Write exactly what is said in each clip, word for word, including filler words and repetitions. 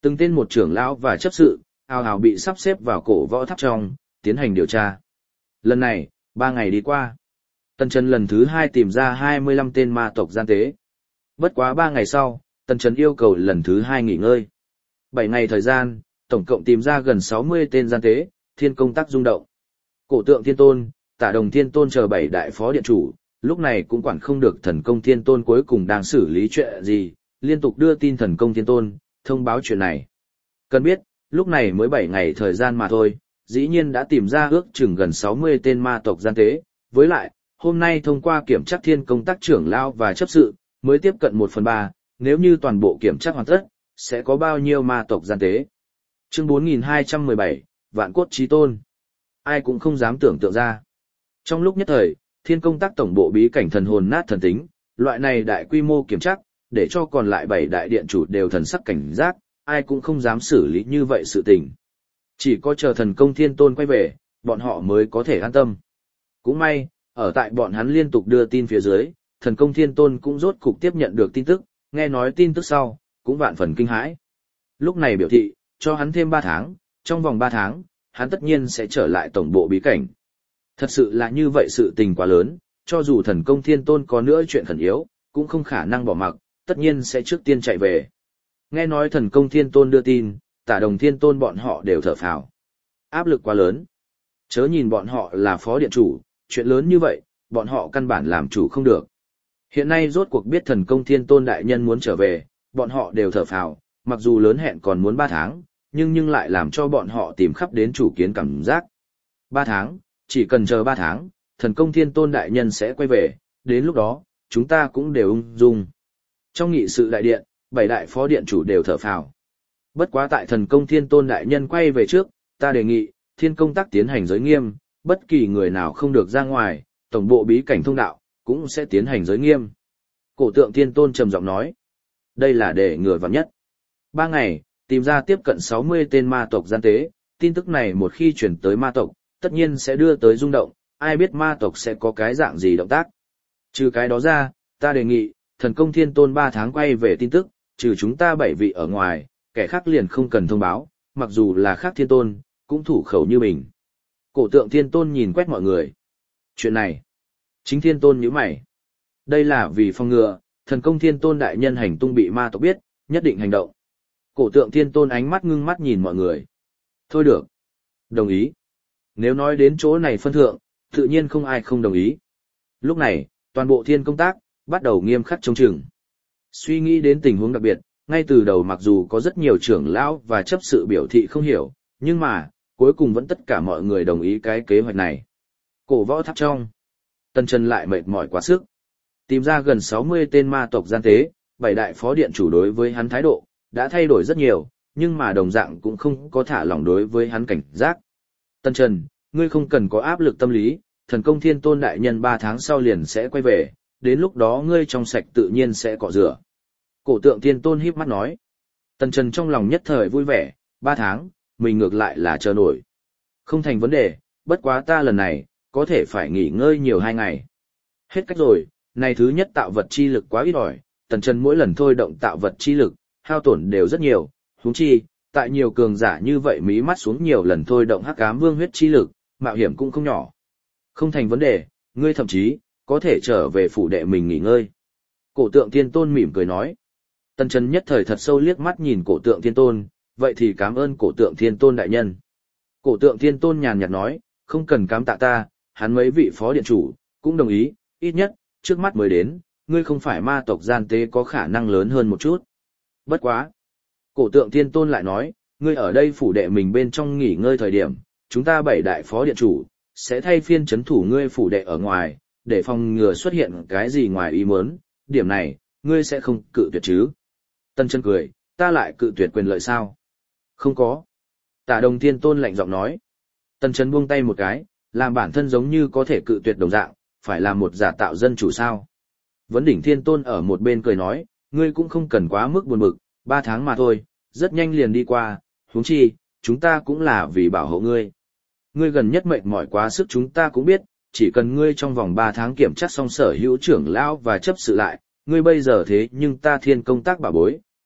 Từng tên một trưởng lão và chấp sự, ào ào bị sắp xếp vào cổ võ tháp trong, tiến hành điều tra. Lần này, ba ngày đi qua. Tần Trần lần thứ hai tìm ra hai mươi lăm tên ma tộc gian tế. Bất quá ba ngày sau, Tần Trần yêu cầu lần thứ hai nghỉ ngơi. Bảy ngày thời gian, tổng cộng tìm ra gần sáu mươi tên gian tế, thiên công tác rung động. Cổ tượng thiên tôn, tả đồng thiên tôn chờ bảy đại phó điện chủ, lúc này cũng quản không được thần công thiên tôn cuối cùng đang xử lý chuyện gì, liên tục đưa tin thần công thiên tôn, thông báo chuyện này. Cần biết, lúc này mới bảy ngày thời gian mà thôi, dĩ nhiên đã tìm ra ước chừng gần sáu mươi tên ma tộc gian tế, với lại, hôm nay thông qua kiểm tra thiên công tác trưởng lão và chấp sự, mới tiếp cận một phần ba, nếu như toàn bộ kiểm tra hoàn tất, sẽ có bao nhiêu ma tộc gian tế. Chương bốn nghìn hai trăm mười bảy, Vạn Cốt Chí Tôn. Ai cũng không dám tưởng tượng ra. Trong lúc nhất thời, thiên công tác tổng bộ bí cảnh thần hồn nát thần tính, loại này đại quy mô kiểm tra, để cho còn lại bảy đại điện chủ đều thần sắc cảnh giác, ai cũng không dám xử lý như vậy sự tình. Chỉ có chờ thần công thiên tôn quay về, bọn họ mới có thể an tâm. Cũng may, ở tại bọn hắn liên tục đưa tin phía dưới, thần công thiên tôn cũng rốt cục tiếp nhận được tin tức, nghe nói tin tức sau, cũng vạn phần kinh hãi. Lúc này biểu thị, cho hắn thêm ba tháng, trong vòng ba tháng, hắn tất nhiên sẽ trở lại tổng bộ bí cảnh. Thật sự là như vậy sự tình quá lớn, cho dù thần công thiên tôn có nữa chuyện khẩn yếu, cũng không khả năng bỏ mặc, tất nhiên sẽ trước tiên chạy về. Nghe nói thần công thiên tôn đưa tin, tả đồng thiên tôn bọn họ đều thở phào. Áp lực quá lớn. Chớ nhìn bọn họ là phó điện chủ, chuyện lớn như vậy, bọn họ căn bản làm chủ không được. Hiện nay rốt cuộc biết thần công thiên tôn đại nhân muốn trở về, bọn họ đều thở phào, mặc dù lớn hẹn còn muốn ba tháng, nhưng nhưng lại làm cho bọn họ tìm khắp đến chủ kiến cảm giác. ba tháng, chỉ cần chờ ba tháng, thần công thiên tôn đại nhân sẽ quay về, đến lúc đó, chúng ta cũng đều ung dung. Trong nghị sự đại điện, bảy đại phó điện chủ đều thở phào. Bất quá tại thần công thiên tôn đại nhân quay về trước, ta đề nghị, thiên công tác tiến hành giới nghiêm, bất kỳ người nào không được ra ngoài, tổng bộ bí cảnh thông đạo, cũng sẽ tiến hành giới nghiêm. Cổ tượng thiên tôn trầm giọng nói, đây là để ngừa vạn nhất. Ba ngày, tìm ra tiếp cận sáu mươi tên ma tộc gian tế, tin tức này một khi chuyển tới ma tộc, tất nhiên sẽ đưa tới rung động, ai biết ma tộc sẽ có cái dạng gì động tác. Trừ cái đó ra, ta đề nghị, thần công thiên tôn ba tháng quay về tin tức, trừ chúng ta bảy vị ở ngoài, kẻ khác liền không cần thông báo, mặc dù là khác thiên tôn, cũng thủ khẩu như mình. Cổ tượng thiên tôn nhìn quét mọi người. Chuyện này, chính thiên tôn nhíu mày. Đây là vì phòng ngừa, thần công thiên tôn đại nhân hành tung bị ma tộc biết, nhất định hành động. Cổ tượng thiên tôn ánh mắt ngưng mắt nhìn mọi người. Thôi được. Đồng ý. Nếu nói đến chỗ này phân thượng, tự nhiên không ai không đồng ý. Lúc này, toàn bộ thiên công tác, bắt đầu nghiêm khắc trông chừng. Suy nghĩ đến tình huống đặc biệt, ngay từ đầu mặc dù có rất nhiều trưởng lão và chấp sự biểu thị không hiểu, nhưng mà, cuối cùng vẫn tất cả mọi người đồng ý cái kế hoạch này. Cổ võ tháp trong. Tần Trần lại mệt mỏi quá sức. Tìm ra gần sáu mươi tên ma tộc gian tế, bảy đại phó điện chủ đối với hắn thái độ, đã thay đổi rất nhiều, nhưng mà đồng dạng cũng không có thả lỏng đối với hắn cảnh giác. Tần Trần, ngươi không cần có áp lực tâm lý, thần công thiên tôn đại nhân ba tháng sau liền sẽ quay về, đến lúc đó ngươi trong sạch tự nhiên sẽ cọ rửa. Cổ tượng thiên tôn híp mắt nói. Tần Trần trong lòng nhất thời vui vẻ, ba tháng, mình ngược lại là chờ nổi. Không thành vấn đề, bất quá ta lần này, có thể phải nghỉ ngơi nhiều hai ngày. Hết cách rồi, này thứ nhất tạo vật chi lực quá ít ỏi, Tần Trần mỗi lần thôi động tạo vật chi lực, hao tổn đều rất nhiều, huống chi, tại nhiều cường giả như vậy mí mắt xuống nhiều lần thôi động hắc ám vương huyết chi lực, mạo hiểm cũng không nhỏ. Không thành vấn đề, ngươi thậm chí, có thể trở về phủ đệ mình nghỉ ngơi. Cổ tượng thiên tôn mỉm cười nói. Tần Trần nhất thời thật sâu liếc mắt nhìn cổ tượng thiên tôn, vậy thì cảm ơn cổ tượng thiên tôn đại nhân. Cổ tượng thiên tôn nhàn nhạt nói, không cần cảm tạ ta, hắn mấy vị phó điện chủ, cũng đồng ý, ít nhất, trước mắt mới đến, ngươi không phải ma tộc gian tế có khả năng lớn hơn một chút. Bất quá. Cổ tượng thiên tôn lại nói, ngươi ở đây phủ đệ mình bên trong nghỉ ngơi thời điểm, chúng ta bảy đại phó điện chủ, sẽ thay phiên chấn thủ ngươi phủ đệ ở ngoài, để phòng ngừa xuất hiện cái gì ngoài ý muốn, điểm này, ngươi sẽ không cự tuyệt chứ. Tân Chân cười, ta lại cự tuyệt quyền lợi sao? Không có. Tả đồng thiên tôn lạnh giọng nói. Tân Chân buông tay một cái, làm bản thân giống như có thể cự tuyệt đồng dạng, phải làm một giả tạo dân chủ sao. Vấn đỉnh thiên tôn ở một bên cười nói, ngươi cũng không cần quá mức buồn bực, ba tháng mà thôi, rất nhanh liền đi qua, huống chi, chúng ta cũng là vì bảo hộ ngươi. Ngươi gần nhất mệt mỏi quá sức chúng ta cũng biết, chỉ cần ngươi trong vòng ba tháng kiểm tra xong sở hữu trưởng lão và chấp sự lại, ngươi bây giờ thế nhưng ta thiên công tác bảo bối,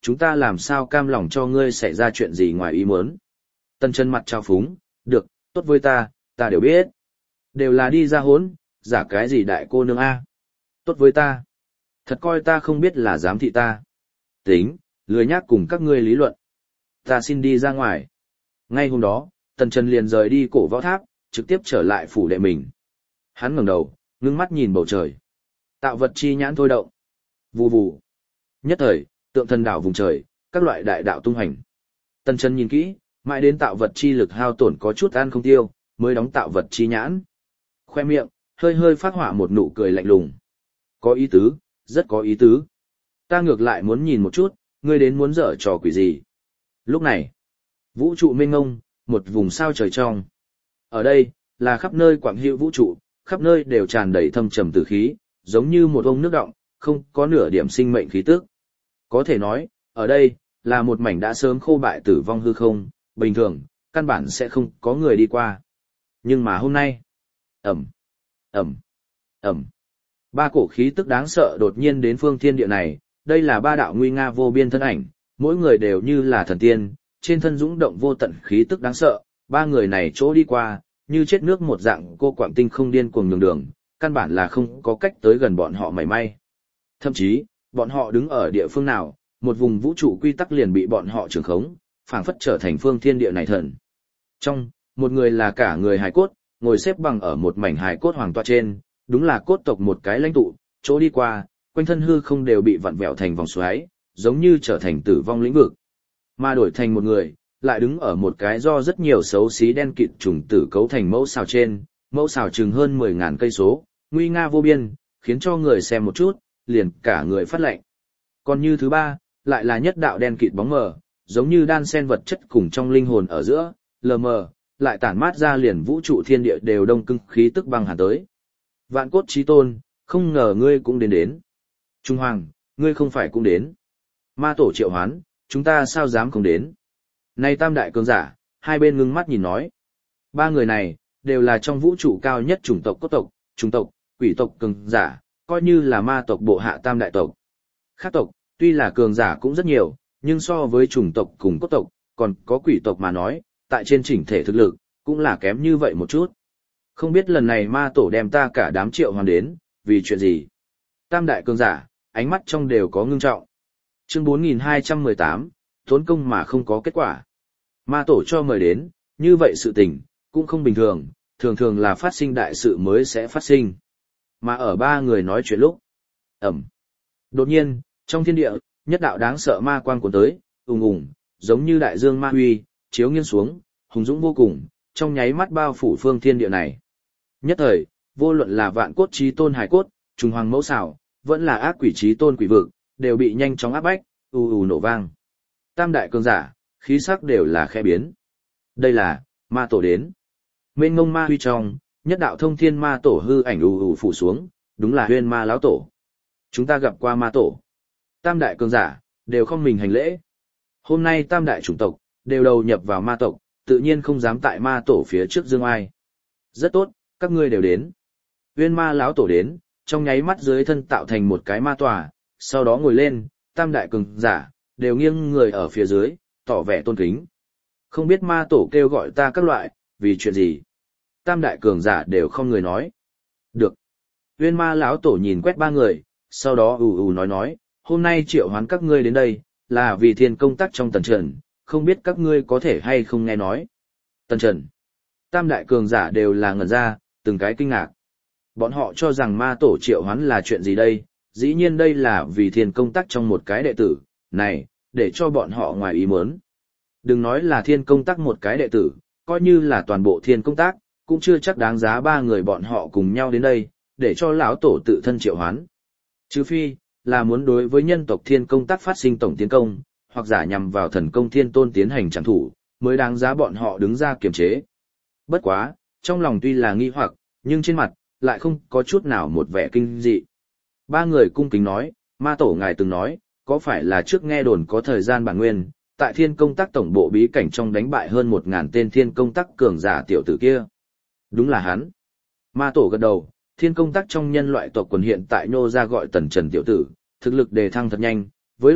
chúng ta làm sao cam lòng cho ngươi xảy ra chuyện gì ngoài ý muốn. Tần Chân mặt trao phúng, được, tốt với ta, ta đều biết. Đều là đi ra hốn, giả cái gì đại cô nương a. Tốt với ta. Thật coi ta không biết là giám thị ta. Tính, lười nhác cùng các ngươi lý luận. Ta xin đi ra ngoài. Ngay hôm đó, Tần Chân liền rời đi cổ võ tháp, trực tiếp trở lại phủ đệ mình. Hắn ngẩng đầu, ngưng mắt nhìn bầu trời. Tạo vật chi nhãn thôi động. Vù vù. Nhất thời, tượng thần đảo vùng trời, các loại đại đạo tung hành. Tần Chân nhìn kỹ, mãi đến tạo vật chi lực hao tổn có chút ăn không tiêu, mới đóng tạo vật chi nhãn. Khoe miệng, hơi hơi phát họa một nụ cười lạnh lùng. Có ý tứ, rất có ý tứ. Ta ngược lại muốn nhìn một chút, ngươi đến muốn dở trò quỷ gì. Lúc này, vũ trụ mênh mông, một vùng sao trời trong. Ở đây, là khắp nơi quảng hữu vũ trụ, khắp nơi đều tràn đầy thâm trầm tử khí, giống như một ông nước động, không có nửa điểm sinh mệnh khí tức. Có thể nói, ở đây, là một mảnh đã sớm khô bại tử vong hư không, bình thường, căn bản sẽ không có người đi qua. Nhưng mà hôm nay, ẩm, ẩm, ẩm, ba cổ khí tức đáng sợ đột nhiên đến phương thiên địa này, đây là ba đạo nguy nga vô biên thân ảnh, mỗi người đều như là thần tiên, trên thân dũng động vô tận khí tức đáng sợ, ba người này chỗ đi qua, như chết nước một dạng cô quạng tinh không điên cuồng đường đường, căn bản là không có cách tới gần bọn họ mảy may. Thậm chí, bọn họ đứng ở địa phương nào, một vùng vũ trụ quy tắc liền bị bọn họ trưởng khống, phảng phất trở thành phương thiên địa này thần. Trong, một người là cả người hài cốt, ngồi xếp bằng ở một mảnh hài cốt hoàng toa trên, đúng là cốt tộc một cái lãnh tụ, chỗ đi qua, quanh thân hư không đều bị vặn vẹo thành vòng xoáy, giống như trở thành tử vong lĩnh vực. Mà đổi thành một người, lại đứng ở một cái do rất nhiều xấu xí đen kịt trùng tử cấu thành mẫu xào trên, mẫu xào chừng hơn mười ngàn cây số, nguy nga vô biên, khiến cho người xem một chút, liền cả người phát lạnh. Còn như thứ ba, lại là nhất đạo đen kịt bóng mờ, giống như đan sen vật chất cùng trong linh hồn ở giữa, lờ mờ, lại tản mát ra liền vũ trụ thiên địa đều đông cứng khí tức băng hàn tới. Vạn cốt chí tôn, không ngờ ngươi cũng đến đến. Trung Hoàng, ngươi không phải cũng đến. Ma tổ triệu hoán, chúng ta sao dám không đến. Nay tam đại cường giả, hai bên ngưng mắt nhìn nói. Ba người này, đều là trong vũ trụ cao nhất chủng tộc cốt tộc, chủng tộc, quỷ tộc cường giả, coi như là ma tộc bộ hạ tam đại tộc. Khác tộc, tuy là cường giả cũng rất nhiều, nhưng so với chủng tộc cùng cốt tộc, còn có quỷ tộc mà nói, tại trên chỉnh thể thực lực, cũng là kém như vậy một chút. Không biết lần này ma tổ đem ta cả đám triệu hoàn đến, vì chuyện gì? Tam đại cường giả, ánh mắt trong đều có ngưng trọng. Chương bốn nghìn hai trăm mười tám, tốn công mà không có kết quả. Ma tổ cho mời đến, như vậy sự tình, cũng không bình thường, thường thường là phát sinh đại sự mới sẽ phát sinh. Mà ở ba người nói chuyện lúc, ẩm. Đột nhiên, trong thiên địa, nhất đạo đáng sợ ma quang cuốn tới, ùng ùng, giống như đại dương ma huy, chiếu nghiêng xuống, hùng dũng vô cùng, trong nháy mắt bao phủ phương thiên địa này. Nhất thời, vô luận là vạn cốt chí tôn hải cốt, trùng hoàng mẫu xảo, vẫn là ác quỷ chí tôn quỷ vực, đều bị nhanh chóng áp bách, ù ù nổ vang. Tam đại cường giả, khí sắc đều là khẽ biến. Đây là ma tổ đến. Mênh ngông ma huy trong, nhất đạo thông thiên ma tổ hư ảnh ù ù phủ xuống, đúng là huyên ma lão tổ. Chúng ta gặp qua ma tổ. Tam đại cường giả, đều không mình hành lễ. Hôm nay tam đại chủng tộc, đều đầu nhập vào ma tộc, tự nhiên không dám tại ma tổ phía trước dương ai. Rất tốt, các ngươi đều đến. Huyên ma lão tổ đến, trong nháy mắt dưới thân tạo thành một cái ma tòa, sau đó ngồi lên, tam đại cường giả, đều nghiêng người ở phía dưới, tỏ vẻ tôn kính. Không biết ma tổ kêu gọi ta các loại, vì chuyện gì? Tam đại cường giả đều không người nói. Được. Huyên ma lão tổ nhìn quét ba người, sau đó ù ù nói nói, hôm nay triệu hoán các ngươi đến đây, là vì thiên công tác trong tần trần, không biết các ngươi có thể hay không nghe nói. Tần trần. Tam đại cường giả đều là ngẩn ra, từng cái kinh ngạc. Bọn họ cho rằng ma tổ triệu hoán là chuyện gì đây, dĩ nhiên đây là vì thiên công tác trong một cái đệ tử, này, để cho bọn họ ngoài ý muốn. Đừng nói là thiên công tác một cái đệ tử, coi như là toàn bộ thiên công tác, cũng chưa chắc đáng giá ba người bọn họ cùng nhau đến đây, để cho lão tổ tự thân triệu hoán. Trừ phi, là muốn đối với nhân tộc thiên công tác phát sinh tổng tiến công, hoặc giả nhằm vào thần công thiên tôn tiến hành trảm thủ, mới đáng giá bọn họ đứng ra kiềm chế. Bất quá, trong lòng tuy là nghi hoặc, nhưng trên mặt, lại không có chút nào một vẻ kinh dị. Ba người cung kính nói, ma tổ ngài từng nói, có phải là trước nghe đồn có thời gian bản nguyên, tại thiên công tác tổng bộ bí cảnh trong đánh bại hơn một ngàn tên thiên công tác cường giả tiểu tử kia. Đúng là hắn. Ma tổ gật đầu, thiên công tác trong nhân loại tộc quần hiện tại nhô ra gọi tần trần tiểu tử, thực lực đề thăng thật nhanh, với lại,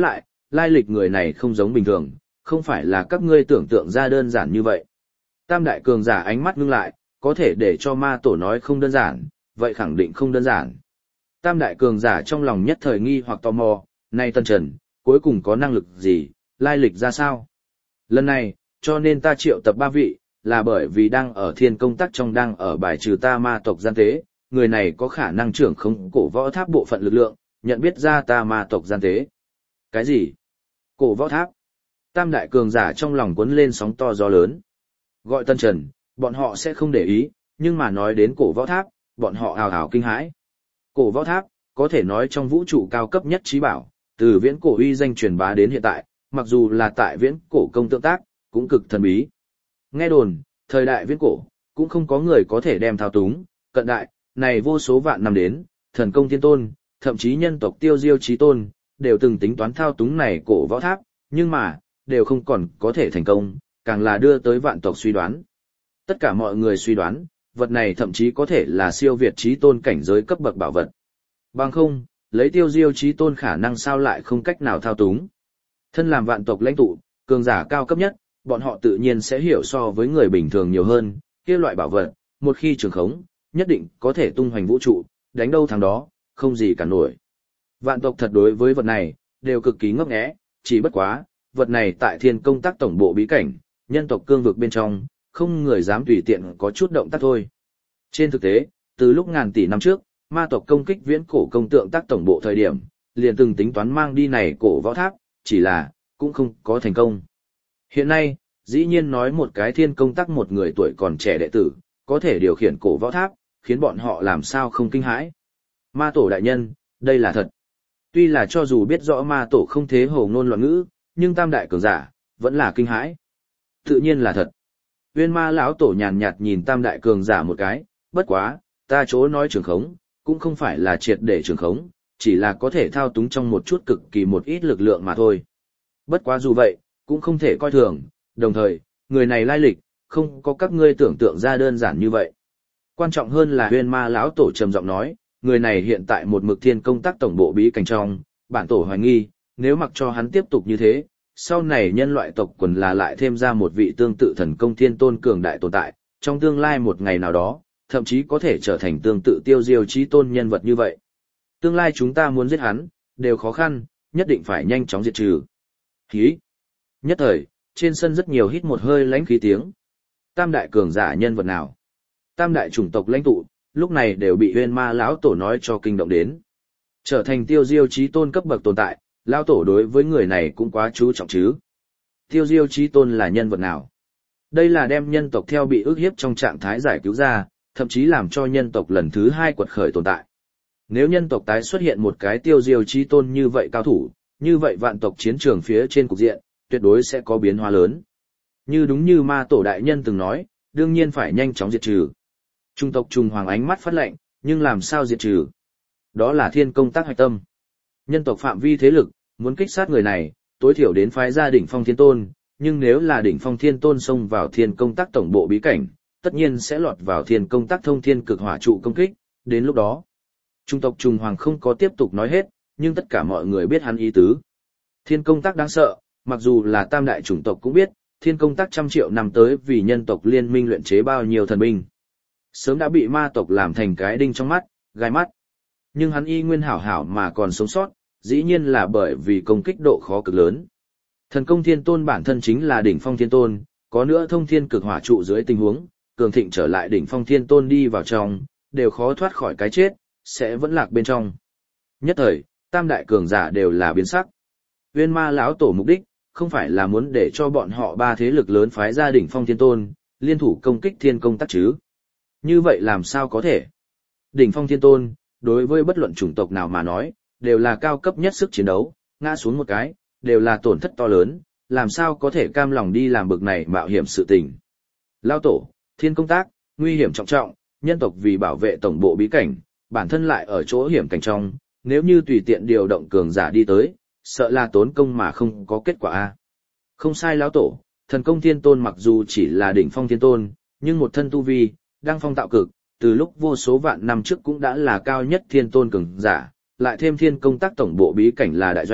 lai lịch người này không giống bình thường, không phải là các ngươi tưởng tượng ra đơn giản như vậy. Tam đại cường giả ánh mắt ngưng lại, có thể để cho ma tổ nói không đơn giản, vậy khẳng định không đơn giản. Tam đại cường giả trong lòng nhất thời nghi hoặc tò mò, này Tân Trần, cuối cùng có năng lực gì, lai lịch ra sao? Lần này, cho nên ta triệu tập ba vị, là bởi vì đang ở thiên công tác trong đang ở bài trừ ta ma tộc gian tế, người này có khả năng trưởng không cổ võ tháp bộ phận lực lượng, nhận biết ra ta ma tộc gian tế. Cái gì? Cổ võ tháp? Tam đại cường giả trong lòng cuốn lên sóng to gió lớn. Gọi Tân Trần, bọn họ sẽ không để ý, nhưng mà nói đến cổ võ tháp, bọn họ hào hào kinh hãi. Cổ võ tháp, có thể nói trong vũ trụ cao cấp nhất trí bảo, từ viễn cổ uy danh truyền bá đến hiện tại, mặc dù là tại viễn cổ công tượng tác, cũng cực thần bí. Nghe đồn, thời đại viễn cổ, cũng không có người có thể đem thao túng, cận đại, này vô số vạn năm đến, thần công thiên tôn, thậm chí nhân tộc tiêu diêu chí tôn, đều từng tính toán thao túng này cổ võ tháp, nhưng mà, đều không còn có thể thành công, càng là đưa tới vạn tộc suy đoán. Tất cả mọi người suy đoán, vật này thậm chí có thể là siêu việt chí tôn cảnh giới cấp bậc bảo vật. Bằng không, lấy tiêu diêu chí tôn khả năng sao lại không cách nào thao túng. Thân làm vạn tộc lãnh tụ, cường giả cao cấp nhất, bọn họ tự nhiên sẽ hiểu so với người bình thường nhiều hơn, kia loại bảo vật, một khi trường khống, nhất định có thể tung hoành vũ trụ, đánh đâu thắng đó, không gì cả nổi. Vạn tộc thật đối với vật này, đều cực kỳ ngốc nghé, chỉ bất quá, vật này tại thiên công tác tổng bộ bí cảnh, nhân tộc cương vực bên trong, không người dám tùy tiện có chút động tác thôi. Trên thực tế, từ lúc ngàn tỷ năm trước, ma tộc công kích viễn cổ công tượng tác tổng bộ thời điểm, liền từng tính toán mang đi này cổ võ tháp, chỉ là, cũng không có thành công. Hiện nay, dĩ nhiên nói một cái thiên công tác một người tuổi còn trẻ đệ tử, có thể điều khiển cổ võ tháp, khiến bọn họ làm sao không kinh hãi. Ma tổ đại nhân, đây là thật. Tuy là cho dù biết rõ ma tổ không thế hồ ngôn loạn ngữ, nhưng tam đại cường giả, vẫn là kinh hãi. Tự nhiên là thật. Uyên ma lão tổ nhàn nhạt nhìn tam đại cường giả một cái, bất quá, ta chỗ nói trường khống, cũng không phải là triệt để trường khống, chỉ là có thể thao túng trong một chút cực kỳ một ít lực lượng mà thôi. Bất quá dù vậy, cũng không thể coi thường, đồng thời, người này lai lịch, không có các ngươi tưởng tượng ra đơn giản như vậy. Quan trọng hơn là Uyên ma lão tổ trầm giọng nói, người này hiện tại một mực thiên công tác tổng bộ bí cảnh trong, bản tổ hoài nghi, nếu mặc cho hắn tiếp tục như thế, sau này nhân loại tộc quần là lại thêm ra một vị tương tự thần công thiên tôn cường đại tồn tại, trong tương lai một ngày nào đó, thậm chí có thể trở thành tương tự tiêu diêu chí tôn nhân vật như vậy. Tương lai chúng ta muốn giết hắn, đều khó khăn, nhất định phải nhanh chóng diệt trừ. Hí! Nhất thời, trên sân rất nhiều hít một hơi lãnh khí tiếng. Tam đại cường giả nhân vật nào? Tam đại chủng tộc lãnh tụ, lúc này đều bị Uyên ma lão tổ nói cho kinh động đến. Trở thành tiêu diêu chí tôn cấp bậc tồn tại, lão tổ đối với người này cũng quá chú trọng chứ. Tiêu diêu chí tôn là nhân vật nào? Đây là đem nhân tộc theo bị ức hiếp trong trạng thái giải cứu ra, thậm chí làm cho nhân tộc lần thứ hai quật khởi tồn tại. Nếu nhân tộc tái xuất hiện một cái tiêu diêu chí tôn như vậy cao thủ, như vậy vạn tộc chiến trường phía trên cục diện, tuyệt đối sẽ có biến hóa lớn. Như đúng như ma tổ đại nhân từng nói, đương nhiên phải nhanh chóng diệt trừ. Trung tộc trùng hoàng ánh mắt phát lệnh, nhưng làm sao diệt trừ? Đó là thiên công tác hoạch tâm. Nhân tộc phạm vi thế lực, muốn kích sát người này, tối thiểu đến phái gia đỉnh phong thiên tôn, nhưng nếu là đỉnh phong thiên tôn xông vào thiên công tác tổng bộ bí cảnh, tất nhiên sẽ lọt vào thiên công tác thông thiên cực hỏa trụ công kích, đến lúc đó. Trung tộc trùng hoàng không có tiếp tục nói hết, nhưng tất cả mọi người biết hắn ý tứ. Thiên công tác đáng sợ, mặc dù là tam đại chủng tộc cũng biết, thiên công tác trăm triệu năm tới vì nhân tộc liên minh luyện chế bao nhiêu thần binh. Sớm đã bị ma tộc làm thành cái đinh trong mắt, gai mắt. Nhưng hắn y nguyên hảo hảo mà còn sống sót, dĩ nhiên là bởi vì công kích độ khó cực lớn. Thần công thiên tôn bản thân chính là đỉnh phong thiên tôn, có nữa thông thiên cực hỏa trụ dưới tình huống, cường thịnh trở lại đỉnh phong thiên tôn đi vào trong, đều khó thoát khỏi cái chết, sẽ vẫn lạc bên trong. Nhất thời, tam đại cường giả đều là biến sắc. Uyên ma lão tổ mục đích, không phải là muốn để cho bọn họ ba thế lực lớn phái ra đỉnh phong thiên tôn, liên thủ công kích thiên công tác chứ. Như vậy làm sao có thể? Đỉnh phong thiên tôn, đối với bất luận chủng tộc nào mà nói, đều là cao cấp nhất sức chiến đấu, ngã xuống một cái, đều là tổn thất to lớn, làm sao có thể cam lòng đi làm bực này mạo hiểm sự tình. Lao tổ, thiên công tác, nguy hiểm trọng trọng, nhân tộc vì bảo vệ tổng bộ bí cảnh, bản thân lại ở chỗ hiểm cảnh trong, nếu như tùy tiện điều động cường giả đi tới, sợ là tốn công mà không có kết quả a. Không sai lão tổ, thần công thiên tôn mặc dù chỉ là đỉnh phong thiên tôn, nhưng một thân tu vi, đăng phong tạo cực, từ lúc vô số vạn năm trước cũng đã là cao nhất thiên tôn cường giả, lại thêm thiên công tác tổng bộ bí cảnh là đại doanh,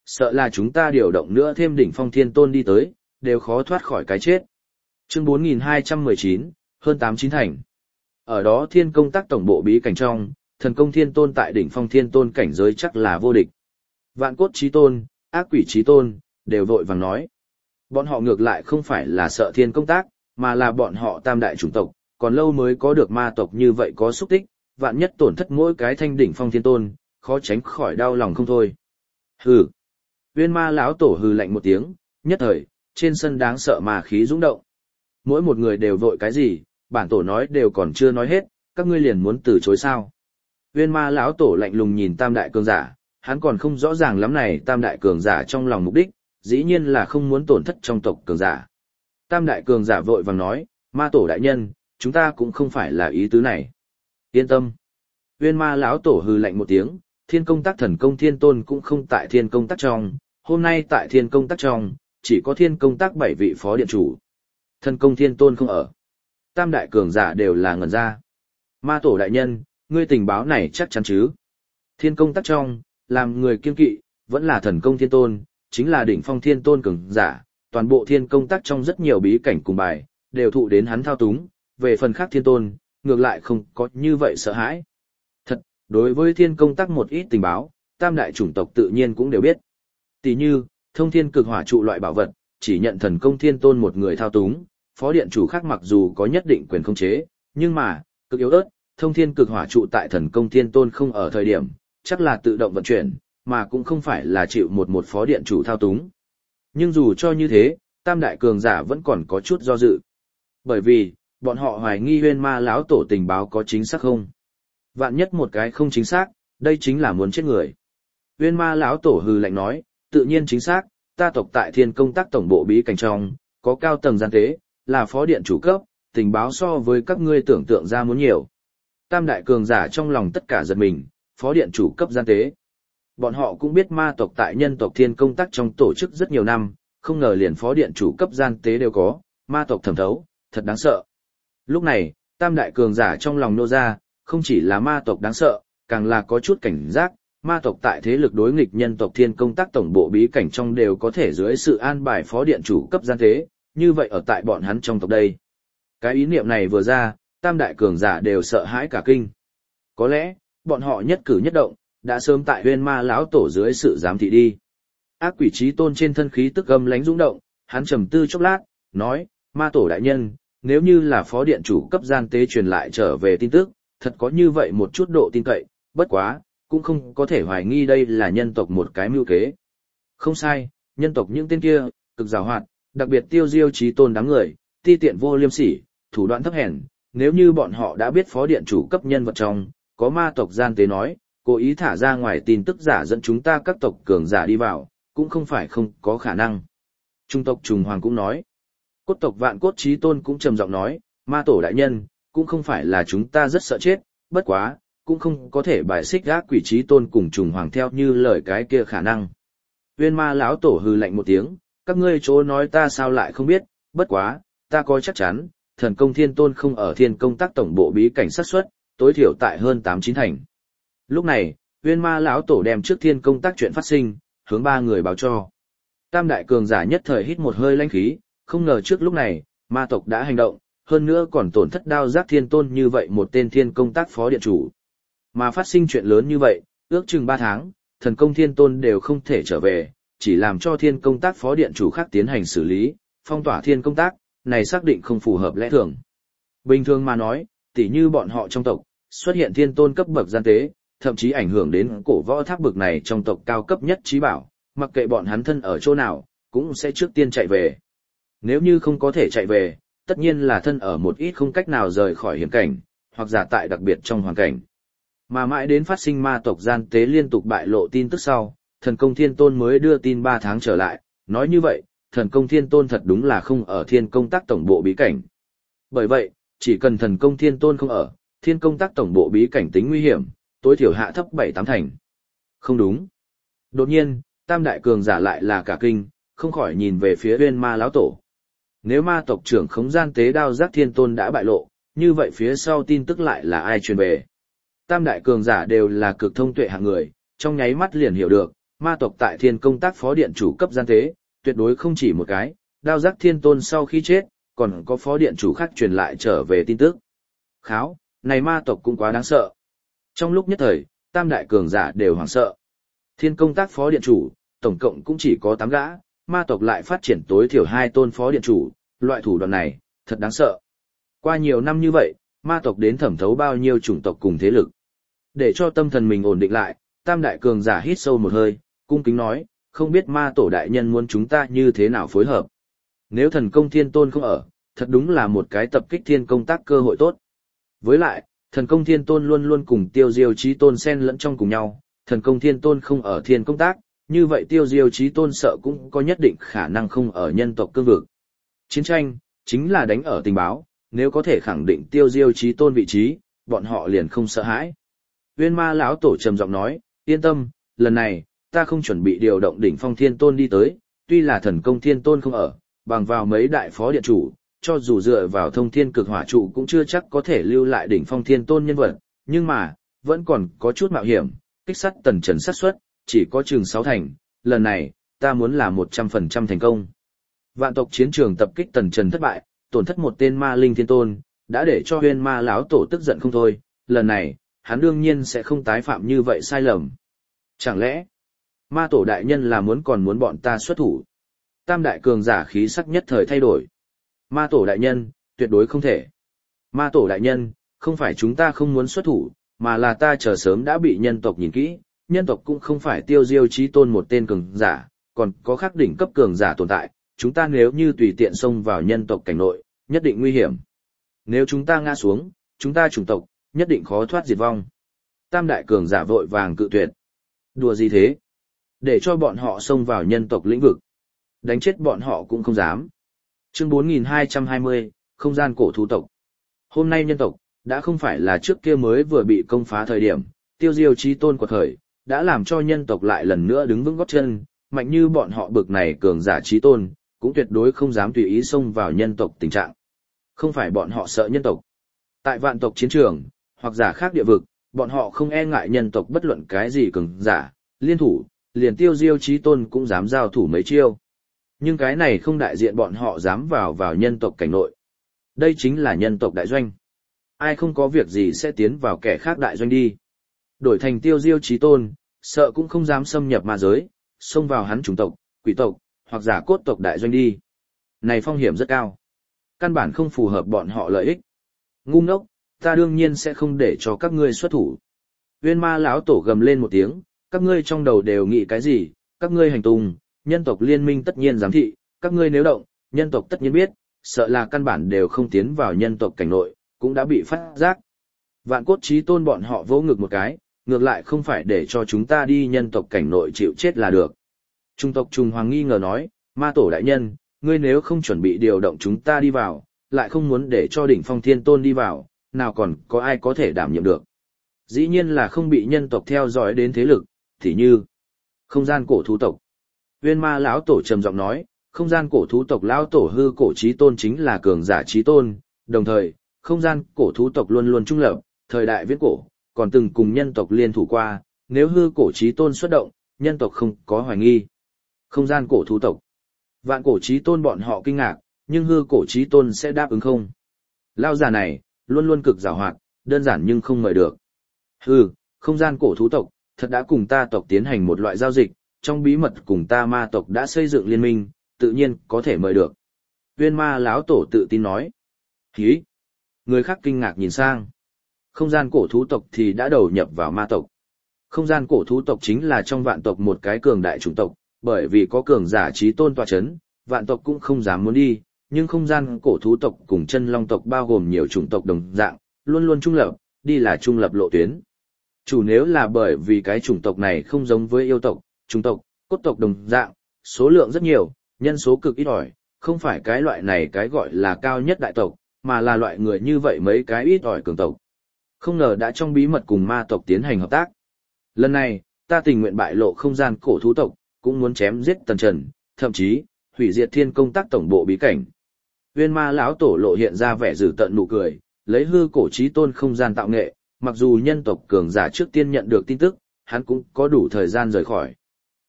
sợ là chúng ta điều động nữa thêm đỉnh phong thiên tôn đi tới, đều khó thoát khỏi cái chết. Chương bốn nghìn hai trăm mười chín, hơn tám chín thành. Ở đó thiên công tác tổng bộ bí cảnh trong, thần công thiên tôn tại đỉnh phong thiên tôn cảnh giới chắc là vô địch. Vạn cốt chí tôn, ác quỷ chí tôn, đều vội vàng nói. Bọn họ ngược lại không phải là sợ thiên công tác, mà là bọn họ tam đại chủng tộc, còn lâu mới có được ma tộc như vậy có xúc tích, vạn nhất tổn thất mỗi cái thanh đỉnh phong thiên tôn, khó tránh khỏi đau lòng không thôi. Hừ. Uyên ma lão tổ hừ lạnh một tiếng, nhất thời, trên sân đáng sợ mà khí dũng động. Mỗi một người đều vội cái gì, bản tổ nói đều còn chưa nói hết, các ngươi liền muốn từ chối sao? Uyên ma lão tổ lạnh lùng nhìn tam đại cường giả, hắn còn không rõ ràng lắm này tam đại cường giả trong lòng mục đích, dĩ nhiên là không muốn tổn thất trong tộc cường giả. Tam đại cường giả vội vàng nói, ma tổ đại nhân, chúng ta cũng không phải là ý tứ này. Yên tâm. Uyên ma lão tổ hừ lạnh một tiếng, thiên công tác thần công thiên tôn cũng không tại thiên công tác trong, hôm nay tại thiên công tác trong, chỉ có thiên công tác bảy vị phó điện chủ. Thần công thiên tôn không ở. Tam đại cường giả đều là ngẩn ra. Ma tổ đại nhân, ngươi tình báo này chắc chắn chứ? Thiên công tác trong, làm người kiên kỵ, vẫn là thần công thiên tôn, chính là đỉnh phong thiên tôn cường giả, toàn bộ thiên công tác trong rất nhiều bí cảnh cùng bài, đều thụ đến hắn thao túng, về phần khác thiên tôn, ngược lại không có như vậy sợ hãi. Thật, đối với thiên công tác một ít tình báo, tam đại chủng tộc tự nhiên cũng đều biết. Tỷ như, thông thiên cực hỏa trụ loại bảo vật, chỉ nhận thần công thiên tôn một người thao túng, phó điện chủ khác mặc dù có nhất định quyền khống chế, nhưng mà, cực yếu ớt, thông thiên cực hỏa trụ tại thần công thiên tôn không ở thời điểm, chắc là tự động vận chuyển, mà cũng không phải là chịu một một phó điện chủ thao túng. Nhưng dù cho như thế, tam đại cường giả vẫn còn có chút do dự. Bởi vì, bọn họ hoài nghi Uyên ma lão tổ tình báo có chính xác không. Vạn nhất một cái không chính xác, đây chính là muốn chết người. Uyên ma lão tổ hừ lạnh nói, tự nhiên chính xác, ta tộc tại thiên công tác tổng bộ bí cảnh trong, có cao tầng gian tế, là phó điện chủ cấp, tình báo so với các ngươi tưởng tượng ra muốn nhiều. Tam đại cường giả trong lòng tất cả giật mình, phó điện chủ cấp gian tế. Bọn họ cũng biết ma tộc tại nhân tộc thiên công tác trong tổ chức rất nhiều năm, không ngờ liền phó điện chủ cấp gian tế đều có, ma tộc thẩm thấu, thật đáng sợ. Lúc này, tam đại cường giả trong lòng nô ra, không chỉ là ma tộc đáng sợ, càng là có chút cảnh giác, ma tộc tại thế lực đối nghịch nhân tộc thiên công tác tổng bộ bí cảnh trong đều có thể dưới sự an bài phó điện chủ cấp gian tế, như vậy ở tại bọn hắn trong tộc đây. Cái ý niệm này vừa ra, tam đại cường giả đều sợ hãi cả kinh. Có lẽ, bọn họ nhất cử nhất động, đã sớm tại Uyên ma lão tổ dưới sự giám thị đi. Ác quỷ chí tôn trên thân khí tức âm lãnh dũng động, hắn trầm tư chốc lát, nói, ma tổ đại nhân, nếu như là phó điện chủ cấp gian tế truyền lại trở về tin tức, thật có như vậy một chút độ tin cậy, bất quá, cũng không có thể hoài nghi đây là nhân tộc một cái mưu kế. Không sai, nhân tộc những tên kia, cực giàu hoạt, đặc biệt tiêu diêu chí tôn đám người, ti tiện vô liêm sỉ, thủ đoạn thấp hèn, nếu như bọn họ đã biết phó điện chủ cấp nhân vật trong, có ma tộc gian tế nói, cố ý thả ra ngoài tin tức giả dẫn chúng ta các tộc cường giả đi vào, cũng không phải không có khả năng. Trung tộc Trùng Hoàng cũng nói, cốt tộc Vạn Cốt Chí Tôn cũng trầm giọng nói, ma tổ đại nhân, cũng không phải là chúng ta rất sợ chết, bất quá, cũng không có thể bài xích Ác Quỷ Chí Tôn cùng Trùng Hoàng theo như lời cái kia khả năng. Uyên ma lão tổ hừ lạnh một tiếng, các ngươi chỗ nói ta sao lại không biết, bất quá, ta có chắc chắn, thần công thiên tôn không ở thiên công tác tổng bộ bí cảnh xác suất, tối thiểu tại hơn tám chín thành. Lúc này, Uyên ma lão tổ đem trước thiên công tác chuyện phát sinh, hướng ba người báo cho. Tam đại cường giả nhất thời hít một hơi lãnh khí, không ngờ trước lúc này, ma tộc đã hành động, hơn nữa còn tổn thất đao giác thiên tôn như vậy một tên thiên công tác phó điện chủ. Mà phát sinh chuyện lớn như vậy, ước chừng ba tháng, thần công thiên tôn đều không thể trở về, chỉ làm cho thiên công tác phó điện chủ khác tiến hành xử lý, phong tỏa thiên công tác, này xác định không phù hợp lẽ thường. Bình thường mà nói, tỉ như bọn họ trong tộc, xuất hiện thiên tôn cấp bậc gian tế, thậm chí ảnh hưởng đến cổ võ tháp bậc này trong tộc cao cấp nhất trí bảo, mặc kệ bọn hắn thân ở chỗ nào, cũng sẽ trước tiên chạy về. Nếu như không có thể chạy về, tất nhiên là thân ở một ít không cách nào rời khỏi hiểm cảnh, hoặc giả tại đặc biệt trong hoàn cảnh. Mà mãi đến phát sinh ma tộc gian tế liên tục bại lộ tin tức sau, thần công thiên tôn mới đưa tin ba tháng trở lại, nói như vậy, thần công thiên tôn thật đúng là không ở thiên công tác tổng bộ bí cảnh. Bởi vậy, chỉ cần thần công thiên tôn không ở, thiên công tác tổng bộ bí cảnh tính nguy hiểm, tối thiểu hạ thấp bảy tám thành. Không đúng. Đột nhiên, tam đại cường giả lại là cả kinh, không khỏi nhìn về phía Uyên ma lão tổ. Nếu ma tộc trưởng khống gian tế đao giác thiên tôn đã bại lộ, như vậy phía sau tin tức lại là ai truyền về? Tam đại cường giả đều là cực thông tuệ hạng người, trong nháy mắt liền hiểu được, ma tộc tại thiên công tác phó điện chủ cấp gian tế, tuyệt đối không chỉ một cái, đao giác thiên tôn sau khi chết, còn có phó điện chủ khác truyền lại trở về tin tức. Kháo, này ma tộc cũng quá đáng sợ. Trong lúc nhất thời, tam đại cường giả đều hoảng sợ. Thiên công tác phó điện chủ, tổng cộng cũng chỉ có tám gã, ma tộc lại phát triển tối thiểu hai tôn phó điện chủ, loại thủ đoạn này, thật đáng sợ. Qua nhiều năm như vậy, ma tộc đến thẩm thấu bao nhiêu chủng tộc cùng thế lực. Để cho tâm thần mình ổn định lại, tam đại cường giả hít sâu một hơi, cung kính nói, không biết ma tổ đại nhân muốn chúng ta như thế nào phối hợp. Nếu thần công thiên tôn không ở, thật đúng là một cái tập kích thiên công tác cơ hội tốt. Với lại, thần công thiên tôn luôn luôn cùng tiêu diêu chí tôn xen lẫn trong cùng nhau, thần công thiên tôn không ở thiên công tác, như vậy tiêu diêu chí tôn sợ cũng có nhất định khả năng không ở nhân tộc cương vực. Chiến tranh, chính là đánh ở tình báo, nếu có thể khẳng định tiêu diêu chí tôn vị trí, bọn họ liền không sợ hãi. Uyên ma lão tổ trầm giọng nói, yên tâm, lần này, ta không chuẩn bị điều động đỉnh phong thiên tôn đi tới, tuy là thần công thiên tôn không ở, bằng vào mấy đại phó điện chủ, cho dù dựa vào thông thiên cực hỏa trụ cũng chưa chắc có thể lưu lại đỉnh phong thiên tôn nhân vật, nhưng mà, vẫn còn có chút mạo hiểm, kích sát tần trần sát suất, chỉ có chừng sáu thành, lần này, ta muốn là một trăm phần trăm thành công. Vạn tộc chiến trường tập kích tần trần thất bại, tổn thất một tên ma linh thiên tôn, đã để cho huyên ma lão tổ tức giận không thôi, lần này, hắn đương nhiên sẽ không tái phạm như vậy sai lầm. Chẳng lẽ, ma tổ đại nhân là muốn còn muốn bọn ta xuất thủ? Tam đại cường giả khí sắc nhất thời thay đổi. Ma tổ đại nhân, tuyệt đối không thể. Ma tổ đại nhân, không phải chúng ta không muốn xuất thủ, mà là ta chờ sớm đã bị nhân tộc nhìn kỹ, nhân tộc cũng không phải tiêu diêu chí tôn một tên cường giả, còn có khắc đỉnh cấp cường giả tồn tại, chúng ta nếu như tùy tiện xông vào nhân tộc cảnh nội, nhất định nguy hiểm. Nếu chúng ta ngã xuống, chúng ta chủng tộc, nhất định khó thoát diệt vong. Tam đại cường giả vội vàng cự tuyệt. Đùa gì thế? Để cho bọn họ xông vào nhân tộc lĩnh vực. Đánh chết bọn họ cũng không dám. Chương bốn nghìn hai trăm hai mươi, không gian cổ thú tộc. Hôm nay nhân tộc, đã không phải là trước kia mới vừa bị công phá thời điểm, tiêu diêu chí tôn quật khởi, đã làm cho nhân tộc lại lần nữa đứng vững gót chân, mạnh như bọn họ bực này cường giả chí tôn, cũng tuyệt đối không dám tùy ý xông vào nhân tộc tình trạng. Không phải bọn họ sợ nhân tộc. Tại vạn tộc chiến trường, hoặc giả khác địa vực, bọn họ không e ngại nhân tộc bất luận cái gì cường giả, liên thủ, liền tiêu diêu chí tôn cũng dám giao thủ mấy chiêu. Nhưng cái này không đại diện bọn họ dám vào vào nhân tộc cảnh nội. Đây chính là nhân tộc đại doanh. Ai không có việc gì sẽ tiến vào kẻ khác đại doanh đi. Đổi thành tiêu diêu chí tôn, sợ cũng không dám xâm nhập ma giới, xông vào hắn chủng tộc, quỷ tộc, hoặc giả cốt tộc đại doanh đi. Này phong hiểm rất cao. Căn bản không phù hợp bọn họ lợi ích. Ngu ngốc, ta đương nhiên sẽ không để cho các ngươi xuất thủ. Uyên ma lão tổ gầm lên một tiếng, các ngươi trong đầu đều nghĩ cái gì, các ngươi hành tung, nhân tộc liên minh tất nhiên giám thị, các ngươi nếu động, nhân tộc tất nhiên biết, sợ là căn bản đều không tiến vào nhân tộc cảnh nội, cũng đã bị phát giác. Vạn cốt chí tôn bọn họ vỗ ngực một cái, ngược lại không phải để cho chúng ta đi nhân tộc cảnh nội chịu chết là được. Trung tộc Trùng Hoàng nghi ngờ nói, ma tổ đại nhân, ngươi nếu không chuẩn bị điều động chúng ta đi vào, lại không muốn để cho đỉnh phong thiên tôn đi vào, nào còn có ai có thể đảm nhiệm được. Dĩ nhiên là không bị nhân tộc theo dõi đến thế lực, thì như không gian cổ thú tộc. Uyên ma lão tổ trầm giọng nói, không gian cổ thú tộc lão tổ hư cổ chí tôn chính là cường giả chí tôn, đồng thời, không gian cổ thú tộc luôn luôn trung lập, thời đại viễn cổ, còn từng cùng nhân tộc liên thủ qua, nếu hư cổ chí tôn xuất động, nhân tộc không có hoài nghi. Không gian cổ thú tộc. Vạn cổ chí tôn bọn họ kinh ngạc, nhưng hư cổ chí tôn sẽ đáp ứng không? Lão già này, luôn luôn cực giàu hoạt, đơn giản nhưng không mời được. Hừ, không gian cổ thú tộc, thật đã cùng ta tộc tiến hành một loại giao dịch, trong bí mật cùng ta ma tộc đã xây dựng liên minh, tự nhiên có thể mời được. Uyên ma lão tổ tự tin nói. Hí! Người khác kinh ngạc nhìn sang. Không gian cổ thú tộc thì đã đầu nhập vào ma tộc. Không gian cổ thú tộc chính là trong vạn tộc một cái cường đại chủng tộc, bởi vì có cường giả chí tôn tọa chấn, vạn tộc cũng không dám muốn đi, nhưng không gian cổ thú tộc cùng chân long tộc bao gồm nhiều chủng tộc đồng dạng, luôn luôn trung lập, đi là trung lập lộ tuyến. Chủ nếu là bởi vì cái chủng tộc này không giống với yêu tộc, chủng tộc, cốt tộc đồng dạng, số lượng rất nhiều, nhân số cực ít ỏi, không phải cái loại này cái gọi là cao nhất đại tộc, mà là loại người như vậy mấy cái ít ỏi cường tộc. Không ngờ đã trong bí mật cùng ma tộc tiến hành hợp tác. Lần này, ta tình nguyện bại lộ không gian cổ thú tộc, cũng muốn chém giết Tần Trần, thậm chí hủy diệt thiên công tác tổng bộ bí cảnh. Uyên ma lão tổ lộ hiện ra vẻ dữ tợn nụ cười, lấy hư cổ chí tôn không gian tạo nghệ, mặc dù nhân tộc cường giả trước tiên nhận được tin tức, hắn cũng có đủ thời gian rời khỏi.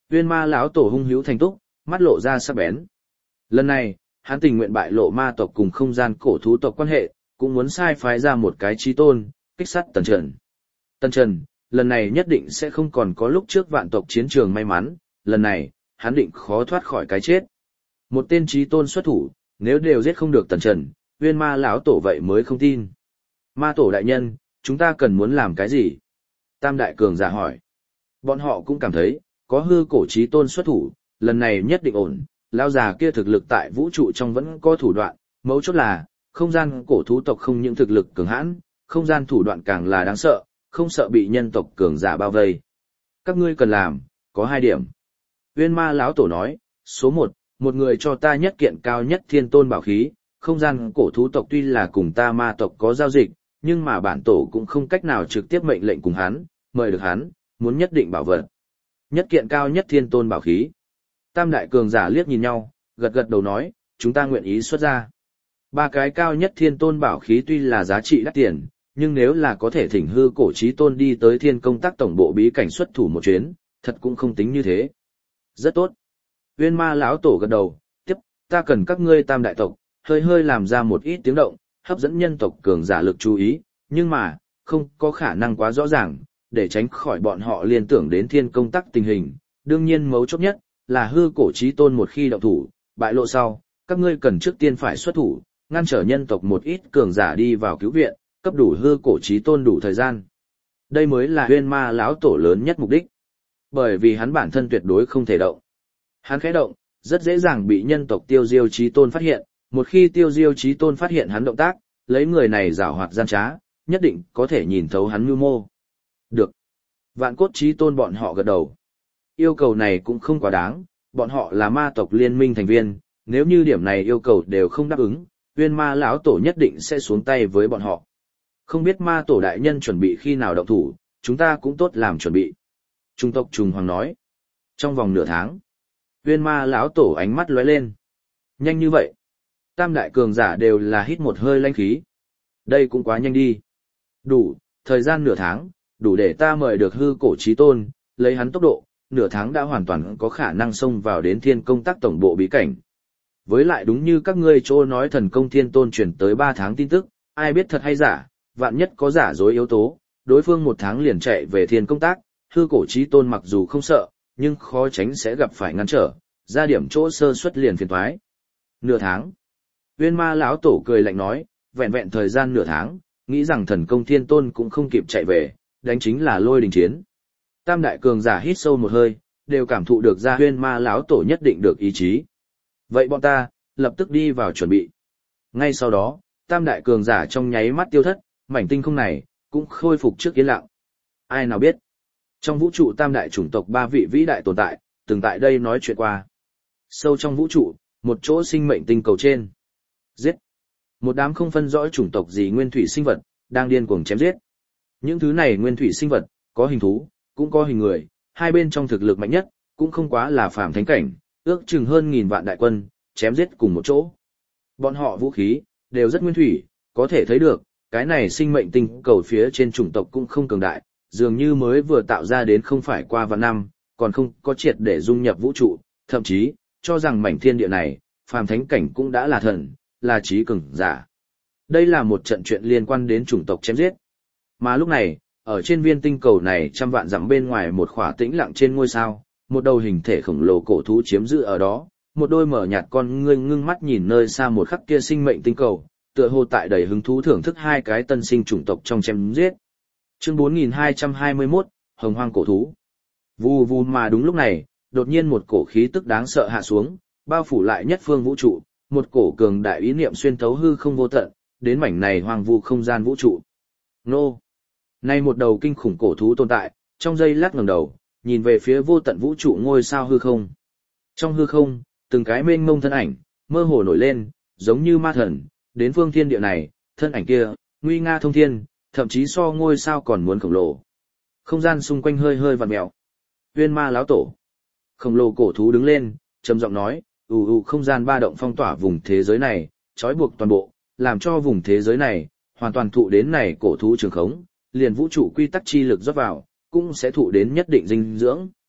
Uyên Ma lão tổ hung hữu thành túc, mắt lộ ra sắc bén. Lần này, hắn tình nguyện bại lộ ma tộc cùng không gian cổ thú tộc quan hệ, cũng muốn sai phái ra một cái chí tôn, kích sát Tần Trần. Tần Trần, lần này nhất định sẽ không còn có lúc trước vạn tộc chiến trường may mắn, lần này, hắn định khó thoát khỏi cái chết. Một tên chí tôn xuất thủ, nếu đều giết không được Tần Trần, Uyên Ma lão tổ vậy mới không tin. Ma tổ đại nhân, chúng ta cần muốn làm cái gì? Tam đại cường giả hỏi. Bọn họ cũng cảm thấy, có hư cổ chí tôn xuất thủ, lần này nhất định ổn, lão già kia thực lực tại vũ trụ trong vẫn có thủ đoạn, mấu chốt là, không gian cổ thú tộc không những thực lực cường hãn, không gian thủ đoạn càng là đáng sợ, không sợ bị nhân tộc cường giả bao vây. Các ngươi cần làm, có hai điểm. Uyên Ma lão tổ nói, số một, một người cho ta nhất kiện cao nhất thiên tôn bảo khí, không gian cổ thú tộc tuy là cùng ta ma tộc có giao dịch, nhưng mà bản tổ cũng không cách nào trực tiếp mệnh lệnh cùng hắn, mời được hắn, muốn nhất định bảo vật. Nhất kiện cao nhất thiên tôn bảo khí. Tam đại cường giả liếc nhìn nhau, gật gật đầu nói, chúng ta nguyện ý xuất ra. Ba cái cao nhất thiên tôn bảo khí tuy là giá trị đắt tiền, nhưng nếu là có thể thỉnh hư cổ chí tôn đi tới thiên công tác tổng bộ bí cảnh xuất thủ một chuyến, thật cũng không tính như thế. Rất tốt. Uyên Ma lão tổ gật đầu, tiếp, ta cần các ngươi tam đại tộc, hơi hơi làm ra một ít tiếng động, hấp dẫn nhân tộc cường giả lực chú ý, nhưng mà, không có khả năng quá rõ ràng, để tránh khỏi bọn họ liên tưởng đến thiên công tác tình hình. Đương nhiên mấu chốt nhất, là hư cổ chí tôn một khi động thủ, bại lộ sau, các ngươi cần trước tiên phải xuất thủ, ngăn trở nhân tộc một ít cường giả đi vào cứu viện, cấp đủ hư cổ chí tôn đủ thời gian. Đây mới là Uyên Ma lão tổ lớn nhất mục đích. Bởi vì hắn bản thân tuyệt đối không thể động. Hắn khẽ động, rất dễ dàng bị nhân tộc Tiêu Diêu chí tôn phát hiện, một khi Tiêu Diêu chí tôn phát hiện hắn động tác, lấy người này giảo hoạt gian trá, nhất định có thể nhìn thấu hắn mưu mô. Được. Vạn cốt chí tôn bọn họ gật đầu. Yêu cầu này cũng không quá đáng, bọn họ là ma tộc liên minh thành viên, nếu như điểm này yêu cầu đều không đáp ứng, Uyên Ma lão tổ nhất định sẽ xuống tay với bọn họ. Không biết ma tổ đại nhân chuẩn bị khi nào động thủ, chúng ta cũng tốt làm chuẩn bị. Trung tộc Trùng Hoàng nói. Trong vòng nửa tháng, Uyên Ma lão tổ ánh mắt lóe lên. Nhanh như vậy. Tam đại cường giả đều là hít một hơi lãnh khí. Đây cũng quá nhanh đi. Đủ, thời gian nửa tháng, đủ để ta mời được hư cổ chí tôn, lấy hắn tốc độ, nửa tháng đã hoàn toàn có khả năng xông vào đến thiên công tác tổng bộ bí cảnh. Với lại đúng như các ngươi chỗ nói thần công thiên tôn truyền tới ba tháng tin tức, ai biết thật hay giả, vạn nhất có giả dối yếu tố, đối phương một tháng liền chạy về thiên công tác, hư cổ chí tôn mặc dù không sợ, nhưng khó tránh sẽ gặp phải ngăn trở, ra điểm chỗ sơ suất liền phiền toái. Nửa tháng. Uyên Ma lão tổ cười lạnh nói, vẹn vẹn thời gian nửa tháng, nghĩ rằng thần công thiên tôn cũng không kịp chạy về, đánh chính là lôi đình chiến. Tam đại cường giả hít sâu một hơi, đều cảm thụ được ra Uyên Ma lão tổ nhất định được ý chí. Vậy bọn ta, lập tức đi vào chuẩn bị. Ngay sau đó, tam đại cường giả trong nháy mắt tiêu thất, mảnh tinh không này, cũng khôi phục trước yên lặng. Ai nào biết, trong vũ trụ tam đại chủng tộc ba vị vĩ đại tồn tại, từng tại đây nói chuyện qua. Sâu trong vũ trụ, một chỗ sinh mệnh tinh cầu trên. Giết. Một đám không phân rõ chủng tộc gì nguyên thủy sinh vật, đang điên cuồng chém giết. Những thứ này nguyên thủy sinh vật, có hình thú, cũng có hình người, hai bên trong thực lực mạnh nhất, cũng không quá là phàm thánh cảnh, ước chừng hơn nghìn vạn đại quân, chém giết cùng một chỗ. Bọn họ vũ khí, đều rất nguyên thủy, có thể thấy được, cái này sinh mệnh tinh cầu phía trên chủng tộc cũng không cường đại, dường như mới vừa tạo ra đến không phải qua vạn năm, còn không có triệt để dung nhập vũ trụ, thậm chí, cho rằng mảnh thiên địa này, phàm thánh cảnh cũng đã là thần, là trí cường giả. Đây là một trận chuyện liên quan đến chủng tộc chém giết. Mà lúc này, ở trên viên tinh cầu này trăm vạn dặm bên ngoài một khỏa tĩnh lặng trên ngôi sao, một đầu hình thể khổng lồ cổ thú chiếm giữ ở đó, một đôi mở nhạt con ngươi ngưng mắt nhìn nơi xa một khắc kia sinh mệnh tinh cầu, tựa hồ tại đầy hứng thú thưởng thức hai cái tân sinh chủng tộc trong chém giết. Chương bốn nghìn hai trăm hai mươi mốt, Hồng Hoang cổ thú. Vù vù mà đúng lúc này, đột nhiên một cổ khí tức đáng sợ hạ xuống, bao phủ lại nhất phương vũ trụ, một cổ cường đại ý niệm xuyên thấu hư không vô tận, đến mảnh này hoang vu không gian vũ trụ. Nô! Nay một đầu kinh khủng cổ thú tồn tại, trong giây lát ngẩng đầu, nhìn về phía vô tận vũ trụ ngôi sao hư không. Trong hư không, từng cái mênh mông thân ảnh, mơ hồ nổi lên, giống như ma thần, đến phương thiên địa này, thân ảnh kia, nguy nga thông thiên, thậm chí so ngôi sao còn muốn khổng lồ. Không gian xung quanh hơi hơi vặn mèo. Uyên Ma lão tổ. Khổng lồ cổ thú đứng lên, trầm giọng nói, ù ù không gian ba động phong tỏa vùng thế giới này, trói buộc toàn bộ, làm cho vùng thế giới này, hoàn toàn thụ đến này cổ thú trường khống, liền vũ trụ quy tắc chi lực rót vào, cũng sẽ thụ đến nhất định dinh dưỡng.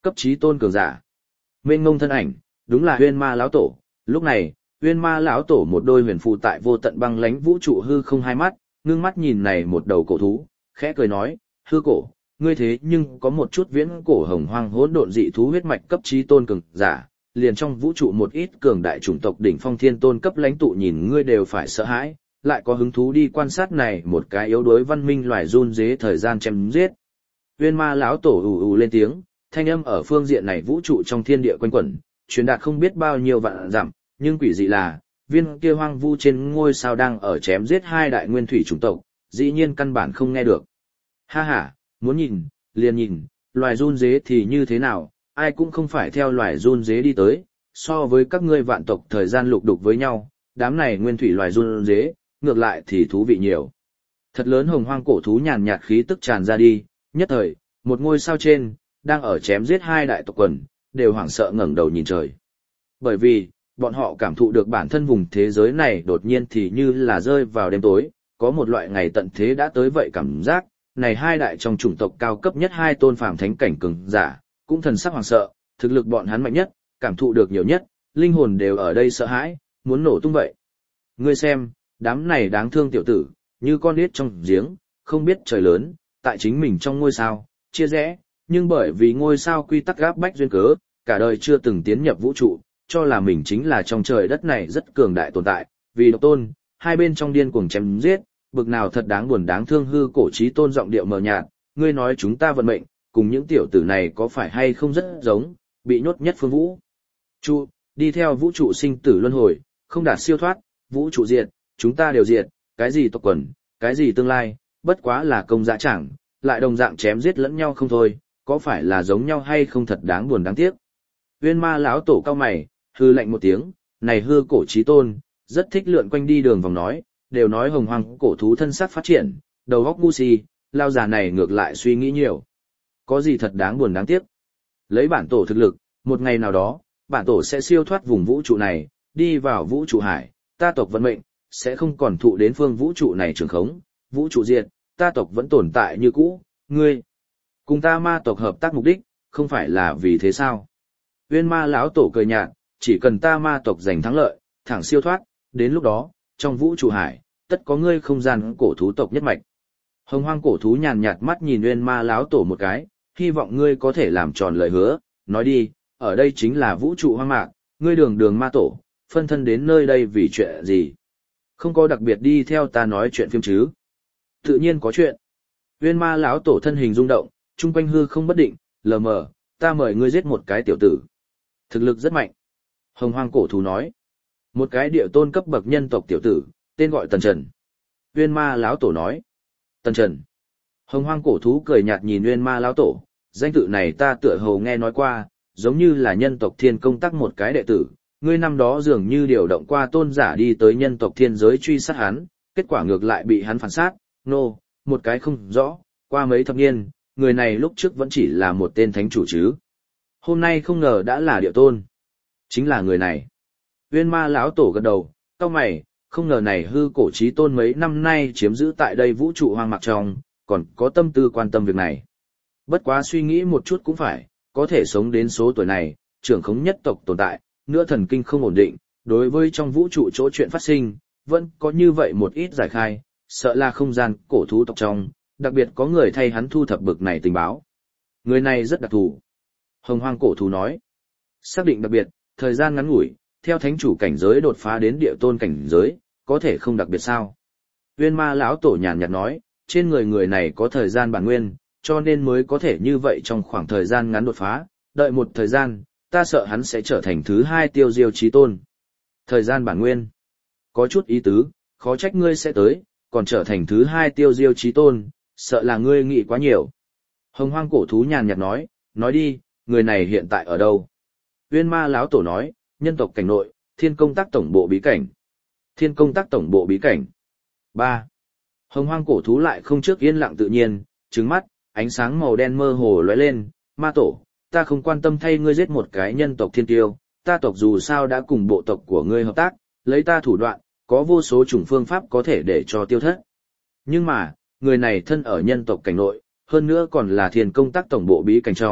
Cấp chí tôn cường giả. Mênh ngông thân ảnh, đúng là Huyên Ma lão tổ. Lúc này, Huyên Ma lão tổ một đôi huyền phù tại vô tận băng lãnh vũ trụ hư không hai mắt, ngưng mắt nhìn này một đầu cổ thú, khẽ cười nói, hư cổ, ngươi thế nhưng có một chút viễn cổ hồng hoang hỗn độn dị thú huyết mạch cấp chí tôn cường giả, liền trong vũ trụ một ít cường đại chủng tộc đỉnh phong thiên tôn cấp lãnh tụ nhìn ngươi đều phải sợ hãi, lại có hứng thú đi quan sát này một cái yếu đuối văn minh loài run dế thời gian chém giết. Huyên Ma lão tổ ù ù lên tiếng, thanh âm ở phương diện này vũ trụ trong thiên địa quanh quẩn, truyền đạt không biết bao nhiêu vạn dặm, nhưng quỷ dị là, viên kia hoang vu trên ngôi sao đang ở chém giết hai đại nguyên thủy chủng tộc, dĩ nhiên căn bản không nghe được. Ha ha, muốn nhìn, liền nhìn, loài run dế thì như thế nào, ai cũng không phải theo loài run dế đi tới, so với các ngươi vạn tộc thời gian lục đục với nhau, đám này nguyên thủy loài run dế, ngược lại thì thú vị nhiều. Thật lớn hồng hoang cổ thú nhàn nhạt khí tức tràn ra đi, nhất thời, một ngôi sao trên, đang ở chém giết hai đại tộc quần, đều hoảng sợ ngẩng đầu nhìn trời. Bởi vì, bọn họ cảm thụ được bản thân vùng thế giới này đột nhiên thì như là rơi vào đêm tối, có một loại ngày tận thế đã tới vậy cảm giác, này hai đại trong chủng tộc cao cấp nhất hai tôn phàm thánh cảnh cường giả, cũng thần sắc hoảng sợ, thực lực bọn hắn mạnh nhất, cảm thụ được nhiều nhất, linh hồn đều ở đây sợ hãi, muốn nổ tung vậy. Ngươi xem, đám này đáng thương tiểu tử, như con nít trong giếng, không biết trời lớn, tại chính mình trong ngôi sao, chia rẽ, nhưng bởi vì ngôi sao quy tắc gáp bách duyên cớ, cả đời chưa từng tiến nhập vũ trụ, cho là mình chính là trong trời đất này rất cường đại tồn tại, vì độc tôn, hai bên trong điên cuồng chém giết, bực nào thật đáng buồn đáng thương. Hư cổ chí tôn giọng điệu mờ nhạt, ngươi nói chúng ta vận mệnh, cùng những tiểu tử này có phải hay không rất giống, bị nhốt nhất phương vũ trụ, đi theo vũ trụ sinh tử luân hồi, không đạt siêu thoát, vũ trụ diệt, chúng ta đều diệt, cái gì tộc quần, cái gì tương lai, bất quá là công dạ chẳng, lại đồng dạng chém giết lẫn nhau không thôi, có phải là giống nhau hay không thật đáng buồn đáng tiếc. Huyên Ma lão tổ cao mày, hư lạnh một tiếng, này hư cổ chí tôn, rất thích lượn quanh đi đường vòng nói, đều nói hồng hoang cổ thú thân sắc phát triển, đầu óc ngu si, lao già này ngược lại suy nghĩ nhiều. Có gì thật đáng buồn đáng tiếc. Lấy bản tổ thực lực, một ngày nào đó, bản tổ sẽ siêu thoát vùng vũ trụ này, đi vào vũ trụ hải, ta tộc vận mệnh, sẽ không còn thụ đến phương vũ trụ này trường khống, vũ trụ diệt, ta tộc vẫn tồn tại như cũ, ngươi. Cùng ta ma tộc hợp tác mục đích, không phải là vì thế sao? Huyên Ma lão tổ cười nhạt, chỉ cần ta ma tộc giành thắng lợi, thẳng siêu thoát, đến lúc đó, trong vũ trụ hải, tất có ngươi không gian cổ thú tộc nhất mạch. Hồng hoang cổ thú nhàn nhạt mắt nhìn Huyên Ma lão tổ một cái, hy vọng ngươi có thể làm tròn lời hứa, nói đi, ở đây chính là vũ trụ hoang mạc, ngươi đường đường ma tổ, phân thân đến nơi đây vì chuyện gì? Không có đặc biệt đi theo ta nói chuyện phim chứ? Tự nhiên có chuyện. Huyên Ma lão tổ thân hình rung động, trung quanh hư không bất định, lờ mờ, ta mời ngươi giết một cái tiểu tử. Thực lực rất mạnh. Hồng hoang cổ thú nói. Một cái địa tôn cấp bậc nhân tộc tiểu tử, tên gọi Tần Trần. Huyên Ma lão tổ nói. Tần Trần. Hồng hoang cổ thú cười nhạt nhìn Huyên Ma lão tổ, danh tự này ta tựa hồ nghe nói qua, giống như là nhân tộc thiên công tác một cái đệ tử. Ngươi năm đó dường như điều động qua tôn giả đi tới nhân tộc thiên giới truy sát hắn, kết quả ngược lại bị hắn phản sát, nô, no, một cái không rõ, qua mấy thập niên, người này lúc trước vẫn chỉ là một tên thánh chủ chứ. Hôm nay không ngờ đã là địa tôn. Chính là người này. Huyên Ma lão tổ gật đầu, cau mày, không ngờ này hư cổ chí tôn mấy năm nay chiếm giữ tại đây vũ trụ hoang mạc trong, còn có tâm tư quan tâm việc này. Bất quá suy nghĩ một chút cũng phải, có thể sống đến số tuổi này, trưởng khống nhất tộc tồn tại, nữa thần kinh không ổn định, đối với trong vũ trụ chỗ chuyện phát sinh, vẫn có như vậy một ít giải khai, sợ là không gian cổ thú tộc trong, đặc biệt có người thay hắn thu thập bực này tình báo. Người này rất đặc thù. Hồng hoang cổ thú nói. Xác định đặc biệt, thời gian ngắn ngủi, theo thánh chủ cảnh giới đột phá đến địa tôn cảnh giới, có thể không đặc biệt sao? Huyên Ma lão tổ nhàn nhạt nói, trên người người này có thời gian bản nguyên, cho nên mới có thể như vậy trong khoảng thời gian ngắn đột phá, đợi một thời gian, ta sợ hắn sẽ trở thành thứ hai tiêu diêu chí tôn. Thời gian bản nguyên. Có chút ý tứ, khó trách ngươi sẽ tới, còn trở thành thứ hai tiêu diêu chí tôn, sợ là ngươi nghĩ quá nhiều. Hồng hoang cổ thú nhàn nhạt nói, nói đi, người này hiện tại ở đâu? Huyên Ma lão tổ nói, nhân tộc cảnh nội, thiên công tác tổng bộ bí cảnh. Thiên công tác tổng bộ bí cảnh. ba. Hồng hoang cổ thú lại không trước yên lặng tự nhiên, trứng mắt, ánh sáng màu đen mơ hồ lóe lên, ma tổ, ta không quan tâm thay ngươi giết một cái nhân tộc thiên tiêu, ta tộc dù sao đã cùng bộ tộc của ngươi hợp tác, lấy ta thủ đoạn, có vô số chủng phương pháp có thể để cho tiêu thất. Nhưng mà, người này thân ở nhân tộc cảnh nội, hơn nữa còn là thiên công tác tổng bộ bí cảnh trong,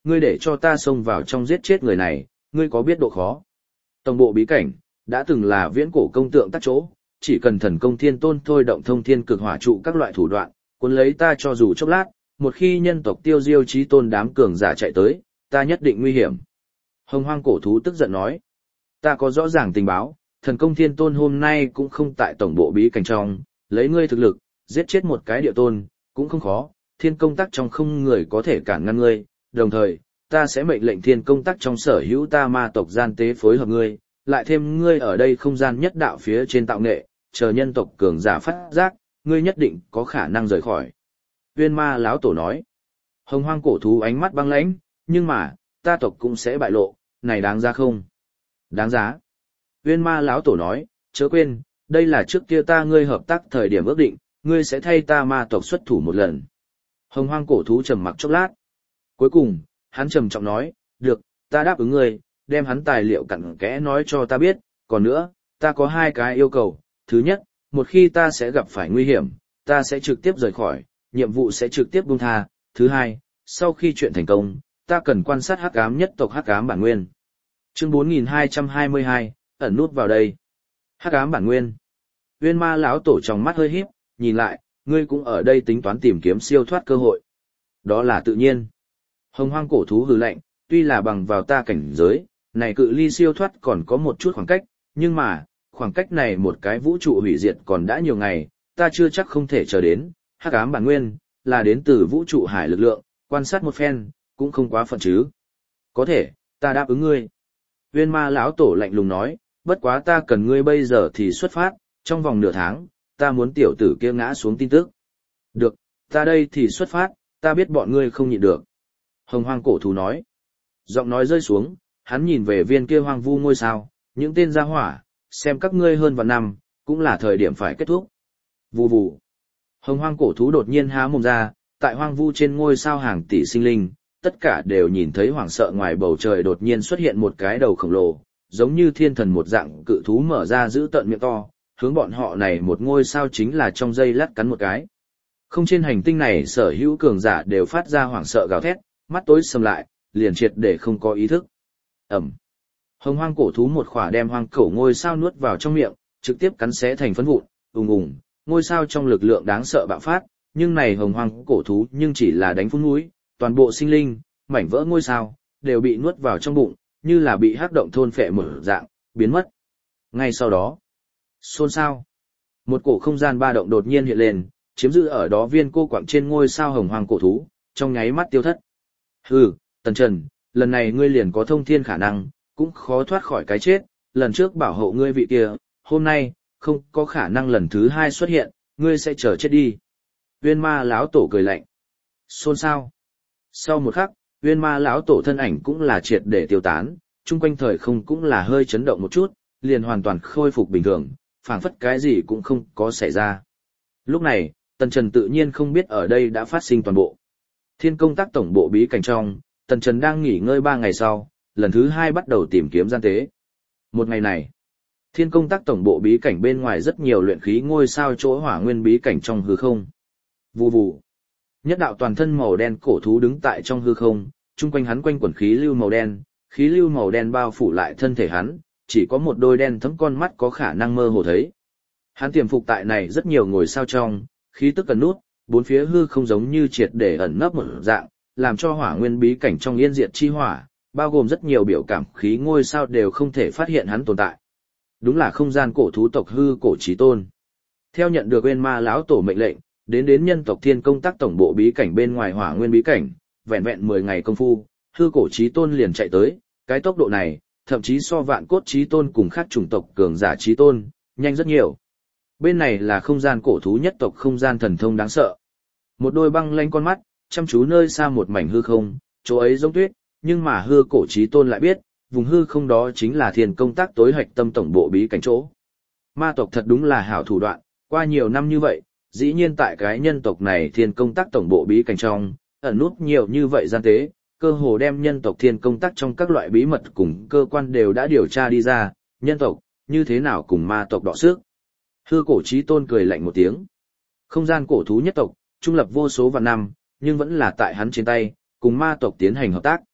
ngươi để cho ta xông vào trong giết chết người này, ngươi có biết độ khó? Tổng bộ bí cảnh, đã từng là viễn cổ công tượng tắc chỗ, chỉ cần thần công thiên tôn thôi động thông thiên cực hỏa trụ các loại thủ đoạn, cuốn lấy ta cho dù chốc lát, một khi nhân tộc tiêu diêu chí tôn đám cường giả chạy tới, ta nhất định nguy hiểm. Hồng hoang cổ thú tức giận nói, ta có rõ ràng tình báo, thần công thiên tôn hôm nay cũng không tại tổng bộ bí cảnh trong, lấy ngươi thực lực, giết chết một cái địa tôn, cũng không khó, thiên công tắc trong không người có thể cản ngăn ngươi, đồng thời, ta sẽ mệnh lệnh thiên công tắc trong sở hữu ta ma tộc gian tế phối hợp ngươi, lại thêm ngươi ở đây không gian nhất đạo phía trên tạo nghệ, chờ nhân tộc cường giả phát giác, ngươi nhất định có khả năng rời khỏi. Uyên ma lão tổ nói, hồng hoang cổ thú ánh mắt băng lãnh, nhưng mà, ta tộc cũng sẽ bại lộ, này đáng giá không? Đáng giá. Uyên ma lão tổ nói, chớ quên, đây là trước kia ta ngươi hợp tác thời điểm ước định, ngươi sẽ thay ta ma tộc xuất thủ một lần. Hồng hoang cổ thú trầm mặc chốc lát. Cuối cùng, hắn trầm trọng nói, được, ta đáp ứng ngươi, đem hắn tài liệu cặn kẽ nói cho ta biết, còn nữa, ta có hai cái yêu cầu. Thứ nhất, một khi ta sẽ gặp phải nguy hiểm, ta sẽ trực tiếp rời khỏi, nhiệm vụ sẽ trực tiếp buông tha. Thứ hai, sau khi chuyện thành công, ta cần quan sát hắc ám nhất tộc hắc ám bản nguyên. Chương bốn nghìn hai trăm hai mươi hai, ẩn nút vào đây. Hắc ám bản nguyên. Uyên ma lão tổ trong mắt hơi híp, nhìn lại, ngươi cũng ở đây tính toán tìm kiếm siêu thoát cơ hội. Đó là tự nhiên. Hồng hoang cổ thú hừ lạnh, tuy là bằng vào ta cảnh giới, này cự ly siêu thoát còn có một chút khoảng cách, nhưng mà, khoảng cách này một cái vũ trụ hủy diệt còn đã nhiều ngày, ta chưa chắc không thể chờ đến. Hắc ám bản nguyên, là đến từ vũ trụ hải lực lượng, quan sát một phen, cũng không quá phận chứ. Có thể, ta đáp ứng ngươi. Uyên ma lão tổ lạnh lùng nói, bất quá ta cần ngươi bây giờ thì xuất phát, trong vòng nửa tháng, ta muốn tiểu tử kia ngã xuống tin tức. Được, ta đây thì xuất phát, ta biết bọn ngươi không nhịn được. Hồng hoang cổ thú nói. Giọng nói rơi xuống, hắn nhìn về viên kia hoang vu ngôi sao, những tên gia hỏa, xem các ngươi hơn vạn năm, cũng là thời điểm phải kết thúc. Vù vù. Hồng hoang cổ thú đột nhiên há mồm ra, tại hoang vu trên ngôi sao hàng tỷ sinh linh, tất cả đều nhìn thấy hoảng sợ ngoài bầu trời đột nhiên xuất hiện một cái đầu khổng lồ, giống như thiên thần một dạng cự thú mở ra giữ tận miệng to, hướng bọn họ này một ngôi sao chính là trong giây lát cắn một cái. Không trên hành tinh này sở hữu cường giả đều phát ra hoảng sợ gào thét, mắt tối sầm lại, liền triệt để không có ý thức. Ẩm. Hồng hoang cổ thú một khỏa đem hoang cổ ngôi sao nuốt vào trong miệng, trực tiếp cắn xé thành phấn vụn, ùng ùng, ngôi sao trong lực lượng đáng sợ bạo phát, nhưng này hồng hoang cổ thú nhưng chỉ là đánh phun núi, toàn bộ sinh linh, mảnh vỡ ngôi sao, đều bị nuốt vào trong bụng, như là bị hắc động thôn phệ mở dạng, biến mất. Ngay sau đó, xôn xao. Một cổ không gian ba động đột nhiên hiện lên, chiếm giữ ở đó viên cô quạng trên ngôi sao hồng hoang cổ thú, trong nháy mắt tiêu thất. Hừ, Tần Trần, lần này ngươi liền có thông thiên khả năng, cũng khó thoát khỏi cái chết, lần trước bảo hộ ngươi vị kia, hôm nay, không có khả năng lần thứ hai xuất hiện, ngươi sẽ chờ chết đi. Uyên ma lão tổ cười lạnh. Xôn xao. Sau một khắc, Uyên ma lão tổ thân ảnh cũng là triệt để tiêu tán, chung quanh thời không cũng là hơi chấn động một chút, liền hoàn toàn khôi phục bình thường, phảng phất cái gì cũng không có xảy ra. Lúc này, Tần Trần tự nhiên không biết ở đây đã phát sinh toàn bộ. Thiên công tác tổng bộ bí cảnh trong, Tần Trần đang nghỉ ngơi ba ngày sau, lần thứ hai bắt đầu tìm kiếm gian tế. Một ngày này, thiên công tác tổng bộ bí cảnh bên ngoài rất nhiều luyện khí ngôi sao chỗ hỏa nguyên bí cảnh trong hư không. Vù vù. Nhất đạo toàn thân màu đen cổ thú đứng tại trong hư không, chung quanh hắn quanh quẩn khí lưu màu đen, khí lưu màu đen bao phủ lại thân thể hắn, chỉ có một đôi đen thấm con mắt có khả năng mơ hồ thấy. Hắn tiềm phục tại này rất nhiều ngôi sao trong, khí tức ẩn nút, bốn phía hư không giống như triệt để ẩn nấp một dạng, làm cho hỏa nguyên bí cảnh trong yên diệt chi hỏa, bao gồm rất nhiều biểu cảm khí ngôi sao đều không thể phát hiện hắn tồn tại. Đúng là không gian cổ thú tộc hư cổ chí tôn. Theo nhận được Uyên ma lão tổ mệnh lệnh, đến đến nhân tộc thiên công tác tổng bộ bí cảnh bên ngoài hỏa nguyên bí cảnh, vẹn vẹn mười ngày công phu, hư cổ chí tôn liền chạy tới, cái tốc độ này, thậm chí so vạn cốt chí tôn cùng khác chủng tộc cường giả chí tôn, nhanh rất nhiều. Bên này là không gian cổ thú nhất tộc không gian thần thông đáng sợ. Một đôi băng lanh con mắt, chăm chú nơi xa một mảnh hư không, chỗ ấy giống tuyết, nhưng mà hư cổ chí tôn lại biết, vùng hư không đó chính là thiên công tác tối hạch tâm tổng bộ bí cảnh chỗ. Ma tộc thật đúng là hảo thủ đoạn, qua nhiều năm như vậy, dĩ nhiên tại cái nhân tộc này thiên công tác tổng bộ bí cảnh trong, ẩn nút nhiều như vậy gian tế, cơ hồ đem nhân tộc thiên công tác trong các loại bí mật cùng cơ quan đều đã điều tra đi ra, nhân tộc, như thế nào cùng ma tộc đọ sức. Hư cổ chí tôn cười lạnh một tiếng. Không gian cổ thú nhất tộc, trung lập vô số vạn năm, nhưng vẫn là tại hắn trên tay, cùng ma tộc tiến hành hợp tác,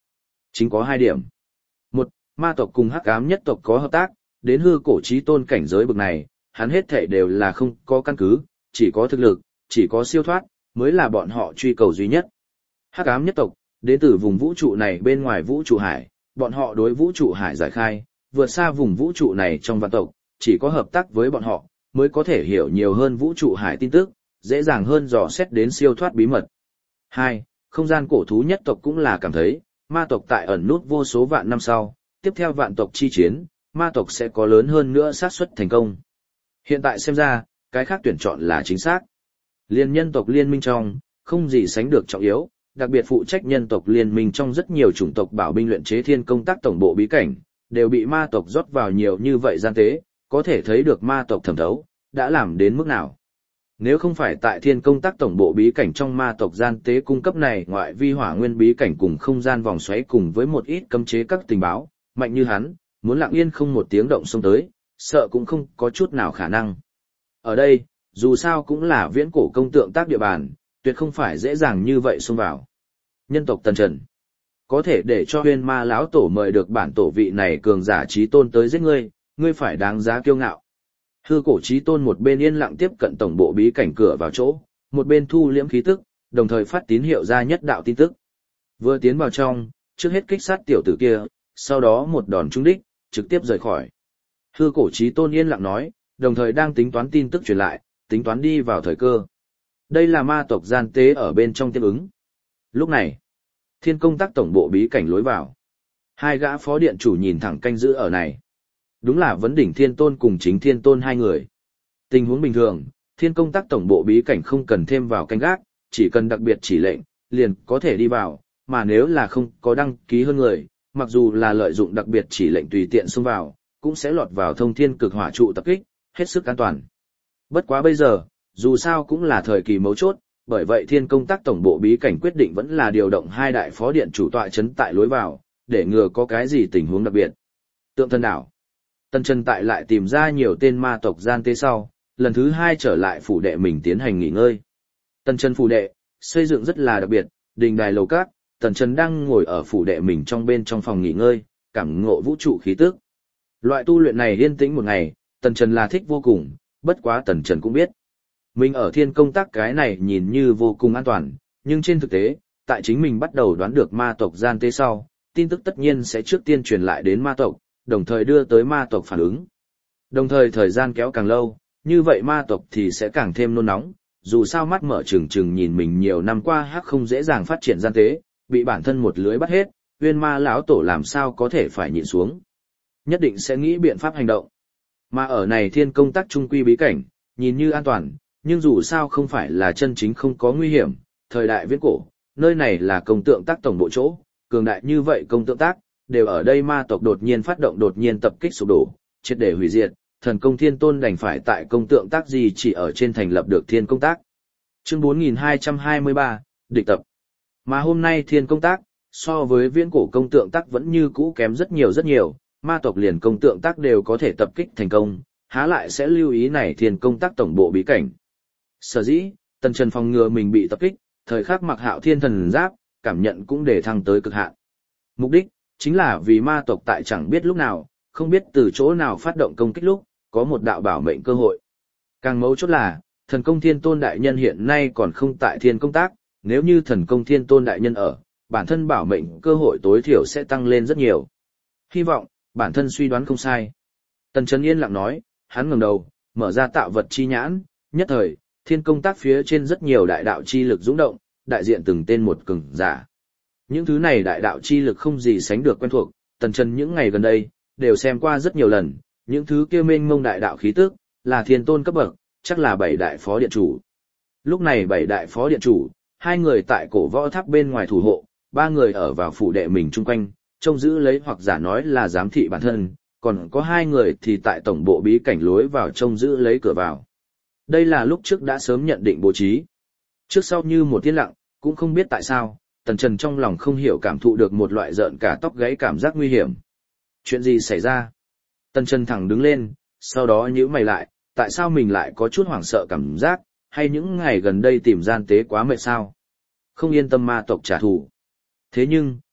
Chính có hai điểm. Một, ma tộc cùng hắc ám nhất tộc có hợp tác, đến hư cổ chí tôn cảnh giới bậc này, hắn hết thảy đều là không có căn cứ, chỉ có thực lực, chỉ có siêu thoát, mới là bọn họ truy cầu duy nhất. Hắc ám nhất tộc, đến từ vùng vũ trụ này bên ngoài vũ trụ hải, bọn họ đối vũ trụ hải giải khai, vượt xa vùng vũ trụ này trong vạn tộc, chỉ có hợp tác với bọn họ, mới có thể hiểu nhiều hơn vũ trụ hải tin tức, dễ dàng hơn dò xét đến siêu thoát bí mật. Hai, không gian cổ thú nhất tộc cũng là cảm thấy, ma tộc tại ẩn nút vô số vạn năm sau, tiếp theo vạn tộc chi chiến, ma tộc sẽ có lớn hơn nữa xác suất thành công. Hiện tại xem ra, cái khác tuyển chọn là chính xác. Liên nhân tộc liên minh trong, không gì sánh được trọng yếu, đặc biệt phụ trách nhân tộc liên minh trong rất nhiều chủng tộc bảo binh luyện chế thiên công tác tổng bộ bí cảnh, đều bị ma tộc rót vào nhiều như vậy gian tế, có thể thấy được ma tộc thẩm thấu, đã làm đến mức nào. Nếu không phải tại thiên công tác tổng bộ bí cảnh trong ma tộc gian tế cung cấp này ngoại vi hỏa nguyên bí cảnh cùng không gian vòng xoáy cùng với một ít cấm chế các tình báo, mạnh như hắn, muốn lặng yên không một tiếng động xông tới, sợ cũng không có chút nào khả năng. Ở đây, dù sao cũng là viễn cổ công tượng tác địa bàn, tuyệt không phải dễ dàng như vậy xông vào. Nhân tộc Tần Trần, có thể để cho huyên ma lão tổ mời được bản tổ vị này cường giả trí tôn tới giết ngươi, ngươi phải đáng giá kiêu ngạo. Hư cổ trí tôn một bên yên lặng tiếp cận tổng bộ bí cảnh cửa vào chỗ, một bên thu liễm khí tức, đồng thời phát tín hiệu ra nhất đạo tin tức. Vừa tiến vào trong, trước hết kích sát tiểu tử kia, sau đó một đòn trúng đích, trực tiếp rời khỏi. Hư cổ trí tôn yên lặng nói, đồng thời đang tính toán tin tức truyền lại, tính toán đi vào thời cơ. Đây là ma tộc gian tế ở bên trong tiếp ứng. Lúc này, thiên công tác tổng bộ bí cảnh lối vào. Hai gã phó điện chủ nhìn thẳng canh giữ ở này. Đúng là vấn đỉnh thiên tôn cùng chính thiên tôn hai người. Tình huống bình thường, thiên công tác tổng bộ bí cảnh không cần thêm vào canh gác, chỉ cần đặc biệt chỉ lệnh, liền có thể đi vào, mà nếu là không có đăng ký hơn người, mặc dù là lợi dụng đặc biệt chỉ lệnh tùy tiện xông vào, cũng sẽ lọt vào thông thiên cực hỏa trụ tập kích, hết sức an toàn. Bất quá bây giờ, dù sao cũng là thời kỳ mấu chốt, bởi vậy thiên công tác tổng bộ bí cảnh quyết định vẫn là điều động hai đại phó điện chủ tọa chấn tại lối vào, để ngừa có cái gì tình huống đặc biệt. Tượng thân đảo. Tần Trần tại lại tìm ra nhiều tên ma tộc gian tế sau, lần thứ hai trở lại phủ đệ mình tiến hành nghỉ ngơi. Tần Trần phủ đệ, xây dựng rất là đặc biệt, đình đài lầu cát, Tần Trần đang ngồi ở phủ đệ mình trong bên trong phòng nghỉ ngơi, cảm ngộ vũ trụ khí tức. Loại tu luyện này yên tĩnh một ngày, Tần Trần là thích vô cùng, bất quá Tần Trần cũng biết. Mình ở thiên công tác cái này nhìn như vô cùng an toàn, nhưng trên thực tế, tại chính mình bắt đầu đoán được ma tộc gian tế sau, tin tức tất nhiên sẽ trước tiên truyền lại đến ma tộc, đồng thời đưa tới ma tộc phản ứng. Đồng thời thời gian kéo càng lâu, như vậy ma tộc thì sẽ càng thêm nôn nóng, dù sao mắt mở trừng trừng nhìn mình nhiều năm qua hắc không dễ dàng phát triển gian tế, bị bản thân một lưới bắt hết, huyên ma lão tổ làm sao có thể phải nhịn xuống. Nhất định sẽ nghĩ biện pháp hành động. Mà ở này thiên công tác trung quy bí cảnh, nhìn như an toàn, nhưng dù sao không phải là chân chính không có nguy hiểm, thời đại viễn cổ, nơi này là công tượng tác tổng bộ chỗ, cường đại như vậy công tượng tác, đều ở đây ma tộc đột nhiên phát động đột nhiên tập kích sụp đổ, triệt để hủy diệt, thần công thiên tôn đành phải tại công tượng tác gì chỉ ở trên thành lập được thiên công tác. Chương bốn nghìn hai trăm hai mươi ba, địch tập. Mà hôm nay thiên công tác, so với viễn cổ công tượng tác vẫn như cũ kém rất nhiều rất nhiều, ma tộc liền công tượng tác đều có thể tập kích thành công, há lại sẽ lưu ý này thiên công tác tổng bộ bí cảnh. Sở dĩ, Tần Trần phòng ngừa mình bị tập kích, thời khắc mặc hạo thiên thần giáp, cảm nhận cũng để thăng tới cực hạn. Mục đích, chính là vì ma tộc tại chẳng biết lúc nào, không biết từ chỗ nào phát động công kích lúc, có một đạo bảo mệnh cơ hội. Càng mấu chốt là, thần công thiên tôn đại nhân hiện nay còn không tại thiên công tác, nếu như thần công thiên tôn đại nhân ở, bản thân bảo mệnh cơ hội tối thiểu sẽ tăng lên rất nhiều. Hy vọng, bản thân suy đoán không sai. Tần Trấn yên lặng nói, hắn ngẩng đầu, mở ra tạo vật chi nhãn, nhất thời, thiên công tác phía trên rất nhiều đại đạo chi lực dũng động, đại diện từng tên một cường giả. Những thứ này đại đạo chi lực không gì sánh được quen thuộc, Tần Trần những ngày gần đây, đều xem qua rất nhiều lần, những thứ kia mênh mông đại đạo khí tức, là thiên tôn cấp bậc, chắc là bảy đại phó điện chủ. Lúc này bảy đại phó điện chủ, hai người tại cổ võ tháp bên ngoài thủ hộ, ba người ở vào phủ đệ mình chung quanh, trông giữ lấy hoặc giả nói là giám thị bản thân, còn có hai người thì tại tổng bộ bí cảnh lối vào trông giữ lấy cửa vào. Đây là lúc trước đã sớm nhận định bố trí. Trước sau như một yên lặng, cũng không biết tại sao, Tần Trần trong lòng không hiểu cảm thụ được một loại rợn cả tóc gáy cảm giác nguy hiểm. Chuyện gì xảy ra? Tần Trần thẳng đứng lên, sau đó nhíu mày lại, tại sao mình lại có chút hoảng sợ cảm giác, hay những ngày gần đây tìm gian tế quá mệt sao? Không yên tâm ma tộc trả thù. Thế nhưng,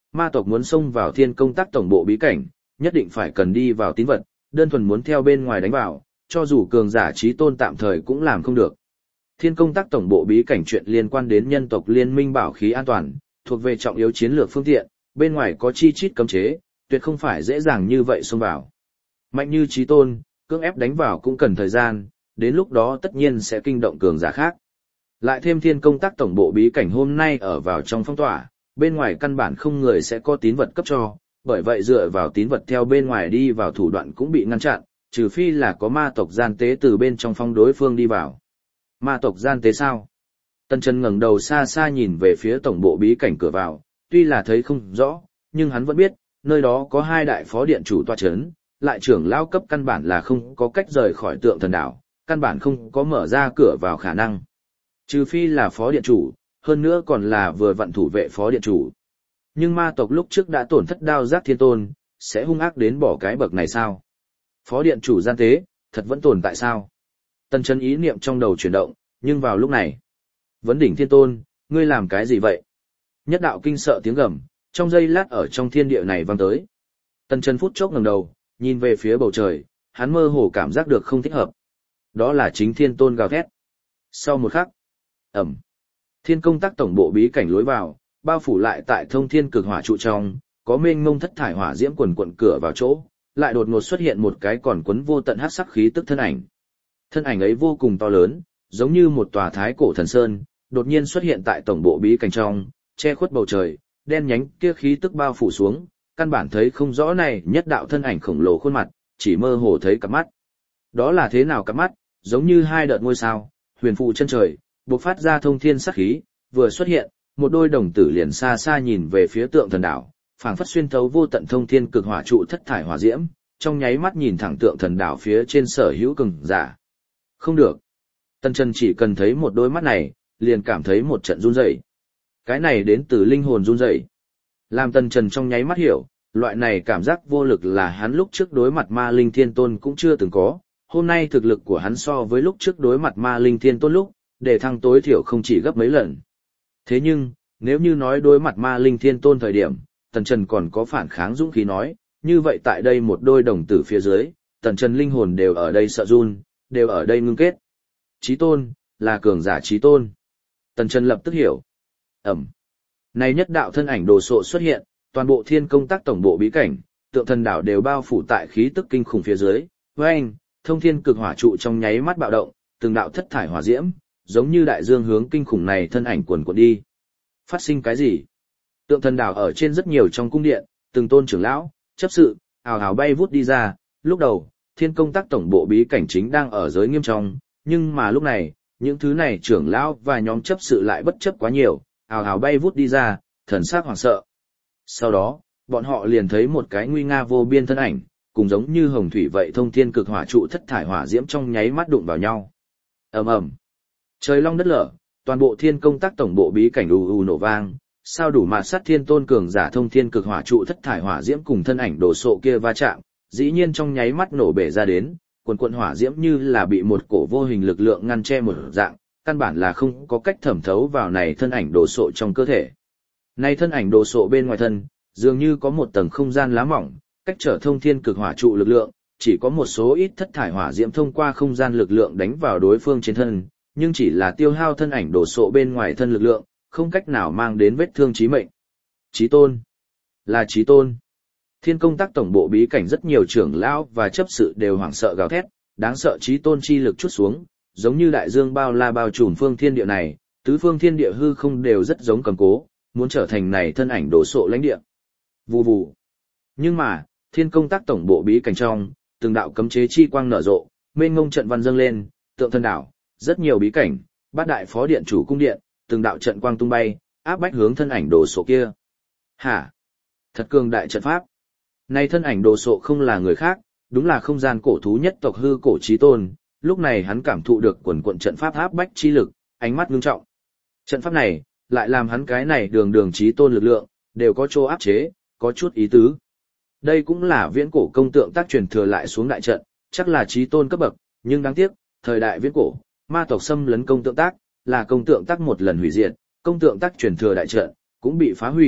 ma tộc muốn xông vào thiên công tác tổng bộ bí cảnh, nhất định phải cần đi vào tín vật, đơn thuần muốn theo bên ngoài đánh vào, cho dù cường giả trí tôn tạm thời cũng làm không được. Thiên công tác tổng bộ bí cảnh chuyện liên quan đến nhân tộc liên minh bảo khí an toàn, thuộc về trọng yếu chiến lược phương tiện, bên ngoài có chi chít cấm chế, tuyệt không phải dễ dàng như vậy xông vào. Mạnh như trí tôn, cưỡng ép đánh vào cũng cần thời gian, đến lúc đó tất nhiên sẽ kinh động cường giả khác. Lại thêm thiên công tác tổng bộ bí cảnh hôm nay ở vào trong phong tỏa, bên ngoài căn bản không người sẽ có tín vật cấp cho, bởi vậy dựa vào tín vật theo bên ngoài đi vào thủ đoạn cũng bị ngăn chặn, trừ phi là có ma tộc gian tế từ bên trong phong đối phương đi vào. Ma tộc gian tế sao? Tần Trần ngẩng đầu xa xa nhìn về phía tổng bộ bí cảnh cửa vào, tuy là thấy không rõ, nhưng hắn vẫn biết, nơi đó có hai đại phó điện chủ tọa chấn, lại trưởng lão cấp căn bản là không có cách rời khỏi tượng thần đảo, căn bản không có mở ra cửa vào khả năng. Trừ phi là phó điện chủ, hơn nữa còn là vừa vặn thủ vệ phó điện chủ. Nhưng ma tộc lúc trước đã tổn thất đao giác thiên tôn, sẽ hung ác đến bỏ cái bậc này sao? Phó điện chủ gian tế, thật vẫn tồn tại sao? Tần Trần ý niệm trong đầu chuyển động, nhưng vào lúc này, vấn đỉnh thiên tôn, ngươi làm cái gì vậy? Nhất đạo kinh sợ tiếng gầm, trong giây lát ở trong thiên địa này vang tới. Tần Trần phút chốc ngẩng đầu, nhìn về phía bầu trời, hắn mơ hồ cảm giác được không thích hợp. Đó là chính thiên tôn gào thét. Sau một khắc, ầm, thiên công tác tổng bộ bí cảnh lối vào, bao phủ lại tại thông thiên cực hỏa trụ trong, có mênh mông thất thải hỏa diễm quần quận cửa vào chỗ, lại đột ngột xuất hiện một cái còn quấn vô tận hắc sắc khí tức thân ảnh. Thân ảnh ấy vô cùng to lớn, giống như một tòa thái cổ thần sơn, đột nhiên xuất hiện tại tổng bộ bí cảnh trong, che khuất bầu trời, đen nhánh kia khí tức bao phủ xuống, căn bản thấy không rõ này nhất đạo thân ảnh khổng lồ khuôn mặt, chỉ mơ hồ thấy cặp mắt. Đó là thế nào cặp mắt, giống như hai đợt ngôi sao, huyền phù chân trời, bộc phát ra thông thiên sắc khí, vừa xuất hiện, một đôi đồng tử liền xa xa nhìn về phía tượng thần đảo, phảng phất xuyên thấu vô tận thông thiên cực hỏa trụ thất thải hỏa diễm, trong nháy mắt nhìn thẳng tượng thần đảo phía trên sở hữu cường giả. Không được. Tần Trần chỉ cần thấy một đôi mắt này, liền cảm thấy một trận run rẩy. Cái này đến từ linh hồn run rẩy. Làm Tần Trần trong nháy mắt hiểu, loại này cảm giác vô lực là hắn lúc trước đối mặt ma linh thiên tôn cũng chưa từng có, hôm nay thực lực của hắn so với lúc trước đối mặt ma linh thiên tôn lúc, để thăng tối thiểu không chỉ gấp mấy lần. Thế nhưng, nếu như nói đối mặt ma linh thiên tôn thời điểm, Tần Trần còn có phản kháng dũng khí nói, như vậy tại đây một đôi đồng tử phía dưới, Tần Trần linh hồn đều ở đây sợ run, đều ở đây ngưng kết. Chí tôn, là cường giả chí tôn. Tần Trần lập tức hiểu. Ẩm. Này nhất đạo thân ảnh đồ sộ xuất hiện, toàn bộ thiên công tác tổng bộ bí cảnh, tượng thần đảo đều bao phủ tại khí tức kinh khủng phía dưới. Oanh, thông thiên cực hỏa trụ trong nháy mắt bạo động, từng đạo thất thải hỏa diễm, giống như đại dương hướng kinh khủng này thân ảnh cuồn cuộn đi. Phát sinh cái gì? Tượng thần đảo ở trên rất nhiều trong cung điện, từng tôn trưởng lão, chấp sự, ào ào bay vút đi ra. Lúc đầu, thiên công tác tổng bộ bí cảnh chính đang ở giới nghiêm trong, nhưng mà lúc này, những thứ này trưởng lão và nhóm chấp sự lại bất chấp quá nhiều, ào ào bay vút đi ra, thần sắc hoảng sợ. Sau đó, bọn họ liền thấy một cái nguy nga vô biên thân ảnh, cùng giống như hồng thủy vậy thông thiên cực hỏa trụ thất thải hỏa diễm trong nháy mắt đụng vào nhau. Ầm ầm. Trời long đất lở, toàn bộ thiên công tác tổng bộ bí cảnh ù ù nổ vang, sao đủ mạt sát thiên tôn cường giả thông thiên cực hỏa trụ thất thải hỏa diễm cùng thân ảnh đồ sộ kia va chạm, dĩ nhiên trong nháy mắt nổ bể ra đến, quần quần hỏa diễm như là bị một cổ vô hình lực lượng ngăn che một dạng, căn bản là không có cách thẩm thấu vào này thân ảnh đồ sộ trong cơ thể. Này thân ảnh đồ sộ bên ngoài thân, dường như có một tầng không gian lá mỏng, cách trở thông thiên cực hỏa trụ lực lượng, chỉ có một số ít thất thải hỏa diễm thông qua không gian lực lượng đánh vào đối phương trên thân, nhưng chỉ là tiêu hao thân ảnh đồ sộ bên ngoài thân lực lượng, không cách nào mang đến vết thương chí mệnh. Chí tôn, là chí tôn. Thiên công tác tổng bộ bí cảnh rất nhiều trưởng lão và chấp sự đều hoảng sợ gào thét, đáng sợ chí tôn chi lực chút xuống, giống như đại dương bao la bao trùm phương thiên địa này, tứ phương thiên địa hư không đều rất giống cầm cố, muốn trở thành này thân ảnh đồ sộ lãnh địa. Vù vù. Nhưng mà, thiên công tác tổng bộ bí cảnh trong, từng đạo cấm chế chi quang nở rộ, mênh ngông trận văn dâng lên, tượng thần đảo, rất nhiều bí cảnh, bát đại phó điện chủ cung điện, từng đạo trận quang tung bay, áp bách hướng thân ảnh đồ sộ kia. Hả? Thật cường đại trận pháp. Này thân ảnh đồ sộ không là người khác, đúng là không gian cổ thú nhất tộc hư cổ chí tôn, lúc này hắn cảm thụ được quần quận trận pháp áp bách chi lực, ánh mắt ngưng trọng. Trận pháp này, lại làm hắn cái này đường đường chí tôn lực lượng, đều có chỗ áp chế, có chút ý tứ. Đây cũng là viễn cổ công tượng tác truyền thừa lại xuống đại trận, chắc là chí tôn cấp bậc, nhưng đáng tiếc, thời đại viễn cổ, ma tộc xâm lấn công tượng tác, là công tượng tác một lần hủy diệt, công tượng tác truyền thừa đại trận, cũng bị phá hủy,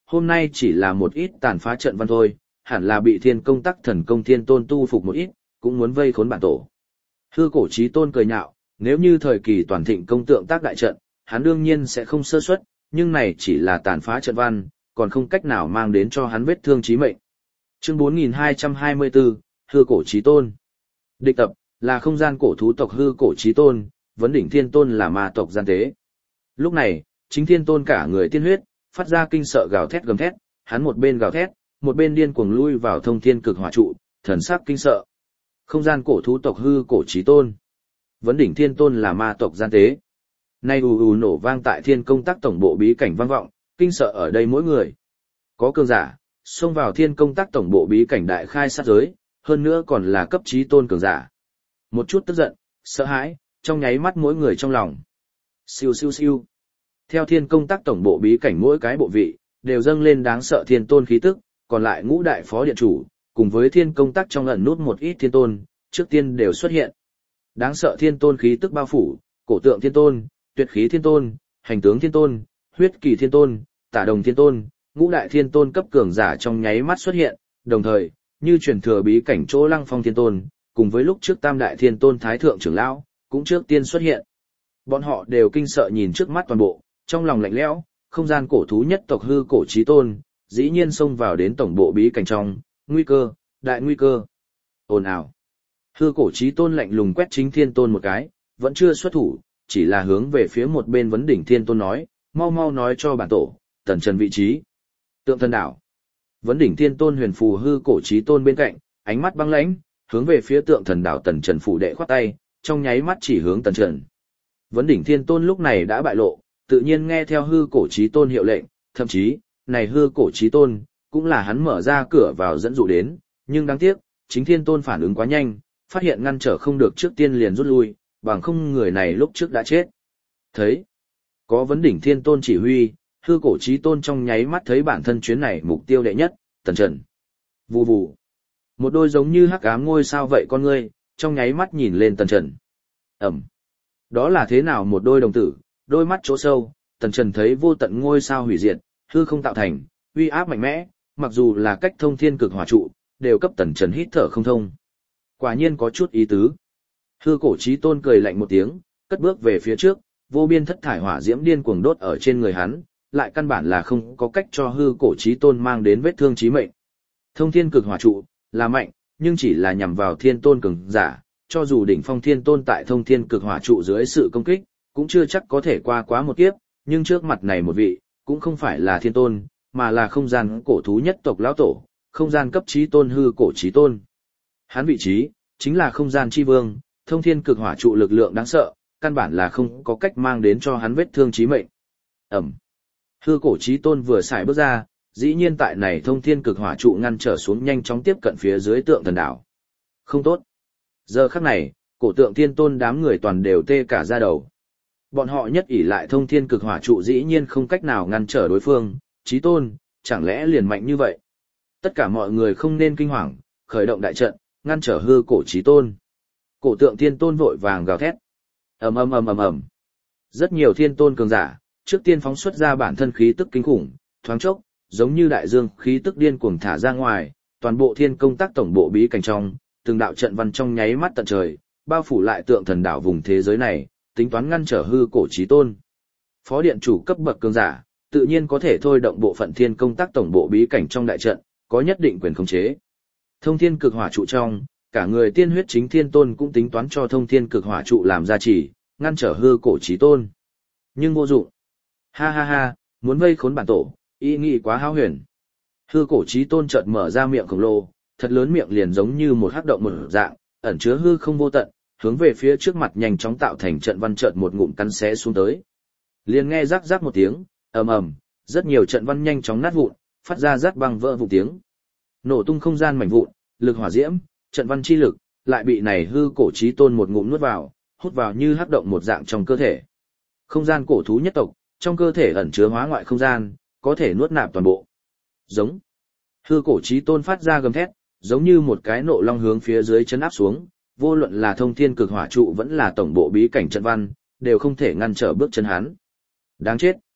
hôm nay chỉ là một ít tàn phá trận văn thôi, hẳn là bị thiên công tắc thần công thiên tôn tu phục một ít, cũng muốn vây khốn bản tổ. Hư cổ chí tôn cười nhạo, nếu như thời kỳ toàn thịnh công tượng tác đại trận, hắn đương nhiên sẽ không sơ suất, nhưng này chỉ là tàn phá trận văn, còn không cách nào mang đến cho hắn vết thương chí mệnh. Chương bốn nghìn hai trăm hai mươi bốn, Hư cổ chí tôn. Địch tập, là không gian cổ thú tộc hư cổ chí tôn, vấn đỉnh thiên tôn là ma tộc gian tế. Lúc này, chính thiên tôn cả người tiên huyết, phát ra kinh sợ gào thét gầm thét, hắn một bên gào thét, một bên điên cuồng lui vào thông thiên cực hỏa trụ, thần sắc kinh sợ. Không gian cổ thú tộc hư cổ chí tôn, vấn đỉnh thiên tôn là ma tộc gian tế. Nay ù ù nổ vang tại thiên công tác tổng bộ bí cảnh vang vọng, kinh sợ ở đây mỗi người. Có cường giả, xông vào thiên công tác tổng bộ bí cảnh đại khai sát giới, hơn nữa còn là cấp chí tôn cường giả. Một chút tức giận, sợ hãi, trong nháy mắt mỗi người trong lòng. Siêu siêu siêu. Theo thiên công tác tổng bộ bí cảnh mỗi cái bộ vị, đều dâng lên đáng sợ thiên tôn khí tức, còn lại ngũ đại phó điện chủ, cùng với thiên công tác trong ẩn nút một ít thiên tôn, trước tiên đều xuất hiện. Đáng sợ thiên tôn khí tức bao phủ, cổ tượng thiên tôn, tuyệt khí thiên tôn, hành tướng thiên tôn, huyết kỳ thiên tôn, tả đồng thiên tôn, ngũ đại thiên tôn cấp cường giả trong nháy mắt xuất hiện, đồng thời, như truyền thừa bí cảnh chỗ lăng phong thiên tôn, cùng với lúc trước tam đại thiên tôn thái thượng trưởng lão, cũng trước tiên xuất hiện. Bọn họ đều kinh sợ nhìn trước mắt toàn bộ, trong lòng lạnh lẽo, không gian cổ thú nhất tộc hư cổ chí tôn, dĩ nhiên xông vào đến tổng bộ bí cảnh trong, nguy cơ, đại nguy cơ. Ồn ào. Hư cổ chí tôn lạnh lùng quét chính thiên tôn một cái, vẫn chưa xuất thủ, chỉ là hướng về phía một bên vấn đỉnh thiên tôn nói, mau mau nói cho bản tổ, tần trần vị trí. Tượng thần đảo. Vấn đỉnh thiên tôn huyền phù hư cổ chí tôn bên cạnh, ánh mắt băng lãnh, hướng về phía tượng thần đảo tần trần phủ đệ khoát tay, trong nháy mắt chỉ hướng tần trần. Vấn đỉnh thiên tôn lúc này đã bại lộ, tự nhiên nghe theo hư cổ chí tôn hiệu lệnh, thậm chí, này hư cổ chí tôn, cũng là hắn mở ra cửa vào dẫn dụ đến, nhưng đáng tiếc, chính thiên tôn phản ứng quá nhanh, phát hiện ngăn trở không được trước tiên liền rút lui, bằng không người này lúc trước đã chết. Thấy, có vấn đỉnh thiên tôn chỉ huy, hư cổ chí tôn trong nháy mắt thấy bản thân chuyến này mục tiêu đệ nhất, tần trần. Vù vù. Một đôi giống như hắc ám ngôi sao vậy con ngươi, trong nháy mắt nhìn lên tần trần. Ẩm. Đó là thế nào một đôi đồng tử, đôi mắt chỗ sâu, tần trần thấy vô tận ngôi sao hủy diệt, hư không tạo thành, uy áp mạnh mẽ, mặc dù là cách thông thiên cực hỏa trụ, đều cấp tần trần hít thở không thông. Quả nhiên có chút ý tứ. Hư cổ chí tôn cười lạnh một tiếng, cất bước về phía trước, vô biên thất thải hỏa diễm điên cuồng đốt ở trên người hắn, lại căn bản là không có cách cho hư cổ chí tôn mang đến vết thương chí mệnh. Thông thiên cực hỏa trụ là mạnh, nhưng chỉ là nhằm vào thiên tôn cường giả, cho dù đỉnh phong thiên tôn tại thông thiên cực hỏa trụ dưới sự công kích, cũng chưa chắc có thể qua quá một kiếp, nhưng trước mặt này một vị, cũng không phải là thiên tôn, mà là không gian cổ thú nhất tộc lão tổ, không gian cấp chí tôn hư cổ chí tôn. Hắn vị trí, chính là không gian chi vương, thông thiên cực hỏa trụ lực lượng đáng sợ, căn bản là không có cách mang đến cho hắn vết thương chí mệnh. Ẩm. Hư cổ chí tôn vừa xài bước ra, dĩ nhiên tại này thông thiên cực hỏa trụ ngăn trở xuống nhanh chóng tiếp cận phía dưới tượng thần đảo. Không tốt. Giờ khắc này, cổ tượng thiên tôn đám người toàn đều tê cả da đầu. Bọn họ nhất ỷ lại thông thiên cực hỏa trụ dĩ nhiên không cách nào ngăn trở đối phương, chí tôn, chẳng lẽ liền mạnh như vậy? Tất cả mọi người không nên kinh hoàng, khởi động đại trận, ngăn trở hư cổ chí tôn. Cổ tượng thiên tôn vội vàng gào thét. Ầm ầm ầm ầm ầm. Rất nhiều thiên tôn cường giả, trước tiên phóng xuất ra bản thân khí tức kinh khủng, thoáng chốc, giống như đại dương khí tức điên cuồng thả ra ngoài, toàn bộ thiên công tác tổng bộ bí cảnh trong, từng đạo trận văn trong nháy mắt tận trời, bao phủ lại tượng thần đảo vùng thế giới này, tính toán ngăn trở hư cổ chí tôn. Phó điện chủ cấp bậc cường giả, tự nhiên có thể thôi động bộ phận thiên công tác tổng bộ bí cảnh trong đại trận, có nhất định quyền khống chế. Thông thiên cực hỏa trụ trong, cả người tiên huyết chính thiên tôn cũng tính toán cho thông thiên cực hỏa trụ làm gia trì, ngăn trở hư cổ chí tôn. Nhưng vô dụng. Ha ha ha, muốn vây khốn bản tổ, ý nghĩ quá hão huyền. Hư cổ chí tôn chợt mở ra miệng khổng lồ, thật lớn miệng liền giống như một hắc động một dạng, ẩn chứa hư không vô tận, hướng về phía trước mặt nhanh chóng tạo thành trận văn chợt một ngụm cắn xé xuống tới. Liền nghe rắc rắc một tiếng, ầm ầm, rất nhiều trận văn nhanh chóng nát vụn, phát ra rát băng vỡ vụn tiếng. Nổ tung không gian mảnh vụn, lực hỏa diễm, trận văn chi lực, lại bị này hư cổ chí tôn một ngụm nuốt vào, hút vào như hắc động một dạng trong cơ thể. Không gian cổ thú nhất tộc, trong cơ thể ẩn chứa hóa ngoại không gian, có thể nuốt nạp toàn bộ. Giống. Hư cổ chí tôn phát ra gầm thét, giống như một cái nộ long hướng phía dưới chấn áp xuống, vô luận là thông thiên cực hỏa trụ vẫn là tổng bộ bí cảnh trận văn, đều không thể ngăn trở bước chân hắn. Đáng chết.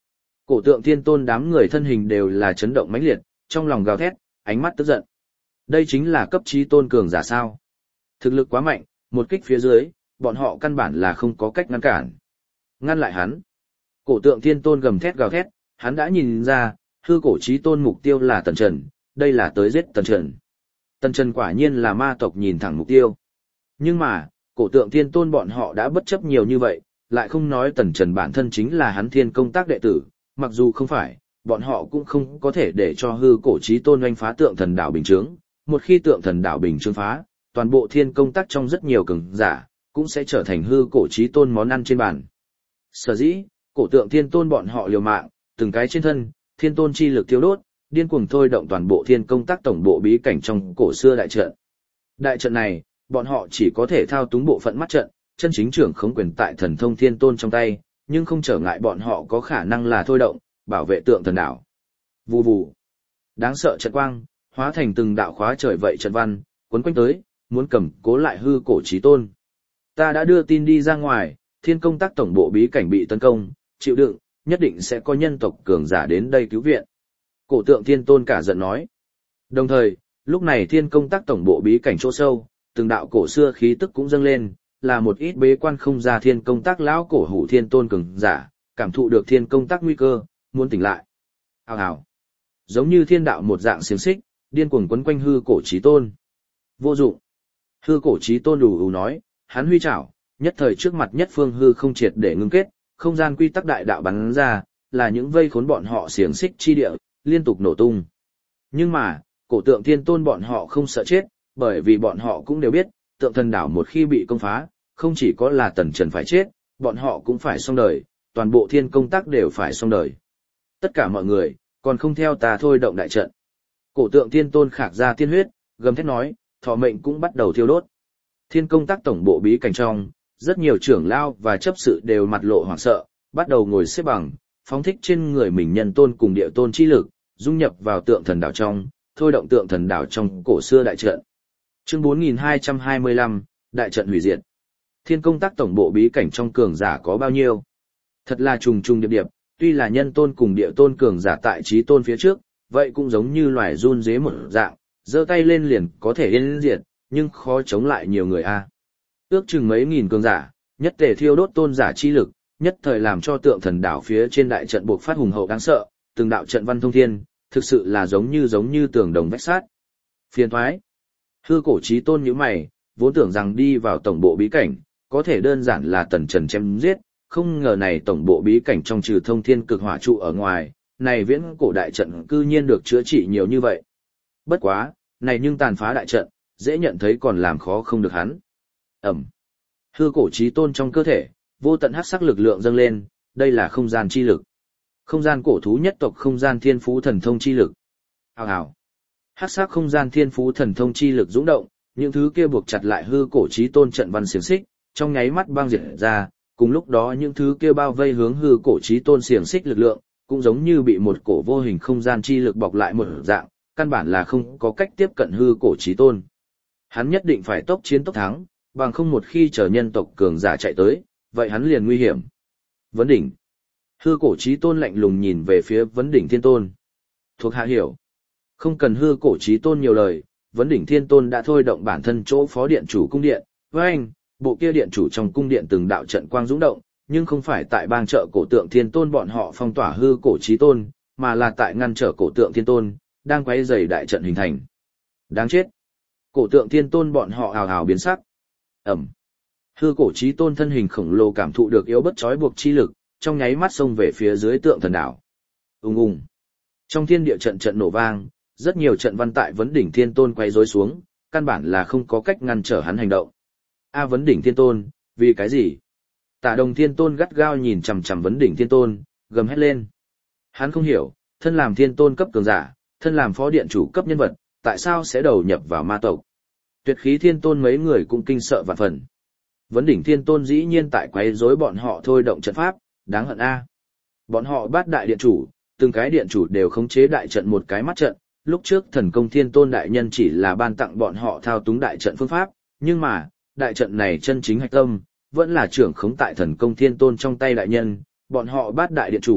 Cổ tượng thiên tôn đám người thân hình đều là chấn động mãnh liệt, trong lòng gào thét, ánh mắt tức giận. Đây chính là cấp chí tôn cường giả sao. Thực lực quá mạnh, một kích phía dưới, bọn họ căn bản là không có cách ngăn cản. Ngăn lại hắn. Cổ tượng thiên tôn gầm thét gào thét, hắn đã nhìn ra, hư cổ chí tôn mục tiêu là Tần Trần, đây là tới giết Tần Trần. Tần Trần quả nhiên là ma tộc nhìn thẳng mục tiêu. Nhưng mà, cổ tượng thiên tôn bọn họ đã bất chấp nhiều như vậy, lại không nói Tần Trần bản thân chính là hắn thiên công tác đệ tử, mặc dù không phải, bọn họ cũng không có thể để cho hư cổ chí tôn oanh phá tượng thần đảo bình chướng. Một khi tượng thần đảo bình chướng phá, toàn bộ thiên công tác trong rất nhiều cường giả, cũng sẽ trở thành hư cổ chí tôn món ăn trên bàn. Sở dĩ, cổ tượng thiên tôn bọn họ liều mạng, từng cái trên thân, thiên tôn chi lực thiêu đốt, điên cuồng thôi động toàn bộ thiên công tác tổng bộ bí cảnh trong cổ xưa đại trận. Đại trận này, bọn họ chỉ có thể thao túng bộ phận mắt trận, chân chính trưởng khống quyền tại thần thông thiên tôn trong tay, nhưng không trở ngại bọn họ có khả năng là thôi động, bảo vệ tượng thần đảo. Vù vù. Đáng sợ trận quang, hóa thành từng đạo khóa trời vậy trận văn, quấn quanh tới, muốn cầm cố lại hư cổ chí tôn. Ta đã đưa tin đi ra ngoài, thiên công tác tổng bộ bí cảnh bị tấn công, chịu đựng, nhất định sẽ có nhân tộc cường giả đến đây cứu viện. Cổ tượng thiên tôn cả giận nói. Đồng thời, lúc này thiên công tác tổng bộ bí cảnh chỗ sâu, từng đạo cổ xưa khí tức cũng dâng lên, là một ít bế quan không ra thiên công tác lão cổ hủ thiên tôn cường giả, cảm thụ được thiên công tác nguy cơ, muốn tỉnh lại. Hào hào. Giống như thiên đạo một dạng xiềng xích, điên cuồng quấn quanh hư cổ chí tôn. Vô dụng. Hư cổ chí tôn đủ ủ nói, hắn huy chảo, nhất thời trước mặt nhất phương hư không triệt để ngưng kết, không gian quy tắc đại đạo bắn ra, là những vây khốn bọn họ xiềng xích chi địa, liên tục nổ tung. Nhưng mà, cổ tượng thiên tôn bọn họ không sợ chết, bởi vì bọn họ cũng đều biết, tượng thần đảo một khi bị công phá, không chỉ có là Tần Trần phải chết, bọn họ cũng phải xong đời, toàn bộ thiên công tác đều phải xong đời. Tất cả mọi người, còn không theo ta thôi động đại trận. Cổ tượng thiên tôn khạc ra tiên huyết, gầm thét nói, thọ mệnh cũng bắt đầu thiêu đốt. Thiên công tác tổng bộ bí cảnh trong, rất nhiều trưởng lao và chấp sự đều mặt lộ hoảng sợ, bắt đầu ngồi xếp bằng, phóng thích trên người mình nhân tôn cùng địa tôn chi lực, dung nhập vào tượng thần đảo trong, thôi động tượng thần đảo trong cổ xưa đại trận. Chương bốn nghìn hai trăm hai mươi lăm, đại trận hủy diệt. Thiên công tác tổng bộ bí cảnh trong cường giả có bao nhiêu? Thật là trùng trùng điệp điệp, tuy là nhân tôn cùng địa tôn cường giả tại trí tôn phía trước, vậy cũng giống như loài run dế một dạng, giơ tay lên liền có thể yên diệt, nhưng khó chống lại nhiều người a. Ước chừng mấy nghìn cường giả, nhất tề thiêu đốt tôn giả chi lực, nhất thời làm cho tượng thần đảo phía trên đại trận buộc phát hùng hậu đáng sợ, từng đạo trận văn thông thiên, thực sự là giống như giống như tường đồng vách sát. Phiền thoái. Hư cổ chí tôn như mày, vốn tưởng rằng đi vào tổng bộ bí cảnh, có thể đơn giản là Tần Trần chém giết, không ngờ này tổng bộ bí cảnh trong trừ thông thiên cực hỏa trụ ở ngoài, này viễn cổ đại trận cư nhiên được chữa trị nhiều như vậy. Bất quá, này nhưng tàn phá đại trận, dễ nhận thấy còn làm khó không được hắn. Ẩm. Hư cổ chí tôn trong cơ thể, vô tận hắc sắc lực lượng dâng lên, đây là không gian chi lực. Không gian cổ thú nhất tộc không gian thiên phú thần thông chi lực. Hào hào. Hắc sắc không gian thiên phú thần thông chi lực dũng động, những thứ kia buộc chặt lại hư cổ chí tôn trận văn xiềng xích, trong nháy mắt băng diệt ra, cùng lúc đó những thứ kia bao vây hướng hư cổ chí tôn xiềng xích lực lượng, cũng giống như bị một cổ vô hình không gian chi lực bọc lại một dạng, căn bản là không có cách tiếp cận hư cổ chí tôn. Hắn nhất định phải tốc chiến tốc thắng, bằng không một khi chờ nhân tộc cường giả chạy tới, vậy hắn liền nguy hiểm. Vấn đỉnh. Hư cổ chí tôn lạnh lùng nhìn về phía vấn đỉnh thiên tôn. Thuộc hạ hiểu. Không cần hư cổ chí tôn nhiều lời, vấn đỉnh thiên tôn đã thôi động bản thân chỗ phó điện chủ cung điện. Với anh, bộ kia điện chủ trong cung điện từng đạo trận quang dũng động, nhưng không phải tại bang trợ cổ tượng thiên tôn bọn họ phong tỏa hư cổ chí tôn, mà là tại ngăn trở cổ tượng thiên tôn, đang quấy rầy đại trận hình thành. Đáng chết. Cổ tượng thiên tôn bọn họ hào hào biến sắc. Ẩm. Hư cổ chí tôn thân hình khổng lồ cảm thụ được yếu bất trói buộc chi lực, trong nháy mắt xông về phía dưới tượng thần đảo. Ùng ùng. Trong thiên địa trận trận nổ vang, rất nhiều trận văn tại vấn đỉnh thiên tôn quay rối xuống, căn bản là không có cách ngăn trở hắn hành động. A vấn đỉnh thiên tôn, vì cái gì? Tả Đồng thiên tôn gắt gao nhìn chằm chằm vấn đỉnh thiên tôn, gầm hét lên. Hắn không hiểu, thân làm thiên tôn cấp cường giả, thân làm phó điện chủ cấp nhân vật, tại sao sẽ đầu nhập vào ma tộc? Tuyệt khí thiên tôn mấy người cũng kinh sợ vạn phần. Vấn đỉnh thiên tôn dĩ nhiên tại quấy rối bọn họ thôi động trận pháp, đáng hận a. Bọn họ bát đại điện chủ, từng cái điện chủ đều khống chế đại trận một cái mắt trận, lúc trước thần công thiên tôn đại nhân chỉ là ban tặng bọn họ thao túng đại trận phương pháp, nhưng mà, đại trận này chân chính hạch tâm, vẫn là trưởng khống tại thần công thiên tôn trong tay đại nhân, bọn họ bát đại điện chủ,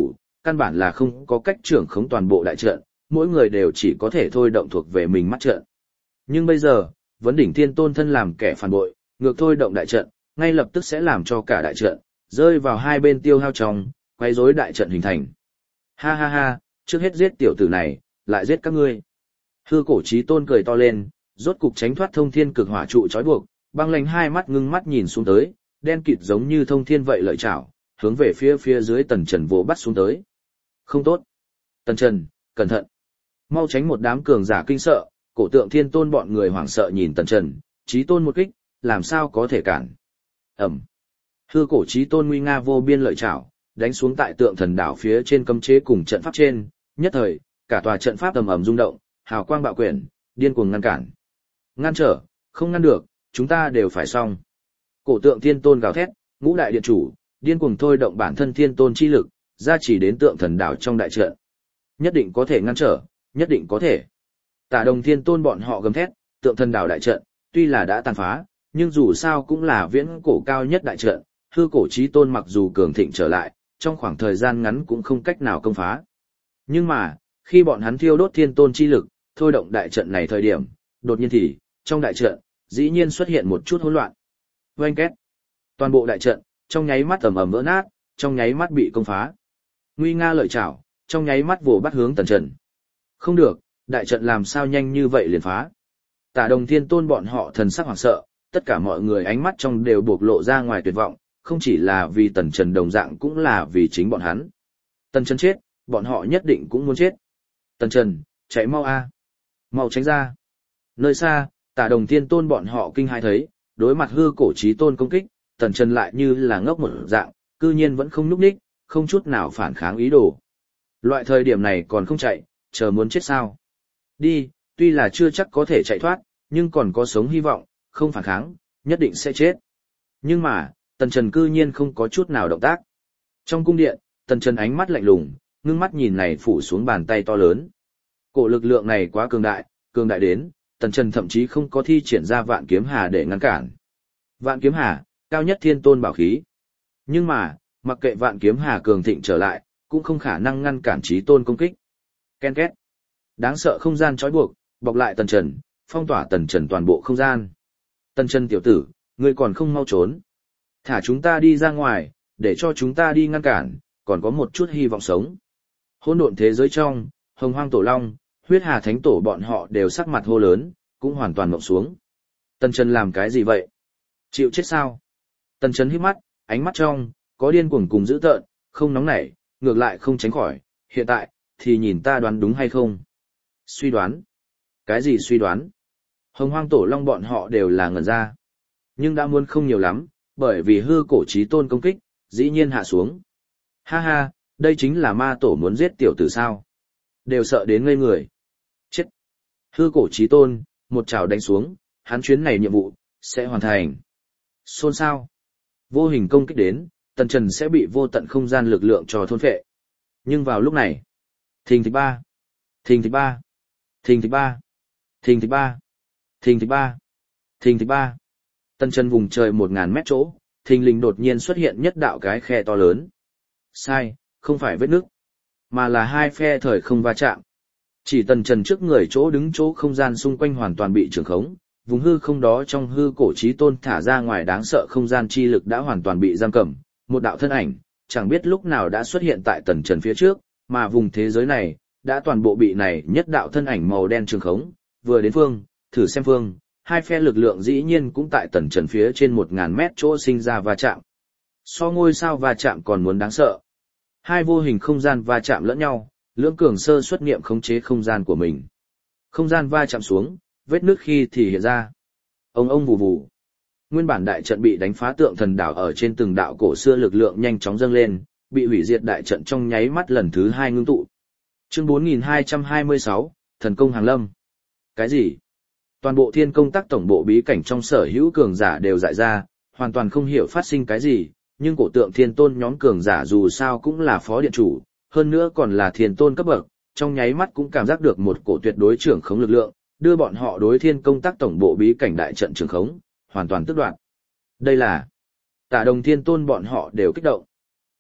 căn bản là không có cách trưởng khống toàn bộ đại trận, mỗi người đều chỉ có thể thôi động thuộc về mình mắt trận. Nhưng bây giờ, vấn đỉnh thiên tôn thân làm kẻ phản bội, ngược thôi động đại trận, ngay lập tức sẽ làm cho cả đại trận rơi vào hai bên tiêu hao trong, quấy rối đại trận hình thành. Ha ha ha, trước hết giết tiểu tử này, lại giết các ngươi. Hư cổ chí tôn cười to lên, rốt cục tránh thoát thông thiên cực hỏa trụ trói buộc, băng lạnh hai mắt ngưng mắt nhìn xuống tới, đen kịt giống như thông thiên vậy lợi chảo, hướng về phía phía dưới Tần Trần vỗ bắt xuống tới. Không tốt. Tần Trần, cẩn thận. Mau tránh, một đám cường giả kinh sợ, cổ tượng thiên tôn bọn người hoảng sợ nhìn Tần Trần, chí tôn một kích, làm sao có thể cản. Ẩm. Hư cổ chí tôn nguy nga vô biên lợi chảo, đánh xuống tại tượng thần đảo phía trên cấm chế cùng trận pháp trên, nhất thời, cả tòa trận pháp ầm ầm rung động, hào quang bạo quyển, điên cuồng ngăn cản. Ngăn trở, không ngăn được, chúng ta đều phải xong. Cổ tượng thiên tôn gào thét, ngũ đại điện chủ, điên cuồng thôi động bản thân thiên tôn chi lực, ra chỉ đến tượng thần đảo trong đại trận. Nhất định có thể ngăn trở, nhất định có thể. Tả đồng thiên tôn bọn họ gầm thét, tượng thần đảo đại trận, tuy là đã tàn phá, nhưng dù sao cũng là viễn cổ cao nhất đại trận, hư cổ chí tôn mặc dù cường thịnh trở lại, trong khoảng thời gian ngắn cũng không cách nào công phá. Nhưng mà, khi bọn hắn thiêu đốt thiên tôn chi lực, thôi động đại trận này thời điểm, đột nhiên thì, trong đại trận, dĩ nhiên xuất hiện một chút hỗn loạn. Oanh két. Toàn bộ đại trận, trong nháy mắt ầm ầm vỡ nát, trong nháy mắt bị công phá. Nguy nga lợi chảo, trong nháy mắt vồ bắt hướng Tần Trần. Không được, đại trận làm sao nhanh như vậy liền phá. Tả đồng thiên tôn bọn họ thần sắc hoảng sợ, tất cả mọi người ánh mắt trong đều bộc lộ ra ngoài tuyệt vọng, không chỉ là vì Tần Trần đồng dạng cũng là vì chính bọn hắn. Tần Trần chết, bọn họ nhất định cũng muốn chết. Tần Trần, chạy mau a, mau tránh ra. Nơi xa, Tả đồng thiên tôn bọn họ kinh hãi thấy, đối mặt hư cổ chí tôn công kích, Tần Trần lại như là ngốc một dạng, cư nhiên vẫn không nhúc nhích, không chút nào phản kháng ý đồ. Loại thời điểm này còn không chạy, chờ muốn chết sao? Đi, tuy là chưa chắc có thể chạy thoát, nhưng còn có sống hy vọng, không phản kháng, nhất định sẽ chết. Nhưng mà, Tần Trần cư nhiên không có chút nào động tác. Trong cung điện, Tần Trần ánh mắt lạnh lùng, ngưng mắt nhìn này phủ xuống bàn tay to lớn. Cổ lực lượng này quá cường đại, cường đại đến, Tần Trần thậm chí không có thi triển ra vạn kiếm hà để ngăn cản. Vạn kiếm hà, cao nhất thiên tôn bảo khí. Nhưng mà, mặc kệ vạn kiếm hà cường thịnh trở lại, cũng không khả năng ngăn cản chí tôn công kích. Ken két. Đáng sợ không gian trói buộc, bọc lại Tần Trần, phong tỏa Tần Trần toàn bộ không gian. Tần Trần tiểu tử, ngươi còn không mau trốn. Thả chúng ta đi ra ngoài, để cho chúng ta đi ngăn cản, còn có một chút hy vọng sống. Hỗn độn thế giới trong, Hồng Hoang Tổ Long, Huyết Hà Thánh Tổ bọn họ đều sắc mặt hô lớn, cũng hoàn toàn mộng xuống. Tần Trần làm cái gì vậy? Chịu chết sao? Tần Trần hít mắt, ánh mắt trong, có điên cuồng cùng dữ tợn, không nóng nảy, ngược lại không tránh khỏi. Hiện tại, thì nhìn ta đoán đúng hay không? Suy đoán? Cái gì suy đoán? Hồng Hoang Tổ Long bọn họ đều là ngẩn ra. Nhưng đã muốn không nhiều lắm, bởi vì hư cổ chí tôn công kích, dĩ nhiên hạ xuống. Ha ha, đây chính là ma tổ muốn giết tiểu tử sao? Đều sợ đến ngây người. Chết! Hư cổ chí tôn, một chảo đánh xuống, hắn chuyến này nhiệm vụ, sẽ hoàn thành. Xôn xao. Vô hình công kích đến, Tần Trần sẽ bị vô tận không gian lực lượng cho thôn phệ. Nhưng vào lúc này, thình thịch ba, thình thịch ba, thình thịch ba, thình thịch ba, thình thịch ba, thình thịch ba. Tần Trần vùng trời một ngàn mét chỗ, thình lình đột nhiên xuất hiện nhất đạo cái khe to lớn. Sai, không phải vết nứt, mà là hai phe thời không va chạm. Chỉ Tần Trần trước người chỗ đứng chỗ không gian xung quanh hoàn toàn bị trường khống, vùng hư không đó trong hư cổ chí tôn thả ra ngoài đáng sợ không gian chi lực đã hoàn toàn bị giam cầm, một đạo thân ảnh, chẳng biết lúc nào đã xuất hiện tại Tần Trần phía trước, mà vùng thế giới này, đã toàn bộ bị này nhất đạo thân ảnh màu đen trường khống, vừa đến phương, thử xem phương, hai phe lực lượng dĩ nhiên cũng tại Tần Trần phía trên một ngàn mét chỗ sinh ra va chạm. So ngôi sao va chạm còn muốn đáng sợ. Hai vô hình không gian va chạm lẫn nhau, lưỡng cường sơ xuất niệm khống chế không gian của mình. Không gian va chạm xuống, vết nước khi thì hiện ra. Ông ông vù vù. Nguyên bản đại trận bị đánh phá tượng thần đảo ở trên từng đạo cổ xưa lực lượng nhanh chóng dâng lên, bị hủy diệt đại trận trong nháy mắt lần thứ hai ngưng tụ. Chương bốn nghìn hai trăm hai mươi sáu, Thần công hàng lâm. Cái gì? Toàn bộ thiên công tác tổng bộ bí cảnh trong sở hữu cường giả đều dại ra, hoàn toàn không hiểu phát sinh cái gì, nhưng cổ tượng thiên tôn nhóm cường giả dù sao cũng là phó điện chủ, hơn nữa còn là thiên tôn cấp bậc, trong nháy mắt cũng cảm giác được một cổ tuyệt đối trưởng khống lực lượng, đưa bọn họ đối thiên công tác tổng bộ bí cảnh đại trận trưởng khống, hoàn toàn tước đoạt. Đây là Tả đồng thiên tôn bọn họ đều kích động.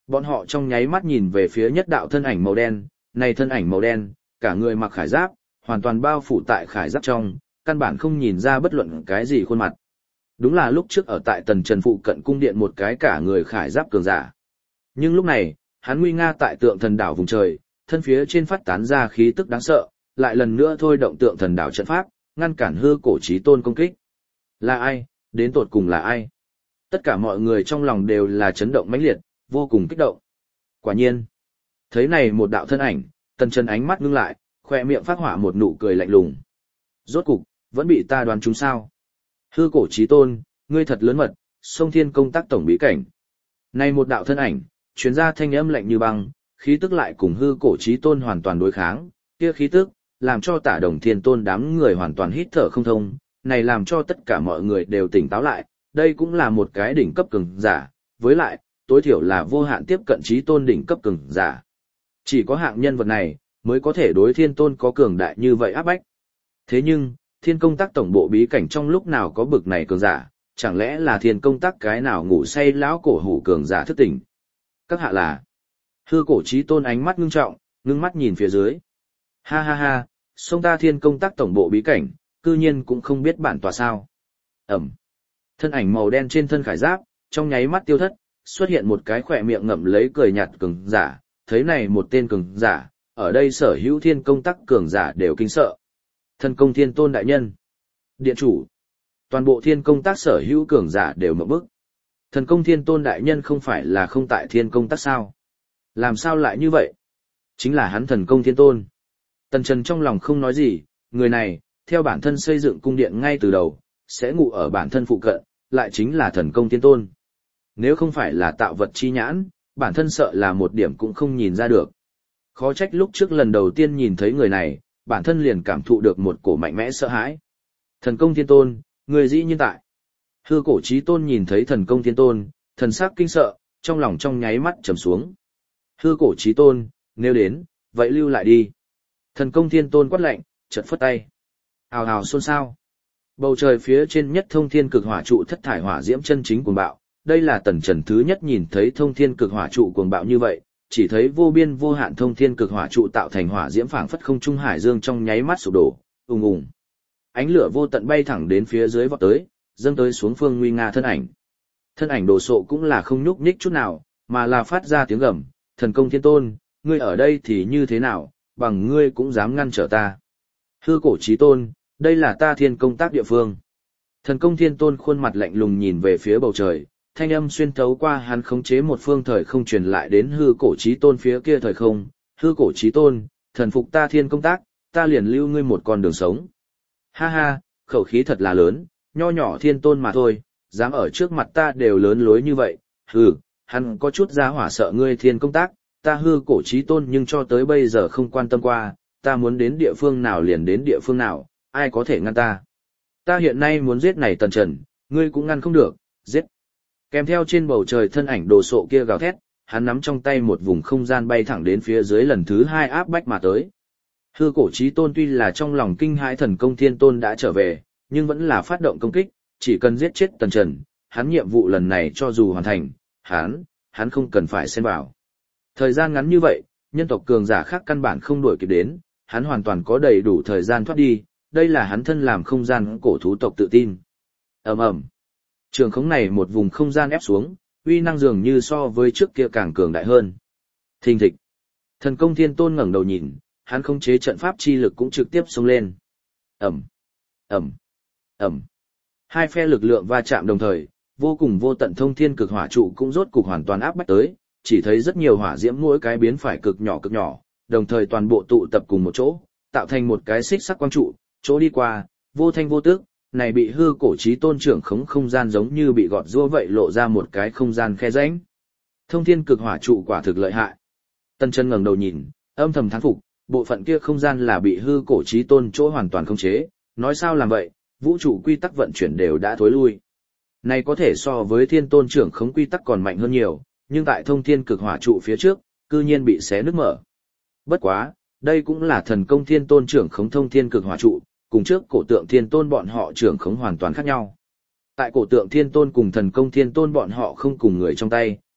Bọn họ trong nháy mắt nhìn về phía nhất đạo thân ảnh màu đen, này thân ảnh màu đen, cả người mặc khải giáp, hoàn toàn bao phủ tại khải giáp trong, căn bản không nhìn ra bất luận cái gì khuôn mặt. Đúng là lúc trước ở tại Tần Trần phụ cận cung điện một cái cả người khải giáp cường giả. Nhưng lúc này, hắn nguy nga tại tượng thần đảo vùng trời, thân phía trên phát tán ra khí tức đáng sợ, lại lần nữa thôi động tượng thần đảo trận pháp, ngăn cản hư cổ chí tôn công kích. Là ai? Đến tột cùng là ai? Tất cả mọi người trong lòng đều là chấn động mãnh liệt, vô cùng kích động. Quả nhiên, thấy này một đạo thân ảnh, Tần Trần ánh mắt ngưng lại, khoe miệng phát hỏa một nụ cười lạnh lùng. Rốt cục, vẫn bị ta đoán trúng sao? Hư cổ chí tôn, ngươi thật lớn mật, sông thiên công tác tổng bí cảnh. Này một đạo thân ảnh, truyền ra thanh âm lạnh như băng, khí tức lại cùng hư cổ chí tôn hoàn toàn đối kháng, kia khí tức, làm cho Tả Đồng Thiên Tôn đám người hoàn toàn hít thở không thông, này làm cho tất cả mọi người đều tỉnh táo lại, đây cũng là một cái đỉnh cấp cường giả, với lại, tối thiểu là vô hạn tiếp cận chí tôn đỉnh cấp cường giả. Chỉ có hạng nhân vật này, mới có thể đối Thiên Tôn có cường đại như vậy áp bách. Thế nhưng, Thiên công tác tổng bộ bí cảnh trong lúc nào có bực này cường giả, chẳng lẽ là Thiên công tác cái nào ngủ say lão cổ hủ cường giả thức tỉnh? Các hạ là hư cổ chí tôn ánh mắt ngưng trọng, ngưng mắt nhìn phía dưới. Ha ha ha, sông ta Thiên công tác tổng bộ bí cảnh, cư nhiên cũng không biết bản tòa sao. Ẩm. Thân ảnh màu đen trên thân khải giáp, trong nháy mắt tiêu thất, xuất hiện một cái khỏe miệng ngậm lấy cười nhạt cường giả, thấy này một tên cường giả, ở đây sở hữu Thiên công tác cường giả đều kinh sợ. Thần công Thiên Tôn đại nhân, điện chủ, toàn bộ Thiên công tác sở hữu cường giả đều mở bức. Thần công Thiên Tôn đại nhân không phải là không tại Thiên công tác sao? Làm sao lại như vậy? Chính là hắn thần công Thiên Tôn. Tần Trần trong lòng không nói gì, người này, theo bản thân xây dựng cung điện ngay từ đầu, sẽ ngủ ở bản thân phụ cận, lại chính là thần công Thiên Tôn. Nếu không phải là tạo vật chi nhãn, bản thân sợ là một điểm cũng không nhìn ra được. Khó trách lúc trước lần đầu tiên nhìn thấy người này, bản thân liền cảm thụ được một cổ mạnh mẽ sợ hãi. Thần công Thiên Tôn, người dĩ nhiên tại. Hư cổ chí tôn nhìn thấy thần công Thiên Tôn, thần sắc kinh sợ, trong lòng trong nháy mắt trầm xuống. Hư cổ chí tôn, nếu đến, vậy lưu lại đi. Thần công Thiên Tôn quát lạnh, chợt phất tay. Ào ào xôn xao. Bầu trời phía trên nhất thông thiên cực hỏa trụ thất thải hỏa diễm chân chính cuồng bạo, đây là Tần Trần thứ nhất nhìn thấy thông thiên cực hỏa trụ cuồng bạo như vậy, chỉ thấy vô biên vô hạn thông thiên cực hỏa trụ tạo thành hỏa diễm phảng phất không trung hải dương trong nháy mắt sụp đổ, ùng ùng. Ánh lửa vô tận bay thẳng đến phía dưới vọt tới, dâng tới xuống phương nguy nga thân ảnh. Thân ảnh đồ sộ cũng là không nhúc nhích chút nào, mà là phát ra tiếng gầm, thần công Thiên Tôn, ngươi ở đây thì như thế nào, bằng ngươi cũng dám ngăn trở ta. Hư cổ chí tôn, đây là ta Thiên công tác địa phương. Thần công Thiên Tôn khuôn mặt lạnh lùng nhìn về phía bầu trời, thanh âm xuyên thấu qua hắn khống chế một phương thời không truyền lại đến hư cổ chí tôn phía kia thời không. Hư cổ chí tôn, thần phục ta Thiên công tác, ta liền lưu ngươi một con đường sống. Ha ha, khẩu khí thật là lớn, nho nhỏ Thiên Tôn mà thôi, dám ở trước mặt ta đều lớn lối như vậy. Hừ, hắn có chút giá hỏa sợ ngươi Thiên công tác, ta hư cổ chí tôn nhưng cho tới bây giờ không quan tâm qua, ta muốn đến địa phương nào liền đến địa phương nào, ai có thể ngăn ta. Ta hiện nay muốn giết này Tần Trần, ngươi cũng ngăn không được, giết. Kèm theo trên bầu trời thân ảnh đồ sộ kia gào thét, hắn nắm trong tay một vùng không gian bay thẳng đến phía dưới lần thứ hai áp bách mà tới. Hư cổ chí tôn tuy là trong lòng kinh hãi thần công Thiên Tôn đã trở về, nhưng vẫn là phát động công kích, chỉ cần giết chết Tần Trần, hắn nhiệm vụ lần này cho dù hoàn thành, hắn, hắn không cần phải xen vào. Thời gian ngắn như vậy, nhân tộc cường giả khác căn bản không đuổi kịp đến, hắn hoàn toàn có đầy đủ thời gian thoát đi, đây là hắn thân làm không gian cổ thú tộc tự tin. Ầm ầm. Trường khống này một vùng không gian ép xuống, uy năng dường như so với trước kia càng cường đại hơn. Thình thịch. Thần công Thiên Tôn ngẩng đầu nhìn, hắn khống chế trận pháp chi lực cũng trực tiếp xông lên. Ầm. Ầm. Ầm. Hai phe lực lượng va chạm đồng thời, vô cùng vô tận thông thiên cực hỏa trụ cũng rốt cục hoàn toàn áp bách tới, chỉ thấy rất nhiều hỏa diễm mỗi cái biến phải cực nhỏ cực nhỏ, đồng thời toàn bộ tụ tập cùng một chỗ, tạo thành một cái xích sắc quang trụ, chỗ đi qua, vô thanh vô tức, này bị hư cổ chí tôn trưởng khống không gian giống như bị gọt giũa vậy lộ ra một cái không gian khe rãnh. Thông thiên cực hỏa trụ quả thực lợi hại. Tần Chân ngẩng đầu nhìn, âm thầm thán phục, bộ phận kia không gian là bị hư cổ chí tôn chỗ hoàn toàn khống chế, nói sao làm vậy, vũ trụ quy tắc vận chuyển đều đã thối lui. Này có thể so với Thiên Tôn trưởng khống quy tắc còn mạnh hơn nhiều, nhưng tại thông thiên cực hỏa trụ phía trước, cư nhiên bị xé nứt mở. Bất quá, đây cũng là thần công Thiên Tôn trưởng khống thông thiên cực hỏa trụ, cùng trước cổ tượng Thiên Tôn bọn họ trưởng khống hoàn toàn khác nhau. Tại cổ tượng Thiên Tôn cùng thần công Thiên Tôn bọn họ không cùng người trong tay,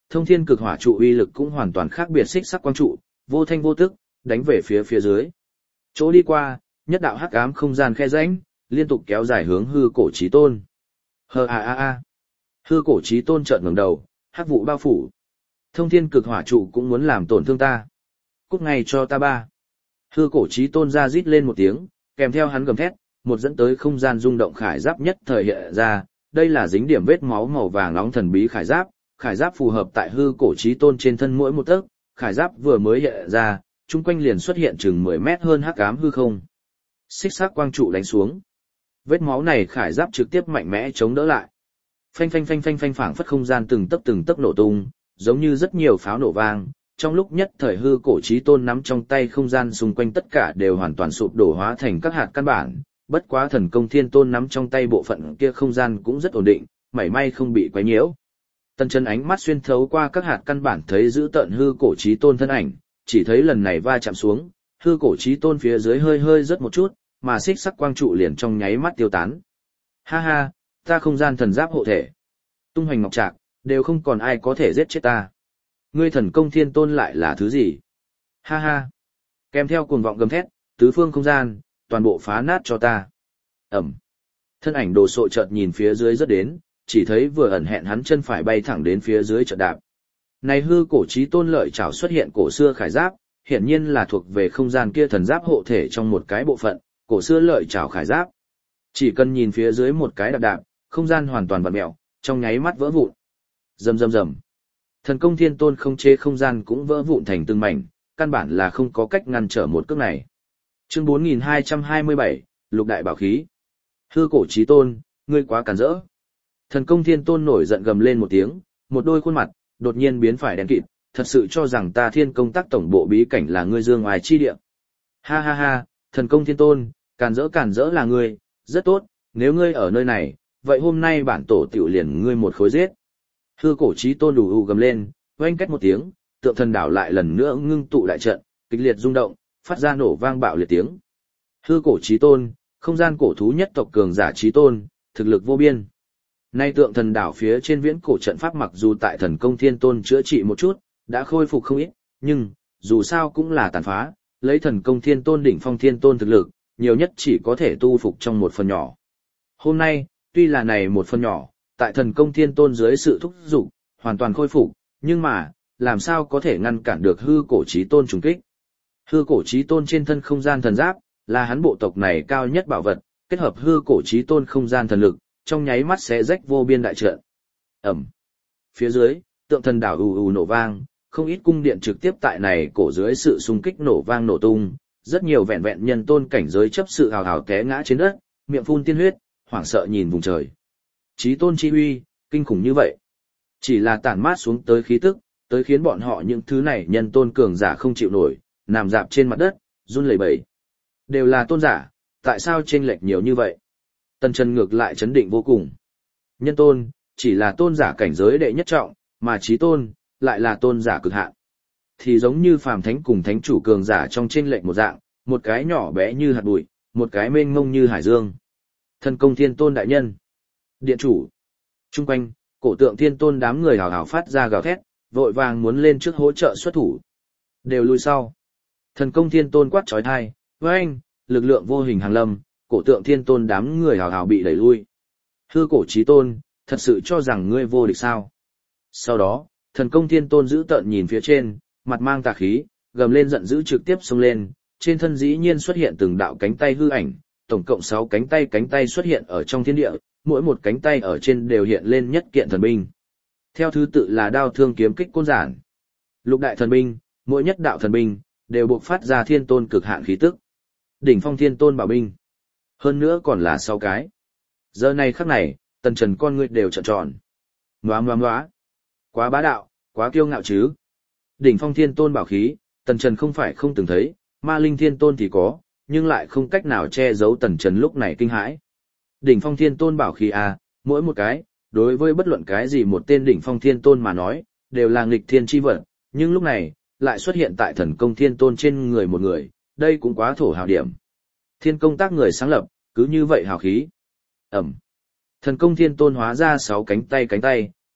thông thiên cực hỏa trụ uy lực cũng hoàn toàn khác biệt xích sắc quang trụ, vô thanh vô tức, đánh về phía phía dưới. Chỗ đi qua, nhất đạo hắc ám không gian khe rãnh, liên tục kéo dài hướng hư cổ chí tôn. Hờ a a a. Hư cổ chí tôn chợt ngẩng đầu, hắc vụ bao phủ. Thông thiên cực hỏa trụ cũng muốn làm tổn thương ta. Cút ngay cho ta ba. Hư cổ chí tôn ra rít lên một tiếng, kèm theo hắn gầm thét, một dẫn tới không gian rung động khải giáp nhất thời hiện ra, đây là dính điểm vết máu màu vàng nóng thần bí khải giáp, khải giáp phù hợp tại hư cổ chí tôn trên thân mỗi một tấc, khải giáp vừa mới hiện ra, chung quanh liền xuất hiện chừng mười mét hơn hắc ám hư không. Xích sắc quang trụ đánh xuống. Vết máu này khải giáp trực tiếp mạnh mẽ chống đỡ lại. Phanh phanh phanh phanh phanh phảng phất không gian từng tấc từng tấc nổ tung, giống như rất nhiều pháo nổ vang. Trong lúc nhất thời hư cổ chí tôn nắm trong tay không gian xung quanh tất cả đều hoàn toàn sụp đổ hóa thành các hạt căn bản, bất quá thần công thiên tôn nắm trong tay bộ phận kia không gian cũng rất ổn định, mảy may không bị quấy nhiễu. Tần Chân ánh mắt xuyên thấu qua các hạt căn bản thấy giữ tận hư cổ chí tôn thân ảnh, chỉ thấy lần này va chạm xuống, hư cổ chí tôn phía dưới hơi hơi rớt một chút, mà xích sắc quang trụ liền trong nháy mắt tiêu tán. Ha ha, ta không gian thần giáp hộ thể, tung hoành ngọc trạc, đều không còn ai có thể giết chết ta. Ngươi thần công thiên tôn lại là thứ gì? Ha ha. Kèm theo cuồng vọng gầm thét, tứ phương không gian, toàn bộ phá nát cho ta. Ẩm. Thân ảnh đồ sộ chợt nhìn phía dưới rất đến, chỉ thấy vừa ẩn hẹn hắn chân phải bay thẳng đến phía dưới chợt đạp. Này hư cổ chí tôn lợi trảo xuất hiện cổ xưa khải giáp, hiển nhiên là thuộc về không gian kia thần giáp hộ thể trong một cái bộ phận, cổ xưa lợi trảo khải giáp. Chỉ cần nhìn phía dưới một cái đạp đạp, không gian hoàn toàn vặn mèo, trong nháy mắt vỡ vụn. Rầm rầm rầm. Thần công thiên tôn không chế không gian cũng vỡ vụn thành từng mảnh, căn bản là không có cách ngăn trở một cước này. Chương bốn nghìn hai trăm hai mươi bảy, Lục đại bảo khí. Hư cổ chí tôn, ngươi quá cản rỡ. Thần công thiên tôn nổi giận gầm lên một tiếng, một đôi khuôn mặt đột nhiên biến phải đen kịt, thật sự cho rằng ta thiên công tác tổng bộ bí cảnh là ngươi dương ngoài chi địa. Ha ha ha, thần công thiên tôn, cản rỡ cản rỡ là ngươi, rất tốt, nếu ngươi ở nơi này, vậy hôm nay bản tổ tiểu liền ngươi một khối giết. Hư cổ chí tôn đủ ù gầm lên, oanh cách một tiếng, tượng thần đảo lại lần nữa ngưng tụ đại trận, kịch liệt rung động, phát ra nổ vang bạo liệt tiếng. Hư cổ chí tôn, không gian cổ thú nhất tộc cường giả chí tôn, thực lực vô biên. Nay tượng thần đảo phía trên viễn cổ trận pháp mặc dù tại thần công thiên tôn chữa trị một chút, đã khôi phục không ít, nhưng, dù sao cũng là tàn phá, lấy thần công thiên tôn đỉnh phong thiên tôn thực lực, nhiều nhất chỉ có thể tu phục trong một phần nhỏ. Hôm nay, tuy là này một phần nhỏ, tại thần công thiên tôn dưới sự thúc giục, hoàn toàn khôi phục, nhưng mà, làm sao có thể ngăn cản được hư cổ chí tôn trùng kích. Hư cổ chí tôn trên thân không gian thần giáp, là hắn bộ tộc này cao nhất bảo vật, kết hợp hư cổ chí tôn không gian thần lực, trong nháy mắt sẽ rách vô biên đại trận. Ẩm. Phía dưới, tượng thần đảo ù ù nổ vang, không ít cung điện trực tiếp tại này cổ dưới sự xung kích nổ vang nổ tung, rất nhiều vẹn vẹn nhân tôn cảnh giới chấp sự hào hào té ngã trên đất, miệng phun tiên huyết, hoảng sợ nhìn vùng trời. Chí tôn chi uy, kinh khủng như vậy. Chỉ là tản mát xuống tới khí tức, tới khiến bọn họ những thứ này nhân tôn cường giả không chịu nổi, nằm dạp trên mặt đất, run lẩy bẩy. Đều là tôn giả, tại sao chênh lệch nhiều như vậy? Tần Chân ngược lại chấn định vô cùng. Nhân tôn, chỉ là tôn giả cảnh giới đệ nhất trọng, mà chí tôn, lại là tôn giả cực hạn. Thì giống như phàm thánh cùng thánh chủ cường giả trong chênh lệch một dạng, một cái nhỏ bé như hạt bụi, một cái mênh mông như hải dương. Thần công thiên tôn đại nhân, điện chủ. Trung quanh, cổ tượng thiên tôn đám người hào hào phát ra gào thét, vội vàng muốn lên trước hỗ trợ xuất thủ. Đều lùi sau. Thần công thiên tôn quát chói tai, với anh, lực lượng vô hình hàng lâm, cổ tượng thiên tôn đám người hào hào bị đẩy lui. Hư cổ chí tôn, thật sự cho rằng ngươi vô địch sao? Sau đó, thần công thiên tôn giữ tợn nhìn phía trên, mặt mang tà khí, gầm lên giận dữ trực tiếp xông lên, trên thân dĩ nhiên xuất hiện từng đạo cánh tay hư ảnh, tổng cộng sáu cánh tay cánh tay xuất hiện ở trong thiên địa, mỗi một cánh tay ở trên đều hiện lên nhất kiện thần binh. Theo thứ tự là đao thương kiếm kích côn giản. Lục đại thần binh, mỗi nhất đạo thần binh, đều bộc phát ra thiên tôn cực hạn khí tức. Đỉnh phong thiên tôn bảo binh. Hơn nữa còn là sáu cái. Giờ này khắc này, Tần Trần con ngươi đều trợn tròn. Ngoá ngoá ngoá. Quá bá đạo, quá kiêu ngạo chứ. Đỉnh phong thiên tôn bảo khí, Tần Trần không phải không từng thấy, ma linh thiên tôn thì có, nhưng lại không cách nào che giấu Tần Trần lúc này kinh hãi. Đỉnh phong thiên tôn bảo khí à, mỗi một cái, đối với bất luận cái gì một tên đỉnh phong thiên tôn mà nói, đều là nghịch thiên chi vật, nhưng lúc này, lại xuất hiện tại thần công thiên tôn trên người một người, đây cũng quá thổ hào điểm. Thiên công tác người sáng lập, cứ như vậy hào khí. Ẩm. Thần công thiên tôn hóa ra sáu cánh tay cánh tay,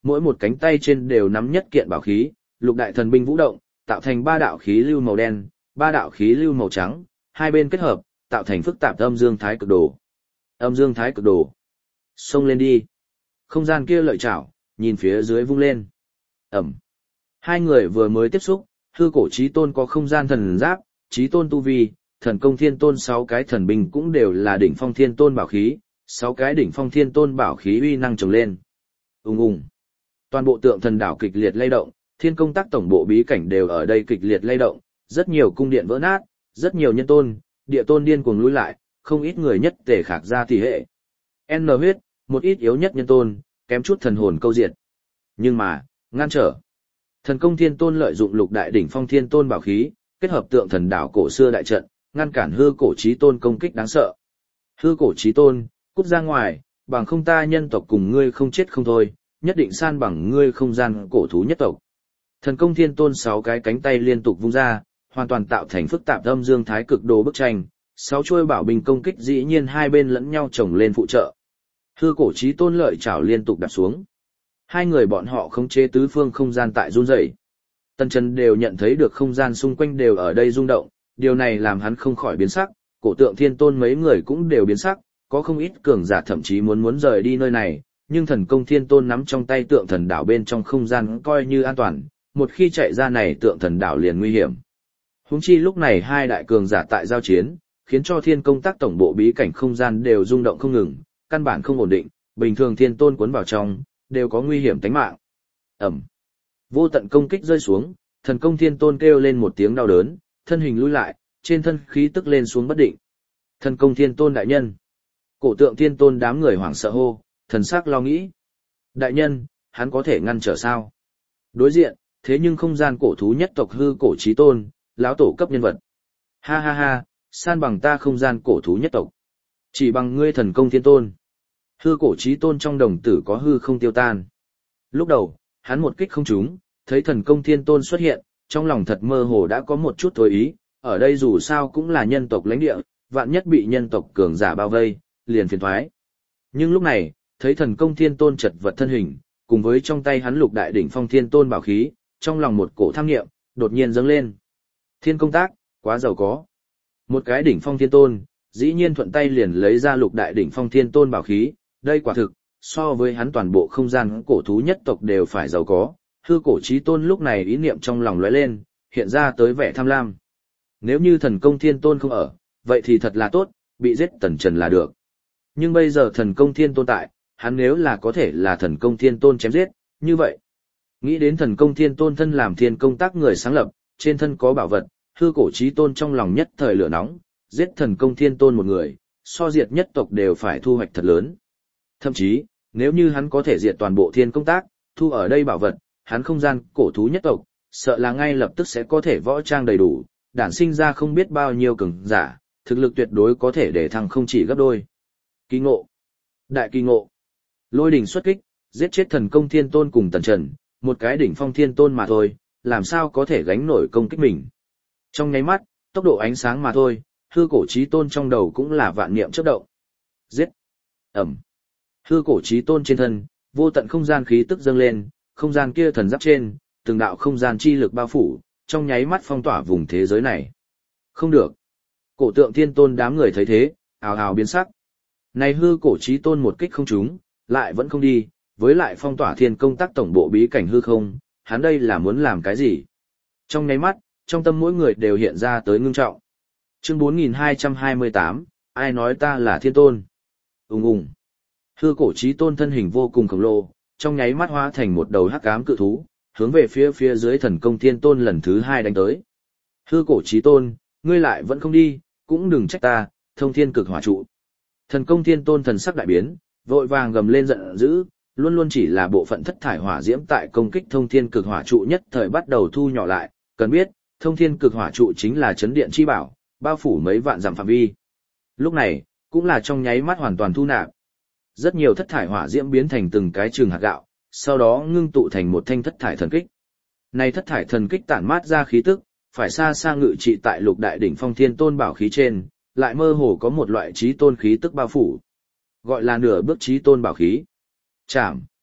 mỗi một cánh tay trên đều nắm nhất kiện bảo khí, lục đại thần binh vũ động, tạo thành ba đạo khí lưu màu đen, ba đạo khí lưu màu trắng, hai bên kết hợp, tạo thành phức tạp âm dương thái cực đồ. Âm dương thái cực đồ. Xông lên đi. Không gian kia lợi chảo, nhìn phía dưới vung lên. Ẩm. Hai người vừa mới tiếp xúc, hư cổ chí tôn có không gian thần giáp, chí tôn tu vi, thần công thiên tôn sáu cái thần binh cũng đều là đỉnh phong thiên tôn bảo khí, sáu cái đỉnh phong thiên tôn bảo khí uy năng trồng lên. Ùng ùng. Toàn bộ tượng thần đảo kịch liệt lay động, thiên công tác tổng bộ bí cảnh đều ở đây kịch liệt lay động, rất nhiều cung điện vỡ nát, rất nhiều nhân tôn, địa tôn điên cuồng lùi lại, không ít người nhất tề khạc ra tỷ hệ. N huyết, một ít yếu nhất nhân tôn, kém chút thần hồn câu diệt. Nhưng mà, ngăn trở. Thần công thiên tôn lợi dụng lục đại đỉnh phong thiên tôn bảo khí, kết hợp tượng thần đảo cổ xưa đại trận, ngăn cản hư cổ chí tôn công kích đáng sợ. Hư cổ chí tôn, cút ra ngoài, bằng không ta nhân tộc cùng ngươi không chết không thôi, nhất định san bằng ngươi không gian cổ thú nhất tộc. Thần công thiên tôn sáu cái cánh tay liên tục vung ra, hoàn toàn tạo thành phức tạp âm dương thái cực đồ bức tranh, sáu chuôi bảo bình công kích dĩ nhiên hai bên lẫn nhau chồng lên phụ trợ. Hư cổ chí tôn lợi chảo liên tục đạp xuống. Hai người bọn họ khống chế tứ phương không gian tại run rẩy. Tần Trần đều nhận thấy được không gian xung quanh đều ở đây rung động, điều này làm hắn không khỏi biến sắc, cổ tượng thiên tôn mấy người cũng đều biến sắc, có không ít cường giả thậm chí muốn muốn rời đi nơi này, nhưng thần công thiên tôn nắm trong tay tượng thần đảo bên trong không gian coi như an toàn, một khi chạy ra này tượng thần đảo liền nguy hiểm. Huống chi lúc này hai đại cường giả tại giao chiến, khiến cho thiên công tác tổng bộ bí cảnh không gian đều rung động không ngừng, căn bản không ổn định, bình thường thiên tôn cuốn vào trong, đều có nguy hiểm tính mạng. Ẩm. Vô tận công kích rơi xuống, thần công thiên tôn kêu lên một tiếng đau đớn, thân hình lùi lại, trên thân khí tức lên xuống bất định. Thần công thiên tôn đại nhân. Cổ tượng thiên tôn đám người hoảng sợ hô, thần sắc lo nghĩ. Đại nhân, hắn có thể ngăn trở sao? Đối diện, thế nhưng không gian cổ thú nhất tộc hư cổ chí tôn, lão tổ cấp nhân vật. Ha ha ha, san bằng ta không gian cổ thú nhất tộc. Chỉ bằng ngươi thần công thiên tôn. Hư cổ chí tôn trong đồng tử có hư không tiêu tan. Lúc đầu, hắn một kích không trúng, thấy thần công thiên tôn xuất hiện, trong lòng thật mơ hồ đã có một chút thối ý, ở đây dù sao cũng là nhân tộc lãnh địa, vạn nhất bị nhân tộc cường giả bao vây, liền phiền thoái. Nhưng lúc này, thấy thần công thiên tôn chật vật thân hình, cùng với trong tay hắn lục đại đỉnh phong thiên tôn bảo khí, trong lòng một cổ tham nghiệm, đột nhiên dâng lên. Thiên công tác, quá giàu có. Một cái đỉnh phong thiên tôn, dĩ nhiên thuận tay liền lấy ra lục đại đỉnh phong thiên tôn bảo khí, đây quả thực, so với hắn toàn bộ không gian cổ thú nhất tộc đều phải giàu có. Hư cổ chí tôn lúc này ý niệm trong lòng lóe lên, hiện ra tới vẻ tham lam. Nếu như thần công thiên tôn không ở, vậy thì thật là tốt, bị giết Tần Trần là được. Nhưng bây giờ thần công thiên tôn tại, hắn nếu là có thể là thần công thiên tôn chém giết, như vậy. Nghĩ đến thần công thiên tôn thân làm thiên công tác người sáng lập, trên thân có bảo vật, hư cổ chí tôn trong lòng nhất thời lửa nóng, giết thần công thiên tôn một người, so diệt nhất tộc đều phải thu hoạch thật lớn. Thậm chí, nếu như hắn có thể diệt toàn bộ thiên công tác, thu ở đây bảo vật, hắn không gian cổ thú nhất tộc, sợ là ngay lập tức sẽ có thể võ trang đầy đủ, đản sinh ra không biết bao nhiêu cường giả, thực lực tuyệt đối có thể để thăng không chỉ gấp đôi. Kỳ ngộ. Đại kỳ ngộ. Lôi đỉnh xuất kích, giết chết thần công thiên tôn cùng Tần Trần, một cái đỉnh phong thiên tôn mà thôi, làm sao có thể gánh nổi công kích mình. Trong nháy mắt, tốc độ ánh sáng mà thôi, hư cổ chí tôn trong đầu cũng là vạn niệm chớp động. Giết. Ẩm. Hư cổ chí tôn trên thân, vô tận không gian khí tức dâng lên, không gian kia thần giáp trên, từng đạo không gian chi lực bao phủ, trong nháy mắt phong tỏa vùng thế giới này. Không được. Cổ tượng thiên tôn đám người thấy thế, ào ào biến sắc. Này hư cổ chí tôn một kích không trúng, lại vẫn không đi, với lại phong tỏa thiên công tác tổng bộ bí cảnh hư không, hắn đây là muốn làm cái gì? Trong nháy mắt, trong tâm mỗi người đều hiện ra tới ngưng trọng. Chương bốn nghìn hai trăm hai mươi tám, ai nói ta là thiên tôn? Ùng ùng. Hư cổ chí tôn thân hình vô cùng khổng lồ, trong nháy mắt hóa thành một đầu hắc ám cự thú, hướng về phía phía dưới thần công thiên tôn lần thứ hai đánh tới. Hư cổ chí tôn, ngươi lại vẫn không đi, cũng đừng trách ta, thông thiên cực hỏa trụ. Thần công thiên tôn thần sắc đại biến, vội vàng gầm lên giận dữ, luôn luôn chỉ là bộ phận thất thải hỏa diễm tại công kích thông thiên cực hỏa trụ nhất thời bắt đầu thu nhỏ lại, cần biết, thông thiên cực hỏa trụ chính là chấn điện chi bảo, bao phủ mấy vạn dặm phạm vi. Lúc này, cũng là trong nháy mắt hoàn toàn thu nạp. Rất nhiều thất thải hỏa diễm biến thành từng cái trường hạt gạo, sau đó ngưng tụ thành một thanh thất thải thần kích. Này thất thải thần kích tản mát ra khí tức, phải xa xa ngự trị tại lục đại đỉnh phong thiên tôn bảo khí trên, lại mơ hồ có một loại trí tôn khí tức bao phủ. Gọi là nửa bước trí tôn bảo khí. Chạm.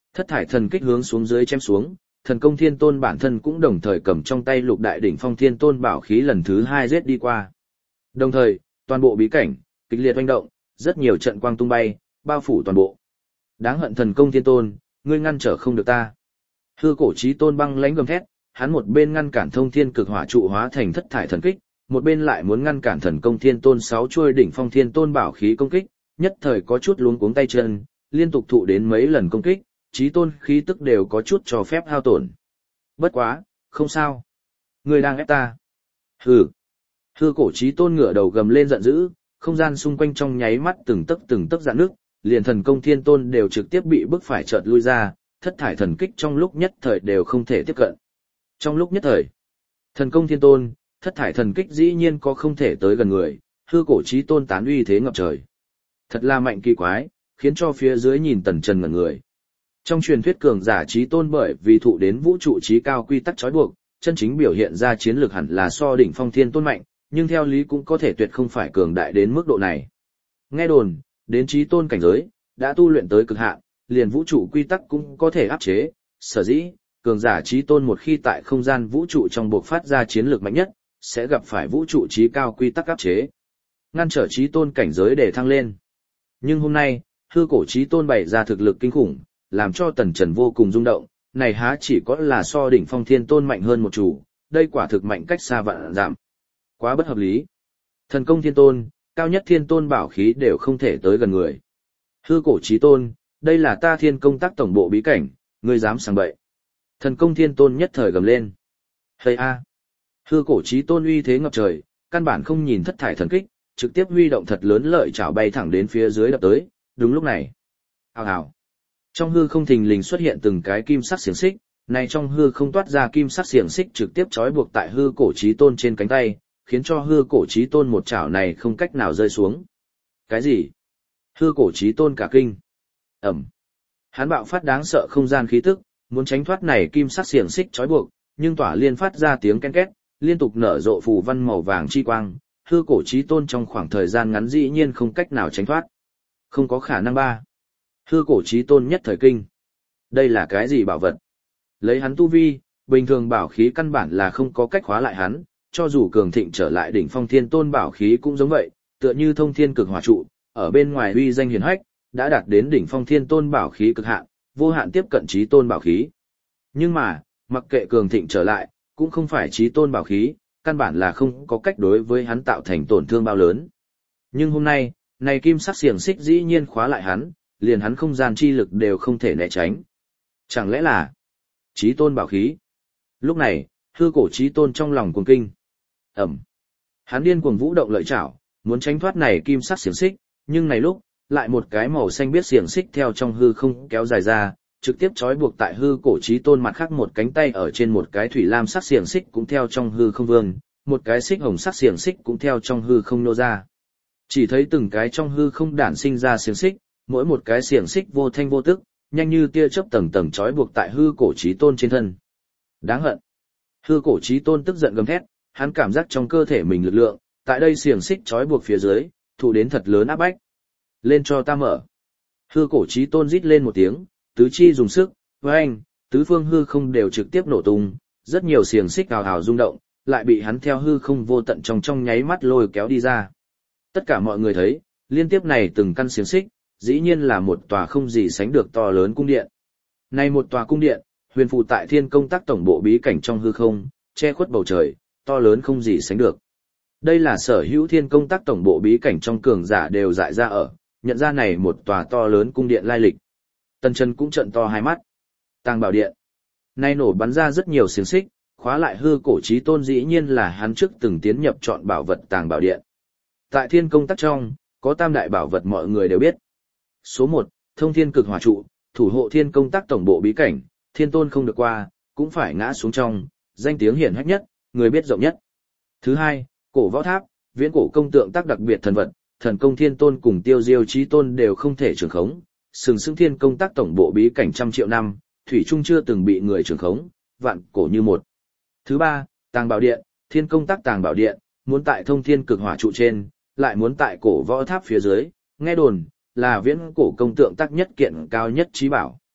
Thất thải thần kích hướng xuống dưới chém xuống, thần công thiên tôn bản thân cũng đồng thời cầm trong tay lục đại đỉnh phong thiên tôn bảo khí lần thứ hai giết đi qua. Đồng thời, toàn bộ bí cảnh, kịch liệt oanh động, rất nhiều trận quang tung bay, bao phủ toàn bộ. Đáng hận thần công thiên tôn, ngươi ngăn trở không được ta. Hư cổ chí tôn băng lãnh gầm thét, hắn một bên ngăn cản thông thiên cực hỏa trụ hóa thành thất thải thần kích, một bên lại muốn ngăn cản thần công thiên tôn sáu chuôi đỉnh phong thiên tôn bảo khí công kích, nhất thời có chút luống cuống tay chân, liên tục thụ đến mấy lần công kích, chí tôn khí tức đều có chút cho phép hao tổn. Bất quá, không sao. Ngươi đang ép ta. Hừ. Hư cổ chí tôn ngửa đầu gầm lên giận dữ, không gian xung quanh trong nháy mắt từng tấc từng tấc rạn nước, liền thần công thiên tôn đều trực tiếp bị bức phải chợt lui ra, thất thải thần kích trong lúc nhất thời đều không thể tiếp cận. Trong lúc nhất thời, thần công thiên tôn, thất thải thần kích dĩ nhiên có không thể tới gần người, hư cổ chí tôn tán uy thế ngập trời. Thật là mạnh kỳ quái, khiến cho phía dưới nhìn tần trần ngẩn người. Trong truyền thuyết cường giả chí tôn bởi vì thụ đến vũ trụ chí cao quy tắc trói buộc, chân chính biểu hiện ra chiến lược hẳn là so đỉnh phong thiên tôn mạnh, nhưng theo lý cũng có thể tuyệt không phải cường đại đến mức độ này. Nghe đồn, đến chí tôn cảnh giới, đã tu luyện tới cực hạn, liền vũ trụ quy tắc cũng có thể áp chế, sở dĩ, cường giả chí tôn một khi tại không gian vũ trụ trong buộc phát ra chiến lược mạnh nhất, sẽ gặp phải vũ trụ chí cao quy tắc áp chế, ngăn trở chí tôn cảnh giới để thăng lên. Nhưng hôm nay, hư cổ chí tôn bày ra thực lực kinh khủng, làm cho tần trần vô cùng rung động, này há chỉ có là so đỉnh phong thiên tôn mạnh hơn một chủ, đây quả thực mạnh cách xa vạn dặm. Quá bất hợp lý. Thần công thiên tôn, cao nhất thiên tôn bảo khí đều không thể tới gần người. Hư cổ chí tôn, đây là ta thiên công tác tổng bộ bí cảnh, ngươi dám sang bậy. Thần công thiên tôn nhất thời gầm lên. Hây a! Hư cổ chí tôn uy thế ngập trời, căn bản không nhìn thất thải thần kích, trực tiếp huy động thật lớn lợi chảo bay thẳng đến phía dưới đập tới, đúng lúc này. Hào hào! Trong hư không thình lình xuất hiện từng cái kim sắc xiềng xích, này trong hư không toát ra kim sắc xiềng xích trực tiếp trói buộc tại hư cổ chí tôn trên cánh tay, khiến cho hư cổ chí tôn một chảo này không cách nào rơi xuống. Cái gì? Hư cổ chí tôn cả kinh. Ẩm. Hắn bạo phát đáng sợ không gian khí tức, muốn tránh thoát này kim sắc xiềng xích trói buộc, nhưng tỏa liên phát ra tiếng ken két, liên tục nở rộ phù văn màu vàng chi quang, hư cổ chí tôn trong khoảng thời gian ngắn dĩ nhiên không cách nào tránh thoát. Không có khả năng ba. Hư cổ chí tôn nhất thời kinh. Đây là cái gì bảo vật? Lấy hắn tu vi, bình thường bảo khí căn bản là không có cách khóa lại hắn, cho dù cường thịnh trở lại đỉnh phong thiên tôn bảo khí cũng giống vậy, tựa như thông thiên cực hỏa trụ, ở bên ngoài uy danh hiển hách, đã đạt đến đỉnh phong thiên tôn bảo khí cực hạn, vô hạn tiếp cận chí tôn bảo khí. Nhưng mà, mặc kệ cường thịnh trở lại, cũng không phải chí tôn bảo khí, căn bản là không có cách đối với hắn tạo thành tổn thương bao lớn. Nhưng hôm nay, này kim sắc xiềng xích dĩ nhiên khóa lại hắn, liền hắn không gian chi lực đều không thể né tránh. Chẳng lẽ là chí tôn bảo khí? Lúc này, hư cổ chí tôn trong lòng cuồng kinh. Ẩm. Hắn điên cuồng vũ động lợi chảo, muốn tránh thoát này kim sắc xiềng xích, nhưng này lúc, lại một cái màu xanh biết xiềng xích theo trong hư không kéo dài ra, trực tiếp trói buộc tại hư cổ chí tôn mặt khác một cánh tay ở trên một cái thủy lam sắc xiềng xích cũng theo trong hư không vương, một cái xích hồng sắc xiềng xích cũng theo trong hư không nô ra. Chỉ thấy từng cái trong hư không đản sinh ra xiềng xích, mỗi một cái xiềng xích vô thanh vô tức, nhanh như tia chớp tầng tầng trói buộc tại hư cổ chí tôn trên thân. Đáng hận. Hư cổ chí tôn tức giận gầm thét, hắn cảm giác trong cơ thể mình lực lượng, tại đây xiềng xích trói buộc phía dưới, thụ đến thật lớn áp bách. Lên cho ta mở. Hư cổ chí tôn rít lên một tiếng, tứ chi dùng sức, với anh, tứ phương hư không đều trực tiếp nổ tung, rất nhiều xiềng xích ào ào rung động, lại bị hắn theo hư không vô tận trong trong nháy mắt lôi kéo đi ra. Tất cả mọi người thấy, liên tiếp này từng căn xiềng xích, dĩ nhiên là một tòa không gì sánh được to lớn cung điện. Này một tòa cung điện, huyền phù tại thiên công tác tổng bộ bí cảnh trong hư không, che khuất bầu trời, to lớn không gì sánh được. Đây là sở hữu thiên công tác tổng bộ bí cảnh trong cường giả đều dại ra ở, nhận ra này một tòa to lớn cung điện lai lịch. Tần Chân cũng trợn to hai mắt. Tàng bảo điện. Nay nổ bắn ra rất nhiều xiềng xích, khóa lại hư cổ chí tôn dĩ nhiên là hắn trước từng tiến nhập chọn bảo vật tàng bảo điện. Tại thiên công tác trong, có tam đại bảo vật mọi người đều biết. Số một, thông thiên cực hỏa trụ, thủ hộ thiên công tác tổng bộ bí cảnh, thiên tôn không được qua, cũng phải ngã xuống trong, danh tiếng hiển hách nhất, người biết rộng nhất. Thứ hai, cổ võ tháp, viễn cổ công tượng tác đặc biệt thần vật, thần công thiên tôn cùng tiêu diêu chí tôn đều không thể trường khống, sừng sững thiên công tác tổng bộ bí cảnh trăm triệu năm, thủy trung chưa từng bị người trường khống, vạn cổ như một. Thứ ba, tàng bảo điện, thiên công tác tàng bảo điện, muốn tại thông thiên cực hỏa trụ trên, lại muốn tại cổ võ tháp phía dưới, nghe đồn là viễn cổ công tượng tác nhất kiện cao nhất trí bảo.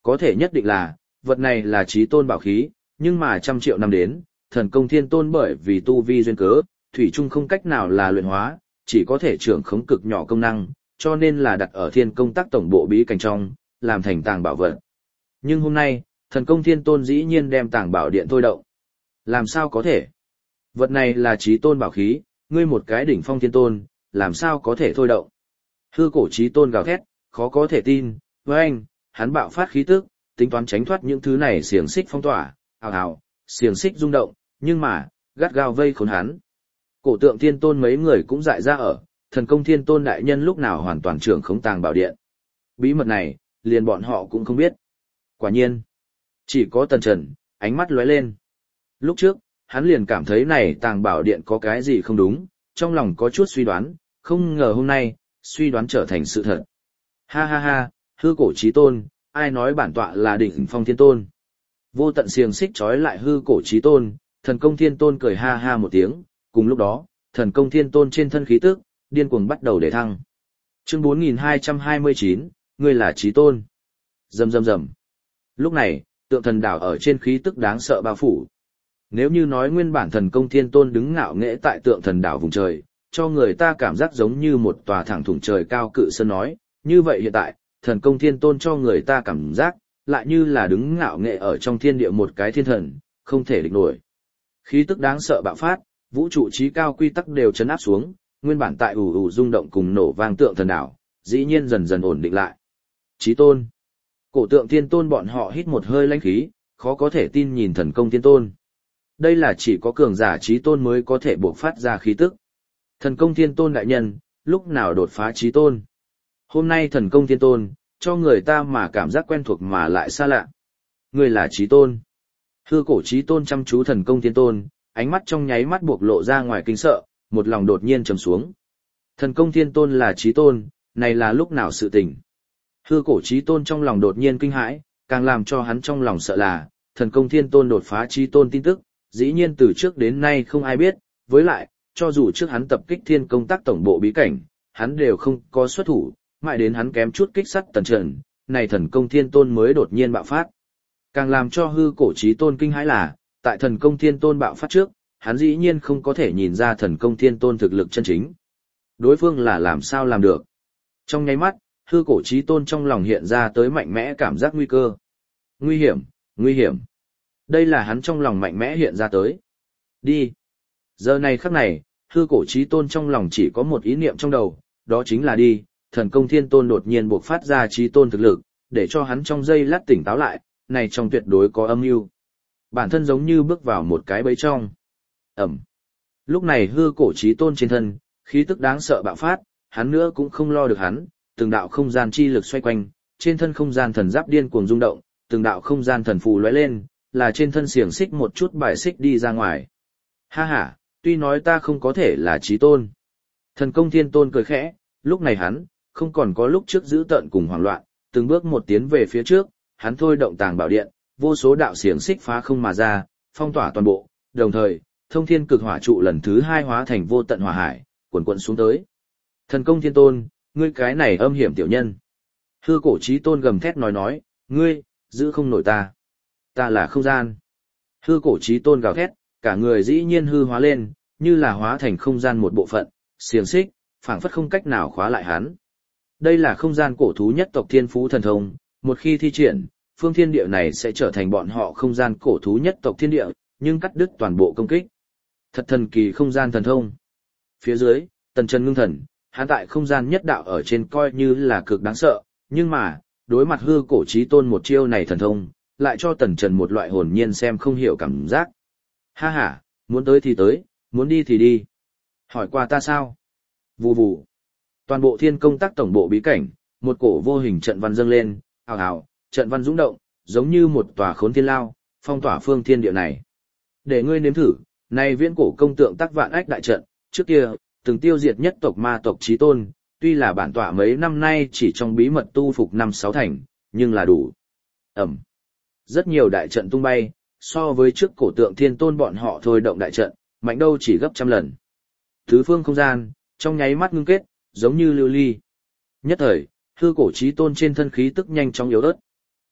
Có thể nhất định là, vật này là chí tôn bảo khí, nhưng mà trăm triệu năm đến, thần công thiên tôn bởi vì tu vi duyên cớ, thủy chung không cách nào là luyện hóa, chỉ có thể trưởng khống cực nhỏ công năng, cho nên là đặt ở thiên công tác tổng bộ bí cảnh trong, làm thành tàng bảo vật. Nhưng hôm nay, thần công thiên tôn dĩ nhiên đem tàng bảo điện thôi động. Làm sao có thể? Vật này là chí tôn bảo khí, ngươi một cái đỉnh phong thiên tôn, làm sao có thể thôi động? Hư cổ chí tôn gào thét, khó có thể tin, với anh, hắn bạo phát khí tức, tính toán tránh thoát những thứ này xiềng xích phong tỏa, ào ào, xiềng xích rung động, nhưng mà, gắt gao vây khốn hắn. Cổ tượng thiên tôn mấy người cũng dại ra ở, thần công thiên tôn đại nhân lúc nào hoàn toàn trưởng khống tàng bảo điện. Bí mật này, liền bọn họ cũng không biết. Quả nhiên, chỉ có Tần Trần, ánh mắt lóe lên. Lúc trước, hắn liền cảm thấy này tàng bảo điện có cái gì không đúng, trong lòng có chút suy đoán, không ngờ hôm nay, suy đoán trở thành sự thật. Ha ha ha, hư cổ chí tôn, ai nói bản tọa là đỉnh phong thiên tôn. Vô tận xiềng xích trói lại hư cổ chí tôn, thần công thiên tôn cười ha ha một tiếng, cùng lúc đó, thần công thiên tôn trên thân khí tức, điên cuồng bắt đầu để thăng. Chương bốn nghìn hai trăm hai mươi chín, ngươi là chí tôn. Rầm rầm rầm. Lúc này, tượng thần đảo ở trên khí tức đáng sợ bao phủ. Nếu như nói nguyên bản thần công thiên tôn đứng ngạo nghễ tại tượng thần đảo vùng trời, cho người ta cảm giác giống như một tòa thẳng thủng trời cao cự sơn nói, như vậy hiện tại, thần công thiên tôn cho người ta cảm giác, lại như là đứng ngạo nghệ ở trong thiên địa một cái thiên thần, không thể địch nổi. Khí tức đáng sợ bạo phát, vũ trụ trí cao quy tắc đều chấn áp xuống, nguyên bản tại ủ ủ rung động cùng nổ vang tượng thần đảo, dĩ nhiên dần dần ổn định lại. Chí tôn. Cổ tượng thiên tôn bọn họ hít một hơi lãnh khí, khó có thể tin nhìn thần công thiên tôn. Đây là chỉ có cường giả chí tôn mới có thể bộc phát ra khí tức. Thần công thiên tôn đại nhân, lúc nào đột phá chí tôn? Hôm nay thần công thiên tôn, cho người ta mà cảm giác quen thuộc mà lại xa lạ. Người là chí tôn. Hư cổ chí tôn chăm chú thần công thiên tôn, ánh mắt trong nháy mắt buộc lộ ra ngoài kinh sợ, một lòng đột nhiên trầm xuống. Thần công thiên tôn là chí tôn, này là lúc nào sự tình? Hư cổ chí tôn trong lòng đột nhiên kinh hãi, càng làm cho hắn trong lòng sợ là, thần công thiên tôn đột phá chí tôn tin tức, dĩ nhiên từ trước đến nay không ai biết, với lại, cho dù trước hắn tập kích thiên công tác tổng bộ bí cảnh, hắn đều không có xuất thủ, mãi đến hắn kém chút kích sắt Tần Trần, này thần công thiên tôn mới đột nhiên bạo phát. Càng làm cho hư cổ chí tôn kinh hãi là, tại thần công thiên tôn bạo phát trước, hắn dĩ nhiên không có thể nhìn ra thần công thiên tôn thực lực chân chính. Đối phương là làm sao làm được. Trong nháy mắt, hư cổ chí tôn trong lòng hiện ra tới mạnh mẽ cảm giác nguy cơ. Nguy hiểm, nguy hiểm. Đây là hắn trong lòng mạnh mẽ hiện ra tới. Đi. Giờ này khắc này, hư cổ chí tôn trong lòng chỉ có một ý niệm trong đầu, đó chính là đi. Thần công thiên tôn đột nhiên bộc phát ra chí tôn thực lực, để cho hắn trong giây lát tỉnh táo lại, này trong tuyệt đối có âm mưu. Bản thân giống như bước vào một cái bẫy trong. Ẩm. Lúc này hư cổ chí tôn trên thân, khí tức đáng sợ bạo phát, hắn nữa cũng không lo được hắn, từng đạo không gian chi lực xoay quanh, trên thân không gian thần giáp điên cuồng rung động, từng đạo không gian thần phù lóe lên, là trên thân xiềng xích một chút bài xích đi ra ngoài. Ha ha, tuy nói ta không có thể là chí tôn. Thần công thiên tôn cười khẽ, lúc này hắn, không còn có lúc trước giữ tợn cùng hoảng loạn, từng bước một tiến về phía trước, hắn thôi động tàng bảo điện, vô số đạo xiềng xích phá không mà ra, phong tỏa toàn bộ, đồng thời, thông thiên cực hỏa trụ lần thứ hai hóa thành vô tận hỏa hải, cuồn cuộn xuống tới. Thần công thiên tôn, ngươi cái này âm hiểm tiểu nhân. Hư cổ chí tôn gầm thét nói nói, ngươi, giữ không nổi ta. Ta là không gian. Hư cổ chí tôn gào thét, cả người dĩ nhiên hư hóa lên, như là hóa thành không gian một bộ phận, xiềng xích, phảng phất không cách nào khóa lại hắn. Đây là không gian cổ thú nhất tộc thiên phú thần thông, một khi thi triển, phương thiên địa này sẽ trở thành bọn họ không gian cổ thú nhất tộc thiên địa, nhưng cắt đứt toàn bộ công kích. Thật thần kỳ không gian thần thông. Phía dưới, Tần Trần ngưng thần, hắn tại không gian nhất đạo ở trên coi như là cực đáng sợ, nhưng mà, đối mặt hư cổ chí tôn một chiêu này thần thông, lại cho Tần Trần một loại hồn nhiên xem không hiểu cảm giác. Ha ha, muốn tới thì tới, muốn đi thì đi. Hỏi qua ta sao? Vù vù. Toàn bộ thiên công tác tổng bộ bí cảnh, một cổ vô hình trận văn dâng lên, ào ào, trận văn dũng động, giống như một tòa khốn thiên lao, phong tỏa phương thiên địa này. Để ngươi nếm thử, này viễn cổ công tượng tác vạn ách đại trận, trước kia, từng tiêu diệt nhất tộc ma tộc chí tôn, tuy là bản tọa mấy năm nay chỉ trong bí mật tu phục năm sáu thành, nhưng là đủ. Ẩm. Rất nhiều đại trận tung bay, so với trước cổ tượng thiên tôn bọn họ thôi động đại trận, mạnh đâu chỉ gấp trăm lần. Tứ phương không gian, trong nháy mắt ngưng kết, giống như lưu ly. Nhất thời, hư cổ chí tôn trên thân khí tức nhanh chóng yếu ớt.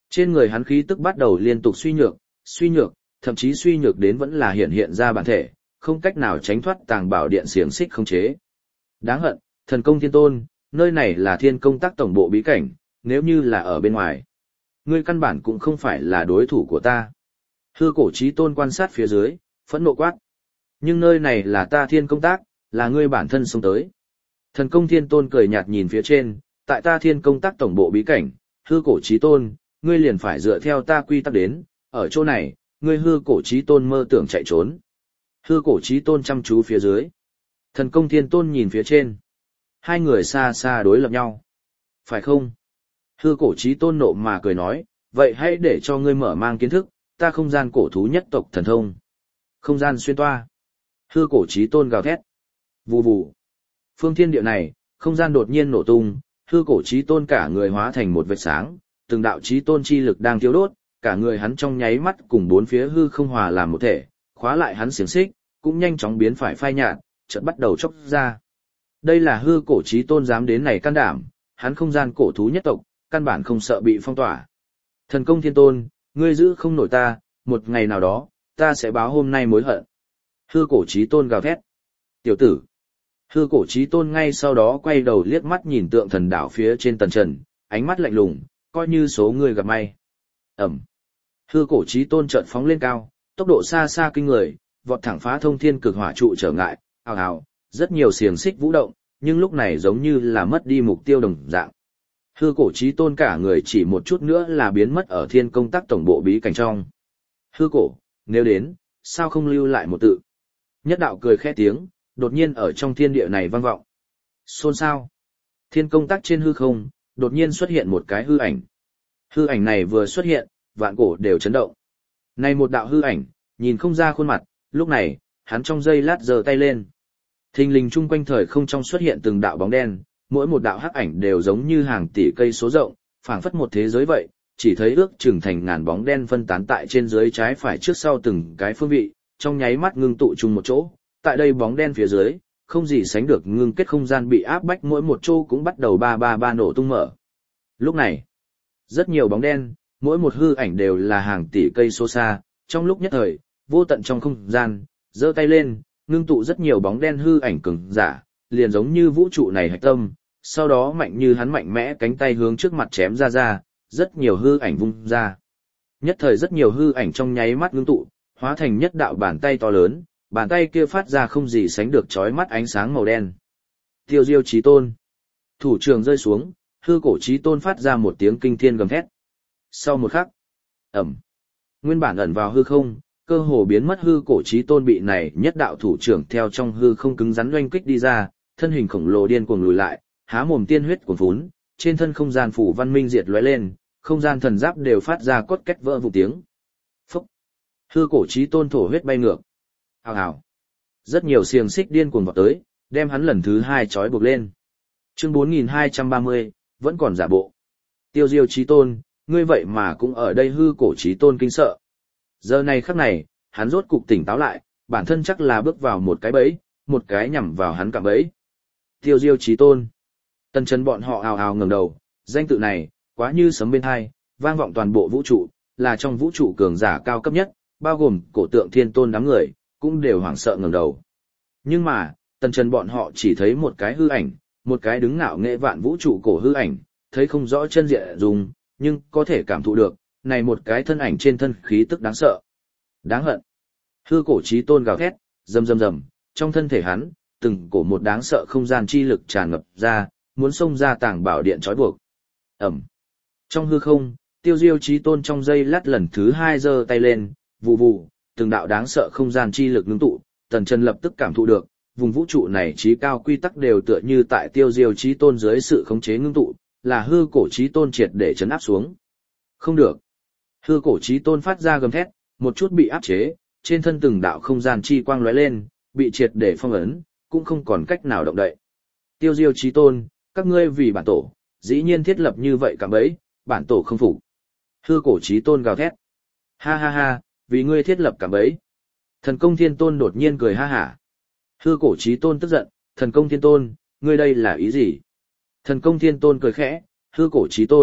Trên người hắn khí tức bắt đầu liên tục suy nhược, suy nhược, thậm chí suy nhược đến vẫn là hiện hiện ra bản thể, không cách nào tránh thoát tàng bảo điện xiềng xích không chế. Đáng hận, thần công thiên tôn, nơi này là thiên công tác tổng bộ bí cảnh, nếu như là ở bên ngoài, ngươi căn bản cũng không phải là đối thủ của ta. Hư cổ chí tôn quan sát phía dưới, phẫn nộ quát. Nhưng nơi này là ta thiên công tác, là ngươi bản thân xông tới. Thần công thiên tôn cười nhạt nhìn phía trên, tại ta thiên công tác tổng bộ bí cảnh, hư cổ chí tôn, ngươi liền phải dựa theo ta quy tắc đến, ở chỗ này, ngươi hư cổ chí tôn mơ tưởng chạy trốn. Hư cổ chí tôn chăm chú phía dưới. Thần công thiên tôn nhìn phía trên. Hai người xa xa đối lập nhau. Phải không? Hư cổ chí tôn nộ mà cười nói, vậy hãy để cho ngươi mở mang kiến thức, ta không gian cổ thú nhất tộc thần thông. Không gian xuyên toa. Hư cổ chí tôn gào thét. Vù vù. Phương thiên địa này, không gian đột nhiên nổ tung, hư cổ chí tôn cả người hóa thành một vệt sáng, từng đạo chí tôn chi lực đang thiêu đốt, cả người hắn trong nháy mắt cùng bốn phía hư không hòa làm một thể, khóa lại hắn xiềng xích, cũng nhanh chóng biến phải phai nhạt, chợt bắt đầu chốc ra. Đây là hư cổ chí tôn dám đến này can đảm, hắn không gian cổ thú nhất tộc, căn bản không sợ bị phong tỏa. Thần công thiên tôn, ngươi giữ không nổi ta, một ngày nào đó, ta sẽ báo hôm nay mối hận. Hư cổ chí tôn gào thét. Tiểu tử. Hư cổ chí tôn ngay sau đó quay đầu liếc mắt nhìn tượng thần đảo phía trên tần trần, ánh mắt lạnh lùng, coi như số người gặp may. Ẩm. Hư cổ chí tôn chợt phóng lên cao, tốc độ xa xa kinh người, vọt thẳng phá thông thiên cực hỏa trụ trở ngại, ào ào, rất nhiều xiềng xích vũ động, nhưng lúc này giống như là mất đi mục tiêu đồng dạng. Hư cổ chí tôn cả người chỉ một chút nữa là biến mất ở thiên công tác tổng bộ bí cảnh trong. Hư cổ, nếu đến, sao không lưu lại một tự? Nhất đạo cười khẽ tiếng, đột nhiên ở trong thiên địa này vang vọng. Xôn xao. Thiên công tác trên hư không, đột nhiên xuất hiện một cái hư ảnh. Hư ảnh này vừa xuất hiện, vạn cổ đều chấn động. Này một đạo hư ảnh, nhìn không ra khuôn mặt, lúc này, hắn trong giây lát giơ tay lên. Thình lình chung quanh thời không trong xuất hiện từng đạo bóng đen, mỗi một đạo hắc ảnh đều giống như hàng tỷ cây số rộng, phảng phất một thế giới vậy, chỉ thấy ước chừng thành ngàn bóng đen phân tán tại trên dưới trái phải trước sau từng cái phương vị, trong nháy mắt ngưng tụ chung một chỗ. Tại đây bóng đen phía dưới, không gì sánh được ngưng kết không gian bị áp bách, mỗi một chỗ cũng bắt đầu ba ba ba nổ tung mở. Lúc này, rất nhiều bóng đen, mỗi một hư ảnh đều là hàng tỷ cây số xa, trong lúc nhất thời, vô tận trong không gian, giơ tay lên, ngưng tụ rất nhiều bóng đen hư ảnh cường giả, liền giống như vũ trụ này hạch tâm, sau đó mạnh như hắn mạnh mẽ cánh tay hướng trước mặt chém ra ra, rất nhiều hư ảnh vung ra. Nhất thời rất nhiều hư ảnh trong nháy mắt ngưng tụ, hóa thành nhất đạo bàn tay to lớn, bàn tay kia phát ra không gì sánh được chói mắt ánh sáng màu đen. Tiêu Diêu Chí Tôn. Thủ trường rơi xuống, hư cổ Chí Tôn phát ra một tiếng kinh thiên gầm thét. Sau một khắc, ầm, nguyên bản ẩn vào hư không, cơ hồ biến mất hư cổ Chí Tôn bị này nhất đạo thủ trưởng theo trong hư không cứng rắn oanh kích đi ra, thân hình khổng lồ điên cuồng lùi lại, há mồm tiên huyết cuồn phún, trên thân không gian phủ văn minh diệt lóe lên, không gian thần giáp đều phát ra cốt két vỡ vụn tiếng. Phốc. Hư cổ Chí Tôn thổ huyết bay ngược. Hào hào. Rất nhiều xiềng xích điên cuồng vọt tới, đem hắn lần thứ hai trói buộc lên. Chương bốn nghìn hai trăm ba mươi, vẫn còn giả bộ. Tiêu Diêu Chí Tôn, ngươi vậy mà cũng ở đây. Hư cổ Chí Tôn kinh sợ. Giờ này khắc này, hắn rốt cục tỉnh táo lại, bản thân chắc là bước vào một cái bẫy, một cái nhằm vào hắn cạm bẫy. Tiêu Diêu Chí Tôn. Tần Trần bọn họ ào ào ngẩng đầu, danh tự này, quá như sấm bên tai, vang vọng toàn bộ vũ trụ, là trong vũ trụ cường giả cao cấp nhất, bao gồm cổ tượng thiên tôn đám người, cũng đều hoảng sợ ngẩng đầu. Nhưng mà, Tần Trần bọn họ chỉ thấy một cái hư ảnh, một cái đứng ngạo nghệ vạn vũ trụ cổ hư ảnh, thấy không rõ chân diện dùng, nhưng có thể cảm thụ được, này một cái thân ảnh trên thân khí tức đáng sợ. Đáng hận. Hư cổ Chí Tôn gào thét, rầm rầm rầm, trong thân thể hắn, từng cổ một đáng sợ không gian chi lực tràn ngập ra, muốn xông ra tàng bảo điện trói buộc. Ẩm. Trong hư không, Tiêu Diêu Chí Tôn trong giây lát lần thứ hai giơ tay lên, vù vù, từng đạo đáng sợ không gian chi lực ngưng tụ, Tần Trần lập tức cảm thụ được, vùng vũ trụ này trí cao quy tắc đều tựa như tại Tiêu Diêu Chí Tôn dưới sự khống chế ngưng tụ, là hư cổ Chí Tôn triệt để trấn áp xuống. Không được. Hư cổ Chí Tôn phát ra gầm thét, một chút bị áp chế, trên thân từng đạo không gian chi quang lóe lên, bị triệt để phong ấn, cũng không còn cách nào động đậy. Tiêu Diêu Chí Tôn, các ngươi vì bản tổ, dĩ nhiên thiết lập như vậy cả bấy, bản tổ không phục. Hư cổ Chí Tôn gào thét. Ha ha ha, vì ngươi thiết lập cả bấy. Thần công thiên tôn đột nhiên cười ha hả. Hư cổ Chí Tôn tức giận, thần công thiên tôn, ngươi đây là ý gì? Thần công thiên tôn cười khẽ, hư cổ Chí Tôn,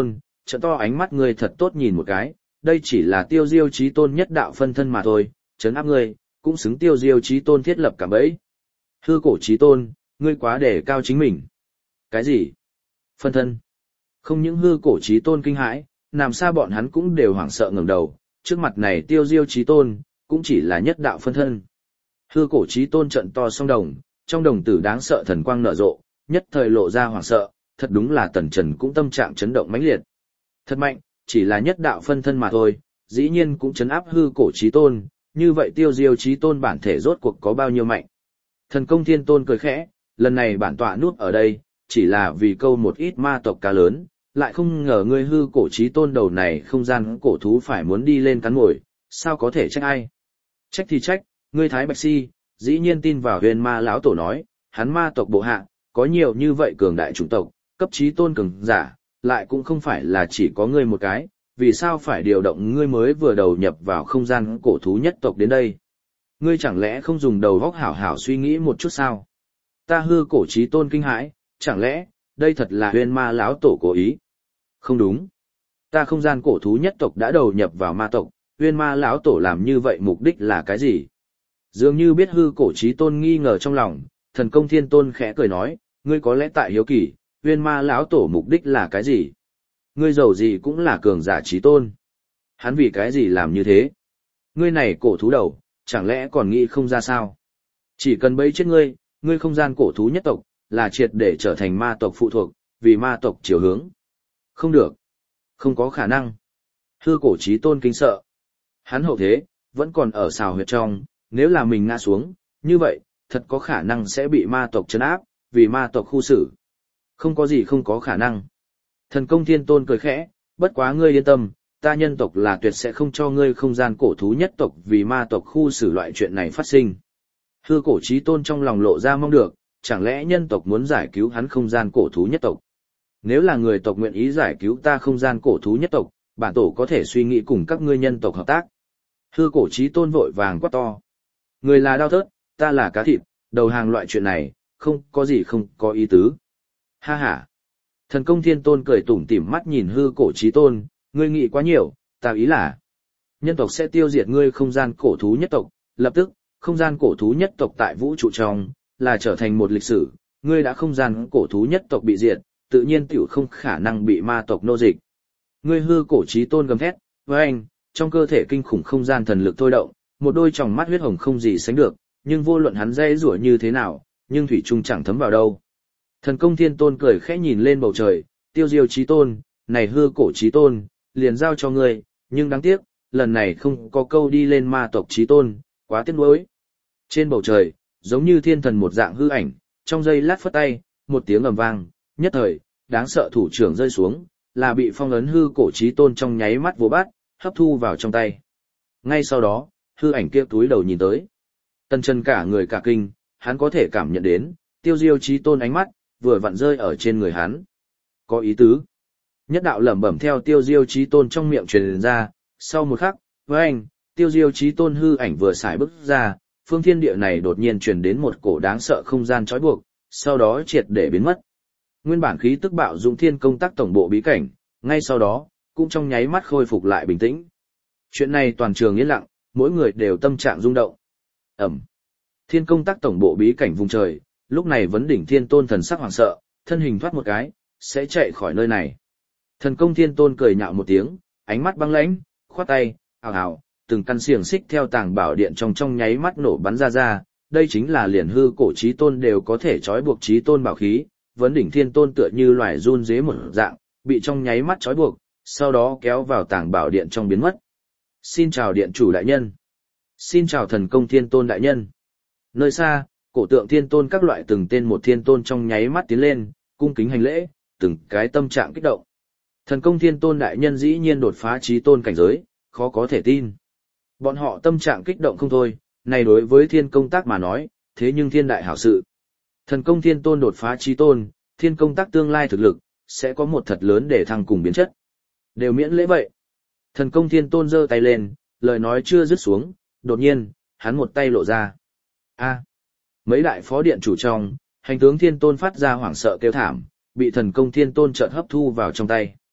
trợ to ánh mắt ngươi thật tốt nhìn một cái, đây chỉ là tiêu diêu chí tôn nhất đạo phân thân mà thôi, chấn áp ngươi, cũng xứng tiêu diêu chí tôn thiết lập cả bẫy. Hư cổ chí tôn, ngươi quá để cao chính mình. Cái gì? Phân thân? Không những hư cổ chí tôn kinh hãi, nằm xa bọn hắn cũng đều hoảng sợ ngẩng đầu, trước mặt này tiêu diêu chí tôn, cũng chỉ là nhất đạo phân thân. Hư cổ chí tôn trận to song đồng, trong đồng tử đáng sợ thần quang nở rộ, nhất thời lộ ra hoảng sợ, thật đúng là tần trần cũng tâm trạng chấn động mãnh liệt. Thật mạnh, chỉ là nhất đạo phân thân mà thôi, dĩ nhiên cũng chấn áp hư cổ chí tôn, như vậy tiêu diêu chí tôn bản thể rốt cuộc có bao nhiêu mạnh. Thần công thiên tôn cười khẽ, lần này bản tọa núp ở đây, chỉ là vì câu một ít ma tộc cá lớn, lại không ngờ ngươi hư cổ chí tôn đầu này không gian cổ thú phải muốn đi lên cắn ngồi, sao có thể trách ai? Trách thì trách, ngươi Thái Bạch Si, dĩ nhiên tin vào huyền ma lão tổ nói, hắn ma tộc bộ hạ, có nhiều như vậy cường đại chủng tộc, cấp chí tôn cường giả, lại cũng không phải là chỉ có ngươi một cái, vì sao phải điều động ngươi mới vừa đầu nhập vào không gian cổ thú nhất tộc đến đây? Ngươi chẳng lẽ không dùng đầu óc hảo hảo suy nghĩ một chút sao? Ta hư cổ chí tôn kinh hãi, chẳng lẽ, đây thật là huyền ma lão tổ cố ý? Không đúng. Ta không gian cổ thú nhất tộc đã đầu nhập vào ma tộc, huyền ma lão tổ làm như vậy mục đích là cái gì? Dường như biết hư cổ chí tôn nghi ngờ trong lòng, thần công thiên tôn khẽ cười nói, ngươi có lẽ tại hiếu kỳ, huyền ma lão tổ mục đích là cái gì? Ngươi giàu gì cũng là cường giả chí tôn. Hắn vì cái gì làm như thế? Ngươi này cổ thú đầu, chẳng lẽ còn nghĩ không ra sao? Chỉ cần bấy chết ngươi, ngươi không gian cổ thú nhất tộc, là triệt để trở thành ma tộc phụ thuộc, vì ma tộc chiều hướng. Không được. Không có khả năng. Hư cổ chí tôn kinh sợ. Hắn hậu thế, vẫn còn ở xào huyệt trong, nếu là mình ngã xuống, như vậy, thật có khả năng sẽ bị ma tộc trấn áp, vì ma tộc khu xử. Không có gì không có khả năng. Thần công thiên tôn cười khẽ, bất quá ngươi yên tâm, ta nhân tộc là tuyệt sẽ không cho ngươi không gian cổ thú nhất tộc vì ma tộc khu xử loại chuyện này phát sinh. Hư cổ chí tôn trong lòng lộ ra mong được, chẳng lẽ nhân tộc muốn giải cứu hắn không gian cổ thú nhất tộc? Nếu là người tộc nguyện ý giải cứu ta không gian cổ thú nhất tộc, bản tổ có thể suy nghĩ cùng các ngươi nhân tộc hợp tác. Hư cổ chí tôn vội vàng quát to. Người là đao thớt, ta là cá thịt, đầu hàng loại chuyện này, không có gì không có ý tứ. Ha ha. Thần công thiên tôn cười tủm tỉm mắt nhìn hư cổ chí tôn, ngươi nghĩ quá nhiều, ta ý là nhân tộc sẽ tiêu diệt ngươi không gian cổ thú nhất tộc, lập tức, không gian cổ thú nhất tộc tại vũ trụ trong, là trở thành một lịch sử, ngươi đã không gian cổ thú nhất tộc bị diệt, tự nhiên tiểu không khả năng bị ma tộc nô dịch. Ngươi hư cổ chí tôn gầm thét, với anh, trong cơ thể kinh khủng không gian thần lực thôi động, một đôi tròng mắt huyết hồng không gì sánh được, nhưng vô luận hắn dây rủa như thế nào, nhưng thủy trung chẳng thấm vào đâu. Thần công thiên tôn cười khẽ nhìn lên bầu trời, tiêu diêu chí tôn, này hư cổ chí tôn, liền giao cho ngươi, nhưng đáng tiếc, lần này không có câu đi lên ma tộc chí tôn, quá tiếc nuối. Trên bầu trời, giống như thiên thần một dạng hư ảnh, trong giây lát phất tay, một tiếng ầm vang, nhất thời, đáng sợ thủ trưởng rơi xuống, là bị phong ấn hư cổ chí tôn trong nháy mắt vô bát, hấp thu vào trong tay. Ngay sau đó, hư ảnh kia túi đầu nhìn tới. Tần Chân cả người cả kinh, hắn có thể cảm nhận đến, tiêu diêu chí tôn ánh mắt, vừa vặn rơi ở trên người hắn. Có ý tứ. Nhất đạo lẩm bẩm theo tiêu diêu chí tôn trong miệng truyền ra, sau một khắc, với anh, tiêu diêu chí tôn hư ảnh vừa xài bước ra, phương thiên địa này đột nhiên truyền đến một cổ đáng sợ không gian trói buộc, sau đó triệt để biến mất. Nguyên bản khí tức bạo dũng thiên công tác tổng bộ bí cảnh, ngay sau đó, cũng trong nháy mắt khôi phục lại bình tĩnh. Chuyện này toàn trường yên lặng, mỗi người đều tâm trạng rung động. Ẩm. Thiên công tác tổng bộ bí cảnh vùng trời, lúc này vấn đỉnh thiên tôn thần sắc hoảng sợ, thân hình thoát một cái, sẽ chạy khỏi nơi này. Thần công thiên tôn cười nhạo một tiếng, ánh mắt băng lãnh, khoát tay, ào ào, từng căn xiềng xích theo tàng bảo điện trong trong nháy mắt nổ bắn ra ra, đây chính là liền hư cổ chí tôn đều có thể trói buộc chí tôn bảo khí, vấn đỉnh thiên tôn tựa như loài run dế một dạng, bị trong nháy mắt trói buộc, sau đó kéo vào tàng bảo điện trong biến mất. Xin chào điện chủ đại nhân. Xin chào thần công thiên tôn đại nhân. Nơi xa, cổ tượng thiên tôn các loại từng tên một thiên tôn trong nháy mắt tiến lên, cung kính hành lễ, từng cái tâm trạng kích động. Thần công thiên tôn đại nhân dĩ nhiên đột phá chí tôn cảnh giới, khó có thể tin. Bọn họ tâm trạng kích động không thôi, này đối với thiên công tác mà nói, thế nhưng thiên đại hảo sự. Thần công thiên tôn đột phá chí tôn, thiên công tác tương lai thực lực, sẽ có một thật lớn để thăng cùng biến chất. Đều miễn lễ vậy. Thần công thiên tôn giơ tay lên, lời nói chưa dứt xuống, đột nhiên, hắn một tay lộ ra. A. Mấy đại phó điện chủ trong, hành tướng thiên tôn phát ra hoảng sợ kêu thảm, bị thần công thiên tôn chợt hấp thu vào trong tay.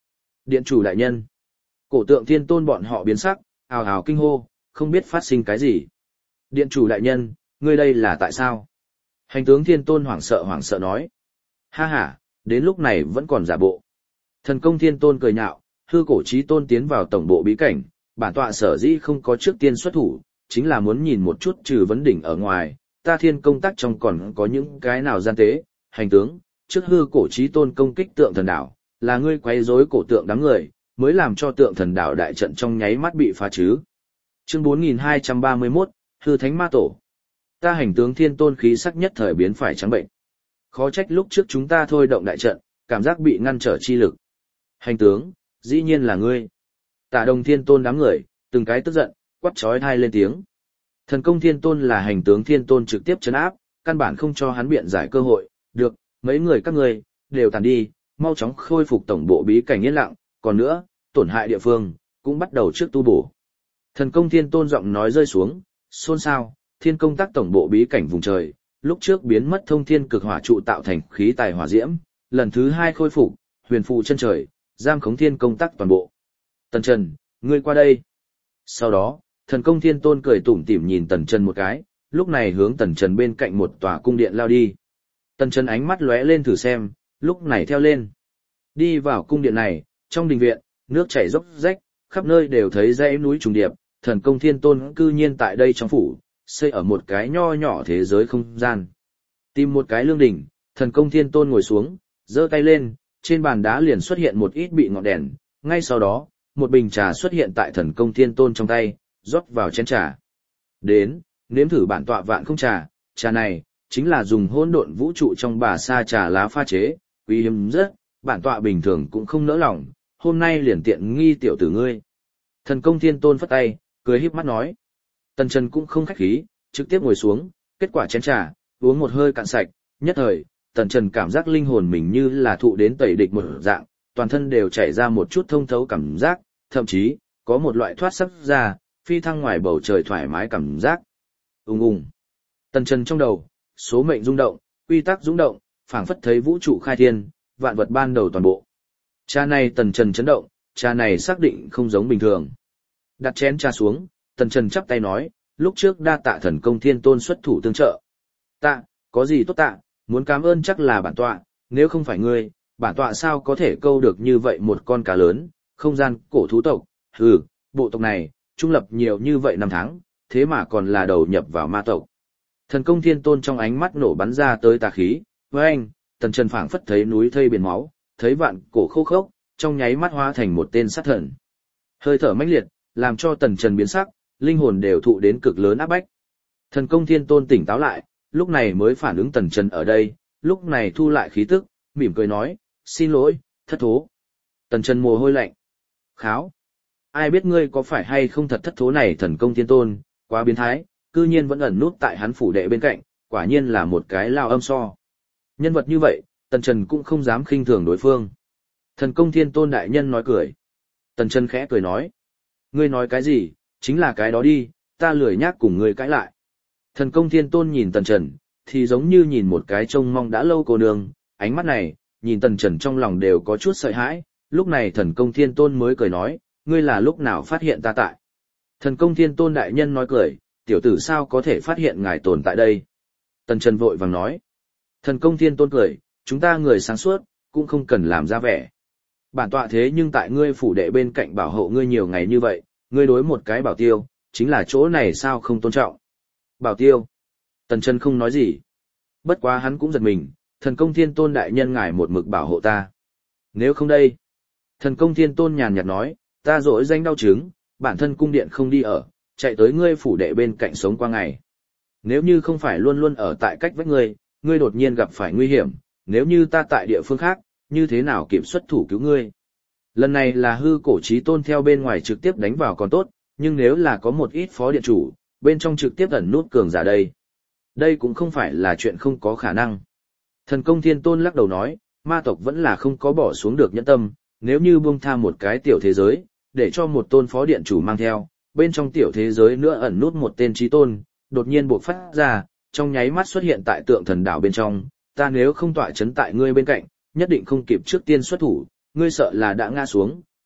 Điện chủ đại nhân. Cổ tượng thiên tôn bọn họ biến sắc, ào ào kinh hô, không biết phát sinh cái gì. Điện chủ đại nhân, ngươi đây là tại sao? Hành tướng thiên tôn hoảng sợ hoảng sợ nói. Ha ha, đến lúc này vẫn còn giả bộ. Thần công thiên tôn cười nhạo, hư cổ chí tôn tiến vào tổng bộ bí cảnh, bản tọa sở dĩ không có trước tiên xuất thủ, chính là muốn nhìn một chút trừ vấn đỉnh ở ngoài, ta thiên công tác trong còn có những cái nào gian tế. Hành tướng, trước hư cổ chí tôn công kích tượng thần đảo, là ngươi quấy rối cổ tượng đám người, mới làm cho tượng thần đảo đại trận trong nháy mắt bị phá chứ. Chương bốn nghìn hai trăm ba mươi mốt, hư thánh ma tổ. Ta hành tướng thiên tôn khí sắc nhất thời biến phải trắng bệnh. Khó trách lúc trước chúng ta thôi động đại trận, cảm giác bị ngăn trở chi lực. Hành tướng, dĩ nhiên là ngươi. Tả đồng thiên tôn đám người, từng cái tức giận, quát chói tai lên tiếng. Thần công thiên tôn là hành tướng thiên tôn trực tiếp trấn áp, căn bản không cho hắn biện giải cơ hội. Được, mấy người các ngươi, đều tàn đi, mau chóng khôi phục tổng bộ bí cảnh yên lặng, còn nữa, tổn hại địa phương, cũng bắt đầu trước tu bổ. Thần công thiên tôn giọng nói rơi xuống, xôn xao, thiên công tác tổng bộ bí cảnh vùng trời, lúc trước biến mất thông thiên cực hỏa trụ tạo thành khí tài hỏa diễm, lần thứ hai khôi phục, huyền phù chân trời, giam khống thiên công tác toàn bộ. Tần Trần, ngươi qua đây. Sau đó, thần công thiên tôn cười tủm tỉm nhìn Tần Trần một cái, lúc này hướng Tần Trần bên cạnh một tòa cung điện lao đi. Tần Trần ánh mắt lóe lên thử xem, lúc này theo lên. Đi vào cung điện này, trong đình viện, nước chảy dốc rách, khắp nơi đều thấy dãy núi trùng điệp, thần công thiên tôn cư nhiên tại đây trong phủ, xây ở một cái nho nhỏ thế giới không gian. Tìm một cái lương đỉnh, thần công thiên tôn ngồi xuống, giơ tay lên, trên bàn đá liền xuất hiện một ít bị ngọn đèn, ngay sau đó, một bình trà xuất hiện tại thần công thiên tôn trong tay, rót vào chén trà. Đến, nếm thử bản tọa vạn không trà, trà này, chính là dùng hỗn độn vũ trụ trong bà sa trà lá pha chế, quý hiếm rất, bản tọa bình thường cũng không nỡ lòng, hôm nay liền tiện nghi tiểu tử ngươi. Thần công thiên tôn phất tay, cười híp mắt nói. Tần Trần cũng không khách khí, trực tiếp ngồi xuống, kết quả chén trà, uống một hơi cạn sạch, nhất thời, Tần Trần cảm giác linh hồn mình như là thụ đến tẩy địch một dạng, toàn thân đều chảy ra một chút thông thấu cảm giác, thậm chí, có một loại thoát sắc ra, phi thăng ngoài bầu trời thoải mái cảm giác. Ùng ùng. Tần Trần trong đầu, số mệnh rung động, quy tắc rung động, phảng phất thấy vũ trụ khai thiên, vạn vật ban đầu toàn bộ. Trà này Tần Trần chấn động, trà này xác định không giống bình thường. Đặt chén trà xuống, Tần Trần chắp tay nói, lúc trước đa tạ thần công thiên tôn xuất thủ tương trợ. Tạ, có gì tốt tạ, muốn cảm ơn chắc là bản tọa, nếu không phải ngươi, bản tọa sao có thể câu được như vậy một con cá lớn, không gian cổ thú tộc, hừ, bộ tộc này, trung lập nhiều như vậy năm tháng, thế mà còn là đầu nhập vào ma tộc. Thần công thiên tôn trong ánh mắt nổ bắn ra tới tà khí, với anh, Tần Trần phảng phất thấy núi thây biển máu, thấy vạn cổ khô khốc, trong nháy mắt hóa thành một tên sát thần. Hơi thở mãnh liệt, làm cho Tần Trần biến sắc, linh hồn đều thụ đến cực lớn áp bách. Thần công thiên tôn tỉnh táo lại, lúc này mới phản ứng Tần Trần ở đây, lúc này thu lại khí tức, mỉm cười nói, xin lỗi, thất thố. Tần Trần mồ hôi lạnh. Kháo. Ai biết ngươi có phải hay không thật thất thố này thần công thiên tôn, quá biến thái, cư nhiên vẫn ẩn nút tại hắn phủ đệ bên cạnh, quả nhiên là một cái lao âm so. Nhân vật như vậy, Tần Trần cũng không dám khinh thường đối phương. Thần công thiên tôn đại nhân nói cười. Tần Trần khẽ cười nói. Ngươi nói cái gì, chính là cái đó đi, ta lười nhác cùng ngươi cãi lại. Thần công thiên tôn nhìn Tần Trần, thì giống như nhìn một cái trông mong đã lâu cô nương, ánh mắt này, nhìn Tần Trần trong lòng đều có chút sợ hãi, lúc này thần công thiên tôn mới cười nói, ngươi là lúc nào phát hiện ta tại. Thần công thiên tôn đại nhân nói cười, tiểu tử sao có thể phát hiện ngài tồn tại đây. Tần Trần vội vàng nói. Thần công thiên tôn cười, chúng ta người sáng suốt, cũng không cần làm ra vẻ. Bản tọa thế nhưng tại ngươi phủ đệ bên cạnh bảo hộ ngươi nhiều ngày như vậy, ngươi đối một cái bảo tiêu, chính là chỗ này sao không tôn trọng. Bảo tiêu. Tần Trần không nói gì. Bất quá hắn cũng giật mình, thần công thiên tôn đại nhân ngài một mực bảo hộ ta. Nếu không đây. Thần công thiên tôn nhàn nhạt nói, ta dỗi danh đau chứng, bản thân cung điện không đi ở, chạy tới ngươi phủ đệ bên cạnh sống qua ngày. Nếu như không phải luôn luôn ở tại cách vách ngươi, ngươi đột nhiên gặp phải nguy hiểm, nếu như ta tại địa phương khác, như thế nào kiểm xuất thủ cứu ngươi. Lần này là hư cổ chí tôn theo bên ngoài trực tiếp đánh vào còn tốt, nhưng nếu là có một ít phó điện chủ, bên trong trực tiếp ẩn nút cường giả đây. Đây cũng không phải là chuyện không có khả năng. Thần công thiên tôn lắc đầu nói, ma tộc vẫn là không có bỏ xuống được nhẫn tâm, nếu như buông tha một cái tiểu thế giới, để cho một tôn phó điện chủ mang theo, bên trong tiểu thế giới nữa ẩn nút một tên chí tôn, đột nhiên buộc phát ra, trong nháy mắt xuất hiện tại tượng thần đảo bên trong, ta nếu không tọa chấn tại ngươi bên cạnh, nhất định không kịp trước tiên xuất thủ, ngươi sợ là đã ngã xuống,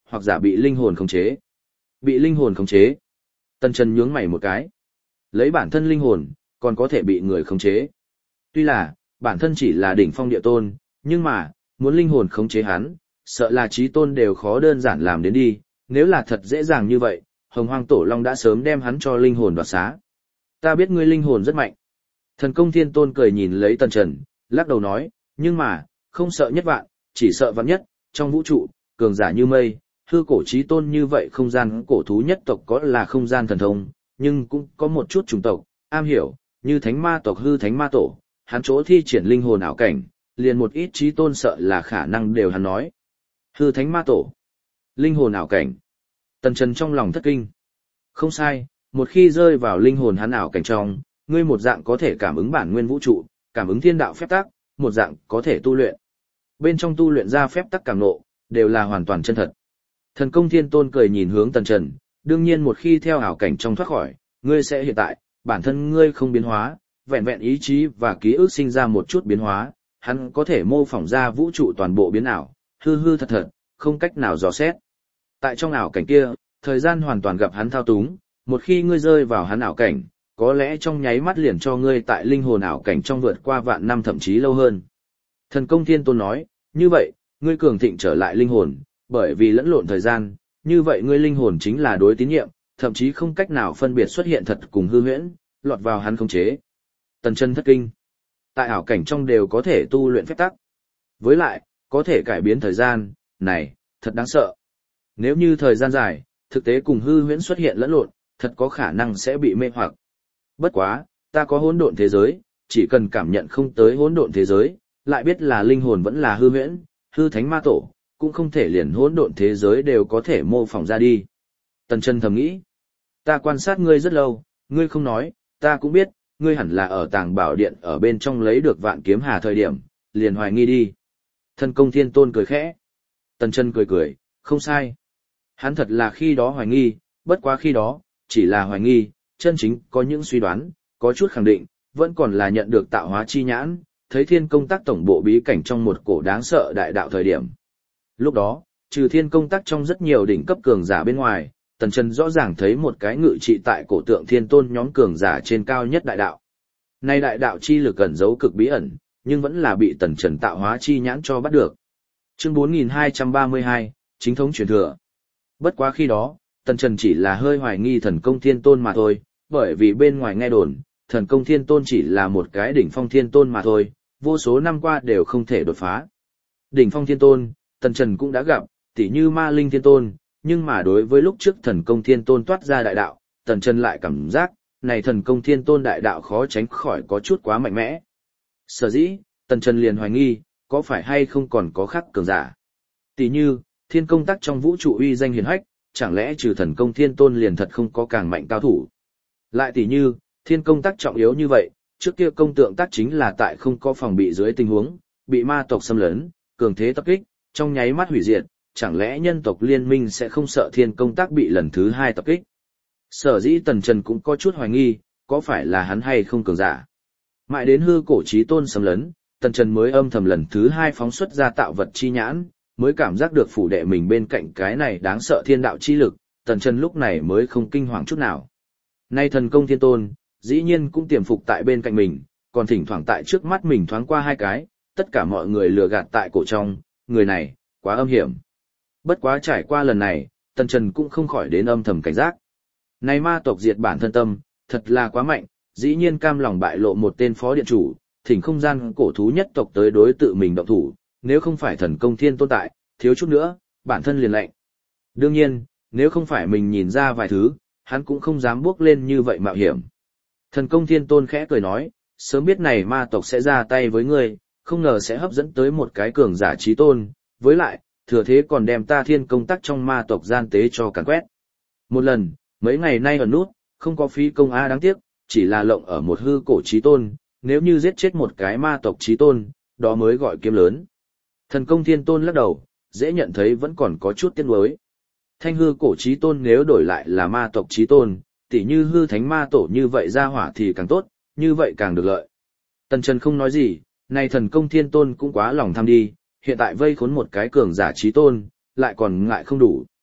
hoặc giả bị linh hồn khống chế. Bị linh hồn khống chế. Tần Trần nhướng mày một cái. Lấy bản thân linh hồn, còn có thể bị người khống chế. Tuy là, bản thân chỉ là đỉnh phong địa tôn, nhưng mà, muốn linh hồn khống chế hắn, sợ là chí tôn đều khó đơn giản làm đến đi, nếu là thật dễ dàng như vậy, Hồng Hoang Tổ Long đã sớm đem hắn cho linh hồn đoạt xá. Ta biết ngươi linh hồn rất mạnh. Thần Công Thiên Tôn cười nhìn lấy Tần Trần, lắc đầu nói, nhưng mà, không sợ nhất vạn, chỉ sợ vạn nhất, trong vũ trụ, cường giả như mây, hư cổ chí tôn như vậy không gian cổ thú nhất tộc có là không gian thần thông, nhưng cũng có một chút chủng tộc, am hiểu, như thánh ma tộc hư thánh ma tổ, hắn chỗ thi triển linh hồn ảo cảnh, liền một ít chí tôn sợ là khả năng đều hắn nói. Hư thánh ma tổ, linh hồn ảo cảnh. Tần Trần trong lòng thất kinh. Không sai, một khi rơi vào linh hồn hắn ảo cảnh trong, ngươi một dạng có thể cảm ứng bản nguyên vũ trụ, cảm ứng thiên đạo phép tắc, một dạng có thể tu luyện. Bên trong tu luyện ra phép tắc cảm nộ, đều là hoàn toàn chân thật. Thần Công Thiên Tôn cười nhìn hướng Tần Trần, đương nhiên một khi theo ảo cảnh trong thoát khỏi, ngươi sẽ hiện tại, bản thân ngươi không biến hóa, vẹn vẹn ý chí và ký ức sinh ra một chút biến hóa, hắn có thể mô phỏng ra vũ trụ toàn bộ biến ảo, hư hư thật thật, không cách nào dò xét. Tại trong ảo cảnh kia, thời gian hoàn toàn gặp hắn thao túng, một khi ngươi rơi vào hắn ảo cảnh, có lẽ trong nháy mắt liền cho ngươi tại linh hồn ảo cảnh trong vượt qua vạn năm thậm chí lâu hơn. Thần Công Thiên Tôn nói, như vậy, ngươi cường thịnh trở lại linh hồn, bởi vì lẫn lộn thời gian, như vậy ngươi linh hồn chính là đối tín nhiệm, thậm chí không cách nào phân biệt xuất hiện thật cùng hư huyễn, lọt vào hắn khống chế. Tần Chân thất kinh. Tại ảo cảnh trong đều có thể tu luyện phép tắc. Với lại, có thể cải biến thời gian, này, thật đáng sợ. Nếu như thời gian dài, thực tế cùng hư huyễn xuất hiện lẫn lộn, thật có khả năng sẽ bị mê hoặc. Bất quá, ta có hỗn độn thế giới, chỉ cần cảm nhận không tới hỗn độn thế giới, lại biết là linh hồn vẫn là hư huyễn, hư thánh ma tổ, cũng không thể liền hỗn độn thế giới đều có thể mô phỏng ra đi. Tần Chân thầm nghĩ, ta quan sát ngươi rất lâu, ngươi không nói, ta cũng biết, ngươi hẳn là ở tàng bảo điện ở bên trong lấy được vạn kiếm hà thời điểm, liền hoài nghi đi. Thần Công Thiên Tôn cười khẽ. Tần Chân cười cười, không sai. Hắn thật là khi đó hoài nghi, bất quá khi đó, chỉ là hoài nghi, chân chính có những suy đoán, có chút khẳng định, vẫn còn là nhận được tạo hóa chi nhãn, thấy thiên công tác tổng bộ bí cảnh trong một cổ đáng sợ đại đạo thời điểm. Lúc đó, trừ thiên công tác trong rất nhiều đỉnh cấp cường giả bên ngoài, Tần Chân rõ ràng thấy một cái ngự trị tại cổ tượng thiên tôn nhóm cường giả trên cao nhất đại đạo. Nay đại đạo chi lực ẩn giấu cực bí ẩn, nhưng vẫn là bị Tần Trần tạo hóa chi nhãn cho bắt được. Chương bốn nghìn hai trăm ba mươi hai, chính thống truyền thừa. Bất quá khi đó, Tần Trần chỉ là hơi hoài nghi thần công thiên tôn mà thôi, bởi vì bên ngoài nghe đồn, thần công thiên tôn chỉ là một cái đỉnh phong thiên tôn mà thôi, vô số năm qua đều không thể đột phá. Đỉnh phong thiên tôn, Tần Trần cũng đã gặp, tỉ như ma linh thiên tôn, nhưng mà đối với lúc trước thần công thiên tôn toát ra đại đạo, Tần Trần lại cảm giác, này thần công thiên tôn đại đạo khó tránh khỏi có chút quá mạnh mẽ. Sở dĩ, Tần Trần liền hoài nghi, có phải hay không còn có khác cường giả. Tỉ như, thiên công tác trong vũ trụ uy danh hiển hách, chẳng lẽ trừ thần công thiên tôn liền thật không có càng mạnh cao thủ. Lại tỉ như, thiên công tác trọng yếu như vậy, trước kia công tượng tác chính là tại không có phòng bị dưới tình huống, bị ma tộc xâm lấn, cường thế tập kích, trong nháy mắt hủy diệt, chẳng lẽ nhân tộc liên minh sẽ không sợ thiên công tác bị lần thứ hai tập kích. Sở dĩ Tần Trần cũng có chút hoài nghi, có phải là hắn hay không cường giả. Mãi đến hư cổ chí tôn xâm lấn, Tần Trần mới âm thầm lần thứ hai phóng xuất ra tạo vật chi nhãn, mới cảm giác được phủ đệ mình bên cạnh cái này đáng sợ thiên đạo chi lực, Tần Trần lúc này mới không kinh hoàng chút nào. Nay thần công thiên tôn, dĩ nhiên cũng tiềm phục tại bên cạnh mình, còn thỉnh thoảng tại trước mắt mình thoáng qua hai cái, tất cả mọi người lừa gạt tại cổ trong, người này, quá âm hiểm. Bất quá trải qua lần này, Tần Trần cũng không khỏi đến âm thầm cảnh giác. Này ma tộc diệt bản thân tâm, thật là quá mạnh, dĩ nhiên cam lòng bại lộ một tên phó điện chủ, thỉnh không gian cổ thú nhất tộc tới đối tự mình động thủ, nếu không phải thần công thiên tôn tại, thiếu chút nữa, bản thân liền lệnh. Đương nhiên, nếu không phải mình nhìn ra vài thứ, hắn cũng không dám bước lên như vậy mạo hiểm. Thần công thiên tôn khẽ cười nói, sớm biết này ma tộc sẽ ra tay với ngươi, không ngờ sẽ hấp dẫn tới một cái cường giả trí tôn, với lại, thừa thế còn đem ta thiên công tác trong ma tộc gian tế cho càn quét. Một lần, mấy ngày nay ở nút, không có phí công a đáng tiếc, chỉ là lộng ở một hư cổ trí tôn, nếu như giết chết một cái ma tộc trí tôn, đó mới gọi kiếm lớn. Thần công thiên tôn lắc đầu, dễ nhận thấy vẫn còn có chút tiếc nuối. Thanh hư cổ trí tôn nếu đổi lại là ma tộc trí tôn, tỉ như hư thánh ma tổ như vậy ra hỏa thì càng tốt, như vậy càng được lợi. Tần Trần không nói gì, này thần công thiên tôn cũng quá lòng tham đi, hiện tại vây khốn một cái cường giả trí tôn, lại còn ngại không đủ,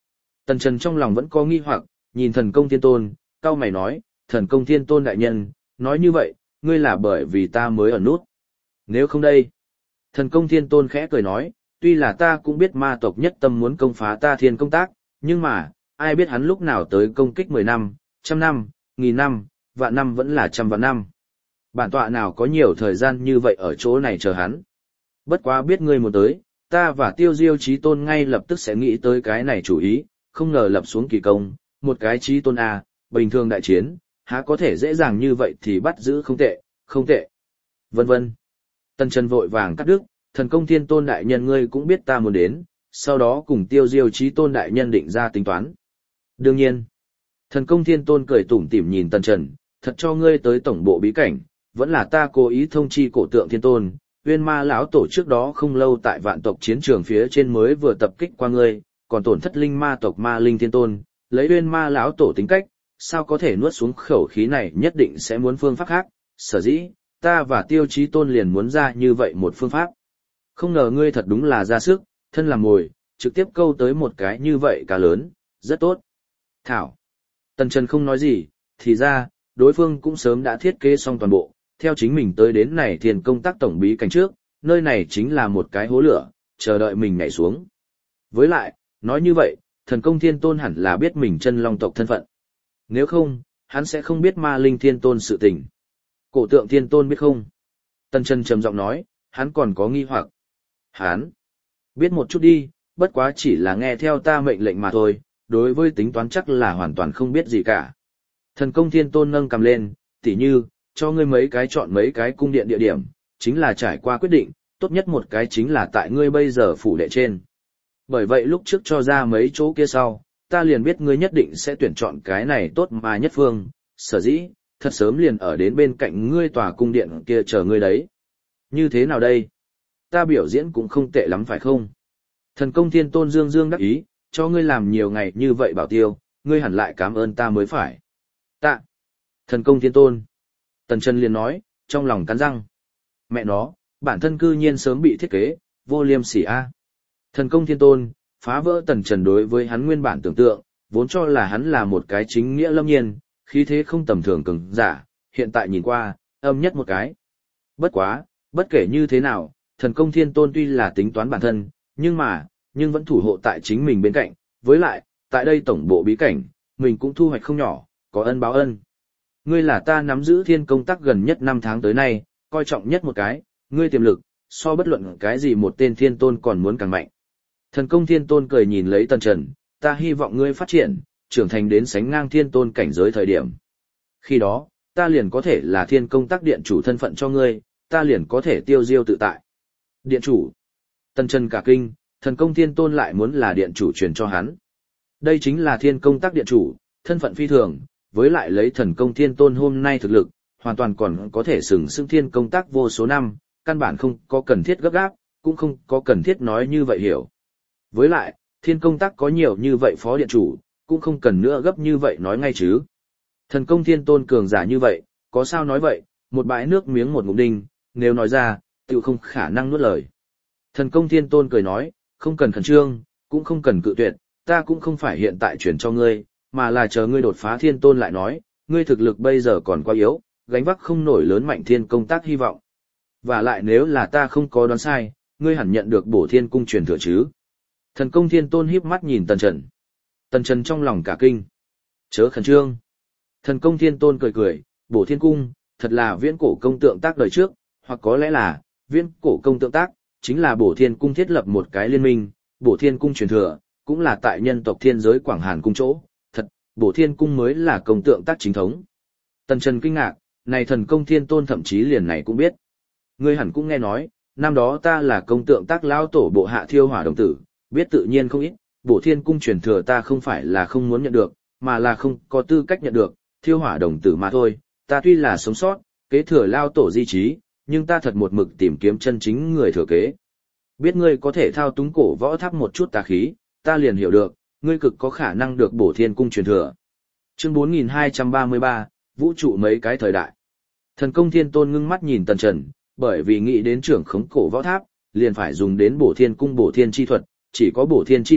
Tần Trần trong lòng vẫn có nghi hoặc, nhìn thần công thiên tôn, cao mày nói, thần công thiên tôn đại nhân, nói như vậy, ngươi là bởi vì ta mới ở nút. Nếu không đây, thần công thiên tôn khẽ cười nói, tuy là ta cũng biết ma tộc nhất tâm muốn công phá ta thiên công tác, nhưng mà, ai biết hắn lúc nào tới công kích mười năm, trăm năm, nghìn năm, vạn năm vẫn là trăm vạn năm. Bản tọa nào có nhiều thời gian như vậy ở chỗ này chờ hắn. Bất quá biết ngươi một tới, ta và tiêu diêu chí tôn ngay lập tức sẽ nghĩ tới cái này chủ ý, không ngờ lập xuống kỳ công, một cái chí tôn A, bình thường đại chiến, há có thể dễ dàng như vậy thì bắt giữ không tệ, không tệ. Vân vân. Tần Trần vội vàng cắt đứt, thần công thiên tôn đại nhân ngươi cũng biết ta muốn đến, sau đó cùng tiêu diêu chí tôn đại nhân định ra tính toán. Đương nhiên, thần công thiên tôn cười tủm tỉm nhìn Tần Trần, thật cho ngươi tới tổng bộ bí cảnh, vẫn là ta cố ý thông chi cổ tượng thiên tôn, uyên ma lão tổ trước đó không lâu tại vạn tộc chiến trường phía trên mới vừa tập kích qua ngươi, còn tổn thất linh ma tộc ma linh thiên tôn, lấy uyên ma lão tổ tính cách, sao có thể nuốt xuống khẩu khí này, nhất định sẽ muốn phương pháp khác, sở dĩ, ta và tiêu chí tôn liền muốn ra như vậy một phương pháp. Không ngờ ngươi thật đúng là ra sức, thân làm mồi, trực tiếp câu tới một cái như vậy cả lớn, rất tốt. Thảo. Tần Trần không nói gì, thì ra, đối phương cũng sớm đã thiết kế xong toàn bộ, theo chính mình tới đến này thiền công tác tổng bí cảnh trước, nơi này chính là một cái hố lửa, chờ đợi mình nhảy xuống. Với lại, nói như vậy, thần công thiên tôn hẳn là biết mình chân long tộc thân phận. Nếu không, hắn sẽ không biết ma linh thiên tôn sự tình. Cổ tượng thiên tôn biết không? Tần Trần trầm giọng nói, hắn còn có nghi hoặc. Hắn biết một chút đi, bất quá chỉ là nghe theo ta mệnh lệnh mà thôi, đối với tính toán chắc là hoàn toàn không biết gì cả. Thần công thiên tôn nâng cầm lên, tỉ như, cho ngươi mấy cái chọn mấy cái cung điện địa điểm, chính là trải qua quyết định, tốt nhất một cái chính là tại ngươi bây giờ phủ đệ trên. Bởi vậy lúc trước cho ra mấy chỗ kia sau, ta liền biết ngươi nhất định sẽ tuyển chọn cái này tốt mà nhất phương, sở dĩ, thật sớm liền ở đến bên cạnh ngươi tòa cung điện kia chờ ngươi đấy. Như thế nào đây? Ta biểu diễn cũng không tệ lắm phải không? Thần công thiên tôn dương dương đắc ý, cho ngươi làm nhiều ngày như vậy bảo tiêu, ngươi hẳn lại cảm ơn ta mới phải. Tạ. Thần công thiên tôn. Tần Trần liền nói, trong lòng cắn răng. Mẹ nó, bản thân cư nhiên sớm bị thiết kế, vô liêm sỉ a. Thần công thiên tôn, phá vỡ Tần Trần đối với hắn nguyên bản tưởng tượng, vốn cho là hắn là một cái chính nghĩa lâm nhiên, khí thế không tầm thường cường giả, hiện tại nhìn qua, âm nhất một cái. Bất quá, bất kể như thế nào, thần công thiên tôn tuy là tính toán bản thân, nhưng mà, nhưng vẫn thủ hộ tại chính mình bên cạnh, với lại, tại đây tổng bộ bí cảnh, mình cũng thu hoạch không nhỏ, có ân báo ân. Ngươi là ta nắm giữ thiên công tác gần nhất năm tháng tới nay, coi trọng nhất một cái, ngươi tiềm lực, so bất luận cái gì một tên thiên tôn còn muốn càng mạnh. Thần công thiên tôn cười nhìn lấy Tần Trần, ta hy vọng ngươi phát triển, trưởng thành đến sánh ngang thiên tôn cảnh giới thời điểm. Khi đó, ta liền có thể là thiên công tác điện chủ thân phận cho ngươi, ta liền có thể tiêu diêu tự tại. Điện chủ. Tần Trần cả kinh, thần công thiên tôn lại muốn là điện chủ truyền cho hắn. Đây chính là thiên công tác điện chủ, thân phận phi thường, với lại lấy thần công thiên tôn hôm nay thực lực, hoàn toàn còn có thể sừng sững thiên công tác vô số năm, căn bản không có cần thiết gấp gáp, cũng không có cần thiết nói như vậy hiểu. Với lại, thiên công tác có nhiều như vậy phó điện chủ, cũng không cần nữa gấp như vậy nói ngay chứ. Thần công thiên tôn cường giả như vậy, có sao nói vậy, một bãi nước miếng một ngụm đinh, nếu nói ra, tự không khả năng nuốt lời. Thần công thiên tôn cười nói, không cần khẩn trương, cũng không cần cự tuyệt, ta cũng không phải hiện tại chuyển cho ngươi, mà là chờ ngươi đột phá thiên tôn lại nói, ngươi thực lực bây giờ còn quá yếu, gánh vác không nổi lớn mạnh thiên công tác hy vọng. Và lại nếu là ta không có đoán sai, ngươi hẳn nhận được bổ thiên cung truyền thừa chứ. Thần công thiên tôn híp mắt nhìn Tần Trần. Tần Trần trong lòng cả kinh. Chớ khẩn trương. Thần công thiên tôn cười cười, bổ thiên cung, thật là viễn cổ công tượng tác đời trước, hoặc có lẽ là, viễn cổ công tượng tác, chính là bổ thiên cung thiết lập một cái liên minh, bổ thiên cung truyền thừa, cũng là tại nhân tộc thiên giới Quảng Hàn cung chỗ, thật, bổ thiên cung mới là công tượng tác chính thống. Tần Trần kinh ngạc, này thần công thiên tôn thậm chí liền này cũng biết. Ngươi hẳn cũng nghe nói, năm đó ta là công tượng tác lão tổ bộ hạ thiêu hỏa đồng tử, biết tự nhiên không ít, bổ thiên cung truyền thừa ta không phải là không muốn nhận được, mà là không có tư cách nhận được, thiêu hỏa đồng tử mà thôi, ta tuy là sống sót, kế thừa lao tổ di trí, nhưng ta thật một mực tìm kiếm chân chính người thừa kế. Biết ngươi có thể thao túng cổ võ tháp một chút tà khí, ta liền hiểu được, ngươi cực có khả năng được bổ thiên cung truyền thừa. Chương bốn nghìn hai trăm ba mươi ba, vũ trụ mấy cái thời đại. Thần công thiên tôn ngưng mắt nhìn Tần Trần, bởi vì nghĩ đến trưởng khống cổ võ tháp, liền phải dùng đến bổ thiên cung bổ thiên chi thuật, chỉ có bổ thiên chi thuật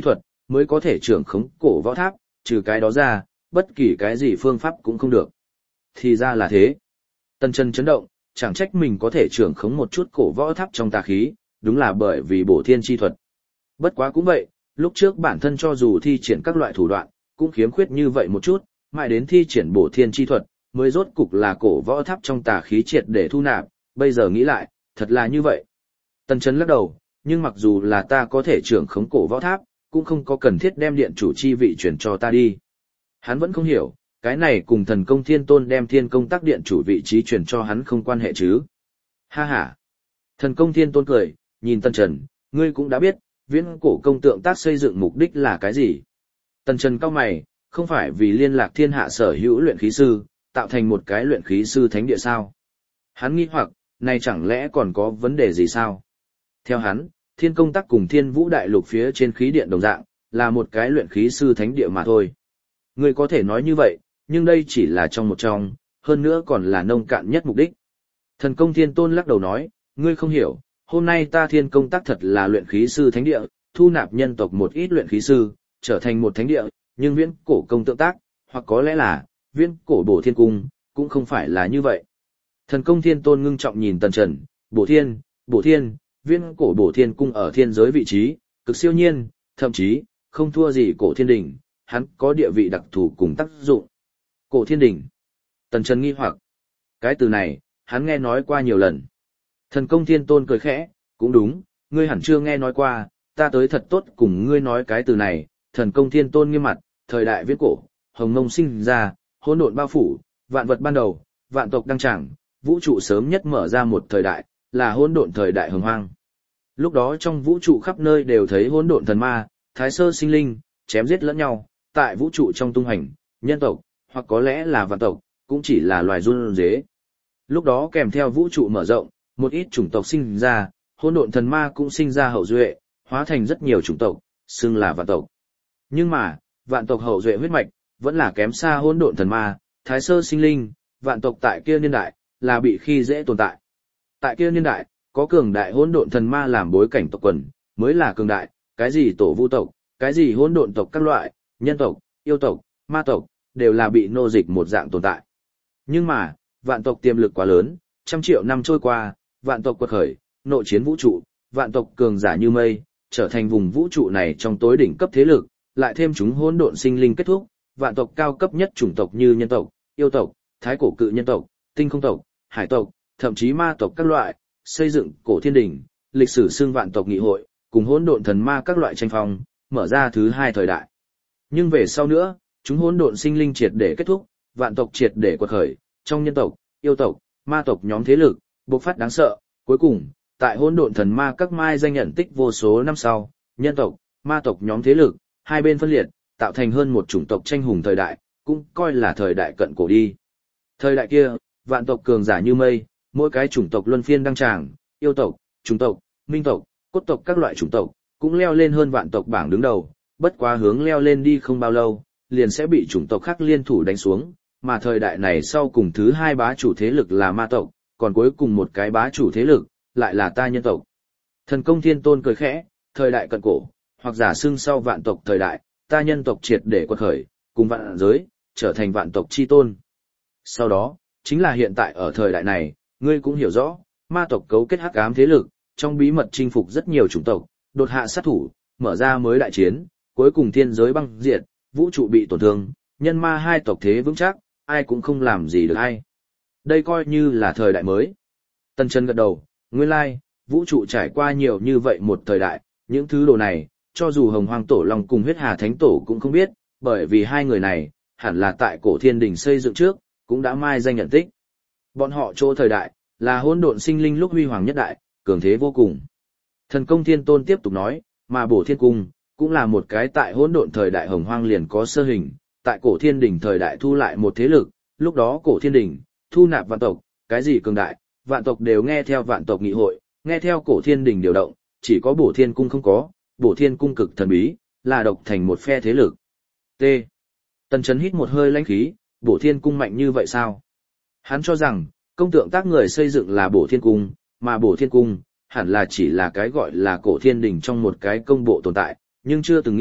mới có thể trưởng khống cổ võ tháp, trừ cái đó ra, bất kỳ cái gì phương pháp cũng không được. Thì ra là thế. Tần Chân chấn động, chẳng trách mình có thể trưởng khống một chút cổ võ tháp trong tà khí, đúng là bởi vì bổ thiên chi thuật. Bất quá cũng vậy, lúc trước bản thân cho dù thi triển các loại thủ đoạn, cũng khiếm khuyết như vậy một chút, mãi đến thi triển bổ thiên chi thuật, mới rốt cục là cổ võ tháp trong tà khí triệt để thu nạp, bây giờ nghĩ lại, thật là như vậy. Tần Chấn lắc đầu, nhưng mặc dù là ta có thể trưởng khống cổ võ tháp, cũng không có cần thiết đem điện chủ chi vị chuyển cho ta đi. Hắn vẫn không hiểu, cái này cùng thần công thiên tôn đem thiên công tác điện chủ vị trí chuyển cho hắn không quan hệ chứ. Ha ha. Thần công thiên tôn cười, nhìn Tần Trần, ngươi cũng đã biết, viễn cổ công tượng tác xây dựng mục đích là cái gì. Tần Trần cau mày, không phải vì liên lạc thiên hạ sở hữu luyện khí sư, tạo thành một cái luyện khí sư thánh địa sao. Hắn nghi hoặc, này chẳng lẽ còn có vấn đề gì sao? Theo hắn, thiên công tác cùng thiên vũ đại lục phía trên khí điện đồng dạng, là một cái luyện khí sư thánh địa mà thôi. Ngươi có thể nói như vậy, nhưng đây chỉ là trong một trong, hơn nữa còn là nông cạn nhất mục đích. Thần công thiên tôn lắc đầu nói, ngươi không hiểu, hôm nay ta thiên công tác thật là luyện khí sư thánh địa, thu nạp nhân tộc một ít luyện khí sư, trở thành một thánh địa, nhưng viễn cổ công tượng tác, hoặc có lẽ là, viễn cổ bổ thiên cung, cũng không phải là như vậy. Thần công thiên tôn ngưng trọng nhìn Tần Trần, bổ thiên, bổ thiên, viễn cổ bổ thiên cung ở thiên giới vị trí, cực siêu nhiên, thậm chí, không thua gì cổ thiên đỉnh, hắn có địa vị đặc thù cùng tác dụng. Cổ thiên đỉnh. Tần Trần nghi hoặc, cái từ này, hắn nghe nói qua nhiều lần. Thần công thiên tôn cười khẽ, cũng đúng, ngươi hẳn chưa nghe nói qua, ta tới thật tốt cùng ngươi nói cái từ này. Thần công thiên tôn nghiêm mặt, thời đại viễn cổ, hồng mông sinh ra, hỗn độn bao phủ, vạn vật ban đầu, vạn tộc đăng tràng, vũ trụ sớm nhất mở ra một thời đại, là hỗn độn thời đại hồng hoang. Lúc đó trong vũ trụ khắp nơi đều thấy hỗn độn thần ma, thái sơ sinh linh, chém giết lẫn nhau, tại vũ trụ trong tung hành, nhân tộc, hoặc có lẽ là vạn tộc, cũng chỉ là loài run rế. Lúc đó kèm theo vũ trụ mở rộng, một ít chủng tộc sinh ra, hỗn độn thần ma cũng sinh ra hậu duệ, hóa thành rất nhiều chủng tộc, xưng là vạn tộc. Nhưng mà, vạn tộc hậu duệ huyết mạch, vẫn là kém xa hỗn độn thần ma, thái sơ sinh linh, vạn tộc tại kia niên đại, là bị khi dễ tồn tại. Tại kia niên đại, có cường đại hỗn độn thần ma làm bối cảnh tộc quần, mới là cường đại, cái gì tổ vu tộc, cái gì hỗn độn tộc các loại, nhân tộc, yêu tộc, ma tộc, đều là bị nô dịch một dạng tồn tại. Nhưng mà, vạn tộc tiềm lực quá lớn, trăm triệu năm trôi qua, vạn tộc quật khởi, nội chiến vũ trụ, vạn tộc cường giả như mây, trở thành vùng vũ trụ này trong tối đỉnh cấp thế lực, lại thêm chúng hỗn độn sinh linh kết thúc, vạn tộc cao cấp nhất chủng tộc như nhân tộc, yêu tộc, thái cổ cự nhân tộc, tinh không tộc, hải tộc, thậm chí ma tộc các loại, xây dựng cổ thiên đỉnh, lịch sử xương vạn tộc nghị hội, cùng hỗn độn thần ma các loại tranh phong, mở ra thứ hai thời đại. Nhưng về sau nữa, chúng hỗn độn sinh linh triệt để kết thúc, vạn tộc triệt để quật khởi, trong nhân tộc, yêu tộc, ma tộc nhóm thế lực, bộc phát đáng sợ, cuối cùng, tại hỗn độn thần ma các mai danh nhận tích vô số năm sau, nhân tộc, ma tộc nhóm thế lực, hai bên phân liệt, tạo thành hơn một chủng tộc tranh hùng thời đại, cũng coi là thời đại cận cổ đi. Thời đại kia, vạn tộc cường giả như mây, mỗi cái chủng tộc luân phiên đăng tràng, yêu tộc, chủng tộc, minh tộc, cốt tộc các loại chủng tộc, cũng leo lên hơn vạn tộc bảng đứng đầu, bất quá hướng leo lên đi không bao lâu, liền sẽ bị chủng tộc khác liên thủ đánh xuống, mà thời đại này sau cùng thứ hai bá chủ thế lực là ma tộc, còn cuối cùng một cái bá chủ thế lực, lại là ta nhân tộc. Thần công thiên tôn cười khẽ, thời đại cận cổ, hoặc giả xưng sau vạn tộc thời đại, ta nhân tộc triệt để quật khởi, cùng vạn giới, trở thành vạn tộc chi tôn. Sau đó, chính là hiện tại ở thời đại này, ngươi cũng hiểu rõ, ma tộc cấu kết hắc ám thế lực, trong bí mật chinh phục rất nhiều chủng tộc, đột hạ sát thủ, mở ra mới đại chiến, cuối cùng thiên giới băng diệt, vũ trụ bị tổn thương, nhân ma hai tộc thế vững chắc, ai cũng không làm gì được ai. Đây coi như là thời đại mới. Tần Chân gật đầu, nguyên lai, vũ trụ trải qua nhiều như vậy một thời đại, những thứ đồ này, cho dù Hồng Hoang Tổ Long cùng Huyết Hà Thánh Tổ cũng không biết, bởi vì hai người này, hẳn là tại cổ thiên đỉnh xây dựng trước, cũng đã mai danh nhận tích. Bọn họ chỗ thời đại, là hỗn độn sinh linh lúc huy hoàng nhất đại, cường thế vô cùng. Thần công thiên tôn tiếp tục nói, mà bổ thiên cung, cũng là một cái tại hỗn độn thời đại Hồng Hoang liền có sơ hình, tại cổ thiên đỉnh thời đại thu lại một thế lực, lúc đó cổ thiên đỉnh, thu nạp vạn tộc, cái gì cường đại, vạn tộc đều nghe theo vạn tộc nghị hội, nghe theo cổ thiên đỉnh điều động, chỉ có bổ thiên cung không có, bổ thiên cung cực thần bí, là độc thành một phe thế lực. T. Tần Chấn hít một hơi lãnh khí, bổ thiên cung mạnh như vậy sao? Hắn cho rằng, công tượng tác người xây dựng là bổ thiên cung, mà bổ thiên cung, hẳn là chỉ là cái gọi là cổ thiên đỉnh trong một cái công bộ tồn tại, nhưng chưa từng nghĩ,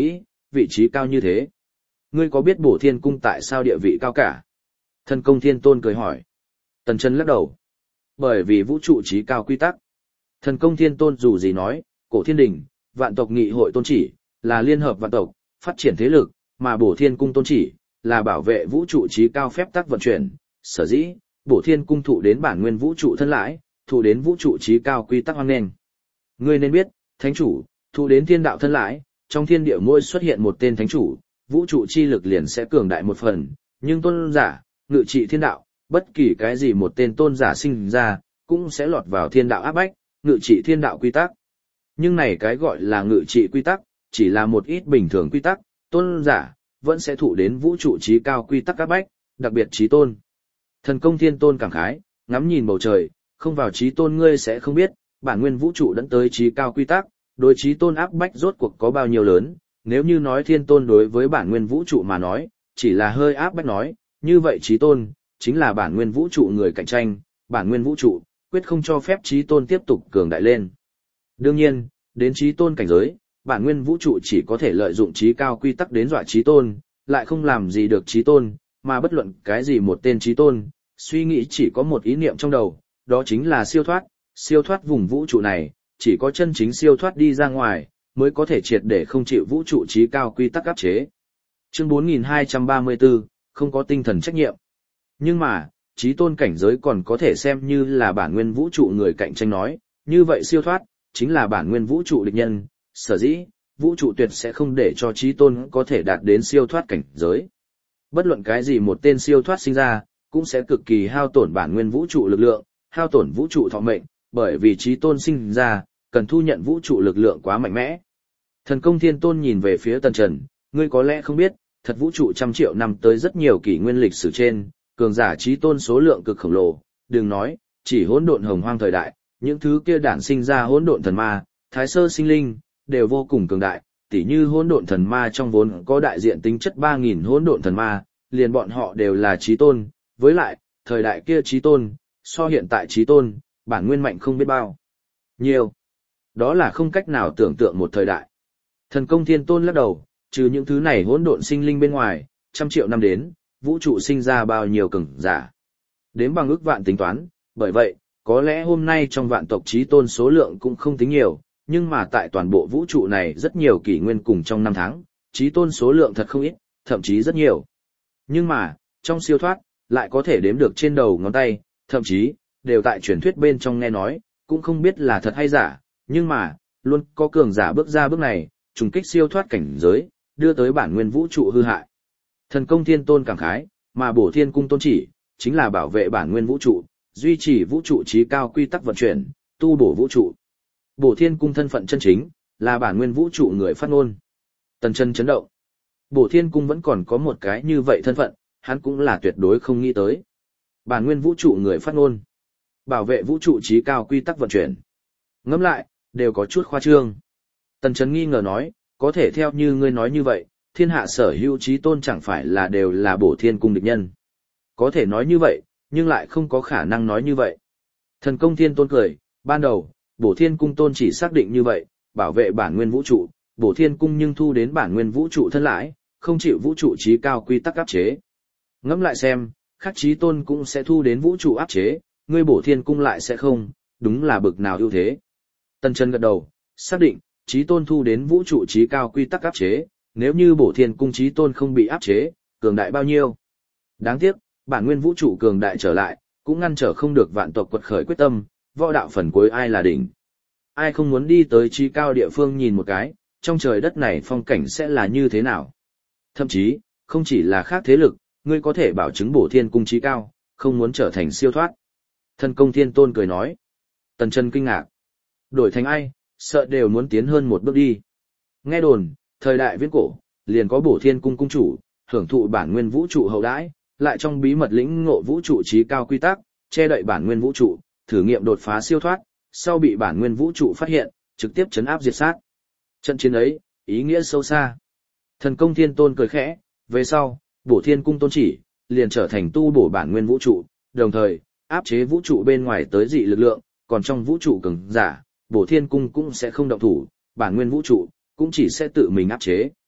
vị trí cao như thế. Ngươi có biết Bổ Thiên Cung tại sao địa vị cao cả? Thần Công Thiên Tôn cười hỏi. Tần Chân lắc đầu. Bởi vì vũ trụ trí cao quy tắc. Thần Công Thiên Tôn dù gì nói, cổ thiên đình, vạn tộc nghị hội tôn chỉ, là liên hợp vạn tộc, phát triển thế lực, mà Bổ Thiên Cung tôn chỉ, là bảo vệ vũ trụ trí cao phép tắc vận chuyển. Sở dĩ, Bổ Thiên Cung thụ đến bản nguyên vũ trụ thân lãi, thụ đến vũ trụ trí cao quy tắc hoang nền. Ngươi nên biết, thánh chủ, thụ đến thiên đạo thân lãi, trong thiên địa mỗi xuất hiện một tên thánh chủ, vũ trụ chi lực liền sẽ cường đại một phần, nhưng tôn giả, ngự trị thiên đạo, bất kỳ cái gì một tên tôn giả sinh ra, cũng sẽ lọt vào thiên đạo áp bách, ngự trị thiên đạo quy tắc. Nhưng này cái gọi là ngự trị quy tắc, chỉ là một ít bình thường quy tắc, tôn giả, vẫn sẽ thụ đến vũ trụ trí cao quy tắc áp bách, đặc biệt trí tôn. Thần Công Thiên Tôn cảm khái, ngắm nhìn bầu trời, không vào trí tôn ngươi sẽ không biết, bản nguyên vũ trụ dẫn tới trí cao quy tắc, đối trí tôn áp bách rốt cuộc có bao nhiêu lớn, nếu như nói thiên tôn đối với bản nguyên vũ trụ mà nói, chỉ là hơi áp bách nói, như vậy trí tôn, chính là bản nguyên vũ trụ người cạnh tranh, bản nguyên vũ trụ, quyết không cho phép trí tôn tiếp tục cường đại lên. Đương nhiên, đến trí tôn cảnh giới, bản nguyên vũ trụ chỉ có thể lợi dụng trí cao quy tắc đến dọa trí tôn, lại không làm gì được trí tôn, mà bất luận cái gì một tên trí tôn, suy nghĩ chỉ có một ý niệm trong đầu, đó chính là siêu thoát, siêu thoát vùng vũ trụ này, chỉ có chân chính siêu thoát đi ra ngoài, mới có thể triệt để không chịu vũ trụ trí cao quy tắc áp chế. Chương bốn nghìn hai trăm ba mươi tư, không có tinh thần trách nhiệm. Nhưng mà, trí tôn cảnh giới còn có thể xem như là bản nguyên vũ trụ người cạnh tranh nói, như vậy siêu thoát, chính là bản nguyên vũ trụ địch nhân, sở dĩ, vũ trụ tuyệt sẽ không để cho trí tôn có thể đạt đến siêu thoát cảnh giới. Bất luận cái gì một tên siêu thoát sinh ra, cũng sẽ cực kỳ hao tổn bản nguyên vũ trụ lực lượng, hao tổn vũ trụ thọ mệnh, bởi vì trí tôn sinh ra, cần thu nhận vũ trụ lực lượng quá mạnh mẽ. Thần Công Thiên Tôn nhìn về phía Tần Trần, ngươi có lẽ không biết, thật vũ trụ trăm triệu năm tới rất nhiều kỷ nguyên lịch sử trên, cường giả trí tôn số lượng cực khổng lồ, đừng nói, chỉ hỗn độn hồng hoang thời đại, những thứ kia đản sinh ra hỗn độn thần ma, thái sơ sinh linh, đều vô cùng cường đại, tỉ như hỗn độn thần ma trong vốn có đại diện tính chất ba nghìn hỗn độn thần ma, liền bọn họ đều là trí tôn, với lại, thời đại kia trí tôn, so hiện tại trí tôn, bản nguyên mạnh không biết bao nhiều. Đó là không cách nào tưởng tượng một thời đại. Thần Công Thiên Tôn lắc đầu, trừ những thứ này hỗn độn sinh linh bên ngoài, trăm triệu năm đến, vũ trụ sinh ra bao nhiêu cường giả. Đếm bằng ước vạn tính toán, bởi vậy, có lẽ hôm nay trong vạn tộc trí tôn số lượng cũng không tính nhiều, nhưng mà tại toàn bộ vũ trụ này rất nhiều kỷ nguyên cùng trong năm tháng, trí tôn số lượng thật không ít, thậm chí rất nhiều. Nhưng mà, trong siêu thoát, lại có thể đếm được trên đầu ngón tay, thậm chí, đều tại truyền thuyết bên trong nghe nói, cũng không biết là thật hay giả, nhưng mà, luôn có cường giả bước ra bước này, trùng kích siêu thoát cảnh giới, đưa tới bản nguyên vũ trụ hư hại. Thần Công Thiên Tôn cảm khái, mà Bổ Thiên Cung tôn chỉ, chính là bảo vệ bản nguyên vũ trụ, duy trì vũ trụ trí cao quy tắc vận chuyển, tu bổ vũ trụ. Bổ Thiên Cung thân phận chân chính, là bản nguyên vũ trụ người phát ngôn. Tần Chân chấn động. Bổ Thiên Cung vẫn còn có một cái như vậy thân phận, hắn cũng là tuyệt đối không nghĩ tới. Bản nguyên vũ trụ người phát ngôn, bảo vệ vũ trụ trí cao quy tắc vận chuyển. Ngẫm lại, đều có chút khoa trương. Tần Trấn nghi ngờ nói, có thể theo như ngươi nói như vậy, thiên hạ sở hữu trí tôn chẳng phải là đều là Bổ Thiên Cung địch nhân. Có thể nói như vậy, nhưng lại không có khả năng nói như vậy. Thần Công Thiên Tôn cười, ban đầu, Bổ Thiên Cung tôn chỉ xác định như vậy, bảo vệ bản nguyên vũ trụ, Bổ Thiên Cung nhưng thu đến bản nguyên vũ trụ thân lãi, không chịu vũ trụ trí cao quy tắc áp chế. Ngẫm lại xem, khác trí tôn cũng sẽ thu đến vũ trụ áp chế, ngươi Bổ Thiên Cung lại sẽ không, đúng là bực nào ưu thế. Tần Chân gật đầu, xác định, trí tôn thu đến vũ trụ trí cao quy tắc áp chế, nếu như Bổ Thiên Cung trí tôn không bị áp chế, cường đại bao nhiêu. Đáng tiếc, bản nguyên vũ trụ cường đại trở lại, cũng ngăn trở không được vạn tộc quật khởi quyết tâm, võ đạo phần cuối ai là đỉnh. Ai không muốn đi tới trí cao địa phương nhìn một cái, trong trời đất này phong cảnh sẽ là như thế nào. Thậm chí, không chỉ là khác thế lực, ngươi có thể bảo chứng Bổ Thiên Cung trí cao, không muốn trở thành siêu thoát. Thần Công Thiên Tôn cười nói. Tần Chân kinh ngạc. Đổi thành ai, sợ đều muốn tiến hơn một bước đi. Nghe đồn, thời đại viễn cổ, liền có Bổ Thiên Cung cung chủ, hưởng thụ bản nguyên vũ trụ hậu đãi, lại trong bí mật lĩnh ngộ vũ trụ trí cao quy tắc, che đậy bản nguyên vũ trụ, thử nghiệm đột phá siêu thoát, sau bị bản nguyên vũ trụ phát hiện, trực tiếp trấn áp diệt sát. Trận chiến ấy, ý nghĩa sâu xa. Thần Công Thiên Tôn cười khẽ, về sau, Bổ Thiên Cung tôn chỉ, liền trở thành tu bổ bản nguyên vũ trụ, đồng thời, áp chế vũ trụ bên ngoài tới dị lực lượng, còn trong vũ trụ cường giả, Bổ Thiên Cung cũng sẽ không động thủ, bản nguyên vũ trụ, cũng chỉ sẽ tự mình áp chế.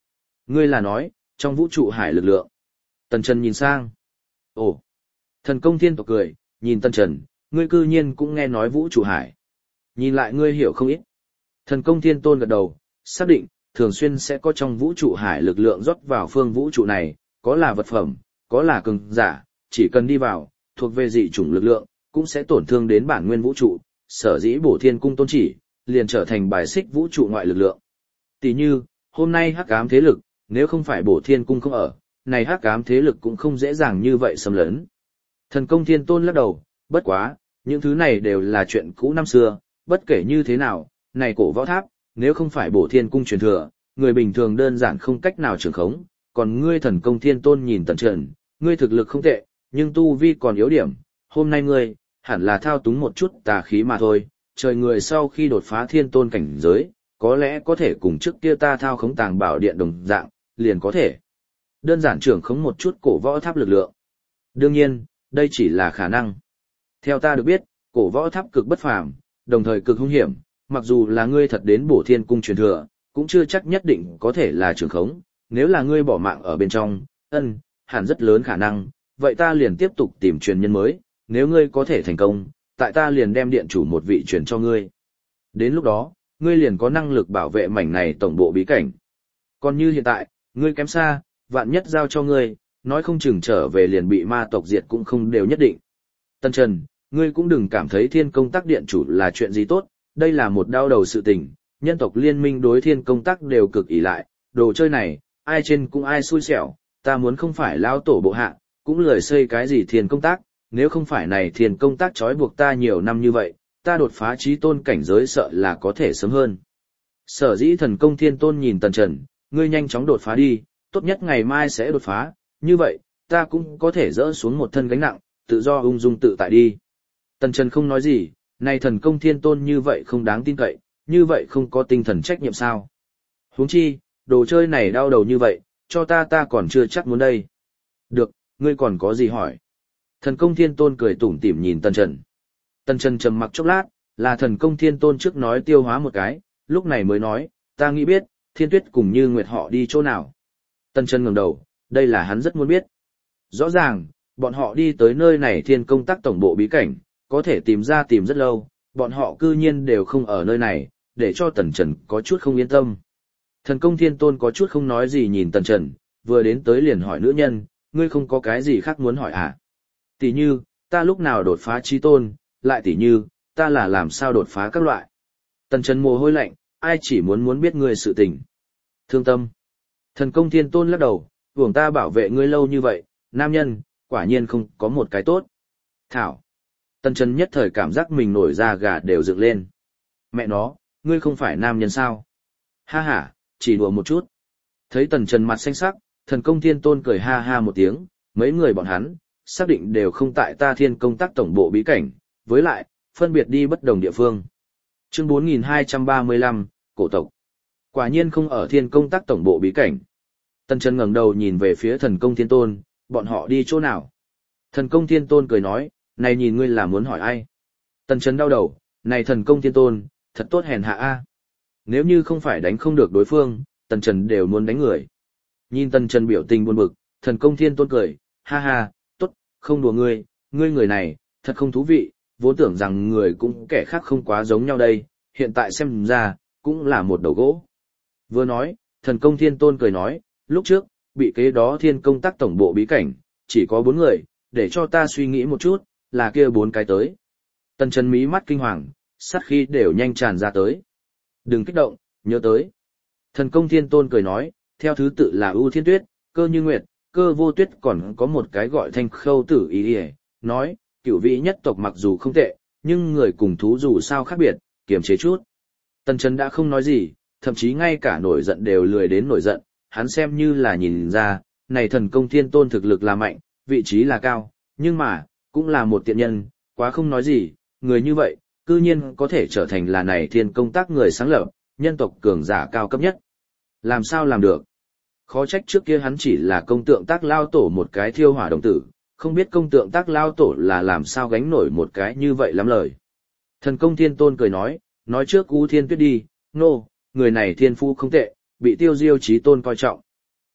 Ngươi là nói, trong vũ trụ hải lực lượng. Tần Trần nhìn sang. Ồ. Thần công thiên tộc cười, nhìn Tần Trần, ngươi cư nhiên cũng nghe nói vũ trụ hải. Nhìn lại ngươi hiểu không ít. Thần công thiên tôn gật đầu, xác định, thường xuyên sẽ có trong vũ trụ hải lực lượng rót vào phương vũ trụ này, có là vật phẩm, có là cường giả, chỉ cần đi vào, thuộc về dị chủng lực lượng, cũng sẽ tổn thương đến bản nguyên vũ trụ, sở dĩ bổ thiên cung tôn chỉ, liền trở thành bài xích vũ trụ ngoại lực lượng. Tỷ như, hôm nay hắc ám thế lực, nếu không phải bổ thiên cung không ở, này hắc ám thế lực cũng không dễ dàng như vậy xâm lấn. Thần công thiên tôn lắc đầu, bất quá, những thứ này đều là chuyện cũ năm xưa, bất kể như thế nào, này cổ võ tháp, nếu không phải bổ thiên cung truyền thừa, người bình thường đơn giản không cách nào trường khống, còn ngươi thần công thiên tôn nhìn Tần Trần, ngươi thực lực không tệ, nhưng tu vi còn yếu điểm, hôm nay ngươi, hẳn là thao túng một chút tà khí mà thôi, trời người sau khi đột phá thiên tôn cảnh giới, có lẽ có thể cùng trước kia ta thao khống tàng bảo điện đồng dạng, liền có thể đơn giản trưởng khống một chút cổ võ tháp lực lượng. Đương nhiên, đây chỉ là khả năng. Theo ta được biết, cổ võ tháp cực bất phàm, đồng thời cực hung hiểm, mặc dù là ngươi thật đến bổ thiên cung truyền thừa, cũng chưa chắc nhất định có thể là trưởng khống, nếu là ngươi bỏ mạng ở bên trong, ân, hẳn rất lớn khả năng, vậy ta liền tiếp tục tìm truyền nhân mới, nếu ngươi có thể thành công, tại ta liền đem điện chủ một vị truyền cho ngươi. Đến lúc đó, ngươi liền có năng lực bảo vệ mảnh này tổng bộ bí cảnh. Còn như hiện tại, ngươi kém xa, vạn nhất giao cho ngươi, nói không chừng trở về liền bị ma tộc diệt cũng không đều nhất định. Tân Trần, ngươi cũng đừng cảm thấy thiên công tác điện chủ là chuyện gì tốt, đây là một đau đầu sự tình, nhân tộc liên minh đối thiên công tác đều cực ỷ lại, đồ chơi này, ai trên cũng ai xui xẻo, ta muốn không phải lao tổ bộ hạ, cũng lười xây cái gì thiên công tác, nếu không phải này thiên công tác trói buộc ta nhiều năm như vậy, ta đột phá trí tôn cảnh giới sợ là có thể sớm hơn. Sở dĩ thần công thiên tôn nhìn Tần Trần, ngươi nhanh chóng đột phá đi, tốt nhất ngày mai sẽ đột phá, như vậy, ta cũng có thể dỡ xuống một thân gánh nặng, tự do ung dung tự tại đi. Tần Trần không nói gì, này thần công thiên tôn như vậy không đáng tin cậy, như vậy không có tinh thần trách nhiệm sao. Huống chi, đồ chơi này đau đầu như vậy, cho ta ta còn chưa chắc muốn đây. Được, ngươi còn có gì hỏi? Thần công thiên tôn cười tủm tỉm nhìn Tần Trần. Tần Trần trầm mặc chốc lát, là thần công thiên tôn trước nói tiêu hóa một cái, lúc này mới nói, ta nghĩ biết, thiên tuyết cùng như nguyệt họ đi chỗ nào. Tần Trần ngẩng đầu, đây là hắn rất muốn biết. Rõ ràng, bọn họ đi tới nơi này thiên công tác tổng bộ bí cảnh, có thể tìm ra tìm rất lâu, bọn họ cư nhiên đều không ở nơi này, để cho Tần Trần có chút không yên tâm. Thần công thiên tôn có chút không nói gì nhìn Tần Trần, vừa đến tới liền hỏi nữ nhân, ngươi không có cái gì khác muốn hỏi à? Tỷ như, ta lúc nào đột phá trí tôn, lại tỷ như, ta là làm sao đột phá các loại. Tần Trần mồ hôi lạnh, ai chỉ muốn muốn biết ngươi sự tình. Thương tâm. Thần công thiên tôn lắc đầu, hưởng ta bảo vệ ngươi lâu như vậy, nam nhân, quả nhiên không có một cái tốt. Thảo. Tần Trần nhất thời cảm giác mình nổi da gà đều dựng lên. Mẹ nó, ngươi không phải nam nhân sao? Ha ha, chỉ đùa một chút. Thấy Tần Trần mặt xanh sắc, thần công thiên tôn cười ha ha một tiếng, mấy người bọn hắn, xác định đều không tại ta thiên công tác tổng bộ bí cảnh, với lại, phân biệt đi bất đồng địa phương. Chương bốn nghìn hai trăm ba mươi lăm, cổ tộc. Quả nhiên không ở thiên công tác tổng bộ bí cảnh. Tần Trần ngẩng đầu nhìn về phía thần công thiên tôn, bọn họ đi chỗ nào? Thần công thiên tôn cười nói, này nhìn ngươi là muốn hỏi ai? Tần Trần đau đầu, này thần công thiên tôn, thật tốt hèn hạ a. Nếu như không phải đánh không được đối phương, Tần Trần đều muốn đánh người. Nhìn Tần Trần biểu tình buồn bực, thần công thiên tôn cười, ha ha, tốt, không đùa ngươi, ngươi người này, thật không thú vị, vốn tưởng rằng người cũng kẻ khác không quá giống nhau đây, hiện tại xem ra, cũng là một đầu gỗ. Vừa nói, thần công thiên tôn cười nói, lúc trước, bị kế đó thiên công tác tổng bộ bí cảnh, chỉ có bốn người, để cho ta suy nghĩ một chút, là kia bốn cái tới. Tần Trần mí mắt kinh hoàng, sát khí đều nhanh tràn ra tới. Đừng kích động, nhớ tới. Thần công thiên tôn cười nói, theo thứ tự là ưu thiên tuyết, cơ như nguyệt, cơ vô tuyết, còn có một cái gọi thanh khâu tử ý đi nói, cửu vị nhất tộc mặc dù không tệ, nhưng người cùng thú dù sao khác biệt, kiềm chế chút. Tần Trần đã không nói gì, thậm chí ngay cả nổi giận đều lười đến nổi giận, hắn xem như là nhìn ra, này thần công thiên tôn thực lực là mạnh, vị trí là cao, nhưng mà, cũng là một tiện nhân, quá không nói gì, người như vậy, cư nhiên có thể trở thành là này thiên công tác người sáng lập, nhân tộc cường giả cao cấp nhất. Làm sao làm được? Khó trách trước kia hắn chỉ là công tượng tác lao tổ một cái thiêu hỏa đồng tử, không biết công tượng tác lao tổ là làm sao gánh nổi một cái như vậy lắm lời. Thần công thiên tôn cười nói, nói trước U Thiên Tuyết đi, nô, no, người này thiên phu không tệ, bị tiêu diêu chí tôn coi trọng.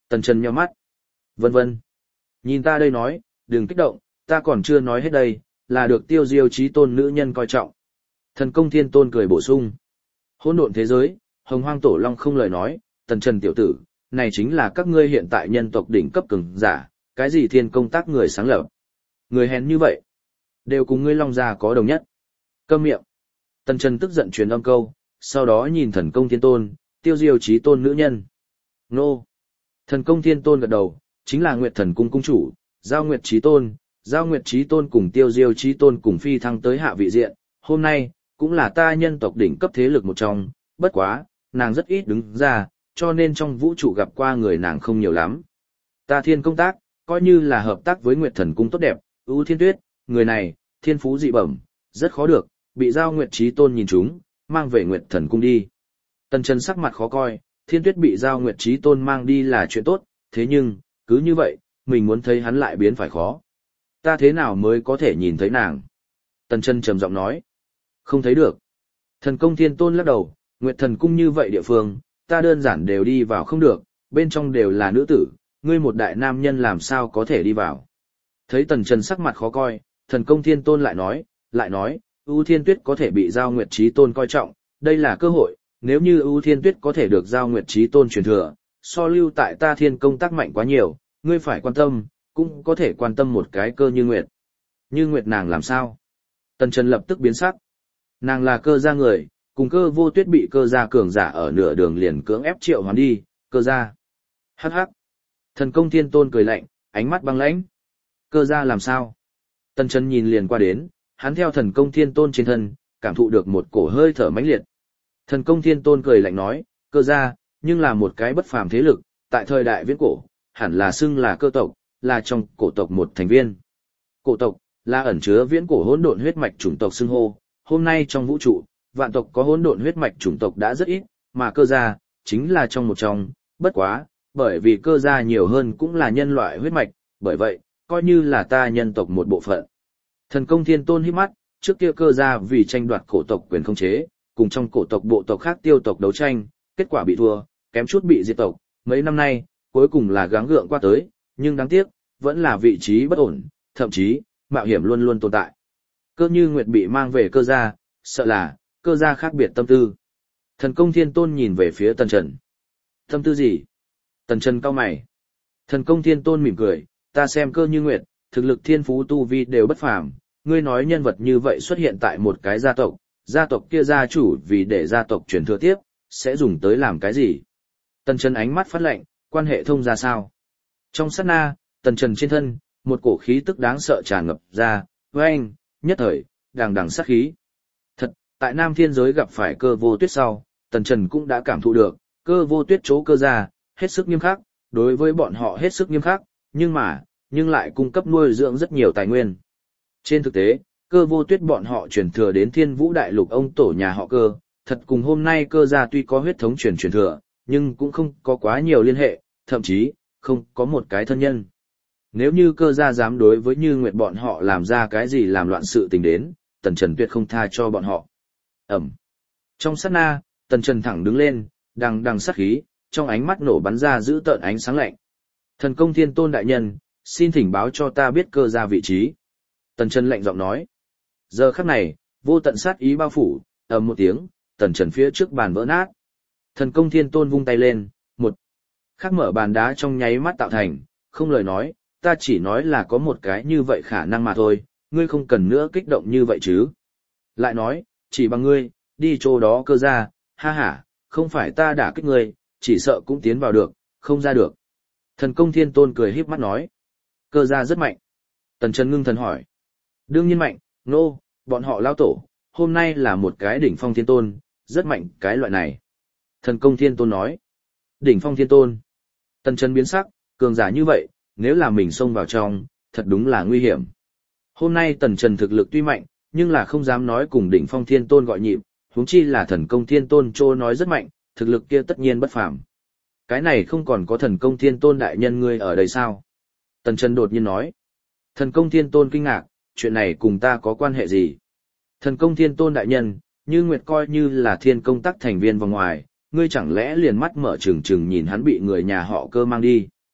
Tần Trần nhíu mắt. Vân vân. Nhìn ta đây nói, đừng kích động, ta còn chưa nói hết đây, là được Tiêu Diêu Chí Tôn nữ nhân coi trọng. Thần Công Thiên Tôn cười bổ sung. Hỗn độn thế giới, Hồng Hoang Tổ Long không lời nói, Tần Trần tiểu tử, này chính là các ngươi hiện tại nhân tộc đỉnh cấp cường giả, cái gì thiên công tác người sáng lập. Người hèn như vậy, đều cùng ngươi Long gia có đồng nhất. Câm miệng. Tần Trần tức giận truyền âm câu, sau đó nhìn Thần Công Thiên Tôn, Tiêu Diêu Chí Tôn nữ nhân. Nô. Thần Công Thiên Tôn gật đầu, chính là Nguyệt Thần Cung cung chủ, Giao Nguyệt Chí Tôn, Giao Nguyệt Chí Tôn cùng Tiêu Diêu Chí Tôn cùng phi thăng tới hạ vị diện, hôm nay, cũng là ta nhân tộc đỉnh cấp thế lực một trong, bất quá, nàng rất ít đứng ra, cho nên trong vũ trụ gặp qua người nàng không nhiều lắm. Ta thiên công tác, coi như là hợp tác với Nguyệt Thần Cung tốt đẹp, ưu thiên tuyết, người này, thiên phú dị bẩm, rất khó được, bị Giao Nguyệt Chí Tôn nhìn chúng, mang về Nguyệt Thần Cung đi. Tần Trần sắc mặt khó coi, thiên tuyết bị Giao Nguyệt Chí Tôn mang đi là chuyện tốt, thế nhưng, cứ như vậy, mình muốn thấy hắn lại biến phải khó. Ta thế nào mới có thể nhìn thấy nàng? Tần Trần trầm giọng nói. Không thấy được. Thần Công Thiên Tôn lắc đầu, Nguyệt Thần Cung như vậy địa phương, ta đơn giản đều đi vào không được, bên trong đều là nữ tử, ngươi một đại nam nhân làm sao có thể đi vào. Thấy Tần Trần sắc mặt khó coi, Thần Công Thiên Tôn lại nói, lại nói, ưu thiên tuyết có thể bị Giao Nguyệt Chí Tôn coi trọng, đây là cơ hội, nếu như ưu thiên tuyết có thể được Giao Nguyệt Chí Tôn truyền thừa, so lưu tại ta thiên công tác mạnh quá nhiều, ngươi phải quan tâm, cũng có thể quan tâm một cái cơ như Nguyệt. Như Nguyệt nàng làm sao? Tần Trần lập tức biến sắc. Nàng là cơ gia người, cùng Cơ Vô Tuyết bị cơ gia cường giả ở nửa đường liền cưỡng ép triệu hoán đi, cơ gia. Hắc hắc. Thần Công Thiên Tôn cười lạnh, ánh mắt băng lãnh. Cơ gia làm sao? Tần Trần nhìn liền qua đến, hắn theo Thần Công Thiên Tôn trên thân, cảm thụ được một cổ hơi thở mãnh liệt. Thần Công Thiên Tôn cười lạnh nói, cơ gia, nhưng là một cái bất phàm thế lực, tại thời đại viễn cổ, hẳn là xưng là cơ tộc, là trong cổ tộc một thành viên. Cổ tộc, là ẩn chứa viễn cổ hỗn độn huyết mạch chủng tộc xưng hô, hôm nay trong vũ trụ, vạn tộc có hỗn độn huyết mạch chủng tộc đã rất ít, mà cơ gia, chính là trong một trong, bất quá, bởi vì cơ gia nhiều hơn cũng là nhân loại huyết mạch, bởi vậy, coi như là ta nhân tộc một bộ phận. Thần Công Thiên Tôn hít mắt, trước kia cơ gia vì tranh đoạt cổ tộc quyền khống chế, cùng trong cổ tộc bộ tộc khác tiêu tộc đấu tranh, kết quả bị thua, kém chút bị diệt tộc, mấy năm nay, cuối cùng là gắng gượng qua tới, nhưng đáng tiếc, vẫn là vị trí bất ổn, thậm chí, mạo hiểm luôn luôn tồn tại. Cơ như Nguyệt bị mang về cơ gia, sợ là, cơ gia khác biệt tâm tư. Thần Công Thiên Tôn nhìn về phía Tần Trần. Tâm tư gì? Tần Trần cau mày. Thần Công Thiên Tôn mỉm cười, ta xem cơ như Nguyệt, thực lực thiên phú tu vi đều bất phàm, ngươi nói nhân vật như vậy xuất hiện tại một cái gia tộc, gia tộc kia gia chủ vì để gia tộc truyền thừa tiếp, sẽ dùng tới làm cái gì? Tần Trần ánh mắt phát lạnh, quan hệ thông ra sao? Trong sát na, Tần Trần trên thân, một cổ khí tức đáng sợ tràn ngập ra, với anh, nhất thời, đằng đằng sát khí. Thật, tại Nam Thiên giới gặp phải Cơ Vô Tuyết sau, Tần Trần cũng đã cảm thụ được, Cơ Vô Tuyết chỗ cơ gia, hết sức nghiêm khắc, đối với bọn họ hết sức nghiêm khắc, nhưng mà, nhưng lại cung cấp nuôi dưỡng rất nhiều tài nguyên. Trên thực tế, Cơ Vô Tuyết bọn họ truyền thừa đến Thiên Vũ Đại Lục ông tổ nhà họ Cơ, thật cùng hôm nay cơ gia tuy có huyết thống truyền truyền thừa, nhưng cũng không có quá nhiều liên hệ, thậm chí, không có một cái thân nhân. Nếu như cơ gia dám đối với Như Nguyệt bọn họ làm ra cái gì làm loạn sự tình đến, Tần Trần tuyệt không tha cho bọn họ. Ẩm. Trong sát na, Tần Trần thẳng đứng lên, đằng đằng sát khí, trong ánh mắt nổ bắn ra giữ tợn ánh sáng lạnh. Thần Công Thiên Tôn đại nhân, xin thỉnh báo cho ta biết cơ gia vị trí. Tần Trần lạnh giọng nói. Giờ khắc này, vô tận sát ý bao phủ, ầm một tiếng, Tần Trần phía trước bàn vỡ nát. Thần Công Thiên Tôn vung tay lên, một khắc mở bàn đá trong nháy mắt tạo thành, không lời nói, ta chỉ nói là có một cái như vậy khả năng mà thôi, ngươi không cần nữa kích động như vậy chứ. Lại nói, chỉ bằng ngươi, đi chỗ đó cơ gia, ha ha, không phải ta đả kích ngươi, chỉ sợ cũng tiến vào được, không ra được. Thần Công Thiên Tôn cười híp mắt nói, cơ gia rất mạnh. Tần Trần ngưng thần hỏi, đương nhiên mạnh, nô, no, bọn họ lao tổ, hôm nay là một cái đỉnh phong thiên tôn, rất mạnh cái loại này. Thần Công Thiên Tôn nói, đỉnh phong thiên tôn. Tần Trần biến sắc, cường giả như vậy, nếu là mình xông vào trong, thật đúng là nguy hiểm. Hôm nay Tần Trần thực lực tuy mạnh, nhưng là không dám nói cùng đỉnh phong thiên tôn gọi nhịp, huống chi là Thần Công Thiên Tôn trô nói rất mạnh, thực lực kia tất nhiên bất phàm. Cái này không còn có Thần Công Thiên Tôn đại nhân ngươi ở đây sao? Tần Trần đột nhiên nói. Thần Công Thiên Tôn kinh ngạc, chuyện này cùng ta có quan hệ gì? Thần Công Thiên Tôn đại nhân, Như Nguyệt coi như là thiên công tác thành viên vòng ngoài, ngươi chẳng lẽ liền mắt mở trừng trừng nhìn hắn bị người nhà họ Cơ mang đi?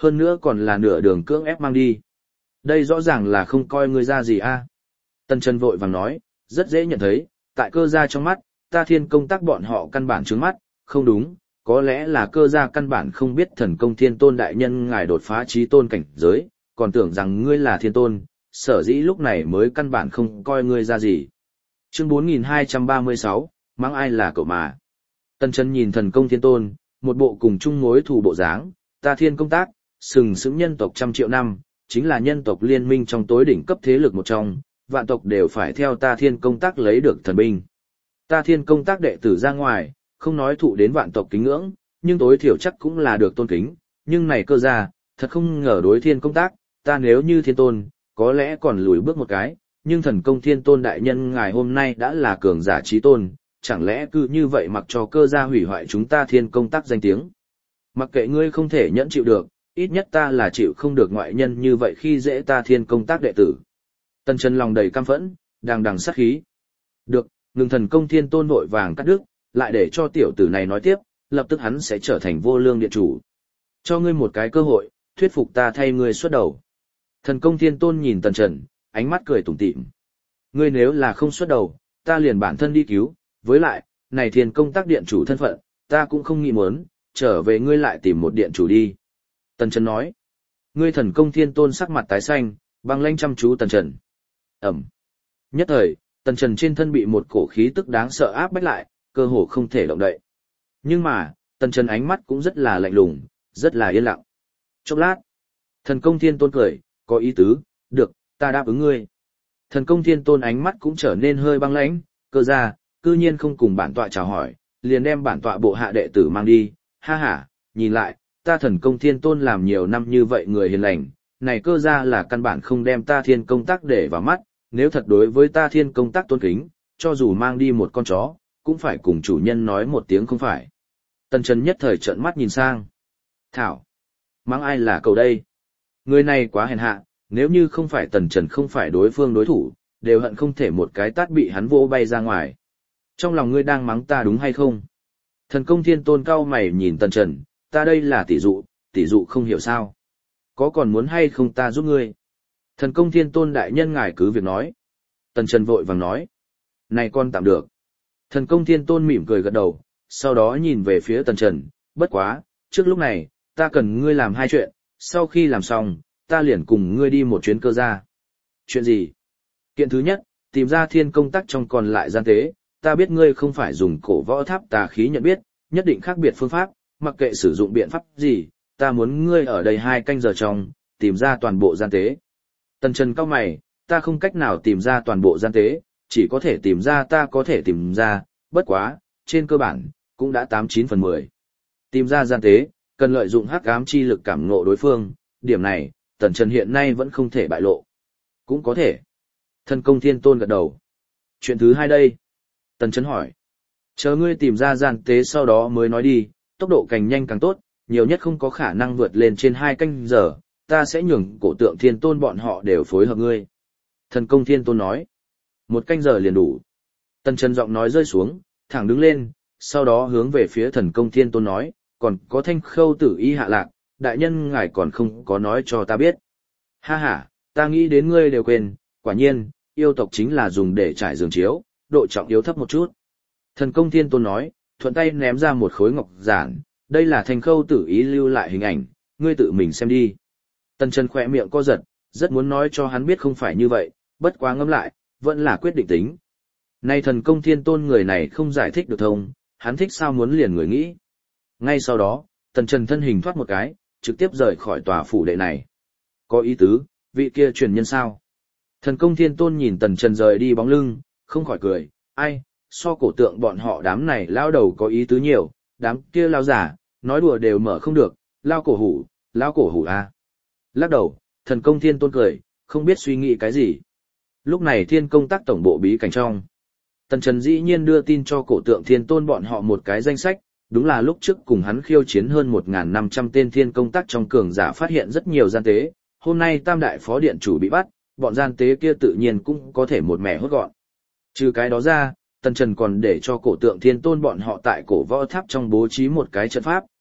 Hơn nữa còn là nửa đường cưỡng ép mang đi. Đây rõ ràng là không coi ngươi ra gì a. Tần Trần vội vàng nói, rất dễ nhận thấy, tại cơ gia trong mắt, ta thiên công tác bọn họ căn bản trướng mắt, không đúng, có lẽ là cơ gia căn bản không biết thần công thiên tôn đại nhân ngài đột phá trí tôn cảnh giới, còn tưởng rằng ngươi là thiên tôn, sở dĩ lúc này mới căn bản không coi ngươi ra gì. Chương bốn nghìn hai trăm ba mươi sáu, mắng ai là cậu mà. Tần Trần nhìn thần công thiên tôn, một bộ cùng chung mối thù bộ dáng, ta thiên công tác, sừng sững nhân tộc trăm triệu năm, chính là nhân tộc liên minh trong tối đỉnh cấp thế lực một trong, vạn tộc đều phải theo ta thiên công tác lấy được thần binh. Ta thiên công tác đệ tử ra ngoài, không nói thụ đến vạn tộc kính ngưỡng, nhưng tối thiểu chắc cũng là được tôn kính, nhưng này cơ ra, thật không ngờ đối thiên công tác, ta nếu như thiên tôn, có lẽ còn lùi bước một cái, nhưng thần công thiên tôn đại nhân ngài hôm nay đã là cường giả trí tôn, chẳng lẽ cứ như vậy mặc cho cơ gia hủy hoại chúng ta thiên công tác danh tiếng. Mặc kệ ngươi không thể nhẫn chịu được, ít nhất ta là chịu không được ngoại nhân như vậy khi dễ ta thiên công tác đệ tử. Tần Trần lòng đầy căm phẫn, đằng đằng sát khí. Được, ngừng thần công thiên tôn vội vàng cắt đứt, lại để cho tiểu tử này nói tiếp, lập tức hắn sẽ trở thành vô lương điện chủ. Cho ngươi một cái cơ hội, thuyết phục ta thay ngươi xuất đầu. Thần công thiên tôn nhìn Tần Trần, ánh mắt cười tủm tỉm. Ngươi nếu là không xuất đầu, ta liền bản thân đi cứu, với lại, này thiên công tác điện chủ thân phận, ta cũng không nghĩ muốn, trở về ngươi lại tìm một điện chủ đi. Tần Trần nói. Ngươi thần công thiên tôn sắc mặt tái xanh, băng lãnh chăm chú Tần Trần. Ẩm. Nhất thời, Tần Trần trên thân bị một cổ khí tức đáng sợ áp bách lại, cơ hồ không thể động đậy. Nhưng mà, Tần Trần ánh mắt cũng rất là lạnh lùng, rất là yên lặng. Chốc lát, thần công thiên tôn cười, có ý tứ, được, ta đáp ứng ngươi. Thần công thiên tôn ánh mắt cũng trở nên hơi băng lãnh, cơ ra, cư nhiên không cùng bản tọa chào hỏi, liền đem bản tọa bộ hạ đệ tử mang đi, ha ha, nhìn lại, ta thần công thiên tôn làm nhiều năm như vậy người hiền lành, này cơ ra là căn bản không đem ta thiên công tác để vào mắt, nếu thật đối với ta thiên công tác tôn kính, cho dù mang đi một con chó, cũng phải cùng chủ nhân nói một tiếng không phải. Tần Trần nhất thời trợn mắt nhìn sang. Thảo! Mắng ai là cậu đây? Người này quá hèn hạ, nếu như không phải Tần Trần không phải đối phương đối thủ, đều hận không thể một cái tát bị hắn vỗ bay ra ngoài. Trong lòng ngươi đang mắng ta đúng hay không? Thần công thiên tôn cao mày nhìn Tần Trần, ta đây là tỷ dụ, tỷ dụ không hiểu sao. Có còn muốn hay không ta giúp ngươi? Thần công thiên tôn đại nhân ngài cứ việc nói. Tần Trần vội vàng nói. Này con tạm được. Thần công thiên tôn mỉm cười gật đầu, sau đó nhìn về phía Tần Trần, bất quá, trước lúc này, ta cần ngươi làm hai chuyện, sau khi làm xong, ta liền cùng ngươi đi một chuyến cơ gia. Chuyện gì? Kiện thứ nhất, tìm ra thiên công tác trong còn lại gian tế, ta biết ngươi không phải dùng cổ võ tháp tà khí nhận biết, nhất định khác biệt phương pháp, mặc kệ sử dụng biện pháp gì, ta muốn ngươi ở đây hai canh giờ trong, tìm ra toàn bộ gian tế. Tần Trần cao mày, ta không cách nào tìm ra toàn bộ gian tế, chỉ có thể tìm ra ta có thể tìm ra, bất quá, trên cơ bản, cũng đã tám chín phần mười. Tìm ra gian tế, cần lợi dụng hắc ám chi lực cảm ngộ đối phương, điểm này, Tần Trần hiện nay vẫn không thể bại lộ. Cũng có thể. Thần công thiên tôn gật đầu. Chuyện thứ hai đây. Tần Trần hỏi. Chờ ngươi tìm ra gian tế sau đó mới nói đi, tốc độ càng nhanh càng tốt, nhiều nhất không có khả năng vượt lên trên hai canh giờ, ta sẽ nhường cổ tượng thiên tôn bọn họ đều phối hợp ngươi. Thần công thiên tôn nói. Một canh giờ liền đủ. Tần Trần giọng nói rơi xuống, thẳng đứng lên, sau đó hướng về phía thần công thiên tôn nói, còn có thanh khâu tử y hạ lạc, đại nhân ngài còn không có nói cho ta biết. Ha ha, ta nghĩ đến ngươi đều quên, quả nhiên, yêu tộc chính là dùng để trải giường chiếu, độ trọng yếu thấp một chút. Thần công thiên tôn nói, thuận tay ném ra một khối ngọc giản, đây là thanh khâu tử ý lưu lại hình ảnh, ngươi tự mình xem đi. Tần Trần khỏe miệng co giật, rất muốn nói cho hắn biết không phải như vậy, bất quá ngẫm lại, vẫn là quyết định tính. Nay thần công thiên tôn người này không giải thích được thông, hắn thích sao muốn liền người nghĩ. Ngay sau đó, Tần Trần thân hình thoát một cái, trực tiếp rời khỏi tòa phủ đệ này. Có ý tứ, vị kia truyền nhân sao? Thần công thiên tôn nhìn Tần Trần rời đi bóng lưng, không khỏi cười, ai, so cổ tượng bọn họ đám này lao đầu có ý tứ nhiều, đám kia lao giả, nói đùa đều mở không được, lao cổ hủ, lao cổ hủ a. Lắc đầu, thần công thiên tôn cười, không biết suy nghĩ cái gì. Lúc này thiên công tác tổng bộ bí cảnh trong. Tần Trần dĩ nhiên đưa tin cho cổ tượng thiên tôn bọn họ một cái danh sách, đúng là lúc trước cùng hắn khiêu chiến hơn một nghìn năm trăm tên thiên công tác trong cường giả phát hiện rất nhiều gian tế, hôm nay tam đại phó điện chủ bị bắt, bọn gian tế kia tự nhiên cũng có thể một mẻ hốt gọn. Trừ cái đó ra, Tần Trần còn để cho cổ tượng thiên tôn bọn họ tại cổ võ tháp trong bố trí một cái trận pháp,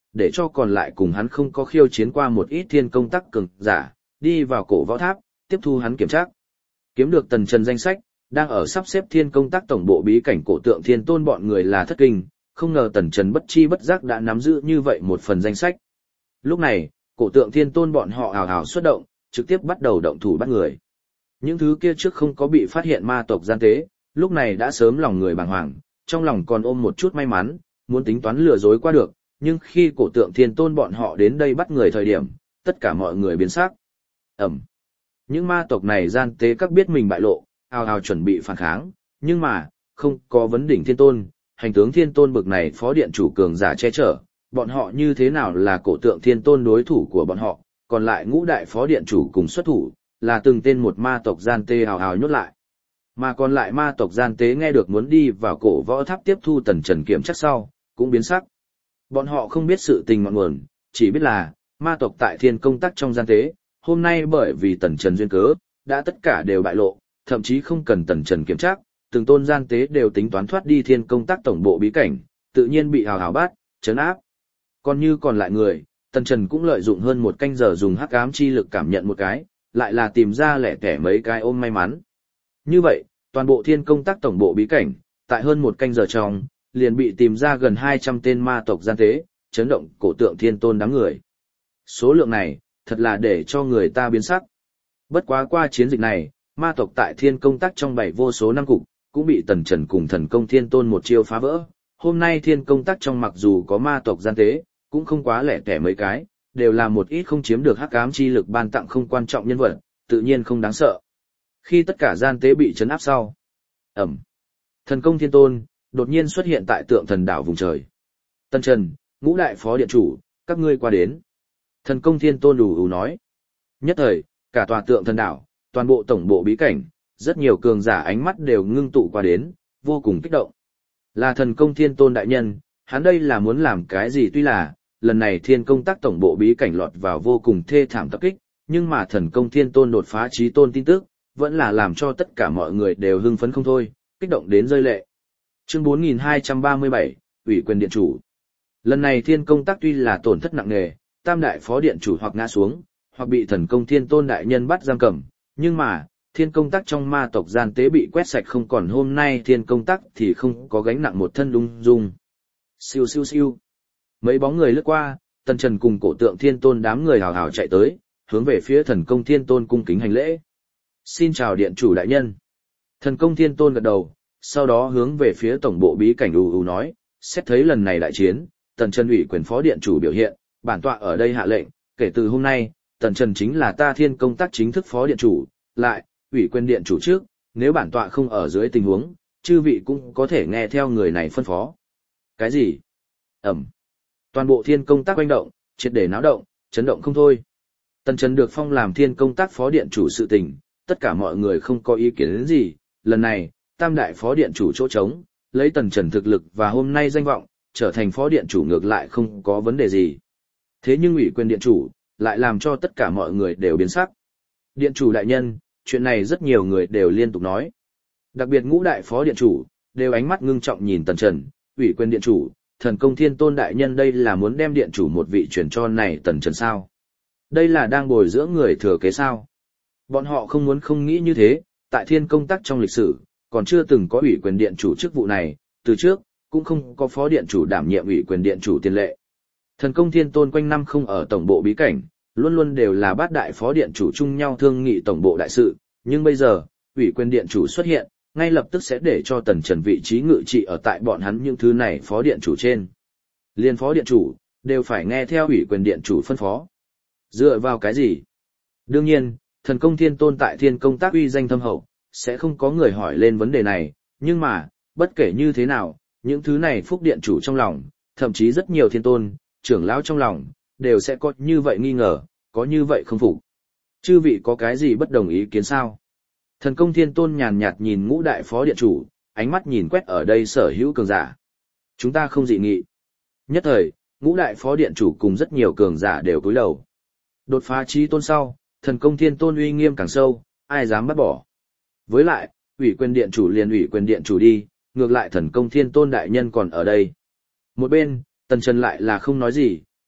để cho còn lại cùng hắn không có khiêu chiến qua một ít thiên công tắc cường giả, đi vào cổ võ tháp, tiếp thu hắn kiểm tra. Kiếm được Tần Trần danh sách, đang ở sắp xếp thiên công tác tổng bộ bí cảnh cổ tượng thiên tôn bọn người là thất kinh, không ngờ Tần Trần bất chi bất giác đã nắm giữ như vậy một phần danh sách. Lúc này, cổ tượng thiên tôn bọn họ hào hào xuất động, trực tiếp bắt đầu động thủ bắt người. Những thứ kia trước không có bị phát hiện ma tộc gian tế, lúc này đã sớm lòng người bàng hoàng, trong lòng còn ôm một chút may mắn, muốn tính toán lừa dối qua được, nhưng khi cổ tượng thiên tôn bọn họ đến đây bắt người thời điểm, tất cả mọi người biến sắc. Ẩm. Những ma tộc này gian tế các biết mình bại lộ, hào hào chuẩn bị phản kháng, nhưng mà, không có vấn đỉnh thiên tôn, hành tướng thiên tôn bực này phó điện chủ cường giả che chở, bọn họ như thế nào là cổ tượng thiên tôn đối thủ của bọn họ, còn lại ngũ đại phó điện chủ cùng xuất thủ, là từng tên một ma tộc gian tế hào hào nhốt lại. Mà còn lại ma tộc gian tế nghe được muốn đi vào cổ võ tháp tiếp thu Tần Trần kiểm chắc sau, cũng biến sắc. Bọn họ không biết sự tình ngọn nguồn, chỉ biết là, ma tộc tại thiên công tác trong gian tế, hôm nay bởi vì Tần Trần duyên cớ, đã tất cả đều bại lộ, thậm chí không cần Tần Trần kiểm tra, từng tôn gian tế đều tính toán thoát đi thiên công tác tổng bộ bí cảnh, tự nhiên bị hào hào bắt, trấn áp. Còn như còn lại người, Tần Trần cũng lợi dụng hơn một canh giờ dùng hắc ám chi lực cảm nhận một cái, lại là tìm ra lẻ tẻ mấy cái ôm may mắn. Như vậy, toàn bộ thiên công tác tổng bộ bí cảnh, tại hơn một canh giờ trong, liền bị tìm ra gần hai trăm tên ma tộc gian tế, chấn động cổ tượng thiên tôn đám người. Số lượng này, thật là để cho người ta biến sắc. Bất quá qua chiến dịch này, ma tộc tại thiên công tác trong bảy vô số năm cục, cũng bị Tần Trần cùng thần công thiên tôn một chiêu phá vỡ. Hôm nay thiên công tác trong mặc dù có ma tộc gian tế, cũng không quá lẻ tẻ mấy cái, đều là một ít không chiếm được hắc ám chi lực ban tặng không quan trọng nhân vật, tự nhiên không đáng sợ. Khi tất cả gian tế bị trấn áp sau, ẩm, thần công thiên tôn đột nhiên xuất hiện tại tượng thần đảo vùng trời. Tần Trần, ngũ đại phó điện chủ, các ngươi qua đến. Thần công thiên tôn đủ ủ nói. Nhất thời, cả tòa tượng thần đảo, toàn bộ tổng bộ bí cảnh, rất nhiều cường giả ánh mắt đều ngưng tụ qua đến, vô cùng kích động. Là thần công thiên tôn đại nhân, hắn đây là muốn làm cái gì tuy là, lần này thiên công tác tổng bộ bí cảnh lọt vào vô cùng thê thảm tập kích, nhưng mà thần công thiên tôn đột phá chí tôn tin tức, vẫn là làm cho tất cả mọi người đều hưng phấn không thôi, kích động đến rơi lệ. Chương bốn nghìn hai trăm ba mươi bảy, ủy quyền điện chủ. Lần này thiên công tác tuy là tổn thất nặng nề, tam đại phó điện chủ hoặc ngã xuống, hoặc bị thần công thiên tôn đại nhân bắt giam cầm, nhưng mà, thiên công tác trong ma tộc gian tế bị quét sạch không còn hôm nay thiên công tác thì không có gánh nặng một thân lung dung. Siêu siêu siêu. Mấy bóng người lướt qua, Tần Trần cùng cổ tượng thiên tôn đám người hào hào chạy tới, hướng về phía thần công thiên tôn cung kính hành lễ. Xin chào điện chủ đại nhân. Thần công thiên tôn gật đầu, sau đó hướng về phía tổng bộ bí cảnh ù ù nói, xét thấy lần này đại chiến, Tần Trần ủy quyền phó điện chủ biểu hiện, bản tọa ở đây hạ lệnh, kể từ hôm nay, Tần Trần chính là ta thiên công tác chính thức phó điện chủ, lại, ủy quyền điện chủ trước, nếu bản tọa không ở dưới tình huống, chư vị cũng có thể nghe theo người này phân phó. Cái gì? Ẩm. Toàn bộ thiên công tác quanh động, triệt để náo động, chấn động không thôi. Tần Trần được phong làm thiên công tác phó điện chủ sự tình, tất cả mọi người không có ý kiến đến gì, lần này, tam đại phó điện chủ chỗ trống, lấy Tần Trần thực lực và hôm nay danh vọng, trở thành phó điện chủ ngược lại không có vấn đề gì. Thế nhưng ủy quyền điện chủ, lại làm cho tất cả mọi người đều biến sắc. Điện chủ đại nhân, chuyện này rất nhiều người đều liên tục nói. Đặc biệt ngũ đại phó điện chủ, đều ánh mắt ngưng trọng nhìn Tần Trần, ủy quyền điện chủ, thần công thiên tôn đại nhân đây là muốn đem điện chủ một vị chuyển cho này Tần Trần sao? Đây là đang bồi dưỡng người thừa kế sao? Bọn họ không muốn không nghĩ như thế, tại thiên công tác trong lịch sử, còn chưa từng có ủy quyền điện chủ chức vụ này, từ trước, cũng không có phó điện chủ đảm nhiệm ủy quyền điện chủ tiền lệ. Thần công thiên tôn quanh năm không ở tổng bộ bí cảnh, luôn luôn đều là bát đại phó điện chủ chung nhau thương nghị tổng bộ đại sự, nhưng bây giờ, ủy quyền điện chủ xuất hiện, ngay lập tức sẽ để cho Tần Trần vị trí ngự trị ở tại bọn hắn những thứ này phó điện chủ trên. Liên phó điện chủ, đều phải nghe theo ủy quyền điện chủ phân phó. Dựa vào cái gì? Đương nhiên, thần công thiên tôn tại thiên công tác uy danh thâm hậu, sẽ không có người hỏi lên vấn đề này, nhưng mà, bất kể như thế nào, những thứ này phúc điện chủ trong lòng, thậm chí rất nhiều thiên tôn, trưởng lão trong lòng, đều sẽ có như vậy nghi ngờ, có như vậy không phục. Chư vị có cái gì bất đồng ý kiến sao? Thần công thiên tôn nhàn nhạt nhìn ngũ đại phó điện chủ, ánh mắt nhìn quét ở đây sở hữu cường giả. Chúng ta không dị nghị. Nhất thời, ngũ đại phó điện chủ cùng rất nhiều cường giả đều cúi đầu. Đột phá chí tôn sau, thần công thiên tôn uy nghiêm càng sâu, ai dám bắt bỏ. Với lại, ủy quyền điện chủ liền ủy quyền điện chủ đi, ngược lại thần công thiên tôn đại nhân còn ở đây. Một bên, Tần Trần lại là không nói gì,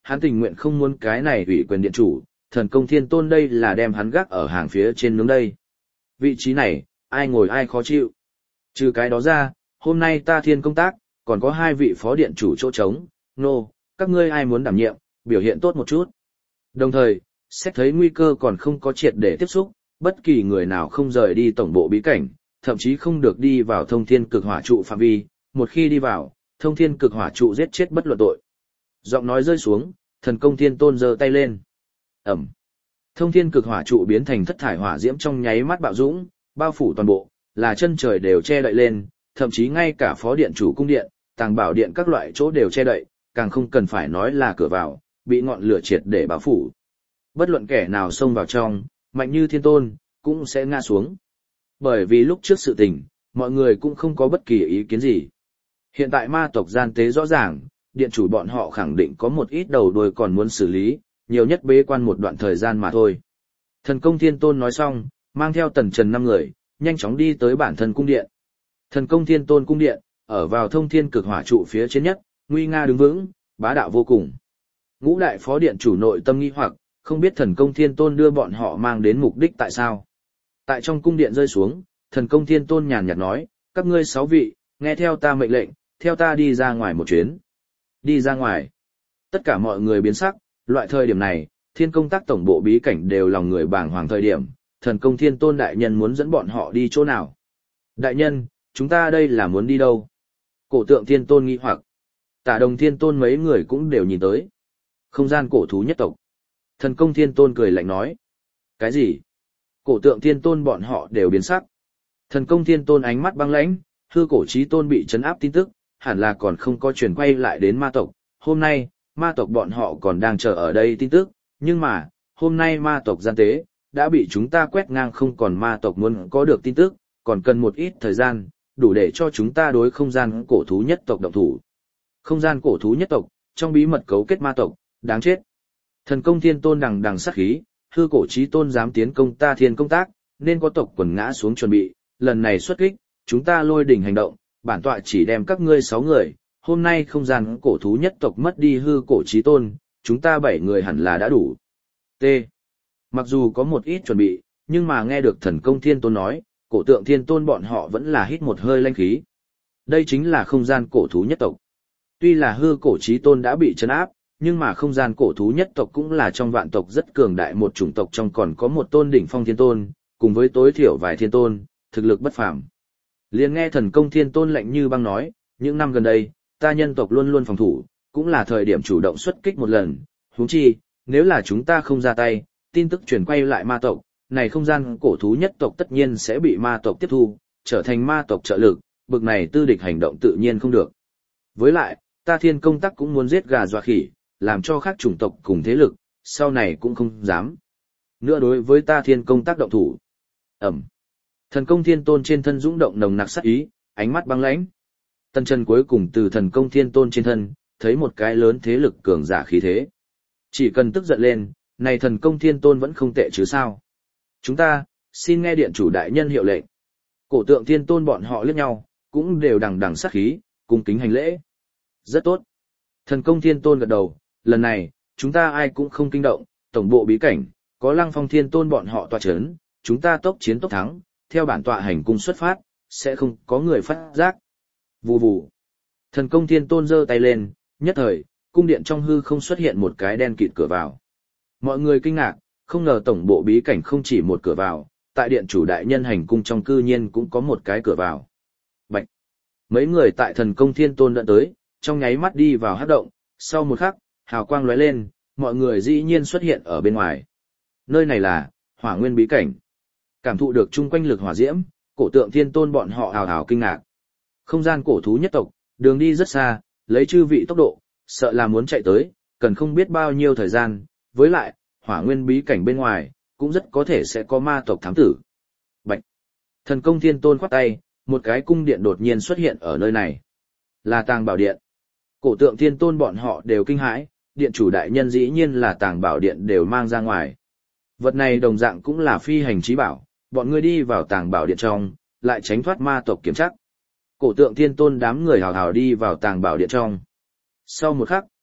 hắn tình nguyện không muốn cái này ủy quyền điện chủ, thần công thiên tôn đây là đem hắn gác ở hàng phía trên nướng đây. Vị trí này, ai ngồi ai khó chịu. Trừ cái đó ra, hôm nay ta thiên công tác, còn có hai vị phó điện chủ chỗ trống, nô, no, các ngươi ai muốn đảm nhiệm, biểu hiện tốt một chút. Đồng thời, xét thấy nguy cơ còn không có triệt để tiếp xúc, bất kỳ người nào không rời đi tổng bộ bí cảnh, thậm chí không được đi vào thông thiên cực hỏa trụ phạm vi, một khi đi vào, thông thiên cực hỏa trụ giết chết bất luận tội. Giọng nói rơi xuống, thần công thiên tôn giơ tay lên. Ẩm. Thông thiên cực hỏa trụ biến thành thất thải hỏa diễm trong nháy mắt bạo dũng, bao phủ toàn bộ, là chân trời đều che đậy lên, thậm chí ngay cả phó điện chủ cung điện, tàng bảo điện các loại chỗ đều che đậy, càng không cần phải nói là cửa vào, bị ngọn lửa triệt để bao phủ. Bất luận kẻ nào xông vào trong, mạnh như thiên tôn, cũng sẽ ngã xuống. Bởi vì lúc trước sự tình, mọi người cũng không có bất kỳ ý kiến gì. Hiện tại ma tộc gian tế rõ ràng, điện chủ bọn họ khẳng định có một ít đầu đuôi còn muốn xử lý, nhiều nhất bế quan một đoạn thời gian mà thôi. Thần công thiên tôn nói xong, mang theo tần trần năm người, nhanh chóng đi tới bản thân cung điện. Thần công thiên tôn cung điện, ở vào thông thiên cực hỏa trụ phía trên nhất, nguy nga đứng vững, bá đạo vô cùng. Ngũ đại phó điện chủ nội tâm nghi hoặc, không biết thần công thiên tôn đưa bọn họ mang đến mục đích tại sao. Tại trong cung điện rơi xuống, thần công thiên tôn nhàn nhạt nói, các ngươi sáu vị, nghe theo ta mệnh lệnh, theo ta đi ra ngoài một chuyến. Đi ra ngoài. Tất cả mọi người biến sắc, loại thời điểm này, thiên công tác tổng bộ bí cảnh đều lòng người bàng hoàng thời điểm, thần công thiên tôn đại nhân muốn dẫn bọn họ đi chỗ nào. Đại nhân, chúng ta đây là muốn đi đâu? Cổ tượng thiên tôn nghi hoặc. Tả đồng thiên tôn mấy người cũng đều nhìn tới. Không gian cổ thú nhất tộc. Thần công thiên tôn cười lạnh nói. Cái gì? Cổ tượng thiên tôn bọn họ đều biến sắc. Thần công thiên tôn ánh mắt băng lãnh, hư cổ chí tôn bị trấn áp tin tức, hẳn là còn không có chuyển quay lại đến ma tộc. Hôm nay, ma tộc bọn họ còn đang chờ ở đây tin tức, nhưng mà, hôm nay ma tộc gian tế, đã bị chúng ta quét ngang không còn ma tộc muốn có được tin tức, còn cần một ít thời gian, đủ để cho chúng ta đối không gian cổ thú nhất tộc động thủ. Không gian cổ thú nhất tộc, trong bí mật cấu kết ma tộc, đáng chết. Thần công thiên tôn đằng đằng sát khí, hư cổ chí tôn dám tiến công ta thiên công tác, nên có tộc quần ngã xuống chuẩn bị, lần này xuất kích, chúng ta lôi đỉnh hành động, bản tọa chỉ đem các ngươi sáu người, hôm nay không gian cổ thú nhất tộc mất đi hư cổ chí tôn, chúng ta bảy người hẳn là đã đủ. T. Mặc dù có một ít chuẩn bị, nhưng mà nghe được thần công thiên tôn nói, cổ tượng thiên tôn bọn họ vẫn là hít một hơi lanh khí. Đây chính là không gian cổ thú nhất tộc. Tuy là hư cổ chí tôn đã bị trấn áp, nhưng mà không gian cổ thú nhất tộc cũng là trong vạn tộc rất cường đại một chủng tộc, trong còn có một tôn đỉnh phong thiên tôn, cùng với tối thiểu vài thiên tôn, thực lực bất phàm. Liền nghe thần công thiên tôn lạnh như băng nói, những năm gần đây, ta nhân tộc luôn luôn phòng thủ, cũng là thời điểm chủ động xuất kích một lần, huống chi, nếu là chúng ta không ra tay, tin tức truyền quay lại ma tộc, này không gian cổ thú nhất tộc tất nhiên sẽ bị ma tộc tiếp thu, trở thành ma tộc trợ lực, bực này tư địch hành động tự nhiên không được. Với lại, ta thiên công tác cũng muốn giết gà dọa khỉ, làm cho khác chủng tộc cùng thế lực, sau này cũng không dám. Nữa đối với ta thiên công tác động thủ. Ẩm. Thần công thiên tôn trên thân dũng động nồng nặc sát ý, ánh mắt băng lãnh. Tần Chân cuối cùng từ thần công thiên tôn trên thân, thấy một cái lớn thế lực cường giả khí thế. Chỉ cần tức giận lên, này thần công thiên tôn vẫn không tệ chứ sao. Chúng ta, xin nghe điện chủ đại nhân hiệu lệnh. Cổ tượng thiên tôn bọn họ liếc nhau, cũng đều đằng đằng sát khí, cung kính hành lễ. Rất tốt. Thần công thiên tôn gật đầu, lần này, chúng ta ai cũng không kinh động, tổng bộ bí cảnh, có lăng phong thiên tôn bọn họ tọa chấn, chúng ta tốc chiến tốc thắng, theo bản tọa hành cung xuất phát, sẽ không có người phát giác. Vù vù. Thần công thiên tôn giơ tay lên, nhất thời, cung điện trong hư không xuất hiện một cái đen kịt cửa vào. Mọi người kinh ngạc, không ngờ tổng bộ bí cảnh không chỉ một cửa vào, tại điện chủ đại nhân hành cung trong cư nhiên cũng có một cái cửa vào. Bạch. Mấy người tại thần công thiên tôn đã tới, trong nháy mắt đi vào hắc động, sau một khắc, hào quang lóe lên, mọi người dĩ nhiên xuất hiện ở bên ngoài. Nơi này là Hỏa Nguyên bí cảnh. Cảm thụ được chung quanh lực hỏa diễm, cổ tượng thiên tôn bọn họ hào hào kinh ngạc. Không gian cổ thú nhất tộc, đường đi rất xa, lấy chư vị tốc độ, sợ là muốn chạy tới, cần không biết bao nhiêu thời gian, với lại, Hỏa Nguyên bí cảnh bên ngoài, cũng rất có thể sẽ có ma tộc thám tử. Bạch. Thần công thiên tôn khoát tay, một cái cung điện đột nhiên xuất hiện ở nơi này. Là Tàng Bảo Điện. Cổ tượng thiên tôn bọn họ đều kinh hãi, điện chủ đại nhân dĩ nhiên là Tàng Bảo Điện đều mang ra ngoài. Vật này đồng dạng cũng là phi hành trí bảo, bọn ngươi đi vào Tàng Bảo Điện trong, lại tránh thoát ma tộc kiểm chắc. Cổ tượng thiên tôn đám người hào hào đi vào Tàng Bảo Điện trong. Sau một khắc,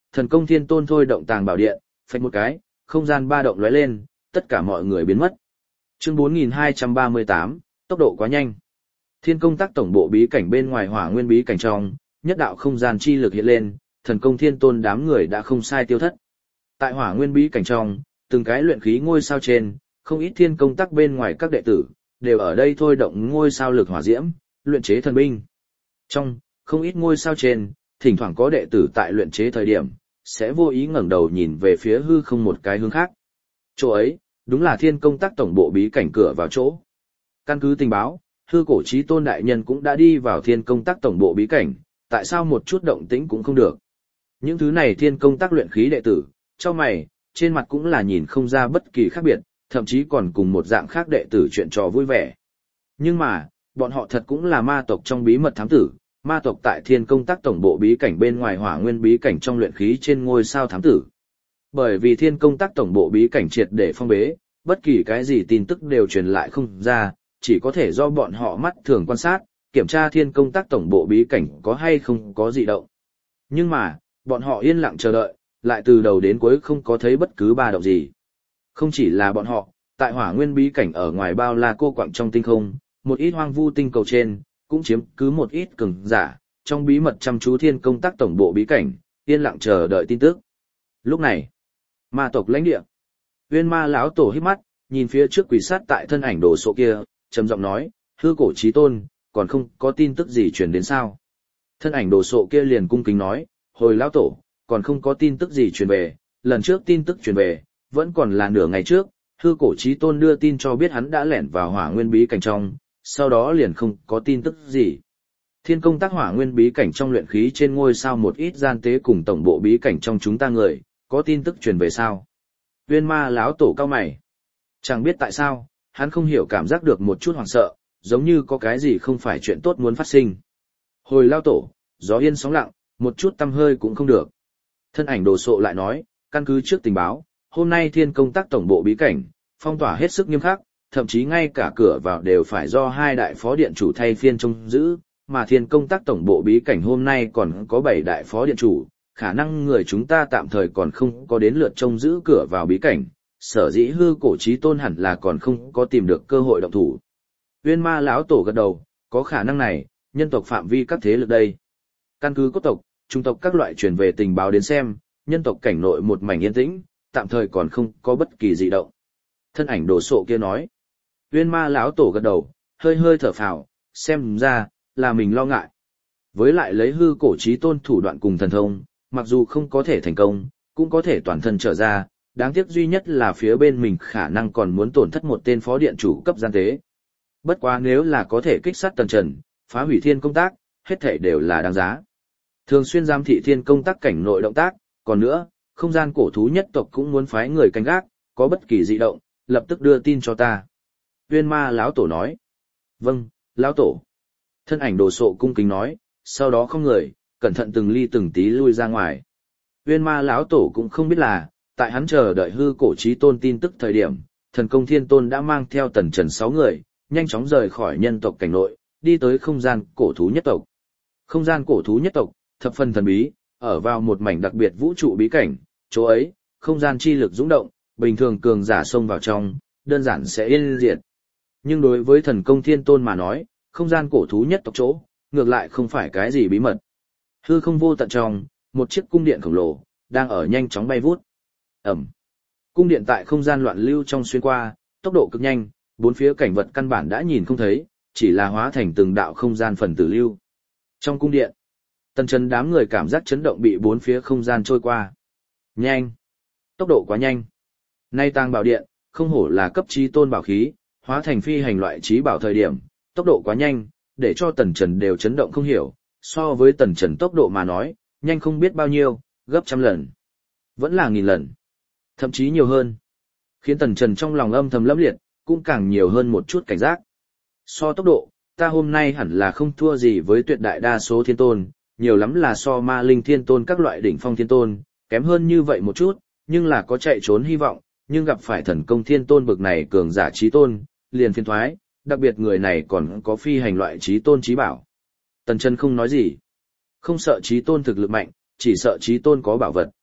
thần công thiên tôn thôi động tàng bảo điện, phách một cái, không gian ba động lóe lên, tất cả mọi người biến mất. Chương bốn nghìn hai trăm ba mươi tám, tốc độ quá nhanh. Thiên công tác tổng bộ bí cảnh bên ngoài hỏa nguyên bí cảnh trong, nhất đạo không gian chi lực hiện lên, thần công thiên tôn đám người đã không sai tiêu thất. Tại hỏa nguyên bí cảnh trong, từng cái luyện khí ngôi sao trên, không ít thiên công tác bên ngoài các đệ tử, đều ở đây thôi động ngôi sao lực hỏa diễm, luyện chế thần binh. Trong, không ít ngôi sao trên, thỉnh thoảng có đệ tử tại luyện chế thời điểm, sẽ vô ý ngẩng đầu nhìn về phía hư không một cái hướng khác. Chỗ ấy, đúng là thiên công tác tổng bộ bí cảnh cửa vào chỗ. Căn cứ tình báo, hư cổ chí tôn đại nhân cũng đã đi vào thiên công tác tổng bộ bí cảnh, tại sao một chút động tĩnh cũng không được. Những thứ này thiên công tác luyện khí đệ tử, cho mày, trên mặt cũng là nhìn không ra bất kỳ khác biệt, thậm chí còn cùng một dạng khác đệ tử chuyện trò vui vẻ. Nhưng mà, bọn họ thật cũng là ma tộc trong bí mật thám tử, ma tộc tại thiên công tác tổng bộ bí cảnh bên ngoài hỏa nguyên bí cảnh trong luyện khí trên ngôi sao thám tử. Bởi vì thiên công tác tổng bộ bí cảnh triệt để phong bế, bất kỳ cái gì tin tức đều truyền lại không ra, chỉ có thể do bọn họ mắt thường quan sát, kiểm tra thiên công tác tổng bộ bí cảnh có hay không có dị động. Nhưng mà, bọn họ yên lặng chờ đợi, lại từ đầu đến cuối không có thấy bất cứ ba động gì. Không chỉ là bọn họ, tại hỏa nguyên bí cảnh ở ngoài bao la cô quạng trong tinh không, một ít hoang vu tinh cầu trên, cũng chiếm cứ một ít cường giả, trong bí mật chăm chú thiên công tác tổng bộ bí cảnh, yên lặng chờ đợi tin tức. Lúc này, ma tộc lãnh địa, Uyên Ma lão tổ hít mắt, nhìn phía trước quỷ sát tại thân ảnh đồ sộ kia, trầm giọng nói, hư cổ chí tôn, còn không có tin tức gì truyền đến sao? Thân ảnh đồ sộ kia liền cung kính nói, hồi lão tổ, còn không có tin tức gì truyền về, lần trước tin tức truyền về, vẫn còn là nửa ngày trước, hư cổ chí tôn đưa tin cho biết hắn đã lẻn vào hỏa nguyên bí cảnh trong, sau đó liền không có tin tức gì. Thiên công tác hỏa nguyên bí cảnh trong luyện khí trên ngôi sao một ít gian tế cùng tổng bộ bí cảnh trong chúng ta người, có tin tức truyền về sao? Uyên Ma lão tổ cao mày. Chẳng biết tại sao, hắn không hiểu cảm giác được một chút hoảng sợ, giống như có cái gì không phải chuyện tốt muốn phát sinh. Hồi lão tổ, gió yên sóng lặng, một chút tâm hơi cũng không được. Thân ảnh đồ sộ lại nói, căn cứ trước tình báo, hôm nay thiên công tác tổng bộ bí cảnh, phong tỏa hết sức nghiêm khắc, thậm chí ngay cả cửa vào đều phải do hai đại phó điện chủ thay phiên trông giữ, mà thiên công tác tổng bộ bí cảnh hôm nay còn có bảy đại phó điện chủ, khả năng người chúng ta tạm thời còn không có đến lượt trông giữ cửa vào bí cảnh, sở dĩ hư cổ chí tôn hẳn là còn không có tìm được cơ hội động thủ. Uyên Ma lão tổ gật đầu, có khả năng này, nhân tộc phạm vi các thế lực đây. Căn cứ cốt tộc, trung tộc các loại truyền về tình báo đến xem, nhân tộc cảnh nội một mảnh yên tĩnh, tạm thời còn không có bất kỳ dị động. Thân ảnh đồ sộ kia nói. Uyên Ma lão tổ gật đầu, hơi hơi thở phào, xem ra là mình lo ngại. Với lại lấy hư cổ chí tôn thủ đoạn cùng thần thông, mặc dù không có thể thành công, cũng có thể toàn thân trở ra, đáng tiếc duy nhất là phía bên mình khả năng còn muốn tổn thất một tên phó điện chủ cấp gian tế. Bất quá nếu là có thể kích sát Tần Trần, phá hủy thiên công tác, hết thảy đều là đáng giá. Thường xuyên giám thị thiên công tác cảnh nội động tác, còn nữa, không gian cổ thú nhất tộc cũng muốn phái người canh gác, có bất kỳ dị động, lập tức đưa tin cho ta. Uyên Ma lão tổ nói. Vâng, lão tổ. Thân ảnh đồ sộ cung kính nói, sau đó không người, cẩn thận từng ly từng tí lui ra ngoài. Uyên Ma lão tổ cũng không biết là, tại hắn chờ đợi hư cổ chí tôn tin tức thời điểm, thần công thiên tôn đã mang theo Tần Trần sáu người, nhanh chóng rời khỏi nhân tộc cảnh nội, đi tới không gian cổ thú nhất tộc. Không gian cổ thú nhất tộc, thập phần thần bí, ở vào một mảnh đặc biệt vũ trụ bí cảnh, chỗ ấy, không gian chi lực dũng động, bình thường cường giả xông vào trong, đơn giản sẽ yên diệt. Nhưng đối với thần công thiên tôn mà nói, không gian cổ thú nhất tộc chỗ, ngược lại không phải cái gì bí mật. Hư không vô tận trong, một chiếc cung điện khổng lồ, đang ở nhanh chóng bay vút. Ẩm. Cung điện tại không gian loạn lưu trong xuyên qua, tốc độ cực nhanh, bốn phía cảnh vật căn bản đã nhìn không thấy, chỉ là hóa thành từng đạo không gian phần tử lưu. Trong cung điện, Tần Trần đám người cảm giác chấn động bị bốn phía không gian trôi qua. Nhanh. Tốc độ quá nhanh. Nay tàng bảo điện, không hổ là cấp trí tôn bảo khí, hóa thành phi hành loại trí bảo thời điểm, tốc độ quá nhanh, để cho Tần Trần đều chấn động không hiểu, so với Tần Trần tốc độ mà nói, nhanh không biết bao nhiêu, gấp trăm lần. Vẫn là nghìn lần. Thậm chí nhiều hơn. Khiến Tần Trần trong lòng âm thầm lẫm liệt, cũng càng nhiều hơn một chút cảnh giác. So tốc độ, ta hôm nay hẳn là không thua gì với tuyệt đại đa số thiên tôn, nhiều lắm là so ma linh thiên tôn các loại đỉnh phong thiên tôn, kém hơn như vậy một chút, nhưng là có chạy trốn hy vọng, nhưng gặp phải thần công thiên tôn bực này cường giả trí tôn, liền phiền thoái, đặc biệt người này còn có phi hành loại trí tôn trí bảo. Tần Trần không nói gì. Không sợ trí tôn thực lực mạnh, chỉ sợ trí tôn có bảo vật.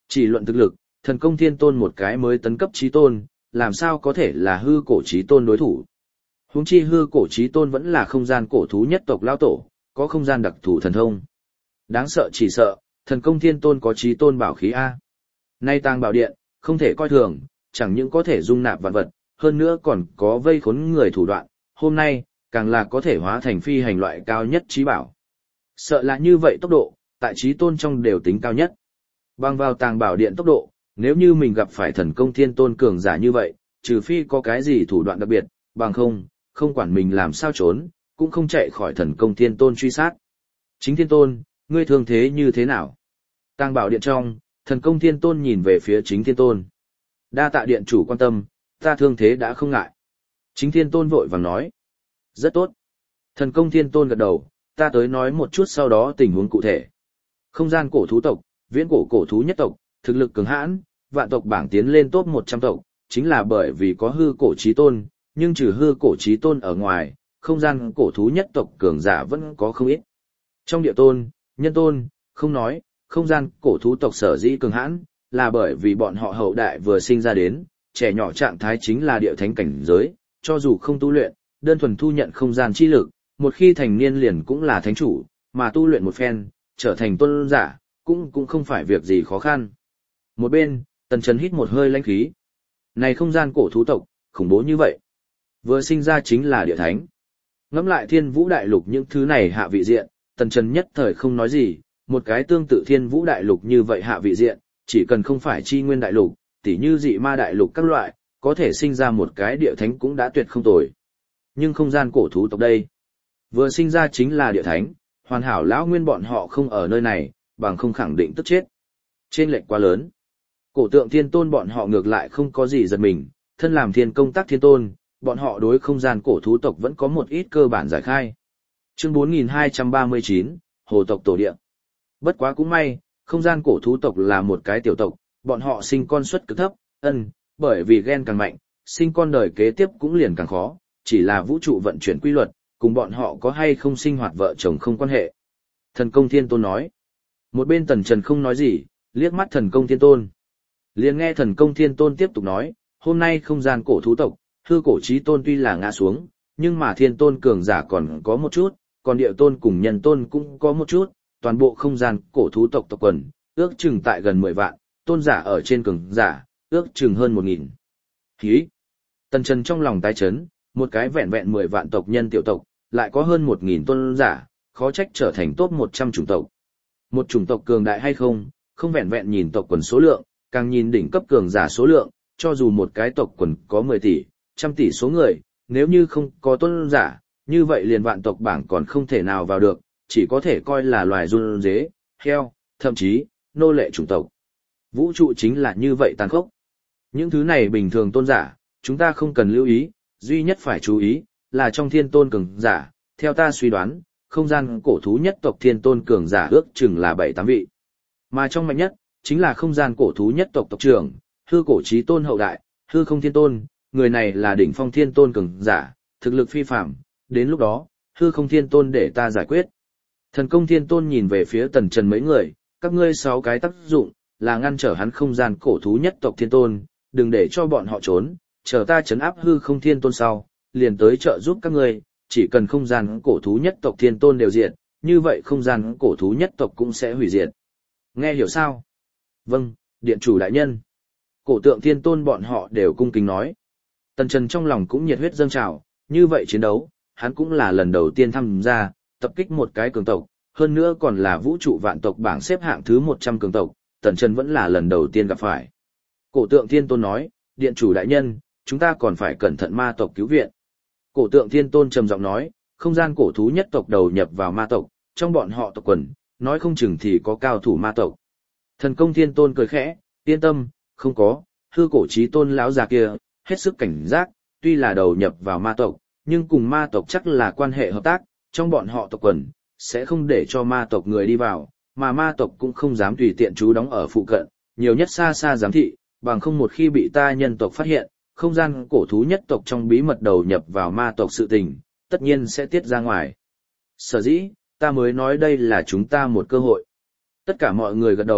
Chỉ luận thực lực, thần công thiên tôn một cái mới tấn cấp chí tôn, làm sao có thể là hư cổ chí tôn đối thủ. Huống chi hư cổ chí tôn vẫn là không gian cổ thú nhất tộc lao tổ, có không gian đặc thù thần thông. Đáng sợ chỉ sợ, thần công thiên tôn có chí tôn bảo khí A. Nay tàng bảo điện, không thể coi thường, chẳng những có thể dung nạp vạn vật, hơn nữa còn có vây khốn người thủ đoạn, hôm nay, càng là có thể hóa thành phi hành loại cao nhất chí bảo. Sợ là như vậy tốc độ, tại chí tôn trong đều tính cao nhất. Bằng vào tàng bảo điện tốc độ, nếu như mình gặp phải thần công thiên tôn cường giả như vậy, trừ phi có cái gì thủ đoạn đặc biệt, bằng không, không quản mình làm sao trốn, cũng không chạy khỏi thần công thiên tôn truy sát. Chính thiên tôn, ngươi thương thế như thế nào? Tàng bảo điện trong, thần công thiên tôn nhìn về phía chính thiên tôn. Đa tạ điện chủ quan tâm, ta thương thế đã không ngại. Chính thiên tôn vội vàng nói. Rất tốt. Thần công thiên tôn gật đầu, ta tới nói một chút sau đó tình huống cụ thể. Không gian cổ thú tộc, viễn cổ cổ thú nhất tộc, thực lực cường hãn, vạn tộc bảng tiến lên top một trăm tộc, chính là bởi vì có hư cổ chí tôn, nhưng trừ hư cổ chí tôn ở ngoài, không gian cổ thú nhất tộc cường giả vẫn có không ít. Trong địa tôn, nhân tôn, không nói, không gian cổ thú tộc sở dĩ cường hãn, là bởi vì bọn họ hậu đại vừa sinh ra đến, trẻ nhỏ trạng thái chính là địa thánh cảnh giới, cho dù không tu luyện, đơn thuần thu nhận không gian chi lực, một khi thành niên liền cũng là thánh chủ, mà tu luyện một phen, trở thành tôn giả, cũng cũng không phải việc gì khó khăn. Một bên, Tần Trần hít một hơi lãnh khí. Này không gian cổ thú tộc, khủng bố như vậy. Vừa sinh ra chính là địa thánh. Ngẫm lại thiên vũ đại lục những thứ này hạ vị diện, Tần Trần nhất thời không nói gì, một cái tương tự thiên vũ đại lục như vậy hạ vị diện, chỉ cần không phải chi nguyên đại lục, tỉ như dị ma đại lục các loại, có thể sinh ra một cái địa thánh cũng đã tuyệt không tồi. Nhưng không gian cổ thú tộc đây, vừa sinh ra chính là địa thánh, hoàn hảo lão nguyên bọn họ không ở nơi này, bằng không khẳng định tức chết. Trên lệch quá lớn. Cổ tượng thiên tôn bọn họ ngược lại không có gì giật mình, thân làm thiên công tác thiên tôn, bọn họ đối không gian cổ thú tộc vẫn có một ít cơ bản giải khai. Chương bốn nghìn hai trăm ba mươi chín, Hồ tộc tổ địa. Bất quá cũng may, không gian cổ thú tộc là một cái tiểu tộc, bọn họ sinh con suất cực thấp, ân, bởi vì gen càng mạnh, sinh con đời kế tiếp cũng liền càng khó, chỉ là vũ trụ vận chuyển quy luật, cùng bọn họ có hay không sinh hoạt vợ chồng không quan hệ. Thần công thiên tôn nói. Một bên Tần Trần không nói gì, liếc mắt thần công thiên tôn. Liền nghe thần công thiên tôn tiếp tục nói, hôm nay không gian cổ thú tộc, hư cổ chí tôn tuy là ngã xuống, nhưng mà thiên tôn cường giả còn có một chút, còn địa tôn cùng nhân tôn cũng có một chút, toàn bộ không gian cổ thú tộc tộc quần, ước chừng tại gần mười vạn, tôn giả ở trên cường giả, ước chừng hơn một nghìn. Hí! Tần Trần trong lòng tái chấn, một cái vẹn vẹn mười vạn tộc nhân tiểu tộc, lại có hơn một nghìn tôn giả, khó trách trở thành top một trăm chủng tộc. Một chủng tộc cường đại hay không, không vẹn vẹn nhìn tộc quần số lượng, càng nhìn đỉnh cấp cường giả số lượng, cho dù một cái tộc quần có mười tỷ, trăm tỷ số người, nếu như không có tôn giả, như vậy liền vạn tộc bảng còn không thể nào vào được, chỉ có thể coi là loài run dế, heo, thậm chí, nô lệ chủng tộc. Vũ trụ chính là như vậy tàn khốc. Những thứ này bình thường tôn giả, chúng ta không cần lưu ý, duy nhất phải chú ý, là trong thiên tôn cường giả, theo ta suy đoán, không gian cổ thú nhất tộc thiên tôn cường giả ước chừng là bảy tám vị. Mà trong mạnh nhất, chính là không gian cổ thú nhất tộc tộc trưởng, hư cổ chí tôn hậu đại, hư không thiên tôn, người này là đỉnh phong thiên tôn cường giả, thực lực phi phàm, đến lúc đó, hư không thiên tôn để ta giải quyết. Thần công thiên tôn nhìn về phía Tần Trần mấy người, các ngươi sáu cái tác dụng, là ngăn trở hắn không gian cổ thú nhất tộc thiên tôn, đừng để cho bọn họ trốn, chờ ta trấn áp hư không thiên tôn sau, liền tới trợ giúp các ngươi, chỉ cần không gian cổ thú nhất tộc thiên tôn đều diệt, như vậy không gian cổ thú nhất tộc cũng sẽ hủy diệt. Nghe hiểu sao? Vâng, điện chủ đại nhân. Cổ tượng thiên tôn bọn họ đều cung kính nói. Tần Trần trong lòng cũng nhiệt huyết dâng trào, như vậy chiến đấu, hắn cũng là lần đầu tiên tham gia, tập kích một cái cường tộc, hơn nữa còn là vũ trụ vạn tộc bảng xếp hạng thứ một trăm cường tộc, Tần Trần vẫn là lần đầu tiên gặp phải. Cổ tượng thiên tôn nói, điện chủ đại nhân, chúng ta còn phải cẩn thận ma tộc cứu viện. Cổ tượng thiên tôn trầm giọng nói, không gian cổ thú nhất tộc đầu nhập vào ma tộc, trong bọn họ tộc quần, nói không chừng thì có cao thủ ma tộc. Thần công thiên tôn cười khẽ, yên tâm, không có, hư cổ chí tôn lão già kia, hết sức cảnh giác, tuy là đầu nhập vào ma tộc, nhưng cùng ma tộc chắc là quan hệ hợp tác, trong bọn họ tộc quần, sẽ không để cho ma tộc người đi vào, mà ma tộc cũng không dám tùy tiện trú đóng ở phụ cận, nhiều nhất xa xa giám thị, bằng không một khi bị ta nhân tộc phát hiện, không gian cổ thú nhất tộc trong bí mật đầu nhập vào ma tộc sự tình, tất nhiên sẽ tiết ra ngoài. Sở dĩ, ta mới nói đây là chúng ta một cơ hội. Tất cả mọi người gật đầu,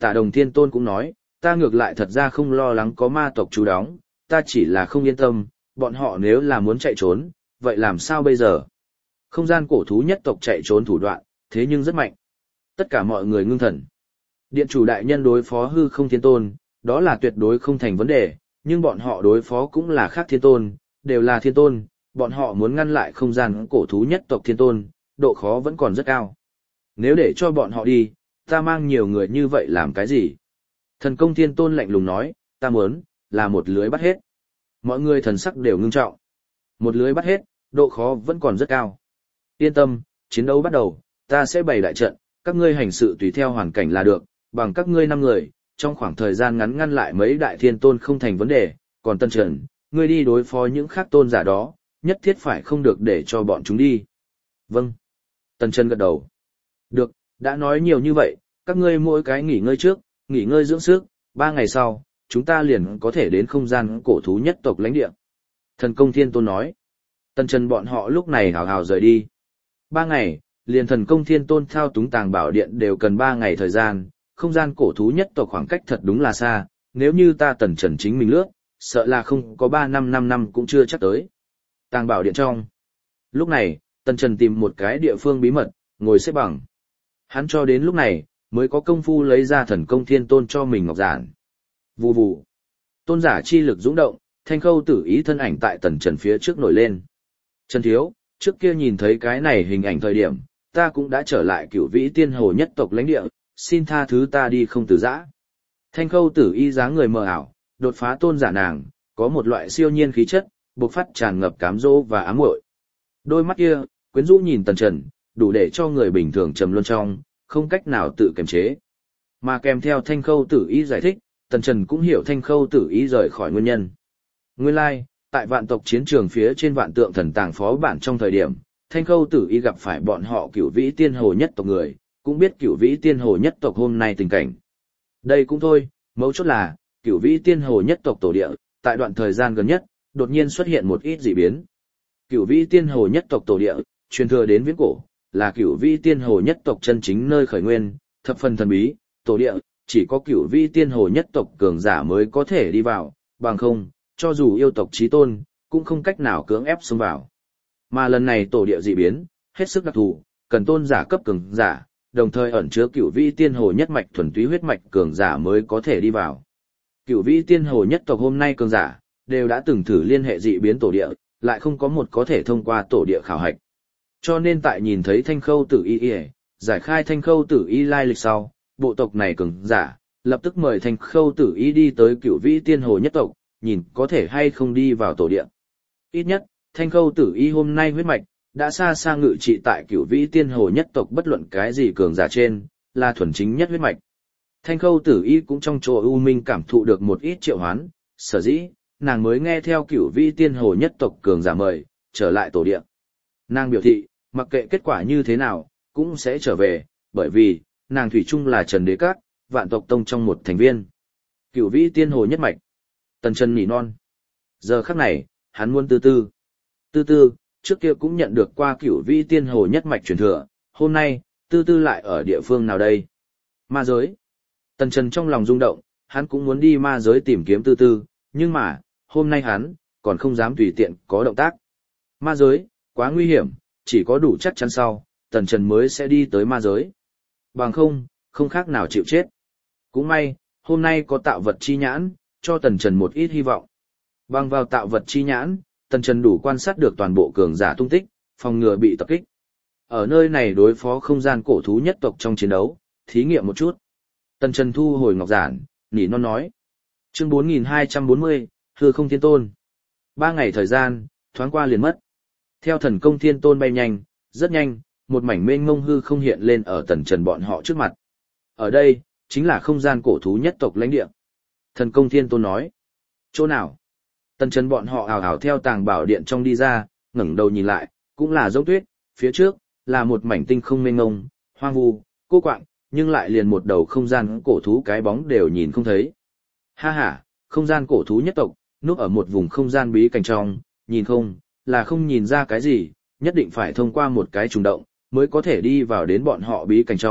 Tả Đồng Thiên Tôn cũng nói, ta ngược lại thật ra không lo lắng có ma tộc trú đóng, ta chỉ là không yên tâm, bọn họ nếu là muốn chạy trốn, vậy làm sao bây giờ? Không gian cổ thú nhất tộc chạy trốn thủ đoạn, thế nhưng rất mạnh. Tất cả mọi người ngưng thần. Điện chủ đại nhân đối phó hư không thiên tôn, đó là tuyệt đối không thành vấn đề, nhưng bọn họ đối phó cũng là khác thiên tôn, đều là thiên tôn, bọn họ muốn ngăn lại không gian cổ thú nhất tộc thiên tôn, độ khó vẫn còn rất cao. Nếu để cho bọn họ đi, ta mang nhiều người như vậy làm cái gì? Thần công thiên tôn lạnh lùng nói, ta muốn, là một lưới bắt hết. Mọi người thần sắc đều ngưng trọng. Một lưới bắt hết, độ khó vẫn còn rất cao. Yên tâm, chiến đấu bắt đầu, ta sẽ bày đại trận, các ngươi hành sự tùy theo hoàn cảnh là được, bằng các ngươi năm người, trong khoảng thời gian ngắn ngăn lại mấy đại thiên tôn không thành vấn đề, còn Tân Trần, ngươi đi đối phó những khác tôn giả đó, nhất thiết phải không được để cho bọn chúng đi. Vâng. Tân Trần gật đầu. Được, đã nói nhiều như vậy, các ngươi mỗi cái nghỉ ngơi trước, nghỉ ngơi dưỡng sức, ba ngày sau, chúng ta liền có thể đến không gian cổ thú nhất tộc lãnh địa. Thần công thiên tôn nói. Tân Trần bọn họ lúc này hào hào rời đi. Ba ngày, liền thần công thiên tôn thao túng tàng bảo điện đều cần ba ngày thời gian, không gian cổ thú nhất tộc khoảng cách thật đúng là xa, nếu như ta Tần Trần chính mình lướt, sợ là không có ba năm năm năm cũng chưa chắc tới. Tàng bảo điện trong. Lúc này, Tần Trần tìm một cái địa phương bí mật, ngồi xếp bằng. Hắn cho đến lúc này, mới có công phu lấy ra thần công thiên tôn cho mình ngọc giản. Vù vù. Tôn giả chi lực dũng động, thanh khâu tử ý thân ảnh tại Tần Trần phía trước nổi lên. Trần Thiếu, trước kia nhìn thấy cái này hình ảnh thời điểm, ta cũng đã trở lại cửu vĩ tiên hồ nhất tộc lãnh địa, xin tha thứ ta đi không từ giã. Thanh khâu tử y dáng người mờ ảo, đột phá tôn giả nàng, có một loại siêu nhiên khí chất, bộc phát tràn ngập cám dỗ và ám muội. Đôi mắt kia, quyến rũ nhìn Tần Trần, đủ để cho người bình thường trầm luân trong, không cách nào tự kiềm chế. Mà kèm theo thanh khâu tử y giải thích, Tần Trần cũng hiểu thanh khâu tử y rời khỏi nguyên nhân. Nguyên lai, like, tại vạn tộc chiến trường phía trên vạn tượng thần tàng phó bản trong thời điểm, thanh khâu tử y gặp phải bọn họ cửu vĩ tiên hồ nhất tộc người, cũng biết cửu vĩ tiên hồ nhất tộc hôm nay tình cảnh. Đây cũng thôi, mấu chốt là, cửu vĩ tiên hồ nhất tộc tổ địa, tại đoạn thời gian gần nhất, đột nhiên xuất hiện một ít dị biến. Cửu vĩ tiên hồ nhất tộc tổ địa, truyền thừa đến viễn cổ, là cửu vĩ tiên hồ nhất tộc chân chính nơi khởi nguyên, thập phần thần bí, tổ địa, chỉ có cửu vĩ tiên hồ nhất tộc cường giả mới có thể đi vào, bằng không, cho dù yêu tộc chí tôn, cũng không cách nào cưỡng ép xông vào. Mà lần này tổ địa dị biến, hết sức đặc thù, cần tôn giả cấp cường giả, đồng thời ẩn chứa cửu vĩ tiên hồ nhất mạch thuần túy huyết mạch cường giả mới có thể đi vào. Cửu vĩ tiên hồ nhất tộc hôm nay cường giả, đều đã từng thử liên hệ dị biến tổ địa, lại không có một có thể thông qua tổ địa khảo hạch. Cho nên tại nhìn thấy thanh khâu tử y y, giải khai thanh khâu tử y lai lịch sau, bộ tộc này cường giả, lập tức mời thanh khâu tử y đi tới cửu vĩ tiên hồ nhất tộc, nhìn có thể hay không đi vào tổ địa. Ít nhất, thanh khâu tử y hôm nay huyết mạch, đã xa xa ngự trị tại cửu vĩ tiên hồ nhất tộc bất luận cái gì cường giả trên, là thuần chính nhất huyết mạch. Thanh khâu tử y cũng trong chỗ u minh cảm thụ được một ít triệu hoán, sở dĩ, nàng mới nghe theo cửu vĩ tiên hồ nhất tộc cường giả mời, trở lại tổ địa. Nàng biểu thị, mặc kệ kết quả như thế nào, cũng sẽ trở về, bởi vì, nàng thủy chung là Trần Đế Các, vạn tộc tông trong một thành viên. Cửu vĩ tiên hồ nhất mạch. Tần Trần nỉ non. Giờ khắc này, hắn muốn tư tư. Tư tư, trước kia cũng nhận được qua cửu vĩ tiên hồ nhất mạch truyền thừa, hôm nay, tư tư lại ở địa phương nào đây? Ma giới. Tần Trần trong lòng rung động, hắn cũng muốn đi ma giới tìm kiếm tư tư, nhưng mà, hôm nay hắn, còn không dám tùy tiện có động tác. Ma giới, quá nguy hiểm, chỉ có đủ chắc chắn sau, Tần Trần mới sẽ đi tới ma giới. Bằng không, không khác nào chịu chết. Cũng may, hôm nay có tạo vật chi nhãn, cho Tần Trần một ít hy vọng. Bằng vào tạo vật chi nhãn, Tần Trần đủ quan sát được toàn bộ cường giả tung tích, phòng ngừa bị tập kích. Ở nơi này đối phó không gian cổ thú nhất tộc trong chiến đấu, thí nghiệm một chút. Tần Trần thu hồi ngọc giản, nỉ non nói. Chương bốn nghìn hai trăm bốn mươi, hư không thiên tôn. Ba ngày thời gian, thoáng qua liền mất. Theo thần công thiên tôn bay nhanh, rất nhanh, một mảnh mênh mông hư không hiện lên ở Tần Trần bọn họ trước mặt. Ở đây, chính là không gian cổ thú nhất tộc lãnh địa. Thần công thiên tôn nói. Chỗ nào? Tần Trần bọn họ ảo ảo theo tàng bảo điện trong đi ra, ngẩng đầu nhìn lại, cũng là giống tuyết, phía trước, là một mảnh tinh không mênh mông, hoang vu, cô quạng, nhưng lại liền một đầu không gian cổ thú cái bóng đều nhìn không thấy. Ha ha, không gian cổ thú nhất tộc, núp ở một vùng không gian bí cảnh trong, nhìn không, là không nhìn ra cái gì, nhất định phải thông qua một cái trùng động, mới có thể đi vào đến bọn họ bí cảnh trong,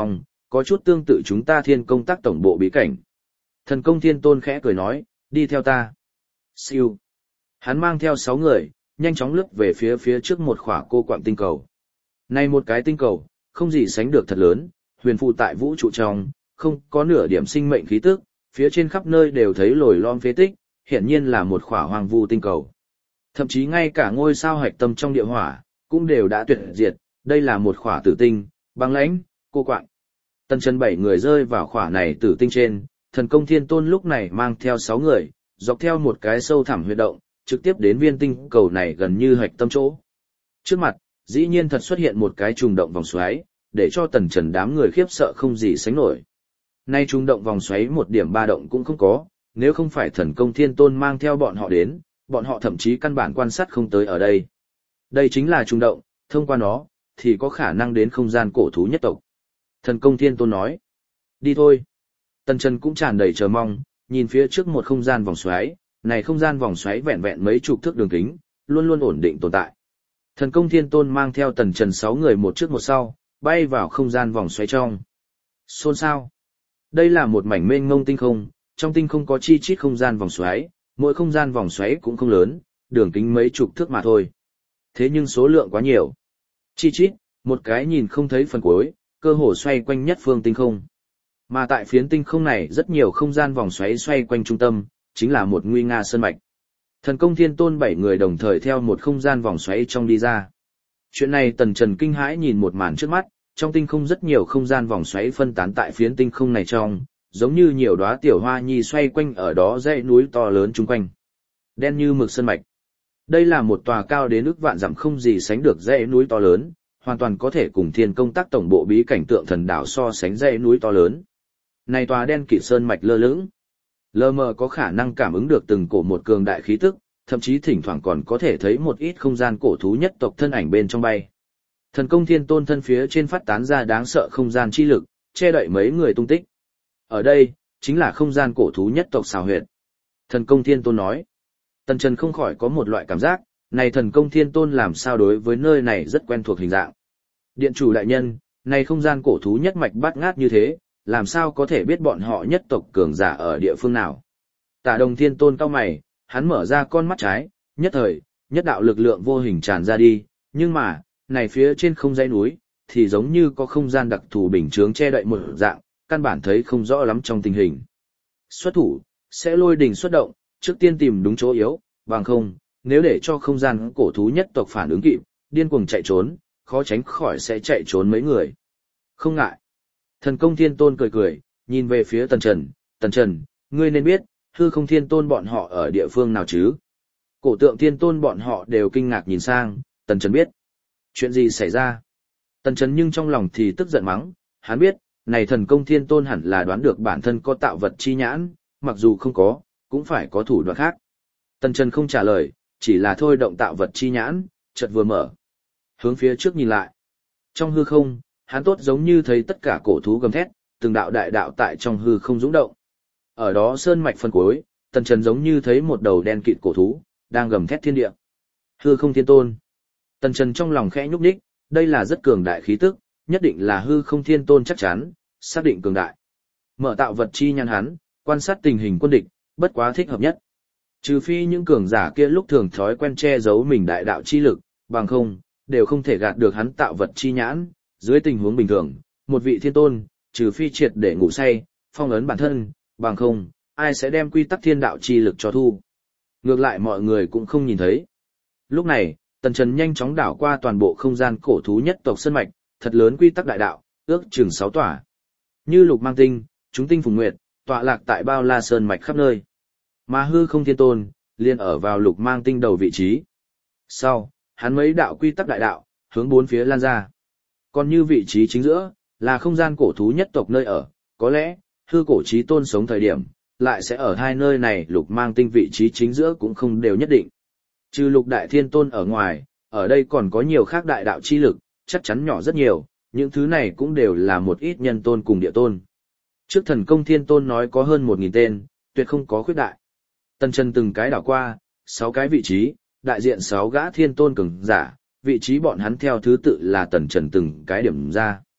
có chút tương tự chúng ta thiên công tác tổng bộ bí cảnh. Thần công thiên tôn khẽ cười nói, đi theo ta. Siêu. Hắn mang theo sáu người, nhanh chóng lướt về phía phía trước một khỏa cô quạng tinh cầu. Này một cái tinh cầu, không gì sánh được thật lớn, huyền phù tại vũ trụ trong, không có nửa điểm sinh mệnh khí tức, phía trên khắp nơi đều thấy lồi lom phế tích, hiển nhiên là một khỏa hoang vu tinh cầu. Thậm chí ngay cả ngôi sao hạch tâm trong địa hỏa, cũng đều đã tuyệt diệt, đây là một khỏa tử tinh, băng lãnh, cô quạng. Tần Trần bảy người rơi vào khỏa này tử tinh trên, thần công thiên tôn lúc này mang theo sáu người, dọc theo một cái sâu thẳm huyệt động, trực tiếp đến viên tinh cầu này gần như hạch tâm chỗ. Trước mặt, dĩ nhiên thật xuất hiện một cái trùng động vòng xoáy, để cho Tần Trần đám người khiếp sợ không gì sánh nổi. Nay trùng động vòng xoáy một điểm ba động cũng không có, nếu không phải thần công thiên tôn mang theo bọn họ đến, bọn họ thậm chí căn bản quan sát không tới ở đây. Đây chính là trùng động, thông qua nó, thì có khả năng đến không gian cổ thú nhất tộc. Thần công thiên tôn nói, đi thôi. Tần Trần cũng tràn đầy chờ mong, nhìn phía trước một không gian vòng xoáy, này không gian vòng xoáy vẹn vẹn mấy chục thước đường kính, luôn luôn ổn định tồn tại. Thần công thiên tôn mang theo Tần Trần sáu người một trước một sau, bay vào không gian vòng xoáy trong. Xôn xao. Đây là một mảnh mênh mông tinh không, trong tinh không có chi chít không gian vòng xoáy, mỗi không gian vòng xoáy cũng không lớn, đường kính mấy chục thước mà thôi. Thế nhưng số lượng quá nhiều. Chi chít, một cái nhìn không thấy phần cuối, cơ hồ xoay quanh nhất phương tinh không. Mà tại phiến tinh không này rất nhiều không gian vòng xoáy xoay quanh trung tâm, chính là một nguy nga sơn mạch. Thần công thiên tôn bảy người đồng thời theo một không gian vòng xoáy trong đi ra. Chuyện này Tần Trần kinh hãi nhìn một màn trước mắt, trong tinh không rất nhiều không gian vòng xoáy phân tán tại phiến tinh không này trong, giống như nhiều đóa tiểu hoa nhi xoay quanh ở đó dãy núi to lớn chung quanh. Đen như mực sơn mạch. Đây là một tòa cao đến ức vạn dặm không gì sánh được dãy núi to lớn, hoàn toàn có thể cùng thiên công tác tổng bộ bí cảnh tượng thần đảo so sánh dãy núi to lớn. Này tòa đen kịt sơn mạch lơ lửng, lờ mờ có khả năng cảm ứng được từng cổ một cường đại khí tức, thậm chí thỉnh thoảng còn có thể thấy một ít không gian cổ thú nhất tộc thân ảnh bên trong bay. Thần công thiên tôn thân phía trên phát tán ra đáng sợ không gian chi lực, che đậy mấy người tung tích. Ở đây, chính là không gian cổ thú nhất tộc xào huyệt. Thần công thiên tôn nói. Tần Trần không khỏi có một loại cảm giác, này thần công thiên tôn làm sao đối với nơi này rất quen thuộc hình dạng. Điện chủ đại nhân, này không gian cổ thú nhất mạch bát ngát như thế, làm sao có thể biết bọn họ nhất tộc cường giả ở địa phương nào. Tả Đồng thiên tôn cau mày, hắn mở ra con mắt trái, nhất thời, nhất đạo lực lượng vô hình tràn ra đi, nhưng mà, này phía trên không dãy núi, thì giống như có không gian đặc thù bình chướng che đậy một dạng, căn bản thấy không rõ lắm trong tình hình. Xuất thủ, sẽ lôi đình xuất động, trước tiên tìm đúng chỗ yếu, bằng không, nếu để cho không gian cổ thú nhất tộc phản ứng kịp, điên cuồng chạy trốn, khó tránh khỏi sẽ chạy trốn mấy người. Không ngại. Thần công thiên tôn cười cười, nhìn về phía Tần Trần, Tần Trần, ngươi nên biết, hư không thiên tôn bọn họ ở địa phương nào chứ? Cổ tượng thiên tôn bọn họ đều kinh ngạc nhìn sang, Tần Trần biết. Chuyện gì xảy ra? Tần Trần nhưng trong lòng thì tức giận mắng, hắn biết, này thần công thiên tôn hẳn là đoán được bản thân có tạo vật chi nhãn, mặc dù không có, cũng phải có thủ đoạn khác. Tần Trần không trả lời, chỉ là thôi động tạo vật chi nhãn, chợt vừa mở. Hướng phía trước nhìn lại. Trong hư không, hắn tốt giống như thấy tất cả cổ thú gầm thét, từng đạo đại đạo tại trong hư không dũng động. Ở đó sơn mạch phân cuối, Tần Trần giống như thấy một đầu đen kịt cổ thú, đang gầm thét thiên địa. Hư không thiên tôn. Tần Trần trong lòng khẽ nhúc nhích, đây là rất cường đại khí tức, nhất định là hư không thiên tôn chắc chắn, xác định cường đại. Mở tạo vật chi nhãn hắn, quan sát tình hình quân địch, bất quá thích hợp nhất. Trừ phi những cường giả kia lúc thường thói quen che giấu mình đại đạo chi lực, bằng không, đều không thể gạt được hắn tạo vật chi nhãn. Dưới tình huống bình thường, một vị thiên tôn, trừ phi triệt để ngủ say, phong ấn bản thân, bằng không, ai sẽ đem quy tắc thiên đạo chi lực cho thu. Ngược lại mọi người cũng không nhìn thấy. Lúc này, Tần Trần nhanh chóng đảo qua toàn bộ không gian cổ thú nhất tộc sơn mạch, thật lớn quy tắc đại đạo, ước chừng sáu tỏa. Như lục mang tinh, chúng tinh phùng nguyệt, tọa lạc tại bao la sơn mạch khắp nơi. Mà hư không thiên tôn, liền ở vào lục mang tinh đầu vị trí. Sau, hắn mấy đạo quy tắc đại đạo, hướng bốn phía lan ra. Còn như vị trí chính giữa, là không gian cổ thú nhất tộc nơi ở, có lẽ, hư cổ chí tôn sống thời điểm, lại sẽ ở hai nơi này lục mang tinh vị trí chính giữa cũng không đều nhất định. Trừ lục đại thiên tôn ở ngoài, ở đây còn có nhiều khác đại đạo chi lực, chắc chắn nhỏ rất nhiều, những thứ này cũng đều là một ít nhân tôn cùng địa tôn. Trước thần công thiên tôn nói có hơn một nghìn tên, tuyệt không có khuyết đại. Tần Trần từng cái đảo qua, sáu cái vị trí, đại diện sáu gã thiên tôn cường giả, vị trí bọn hắn theo thứ tự là Tần Trần từng cái điểm ra.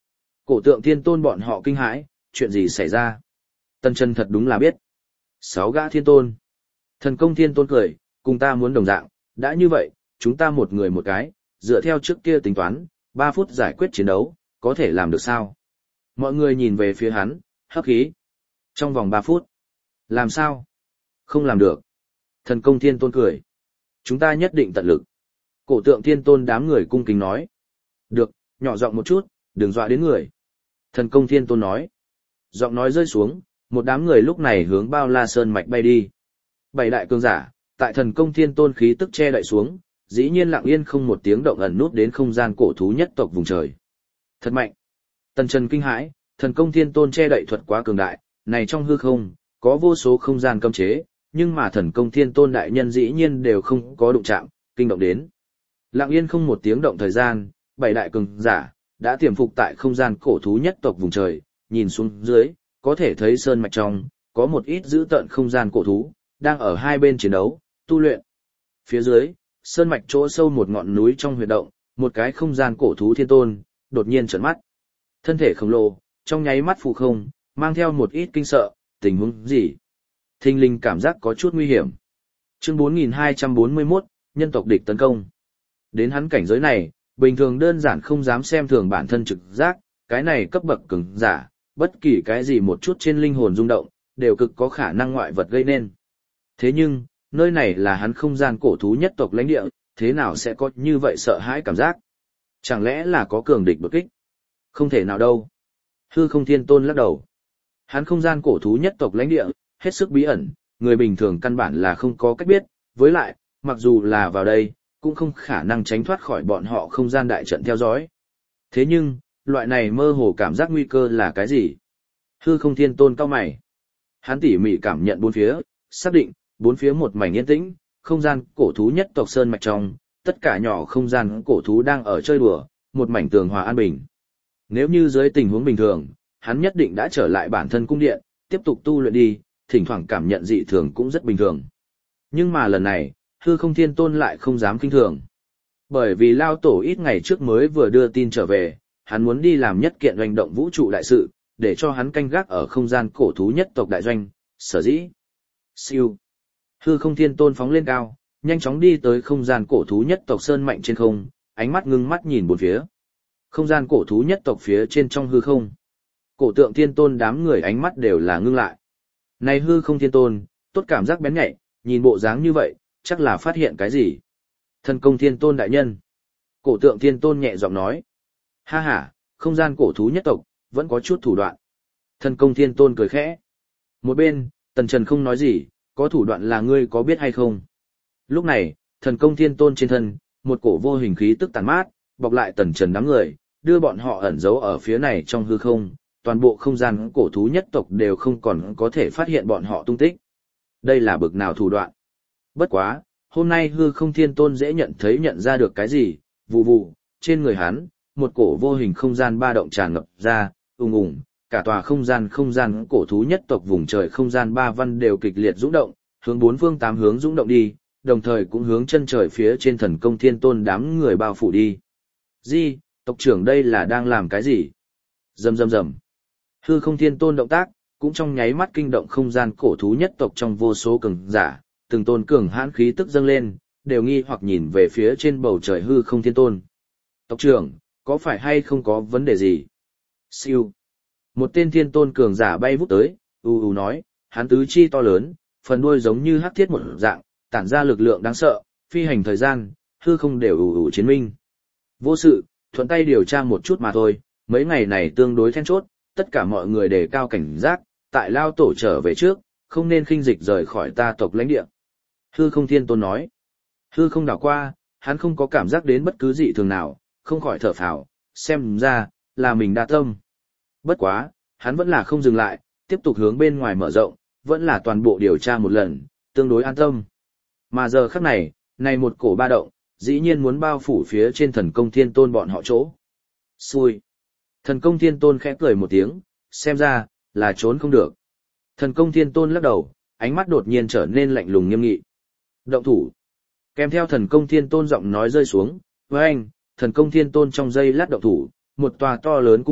Cổ tượng thiên tôn bọn họ kinh hãi, chuyện gì xảy ra? Tần Chân thật đúng là biết. Sáu gã thiên tôn. Thần công thiên tôn cười, cùng ta muốn đồng dạng, đã như vậy, chúng ta một người một cái, dựa theo trước kia tính toán, ba phút giải quyết chiến đấu, có thể làm được sao? Mọi người nhìn về phía hắn, hấp khí. Trong vòng ba phút. Làm sao? Không làm được. Thần công thiên tôn cười. Chúng ta nhất định tận lực. Cổ tượng thiên tôn đám người cung kính nói. Được, nhỏ giọng một chút, đừng dọa đến người. Thần công thiên tôn nói. Giọng nói rơi xuống, một đám người lúc này hướng bao la sơn mạch bay đi. Bảy đại cường giả, tại thần công thiên tôn khí tức che đậy xuống, dĩ nhiên lặng yên không một tiếng động ẩn nút đến không gian cổ thú nhất tộc vùng trời. Thật mạnh. Tần Trần kinh hãi, thần công thiên tôn che đậy thuật quá cường đại, này trong hư không, có vô số không gian cấm chế, nhưng mà thần công thiên tôn đại nhân dĩ nhiên đều không có đụng chạm, kinh động đến. Lặng yên không một tiếng động thời gian, bảy đại cường giả, đã tiềm phục tại không gian cổ thú nhất tộc vùng trời, nhìn xuống dưới, có thể thấy sơn mạch trong, có một ít giữ tận không gian cổ thú, đang ở hai bên chiến đấu, tu luyện. Phía dưới, sơn mạch chỗ sâu một ngọn núi trong huyệt động, một cái không gian cổ thú thiên tôn, đột nhiên trợn mắt. Thân thể khổng lồ, trong nháy mắt phù không, mang theo một ít kinh sợ, tình huống gì? Thinh linh cảm giác có chút nguy hiểm. Chương bốn nghìn hai trăm bốn mươi mốt, nhân tộc địch tấn công. Đến hắn cảnh giới này, bình thường đơn giản không dám xem thường bản thân trực giác, cái này cấp bậc cường giả, bất kỳ cái gì một chút trên linh hồn rung động, đều cực có khả năng ngoại vật gây nên. Thế nhưng, nơi này là hắn không gian cổ thú nhất tộc lãnh địa, thế nào sẽ có như vậy sợ hãi cảm giác? Chẳng lẽ là có cường địch đột kích? Không thể nào đâu. Hư không thiên tôn lắc đầu. Hắn không gian cổ thú nhất tộc lãnh địa, hết sức bí ẩn, người bình thường căn bản là không có cách biết, với lại, mặc dù là vào đây, cũng không khả năng tránh thoát khỏi bọn họ không gian đại trận theo dõi. Thế nhưng, loại này mơ hồ cảm giác nguy cơ là cái gì? Hư không thiên tôn cao mày. Hắn tỉ mỉ cảm nhận bốn phía, xác định, bốn phía một mảnh yên tĩnh, không gian cổ thú nhất tộc sơn mạch trong, tất cả nhỏ không gian cổ thú đang ở chơi đùa, một mảnh tường hòa an bình. Nếu như dưới tình huống bình thường, hắn nhất định đã trở lại bản thân cung điện, tiếp tục tu luyện đi, thỉnh thoảng cảm nhận dị thường cũng rất bình thường. Nhưng mà lần này, hư không thiên tôn lại không dám kinh thường. Bởi vì Lao Tổ ít ngày trước mới vừa đưa tin trở về, hắn muốn đi làm nhất kiện hành động vũ trụ đại sự, để cho hắn canh gác ở không gian cổ thú nhất tộc đại doanh, sở dĩ. Siêu. Hư không thiên tôn phóng lên cao, nhanh chóng đi tới không gian cổ thú nhất tộc sơn mạnh trên không, ánh mắt ngưng mắt nhìn bốn phía. Không gian cổ thú nhất tộc phía trên trong hư không. Cổ tượng thiên tôn đám người ánh mắt đều là ngưng lại. Này hư không thiên tôn, tốt cảm giác bén nhạy, nhìn bộ dáng như vậy, chắc là phát hiện cái gì. Thần công thiên tôn đại nhân. Cổ tượng thiên tôn nhẹ giọng nói. Ha ha, không gian cổ thú nhất tộc, vẫn có chút thủ đoạn. Thần công thiên tôn cười khẽ. Một bên, Tần Trần không nói gì, có thủ đoạn là ngươi có biết hay không. Lúc này, thần công thiên tôn trên thân, một cổ vô hình khí tức tàn mát, bọc lại Tần Trần đám người, đưa bọn họ ẩn giấu ở phía này trong hư không, toàn bộ không gian cổ thú nhất tộc đều không còn có thể phát hiện bọn họ tung tích. Đây là bực nào thủ đoạn. Bất quá, hôm nay hư không thiên tôn dễ nhận thấy nhận ra được cái gì, vù vù, trên người hắn, một cổ vô hình không gian ba động tràn ngập ra, ùng ùng, cả tòa không gian không gian cổ thú nhất tộc vùng trời không gian ba văn đều kịch liệt rung động, hướng bốn phương tám hướng rung động đi, đồng thời cũng hướng chân trời phía trên thần công thiên tôn đám người bao phủ đi. Di, tộc trưởng đây là đang làm cái gì? Rầm rầm rầm. Hư không thiên tôn động tác, cũng trong nháy mắt kinh động không gian cổ thú nhất tộc trong vô số cường giả, từng tôn cường hãn khí tức dâng lên, đều nghi hoặc nhìn về phía trên bầu trời hư không thiên tôn. Tộc trưởng, có phải hay không có vấn đề gì? Siêu. Một tên thiên tôn cường giả bay vút tới, u u nói, hắn tứ chi to lớn, phần đuôi giống như hắc thiết một dạng, tản ra lực lượng đáng sợ, phi hành thời gian, hư không đều ủ ủ chiến minh. Vô sự, thuận tay điều tra một chút mà thôi, mấy ngày này tương đối then chốt, tất cả mọi người đề cao cảnh giác, tại Lao Tổ trở về trước, không nên khinh dịch rời khỏi ta tộc lãnh địa. Hư không thiên tôn nói. Hư không đảo qua, hắn không có cảm giác đến bất cứ dị thường nào, không khỏi thở phào, xem ra, là mình đa tâm. Bất quá, hắn vẫn là không dừng lại, tiếp tục hướng bên ngoài mở rộng, vẫn là toàn bộ điều tra một lần, tương đối an tâm. Mà giờ khắc này, này một cổ ba động, dĩ nhiên muốn bao phủ phía trên thần công thiên tôn bọn họ chỗ. Xui. Thần công thiên tôn khẽ cười một tiếng, xem ra, là trốn không được. Thần công thiên tôn lắc đầu, ánh mắt đột nhiên trở nên lạnh lùng nghiêm nghị. Động thủ. Kèm theo thần công thiên tôn giọng nói rơi xuống, với anh, thần công thiên tôn trong giây lát động thủ, một tòa to lớn cung điện,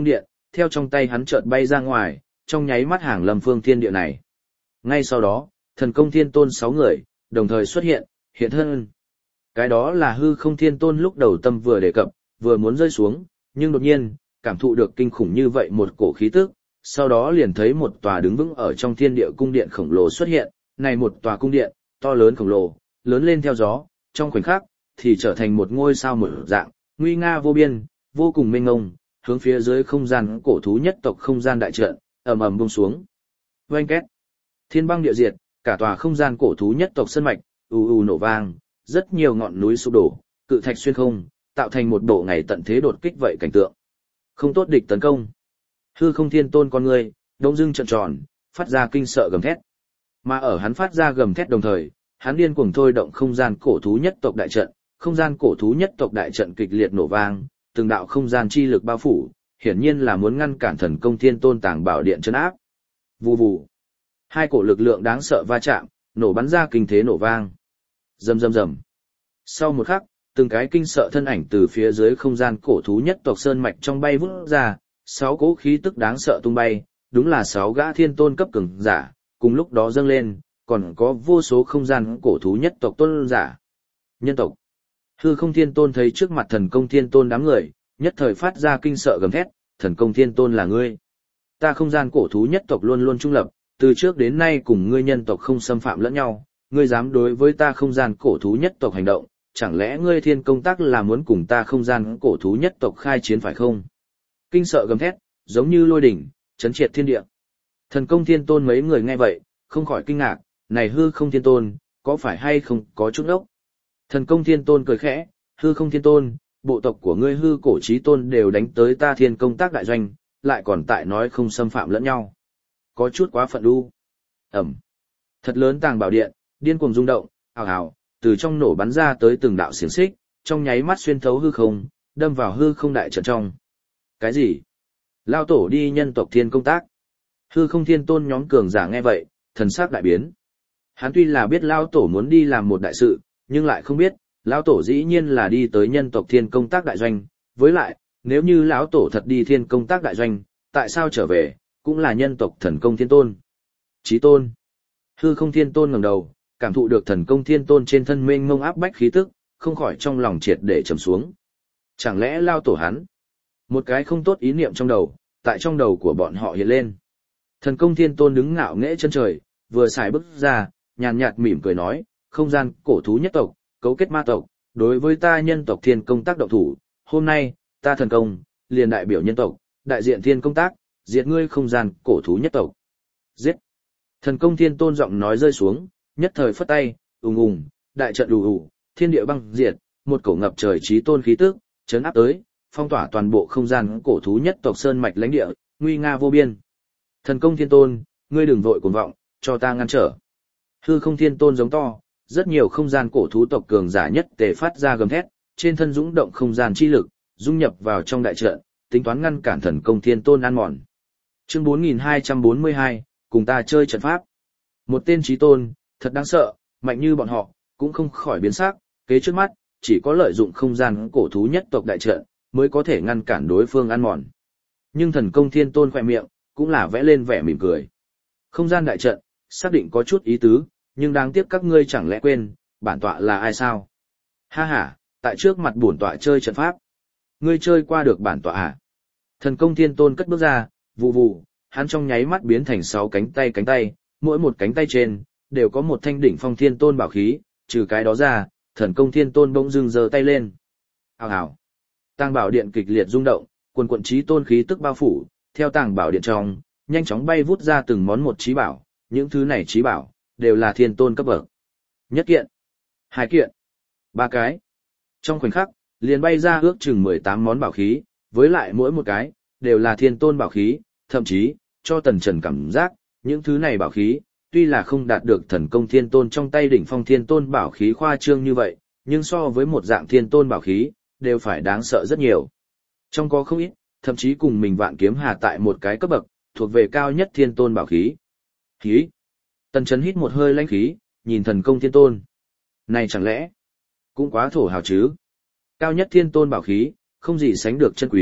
theo trong tay hắn chợt bay ra ngoài, trong nháy mắt hàng lâm phương thiên địa này. Ngay sau đó, thần công thiên tôn sáu người, đồng thời xuất hiện, hiện thân. Cái đó là hư không thiên tôn lúc đầu tâm vừa đề cập, vừa muốn rơi xuống, nhưng đột nhiên, cảm thụ được kinh khủng như vậy một cổ khí tức, sau đó liền thấy một tòa đứng vững ở trong thiên địa cung điện khổng lồ xuất hiện, này một tòa cung điện, to lớn khổng lồ, lớn lên theo gió, trong khoảnh khắc, thì trở thành một ngôi sao mở dạng, nguy nga vô biên, vô cùng mênh mông, hướng phía dưới không gian cổ thú nhất tộc không gian đại trận, ầm ầm buông xuống. Oanh két, thiên băng địa diệt, cả tòa không gian cổ thú nhất tộc sơn mạch, ù ù nổ vang, rất nhiều ngọn núi sụp đổ, cự thạch xuyên không, tạo thành một bộ ngày tận thế đột kích vậy cảnh tượng. Không tốt địch tấn công. Hư không thiên tôn con người, đông dưng trợn tròn, phát ra kinh sợ gầm thét. Mà ở hắn phát ra gầm thét đồng thời, hắn điên cuồng thôi động không gian cổ thú nhất tộc đại trận, không gian cổ thú nhất tộc đại trận kịch liệt nổ vang, từng đạo không gian chi lực bao phủ, hiển nhiên là muốn ngăn cản thần công thiên tôn tàng bảo điện trấn áp. Vù vù. Hai cổ lực lượng đáng sợ va chạm, nổ bắn ra kinh thế nổ vang. Rầm rầm rầm. Sau một khắc, từng cái kinh sợ thân ảnh từ phía dưới không gian cổ thú nhất tộc sơn mạch trong bay vút ra, sáu cỗ khí tức đáng sợ tung bay, đúng là sáu gã thiên tôn cấp cường giả, cùng lúc đó dâng lên, còn có vô số không gian cổ thú nhất tộc tôn giả. Nhân tộc. Hư không thiên tôn thấy trước mặt thần công thiên tôn đám người, nhất thời phát ra kinh sợ gầm thét, thần công thiên tôn là ngươi. Ta không gian cổ thú nhất tộc luôn luôn trung lập, từ trước đến nay cùng ngươi nhân tộc không xâm phạm lẫn nhau, ngươi dám đối với ta không gian cổ thú nhất tộc hành động, chẳng lẽ ngươi thiên công tác là muốn cùng ta không gian cổ thú nhất tộc khai chiến phải không? Kinh sợ gầm thét, giống như lôi đỉnh, chấn triệt thiên địa. Thần công thiên tôn mấy người nghe vậy, không khỏi kinh ngạc, này hư không thiên tôn, có phải hay không có chút ốc? Thần công thiên tôn cười khẽ, hư không thiên tôn, bộ tộc của ngươi hư cổ chí tôn đều đánh tới ta thiên công tác đại doanh, lại còn tại nói không xâm phạm lẫn nhau. Có chút quá phận đu. Ẩm. Thật lớn tàng bảo điện, điên cuồng rung động, ào ào, từ trong nổ bắn ra tới từng đạo xiềng xích, trong nháy mắt xuyên thấu hư không, đâm vào hư không đại trận trong. Cái gì? Lao tổ đi nhân tộc thiên công tác. Hư không thiên tôn nhóm cường giả nghe vậy, thần sắc đại biến. Hắn tuy là biết Lao tổ muốn đi làm một đại sự, nhưng lại không biết, Lão tổ dĩ nhiên là đi tới nhân tộc thiên công tác đại doanh, với lại, nếu như lão tổ thật đi thiên công tác đại doanh, tại sao trở về, cũng là nhân tộc thần công thiên tôn. Chí tôn. Hư không thiên tôn ngẩng đầu, cảm thụ được thần công thiên tôn trên thân mênh mông áp bách khí tức, không khỏi trong lòng triệt để trầm xuống. Chẳng lẽ Lao tổ hắn? Một cái không tốt ý niệm trong đầu, tại trong đầu của bọn họ hiện lên. Thần công thiên tôn đứng ngạo nghễ chân trời, vừa xài bước ra, nhàn nhạt mỉm cười nói, không gian cổ thú nhất tộc, cấu kết ma tộc, đối với ta nhân tộc thiên công tác động thủ, hôm nay, ta thần công, liền đại biểu nhân tộc, đại diện thiên công tác, diệt ngươi không gian cổ thú nhất tộc. Giết! Thần công thiên tôn giọng nói rơi xuống, nhất thời phất tay, ùng ùng, đại trận ù ù, thiên địa băng diệt, một cổ ngập trời chí tôn khí tức, chấn áp tới, phong tỏa toàn bộ không gian cổ thú nhất tộc sơn mạch lãnh địa, nguy nga vô biên. Thần công thiên tôn, ngươi đừng vội cuồng vọng, cho ta ngăn trở. Hư không thiên tôn giống to, rất nhiều không gian cổ thú tộc cường giả nhất tề phát ra gầm thét, trên thân dũng động không gian chi lực, dung nhập vào trong đại trận, tính toán ngăn cản thần công thiên tôn ăn mòn. Chương bốn nghìn hai trăm bốn mươi hai, cùng ta chơi trận pháp. Một tên chí tôn, thật đáng sợ, mạnh như bọn họ, cũng không khỏi biến sắc, kế trước mắt, chỉ có lợi dụng không gian cổ thú nhất tộc đại trận, mới có thể ngăn cản đối phương ăn mòn. Nhưng thần công thiên tôn khỏe miệng, cũng là vẽ lên vẻ mỉm cười. Không gian đại trận, xác định có chút ý tứ, nhưng đáng tiếc các ngươi chẳng lẽ quên, bản tọa là ai sao? Ha ha, tại trước mặt bổn tọa chơi trận pháp. Ngươi chơi qua được bản tọa à? Thần công thiên tôn cất bước ra, vù vù, hắn trong nháy mắt biến thành sáu cánh tay cánh tay, mỗi một cánh tay trên, đều có một thanh đỉnh phong thiên tôn bảo khí, trừ cái đó ra, thần công thiên tôn bỗng dưng giơ tay lên. Hào hào. Tàng bảo điện kịch liệt rung động, quần quận chí tôn khí tức bao phủ, theo tàng bảo điện trong, nhanh chóng bay vút ra từng món một chí bảo, những thứ này chí bảo, đều là thiên tôn cấp bậc. Nhất kiện, hai kiện, ba cái. Trong khoảnh khắc, liền bay ra ước chừng mười tám món bảo khí, với lại mỗi một cái, đều là thiên tôn bảo khí, thậm chí, cho Tần Trần cảm giác, những thứ này bảo khí, tuy là không đạt được thần công thiên tôn trong tay đỉnh phong thiên tôn bảo khí khoa trương như vậy, nhưng so với một dạng thiên tôn bảo khí, đều phải đáng sợ rất nhiều. Trong có không ít, thậm chí cùng mình vạn kiếm hà tại một cái cấp bậc, thuộc về cao nhất thiên tôn bảo khí. Khí. Tần Trần hít một hơi lãnh khí, nhìn thần công thiên tôn. Này chẳng lẽ, cũng quá thổ hào chứ. Cao nhất thiên tôn bảo khí, không gì sánh được chân quý,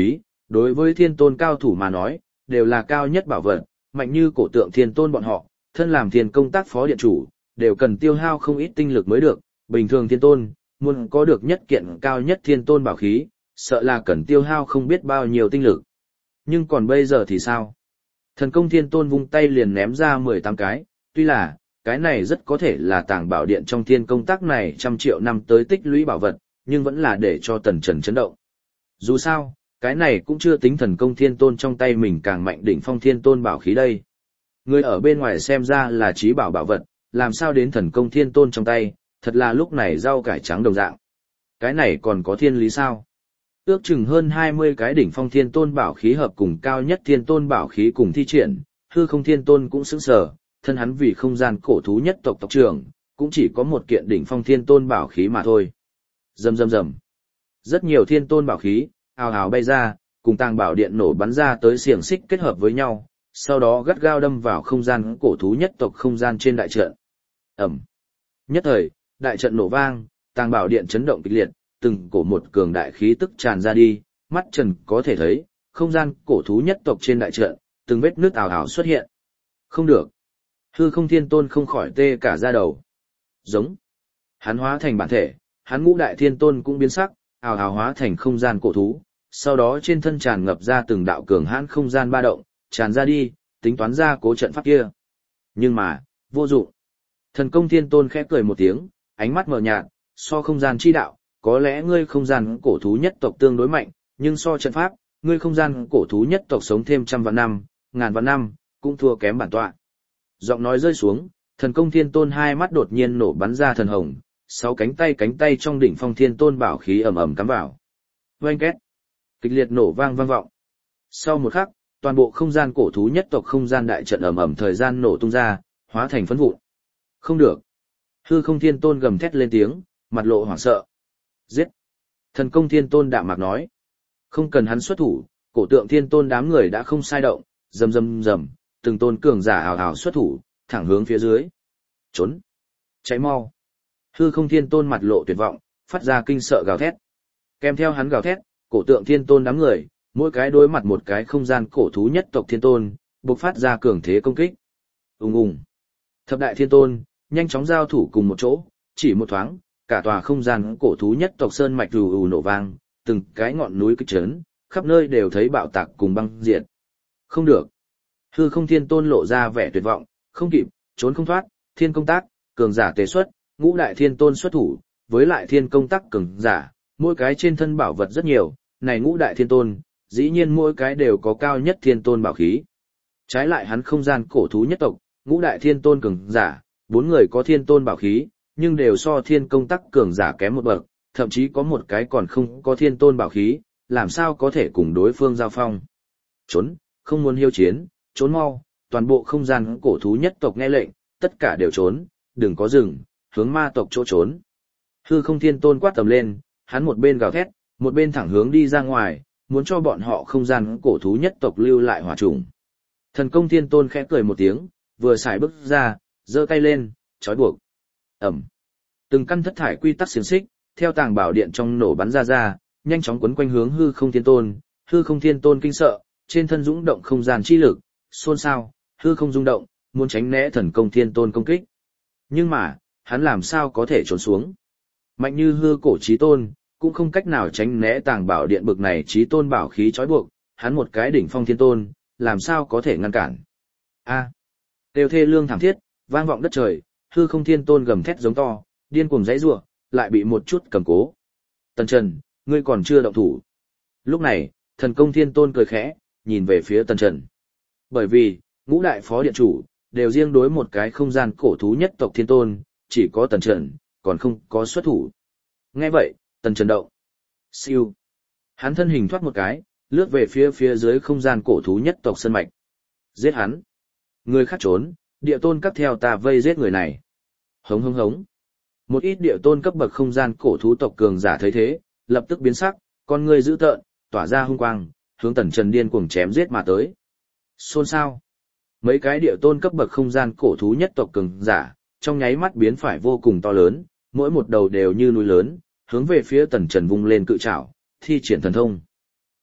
Đối với thiên tôn cao thủ mà nói, đều là cao nhất bảo vật, mạnh như cổ tượng thiên tôn bọn họ, thân làm thiên công tác phó điện chủ, đều cần tiêu hao không ít tinh lực mới được, bình thường thiên tôn, muốn có được nhất kiện cao nhất thiên tôn bảo khí, sợ là cần tiêu hao không biết bao nhiêu tinh lực. Nhưng còn bây giờ thì sao? Thần công thiên tôn vung tay liền ném ra mười tám cái, tuy là, cái này rất có thể là tàng bảo điện trong thiên công tác này trăm triệu năm tới tích lũy bảo vật, nhưng vẫn là để cho tần trần chấn động. Dù sao, cái này cũng chưa tính thần công thiên tôn trong tay mình càng mạnh đỉnh phong thiên tôn bảo khí đây. Người ở bên ngoài xem ra là trí bảo bảo vật, làm sao đến thần công thiên tôn trong tay, thật là lúc này rau cải trắng đồng dạng. Cái này còn có thiên lý sao? Ước chừng hơn hai mươi cái đỉnh phong thiên tôn bảo khí hợp cùng cao nhất thiên tôn bảo khí cùng thi triển, hư không thiên tôn cũng sững sờ, thân hắn vì không gian cổ thú nhất tộc tộc trưởng, cũng chỉ có một kiện đỉnh phong thiên tôn bảo khí mà thôi. Rầm rầm rầm. Rất nhiều thiên tôn bảo khí, ào ào bay ra, cùng tàng bảo điện nổ bắn ra tới xiềng xích kết hợp với nhau, sau đó gắt gao đâm vào không gian cổ thú nhất tộc không gian trên đại trận. Ẩm. Nhất thời, đại trận nổ vang, tàng bảo điện chấn động kịch liệt, từng cổ một cường đại khí tức tràn ra đi, mắt trần có thể thấy, không gian cổ thú nhất tộc trên đại trận, từng vết nước ảo ảo xuất hiện. Không được. Hư không thiên tôn không khỏi tê cả da đầu. Giống. Hắn hóa thành bản thể, hắn ngũ đại thiên tôn cũng biến sắc, ảo ảo hóa thành không gian cổ thú, sau đó trên thân tràn ngập ra từng đạo cường hãn không gian ba động, tràn ra đi, tính toán ra cố trận pháp kia. Nhưng mà, vô dụng. Thần công thiên tôn khẽ cười một tiếng, ánh mắt mờ nhạt, so không gian chi đạo, có lẽ ngươi không gian cổ thú nhất tộc tương đối mạnh, nhưng so trận pháp, ngươi không gian cổ thú nhất tộc sống thêm trăm vạn năm, ngàn vạn năm, cũng thua kém bản tọa. Giọng nói rơi xuống, thần công thiên tôn hai mắt đột nhiên nổ bắn ra thần hồng, sáu cánh tay cánh tay trong đỉnh phong thiên tôn bảo khí ầm ầm cắm vào. Oanh két, kịch liệt nổ vang vang vọng. Sau một khắc, toàn bộ không gian cổ thú nhất tộc không gian đại trận ầm ầm thời gian nổ tung ra, hóa thành phấn vụn. Không được. Hư không thiên tôn gầm thét lên tiếng, mặt lộ hoảng sợ. Giết. Thần công thiên tôn đạm mạc nói. Không cần hắn xuất thủ, cổ tượng thiên tôn đám người đã không sai động, rầm rầm rầm, từng tôn cường giả ảo ảo xuất thủ, thẳng hướng phía dưới. Trốn. Cháy mau. Hư không thiên tôn mặt lộ tuyệt vọng, phát ra kinh sợ gào thét. Kèm theo hắn gào thét, cổ tượng thiên tôn đám người, mỗi cái đối mặt một cái không gian cổ thú nhất tộc thiên tôn, bộc phát ra cường thế công kích. Ùng ùng. Thập đại thiên tôn, nhanh chóng giao thủ cùng một chỗ, chỉ một thoáng, cả tòa không gian cổ thú nhất tộc sơn mạch rù rù nổ vang, từng cái ngọn núi kích trấn, khắp nơi đều thấy bạo tạc cùng băng diệt. Không được. Hư không thiên tôn lộ ra vẻ tuyệt vọng, không kịp, trốn không thoát, thiên công tác, cường giả tế xuất, ngũ đại thiên tôn xuất thủ, với lại thiên công tác cường giả, mỗi cái trên thân bảo vật rất nhiều, này ngũ đại thiên tôn, dĩ nhiên mỗi cái đều có cao nhất thiên tôn bảo khí. Trái lại hắn không gian cổ thú nhất tộc, ngũ đại thiên tôn cường giả, bốn người có thiên tôn bảo khí, nhưng đều so thiên công tác cường giả kém một bậc, thậm chí có một cái còn không có thiên tôn bảo khí, làm sao có thể cùng đối phương giao phong. Trốn, không muốn hiếu chiến, trốn mau, toàn bộ không gian cổ thú nhất tộc nghe lệnh, tất cả đều trốn, đừng có dừng, hướng ma tộc chỗ trốn. Hư không thiên tôn quát tầm lên, hắn một bên gào thét, một bên thẳng hướng đi ra ngoài, muốn cho bọn họ không gian cổ thú nhất tộc lưu lại hỏa trùng. Thần công thiên tôn khẽ cười một tiếng, vừa xài bước ra, giơ tay lên, trói buộc. Ẩm. Từng căn thất thải quy tắc xiềng xích, theo tàng bảo điện trong nổ bắn ra ra, nhanh chóng quấn quanh hướng hư không thiên tôn. Hư không thiên tôn kinh sợ, trên thân dũng động không gian chi lực, xôn xao, hư không rung động, muốn tránh né thần công thiên tôn công kích. Nhưng mà, hắn làm sao có thể trốn xuống? Mạnh như hư cổ chí tôn, cũng không cách nào tránh né tàng bảo điện bực này chí tôn bảo khí trói buộc, hắn một cái đỉnh phong thiên tôn, làm sao có thể ngăn cản? A. Tiêu thê lương thảm thiết, vang vọng đất trời, hư không thiên tôn gầm thét giống to, điên cuồng giãy giụa, lại bị một chút cầm cố. Tần Trần, ngươi còn chưa động thủ. Lúc này, thần công thiên tôn cười khẽ, nhìn về phía Tần Trần. Bởi vì, ngũ đại phó điện chủ, đều riêng đối một cái không gian cổ thú nhất tộc thiên tôn, chỉ có Tần Trần, còn không có xuất thủ. Nghe vậy, Tần Trần động. Siêu. Hắn thân hình thoát một cái, lướt về phía phía dưới không gian cổ thú nhất tộc sơn mạch. Giết hắn. Người khác trốn, địa tôn cấp theo ta vây giết người này. Hống hống hống. Một ít địa tôn cấp bậc không gian cổ thú tộc cường giả thấy thế, lập tức biến sắc, con người dữ tợn, tỏa ra hung quang, hướng Tần Trần điên cuồng chém giết mà tới. Xôn xao. Mấy cái địa tôn cấp bậc không gian cổ thú nhất tộc cường giả, trong nháy mắt biến phải vô cùng to lớn, mỗi một đầu đều như núi lớn, hướng về phía Tần Trần vung lên cự trảo, thi triển thần thông.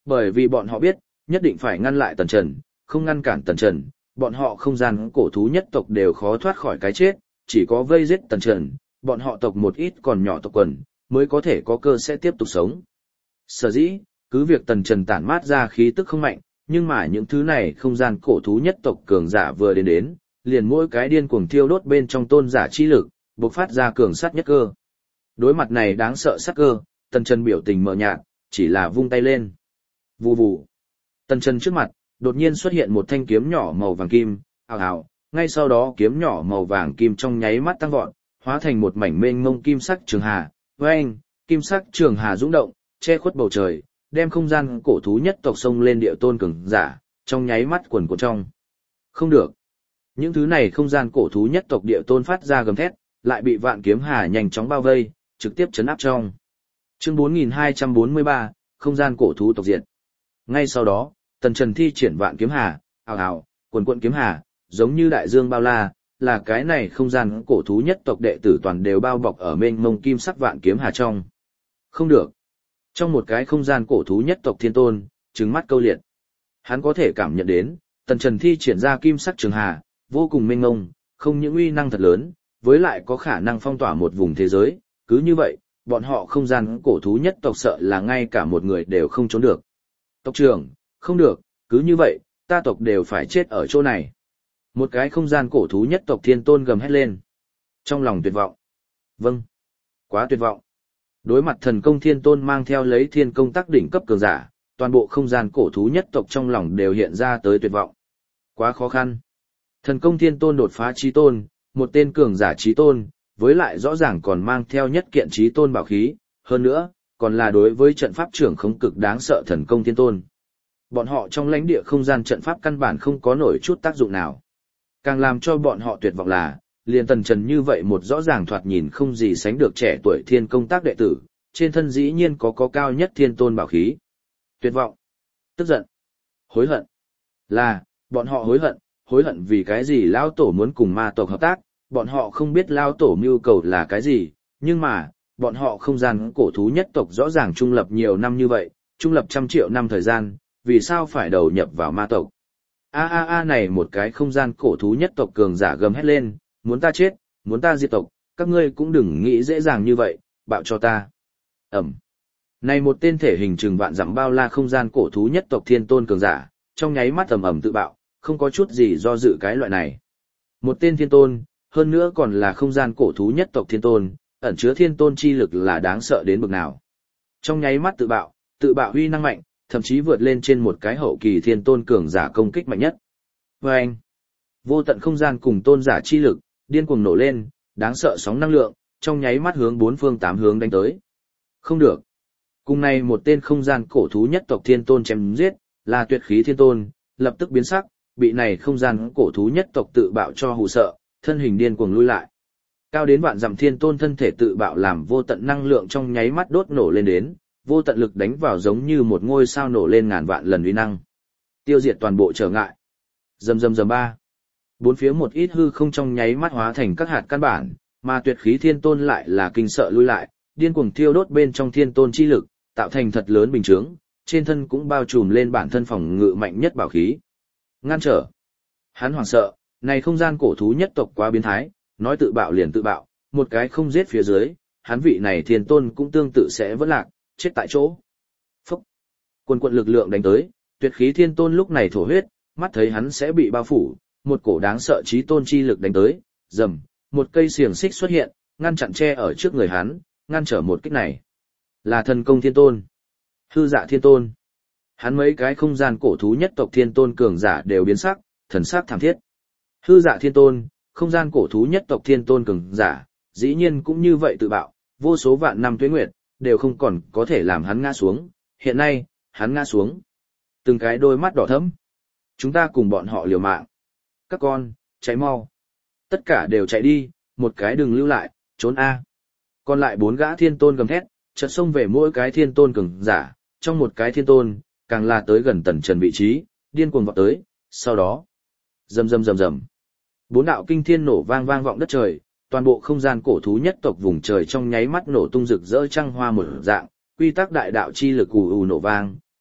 Bởi vì bọn họ biết, nhất định phải ngăn lại Tần Trần, không ngăn cản Tần Trần, bọn họ không gian cổ thú nhất tộc đều khó thoát khỏi cái chết, chỉ có vây giết Tần Trần, bọn họ tộc một ít còn nhỏ tộc quần, mới có thể có cơ sẽ tiếp tục sống. Sở dĩ, cứ việc Tần Trần tản mát ra khí tức không mạnh, nhưng mà những thứ này không gian cổ thú nhất tộc cường giả vừa đến đến, liền mỗi cái điên cuồng thiêu đốt bên trong tôn giả chi lực, bộc phát ra cường sát nhất cơ. Đối mặt này đáng sợ sát cơ, Tần Trần biểu tình mờ nhạt, chỉ là vung tay lên. Vù vù. Tần Trần trước mặt, đột nhiên xuất hiện một thanh kiếm nhỏ màu vàng kim, ào ào, ngay sau đó kiếm nhỏ màu vàng kim trong nháy mắt tăng vọt, hóa thành một mảnh mênh mông kim sắc trường hà, oeng, kim sắc trường hà rung động, che khuất bầu trời, đem không gian cổ thú nhất tộc sông lên địa tôn cường giả, trong nháy mắt quần của trong. Không được. Những thứ này không gian cổ thú nhất tộc địa tôn phát ra gầm thét, lại bị vạn kiếm hà nhanh chóng bao vây, trực tiếp chấn áp trong. Chương bốn nghìn hai trăm bốn mươi ba, không gian cổ thú tộc diệt. Ngay sau đó, Tần Trần thi triển vạn kiếm hà, ào ào, quần quận kiếm hà, giống như đại dương bao la, là cái này không gian cổ thú nhất tộc đệ tử toàn đều bao bọc ở mênh mông kim sắc vạn kiếm hà trong. Không được. Trong một cái không gian cổ thú nhất tộc thiên tôn, trừng mắt câu liệt. Hắn có thể cảm nhận đến, Tần Trần thi triển ra kim sắc trường hà, vô cùng mênh mông, không những uy năng thật lớn, với lại có khả năng phong tỏa một vùng thế giới, cứ như vậy, bọn họ không gian cổ thú nhất tộc sợ là ngay cả một người đều không trốn được. Tộc trưởng, không được, cứ như vậy, ta tộc đều phải chết ở chỗ này. Một cái không gian cổ thú nhất tộc thiên tôn gầm hét lên. Trong lòng tuyệt vọng. Vâng. Quá tuyệt vọng. Đối mặt thần công thiên tôn mang theo lấy thiên công tác đỉnh cấp cường giả, toàn bộ không gian cổ thú nhất tộc trong lòng đều hiện ra tới tuyệt vọng. Quá khó khăn. Thần công thiên tôn đột phá chí tôn, một tên cường giả chí tôn, với lại rõ ràng còn mang theo nhất kiện chí tôn bảo khí, hơn nữa, còn là đối với trận pháp trưởng không cực đáng sợ thần công thiên tôn. Bọn họ trong lãnh địa không gian trận pháp căn bản không có nổi chút tác dụng nào. Càng làm cho bọn họ tuyệt vọng là, liền Tần Trần như vậy một rõ ràng thoạt nhìn không gì sánh được trẻ tuổi thiên công tác đệ tử, trên thân dĩ nhiên có có cao nhất thiên tôn bảo khí. Tuyệt vọng, tức giận, hối hận. Là, bọn họ hối hận, hối hận vì cái gì Lao Tổ muốn cùng ma tộc hợp tác, bọn họ không biết Lao Tổ mưu cầu là cái gì, nhưng mà, bọn họ không gian cổ thú nhất tộc rõ ràng trung lập nhiều năm như vậy, trung lập trăm triệu năm thời gian, vì sao phải đầu nhập vào ma tộc. A a a này một cái không gian cổ thú nhất tộc cường giả gầm hét lên, muốn ta chết, muốn ta diệt tộc, các ngươi cũng đừng nghĩ dễ dàng như vậy, bạo cho ta. Ẩm. Này một tên thể hình chừng vạn dặm bao la không gian cổ thú nhất tộc thiên tôn cường giả, trong nháy mắt ầm ầm tự bạo, không có chút gì do dự cái loại này. Một tên thiên tôn, hơn nữa còn là không gian cổ thú nhất tộc thiên tôn, ẩn chứa thiên tôn chi lực là đáng sợ đến bực nào. Trong nháy mắt tự bạo, tự bạo huy năng mạnh, thậm chí vượt lên trên một cái hậu kỳ thiên tôn cường giả công kích mạnh nhất. Và anh, vô tận không gian cùng tôn giả chi lực, điên cuồng nổ lên, đáng sợ sóng năng lượng, trong nháy mắt hướng bốn phương tám hướng đánh tới. Không được. Cùng này một tên không gian cổ thú nhất tộc thiên tôn chém giết, là tuyệt khí thiên tôn, lập tức biến sắc, bị này không gian cổ thú nhất tộc tự bạo cho hù sợ, thân hình điên cuồng lui lại. Cao đến vạn dặm thiên tôn thân thể tự bạo làm vô tận năng lượng trong nháy mắt đốt nổ lên đến, vô tận lực đánh vào giống như một ngôi sao nổ lên ngàn vạn lần uy năng. Tiêu diệt toàn bộ trở ngại. Rầm rầm rầm ba. Bốn phía một ít hư không trong nháy mắt hóa thành các hạt căn bản, mà tuyệt khí thiên tôn lại là kinh sợ lui lại, điên cuồng thiêu đốt bên trong thiên tôn chi lực, tạo thành thật lớn bình chướng, trên thân cũng bao trùm lên bản thân phòng ngự mạnh nhất bảo khí. Ngăn trở. Hắn hoảng sợ, này không gian cổ thú nhất tộc quá biến thái, nói tự bạo liền tự bạo, một cái không giết phía dưới, hắn vị này thiên tôn cũng tương tự sẽ vỡ lạc, chết tại chỗ. Phúc. Quần quận lực lượng đánh tới, tuyệt khí thiên tôn lúc này thổ huyết, mắt thấy hắn sẽ bị bao phủ, một cổ đáng sợ chí tôn chi lực đánh tới, rầm, một cây xiềng xích xuất hiện, ngăn chặn che ở trước người hắn, ngăn trở một kích này. Là thần công thiên tôn, hư dạ thiên tôn. Hắn mấy cái không gian cổ thú nhất tộc thiên tôn cường giả đều biến sắc, thần sắc thảm thiết. Hư dạ thiên tôn, không gian cổ thú nhất tộc thiên tôn cường giả, dĩ nhiên cũng như vậy tự bạo, vô số vạn năm tuế nguyệt, đều không còn có thể làm hắn ngã xuống, hiện nay, hắn ngã xuống. Từng cái đôi mắt đỏ thẫm. Chúng ta cùng bọn họ liều mạng. Các con, cháy mau. Tất cả đều chạy đi, một cái đừng lưu lại, trốn A. Còn lại bốn gã thiên tôn gầm thét, chợt xông về mỗi cái thiên tôn cường giả, trong một cái thiên tôn, càng là tới gần Tần Trần vị trí, điên cuồng vọt tới, sau đó, rầm rầm rầm rầm. Bốn đạo kinh thiên nổ vang vang vọng đất trời, toàn bộ không gian cổ thú nhất tộc vùng trời trong nháy mắt nổ tung rực rỡ trăng hoa một dạng, quy tắc đại đạo chi lực ù ù nổ vang,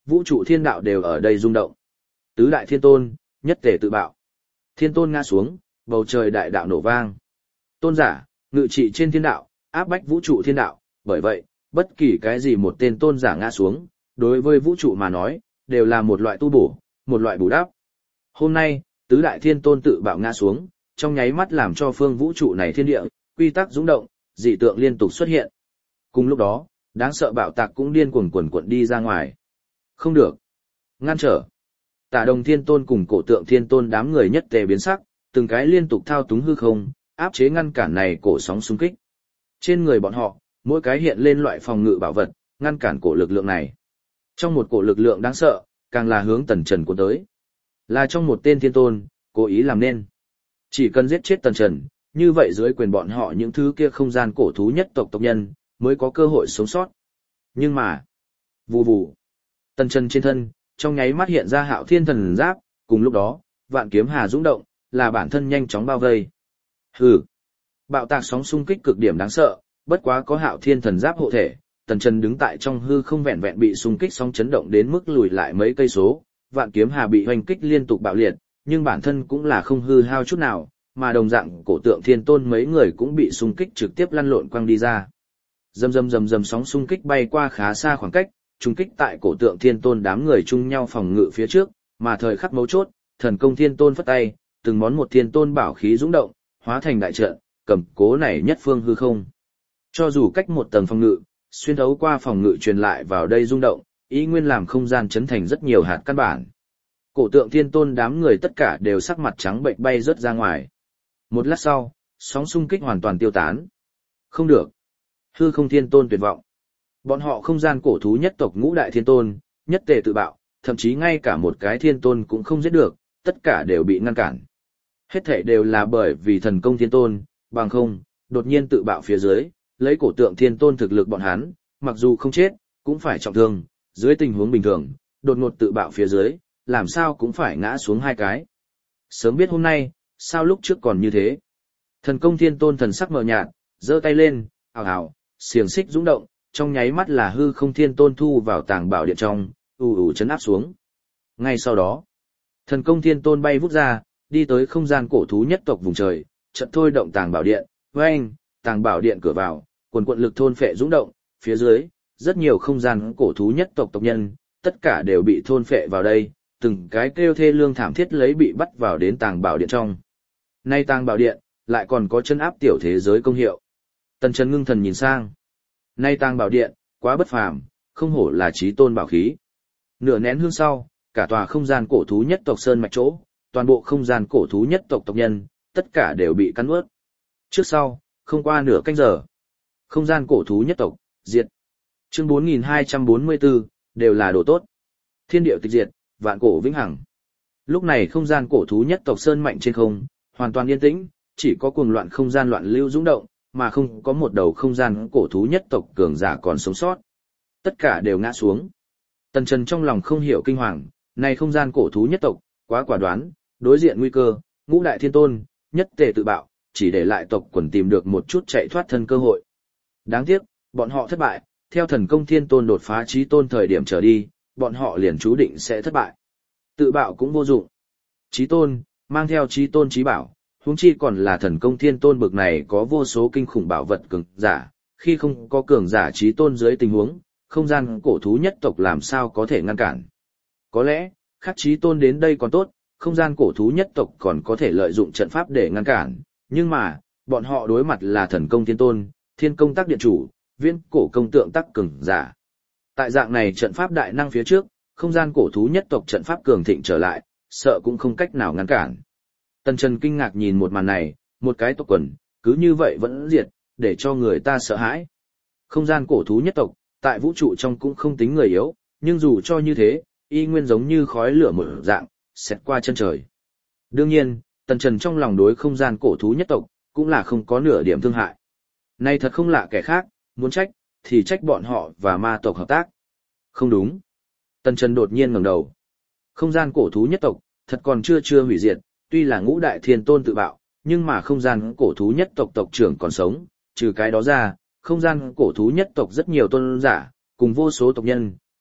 vũ trụ thiên đạo đều ở đây rung động. Tứ đại thiên tôn, nhất tề tự bạo. Thiên tôn ngã xuống, bầu trời đại đạo nổ vang. Tôn giả, ngự trị trên thiên đạo, áp bách vũ trụ thiên đạo, bởi vậy, bất kỳ cái gì một tên tôn giả ngã xuống, đối với vũ trụ mà nói, đều là một loại tu bổ, một loại bù đắp. Hôm nay, tứ đại thiên tôn tự bạo ngã xuống, trong nháy mắt làm cho phương vũ trụ này thiên địa, quy tắc rung động, dị tượng liên tục xuất hiện. Cùng lúc đó, đáng sợ bạo tạc cũng điên cuồng quần quần đi ra ngoài. Không được. Ngăn trở. Tả Đồng Thiên Tôn cùng Cổ Tượng Thiên Tôn đám người nhất tề biến sắc, từng cái liên tục thao túng hư không, áp chế ngăn cản này cổ sóng xung kích. Trên người bọn họ, mỗi cái hiện lên loại phòng ngự bảo vật, ngăn cản cổ lực lượng này. Trong một cổ lực lượng đáng sợ, càng là hướng Tần Trần cuốn tới. Là trong một tên thiên tôn, cố ý làm nên. Chỉ cần giết chết Tần Trần, như vậy dưới quyền bọn họ những thứ kia không gian cổ thú nhất tộc tộc nhân, mới có cơ hội sống sót. Nhưng mà, vù vù, Tần Trần trên thân, trong nháy mắt hiện ra Hạo Thiên Thần Giáp, cùng lúc đó, vạn kiếm hà dũng động, là bản thân nhanh chóng bao vây. Hừ, bạo tạc sóng xung kích cực điểm đáng sợ, bất quá có Hạo Thiên Thần Giáp hộ thể, Tần Trần đứng tại trong hư không vẹn vẹn bị xung kích sóng chấn động đến mức lùi lại mấy cây số, vạn kiếm hà bị hoành kích liên tục bạo liệt, nhưng bản thân cũng là không hư hao chút nào, mà đồng dạng Cổ Tượng Thiên Tôn mấy người cũng bị xung kích trực tiếp lăn lộn quăng đi ra. Rầm rầm rầm rầm sóng xung kích bay qua khá xa khoảng cách, trùng kích tại Cổ Tượng Thiên Tôn đám người chung nhau phòng ngự phía trước, mà thời khắc mấu chốt, Thần Công Thiên Tôn phất tay, từng món một thiên tôn bảo khí dũng động, hóa thành đại trận, cầm cố này nhất phương hư không. Cho dù cách một tầng phòng ngự, xuyên thấu qua phòng ngự truyền lại vào đây rung động, ý nguyên làm không gian chấn thành rất nhiều hạt căn bản. Cổ Tượng Thiên Tôn đám người tất cả đều sắc mặt trắng bệch bay rớt ra ngoài. Một lát sau, sóng xung kích hoàn toàn tiêu tán. Không được. Hư Không Thiên Tôn tuyệt vọng. Bọn họ không gian cổ thú nhất tộc ngũ đại thiên tôn, nhất tề tự bạo, thậm chí ngay cả một cái thiên tôn cũng không giết được, tất cả đều bị ngăn cản. Hết thảy đều là bởi vì Thần Công Thiên Tôn, bằng không, đột nhiên tự bạo phía dưới, lấy Cổ Tượng Thiên Tôn thực lực bọn hắn, mặc dù không chết, cũng phải trọng thương, dưới tình huống bình thường, đột ngột tự bạo phía dưới, làm sao cũng phải ngã xuống hai cái. Sớm biết hôm nay, sao lúc trước còn như thế? Thần Công Thiên Tôn thần sắc mờ nhạt, giơ tay lên, ào ào, xiềng xích rung động, trong nháy mắt là Hư Không Thiên Tôn thu vào tàng bảo điện trong, ù ù chấn áp xuống. Ngay sau đó, Thần Công Thiên Tôn bay vút ra, đi tới không gian cổ thú nhất tộc vùng trời, chợt thôi động tàng bảo điện, oeng, tàng bảo điện cửa vào, quần quận lực thôn phệ rung động, phía dưới, rất nhiều không gian cổ thú nhất tộc tộc nhân, tất cả đều bị thôn phệ vào đây, từng cái kêu thê lương thảm thiết lấy bị bắt vào đến tàng bảo điện trong. Nay tàng bảo điện, lại còn có chân áp tiểu thế giới công hiệu. Tần Trần ngưng thần nhìn sang. Nay tàng bảo điện, quá bất phàm, không hổ là chí tôn bảo khí. Nửa nén hương sau, cả tòa không gian cổ thú nhất tộc sơn mạch chỗ, toàn bộ không gian cổ thú nhất tộc tộc nhân, tất cả đều bị cắn nuốt. Trước sau, không qua nửa canh giờ. Không gian cổ thú nhất tộc, diệt. Chương bốn nghìn hai trăm bốn mươi tư, đều là đồ tốt. Thiên điệu tịch diệt, vạn cổ vĩnh hằng. Lúc này không gian cổ thú nhất tộc sơn mạnh trên không, hoàn toàn yên tĩnh, chỉ có cuồng loạn không gian loạn lưu dũng động, mà không có một đầu không gian cổ thú nhất tộc cường giả còn sống sót. Tất cả đều ngã xuống. Tần Trần trong lòng không hiểu kinh hoàng, này không gian cổ thú nhất tộc, quá quả đoán, đối diện nguy cơ, ngũ đại thiên tôn, nhất tề tự bạo, chỉ để lại tộc quần tìm được một chút chạy thoát thân cơ hội. Đáng tiếc, bọn họ thất bại, theo Thần Công Thiên Tôn đột phá chí tôn thời điểm trở đi, bọn họ liền chú định sẽ thất bại. Tự bạo cũng vô dụng. Chí tôn, mang theo chí tôn chí bảo, huống chi còn là Thần Công Thiên Tôn bực này có vô số kinh khủng bảo vật cường giả, khi không có cường giả chí tôn dưới tình huống, không gian cổ thú nhất tộc làm sao có thể ngăn cản. Có lẽ, khác chí tôn đến đây còn tốt, không gian cổ thú nhất tộc còn có thể lợi dụng trận pháp để ngăn cản, nhưng mà, bọn họ đối mặt là Thần Công Thiên Tôn, Thiên Công Tác Điện Chủ, Viễn Cổ Công Tượng Tác cường giả. Tại dạng này trận pháp đại năng phía trước, không gian cổ thú nhất tộc trận pháp cường thịnh trở lại, sợ cũng không cách nào ngăn cản. Tần Trần kinh ngạc nhìn một màn này, một cái tộc quần, cứ như vậy vẫn diệt, để cho người ta sợ hãi. Không gian cổ thú nhất tộc, tại vũ trụ trong cũng không tính người yếu, nhưng dù cho như thế, y nguyên giống như khói lửa một dạng, xẹt qua chân trời. Đương nhiên, Tần Trần trong lòng đối không gian cổ thú nhất tộc, cũng là không có nửa điểm thương hại. Này thật không lạ kẻ khác, muốn trách, thì trách bọn họ và ma tộc hợp tác. Không đúng. Tần Trần đột nhiên ngẩng đầu. Không gian cổ thú nhất tộc, thật còn chưa chưa hủy diệt, tuy là ngũ đại thiên tôn tự bạo, nhưng mà không gian cổ thú nhất tộc tộc trưởng còn sống, trừ cái đó ra, không gian cổ thú nhất tộc rất nhiều tôn giả, cùng vô số tộc nhân,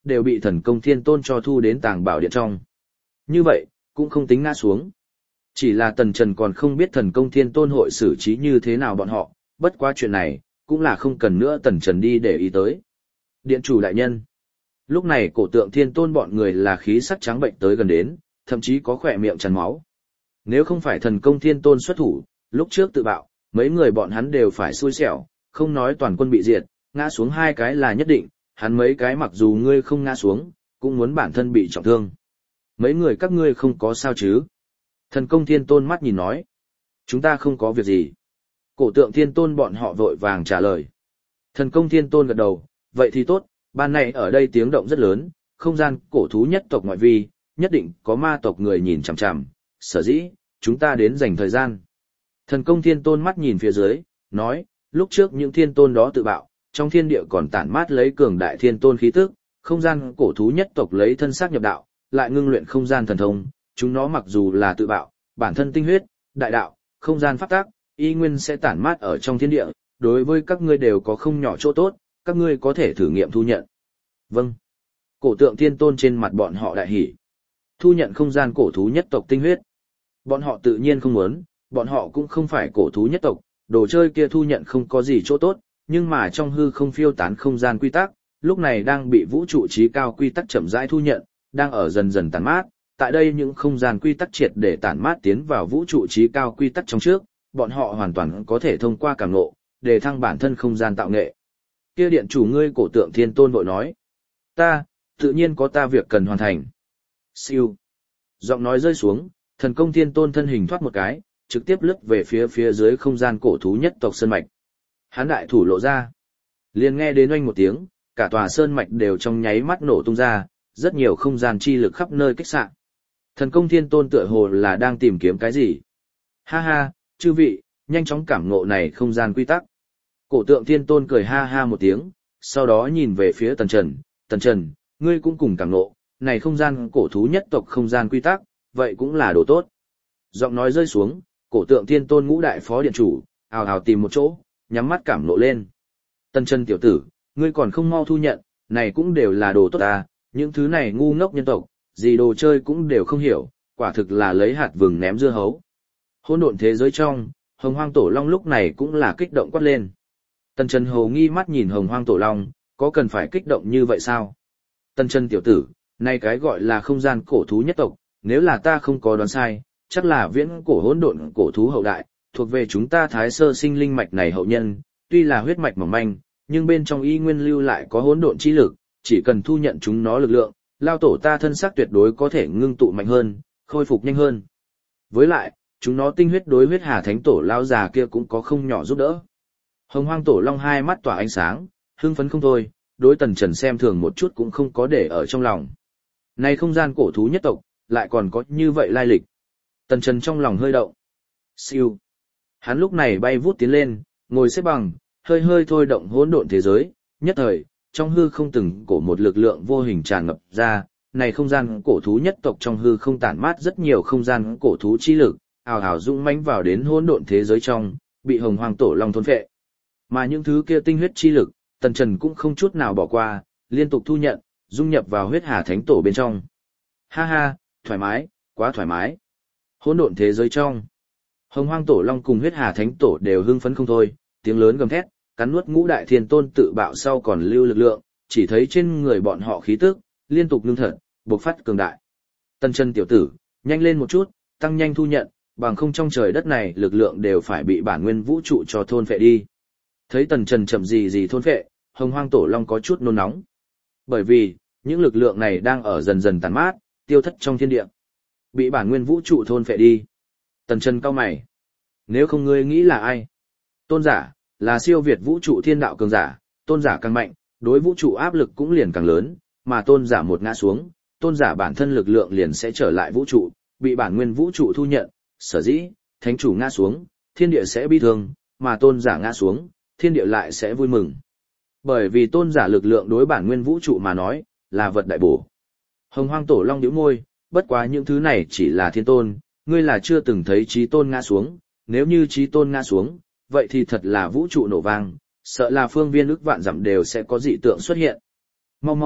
đều bị thần công thiên tôn cho thu đến tàng bảo điện trong. Như vậy, cũng không tính ngã xuống. Chỉ là Tần Trần còn không biết thần công thiên tôn hội xử trí như thế nào bọn họ, bất quá chuyện này, cũng là không cần nữa Tần Trần đi để ý tới. Điện chủ đại nhân. Lúc này cổ tượng thiên tôn bọn người là khí sắc trắng bệnh tới gần đến, thậm chí có khỏe miệng tràn máu. Nếu không phải thần công thiên tôn xuất thủ, lúc trước tự bạo, mấy người bọn hắn đều phải xui xẻo, không nói toàn quân bị diệt, ngã xuống hai cái là nhất định, hắn mấy cái mặc dù ngươi không ngã xuống, cũng muốn bản thân bị trọng thương. Mấy người các ngươi không có sao chứ? Thần công thiên tôn mắt nhìn nói. Chúng ta không có việc gì. Cổ tượng thiên tôn bọn họ vội vàng trả lời. Thần công thiên tôn gật đầu, vậy thì tốt, ban này ở đây tiếng động rất lớn, không gian cổ thú nhất tộc ngoại vi, nhất định có ma tộc người nhìn chằm chằm, sở dĩ, chúng ta đến dành thời gian. Thần công thiên tôn mắt nhìn phía dưới, nói, lúc trước những thiên tôn đó tự bạo, trong thiên địa còn tản mát lấy cường đại thiên tôn khí tức, không gian cổ thú nhất tộc lấy thân xác nhập đạo, lại ngưng luyện không gian thần thông, chúng nó mặc dù là tự bạo, bản thân tinh huyết, đại đạo, không gian pháp tác, y nguyên sẽ tản mát ở trong thiên địa, đối với các ngươi đều có không nhỏ chỗ tốt, các ngươi có thể thử nghiệm thu nhận. Vâng. Cổ tượng thiên tôn trên mặt bọn họ đại hỉ. Thu nhận không gian cổ thú nhất tộc tinh huyết. Bọn họ tự nhiên không muốn, bọn họ cũng không phải cổ thú nhất tộc, đồ chơi kia thu nhận không có gì chỗ tốt, nhưng mà trong hư không phiêu tán không gian quy tắc, lúc này đang bị vũ trụ trí cao quy tắc chậm rãi thu nhận, đang ở dần dần tản mát. Tại đây những không gian quy tắc triệt để tản mát tiến vào vũ trụ trí cao quy tắc trong trước, bọn họ hoàn toàn có thể thông qua cảm ngộ, để thăng bản thân không gian tạo nghệ. Kia điện chủ ngươi cổ tượng thiên tôn vội nói. Ta, tự nhiên có ta việc cần hoàn thành. Siêu. Giọng nói rơi xuống, thần công thiên tôn thân hình thoát một cái, trực tiếp lướt về phía phía dưới không gian cổ thú nhất tộc sơn mạch. Hán đại thủ lộ ra. Liền nghe đến oanh một tiếng, cả tòa sơn mạch đều trong nháy mắt nổ tung ra, rất nhiều không gian chi lực khắp nơi kích xạ. Thần công thiên tôn tựa hồ là đang tìm kiếm cái gì? Ha ha, chư vị, nhanh chóng cảm ngộ này không gian quy tắc. Cổ tượng thiên tôn cười ha ha một tiếng, sau đó nhìn về phía Tần Trần. Tần Trần, ngươi cũng cùng cảm ngộ, này không gian cổ thú nhất tộc không gian quy tắc, vậy cũng là đồ tốt. Giọng nói rơi xuống, cổ tượng thiên tôn ngũ đại phó điện chủ, ào ào tìm một chỗ, nhắm mắt cảm ngộ lên. Tần Trần tiểu tử, ngươi còn không mau thu nhận, này cũng đều là đồ tốt à, những thứ này ngu ngốc nhân tộc, gì đồ chơi cũng đều không hiểu, quả thực là lấy hạt vừng ném dưa hấu. Hỗn độn thế giới trong, Hồng Hoang Tổ Long lúc này cũng là kích động quát lên. Tần Trần hồ nghi mắt nhìn Hồng Hoang Tổ Long, có cần phải kích động như vậy sao? Tần Trần tiểu tử, này cái gọi là không gian cổ thú nhất tộc, nếu là ta không có đoán sai, chắc là viễn cổ hỗn độn cổ thú hậu đại, thuộc về chúng ta thái sơ sinh linh mạch này hậu nhân, tuy là huyết mạch mỏng manh, nhưng bên trong y nguyên lưu lại có hỗn độn chi lực, chỉ cần thu nhận chúng nó lực lượng, lao tổ ta thân xác tuyệt đối có thể ngưng tụ mạnh hơn, khôi phục nhanh hơn. Với lại, chúng nó tinh huyết đối huyết hà thánh tổ lao già kia cũng có không nhỏ giúp đỡ. Hồng Hoang Tổ Long hai mắt tỏa ánh sáng, hưng phấn không thôi, đối Tần Trần xem thường một chút cũng không có để ở trong lòng. Này không gian cổ thú nhất tộc, lại còn có như vậy lai lịch. Tần Trần trong lòng hơi động. Siêu. Hắn lúc này bay vút tiến lên, ngồi xếp bằng, hơi hơi thôi động hỗn độn thế giới, nhất thời, trong hư không từng cổ một lực lượng vô hình tràn ngập ra, này không gian cổ thú nhất tộc trong hư không tản mát rất nhiều không gian cổ thú chi lực, ào ào dũng mãnh vào đến hỗn độn thế giới trong, bị Hồng Hoang Tổ Long thôn phệ. Mà những thứ kia tinh huyết chi lực, Tần Trần cũng không chút nào bỏ qua, liên tục thu nhận, dung nhập vào huyết hà thánh tổ bên trong. Ha ha, thoải mái, quá thoải mái. Hỗn độn thế giới trong, Hồng Hoang Tổ Long cùng huyết hà thánh tổ đều hưng phấn không thôi, tiếng lớn gầm thét, cắn nuốt ngũ đại thiên tôn tự bạo sau còn lưu lực lượng, chỉ thấy trên người bọn họ khí tức liên tục ngưng thật, bộc phát cường đại. Tần Trần tiểu tử, nhanh lên một chút, tăng nhanh thu nhận, bằng không trong trời đất này lực lượng đều phải bị bản nguyên vũ trụ cho thôn phệ đi. Thấy Tần Trần chậm gì gì thôn phệ, Hồng Hoang Tổ Long có chút nôn nóng. Bởi vì, những lực lượng này đang ở dần dần tàn mát, tiêu thất trong thiên địa. Bị bản nguyên vũ trụ thôn phệ đi. Tần Trần cau mày. Nếu không ngươi nghĩ là ai? Tôn giả, là siêu việt vũ trụ thiên đạo cường giả, tôn giả càng mạnh, đối vũ trụ áp lực cũng liền càng lớn, mà tôn giả một ngã xuống, tôn giả bản thân lực lượng liền sẽ trở lại vũ trụ, bị bản nguyên vũ trụ thu nhận, sở dĩ, thánh chủ ngã xuống, thiên địa sẽ bi thương, mà tôn giả ngã xuống, thiên địa lại sẽ vui mừng. Bởi vì tôn giả lực lượng đối bản nguyên vũ trụ mà nói, là vật đại bổ. Hồng Hoang Tổ Long nhíu môi, bất quá những thứ này chỉ là thiên tôn, ngươi là chưa từng thấy chí tôn ngã xuống, nếu như chí tôn ngã xuống, vậy thì thật là vũ trụ nổ vang, sợ là phương viên ức vạn dặm đều sẽ có dị tượng xuất hiện. Mau mau,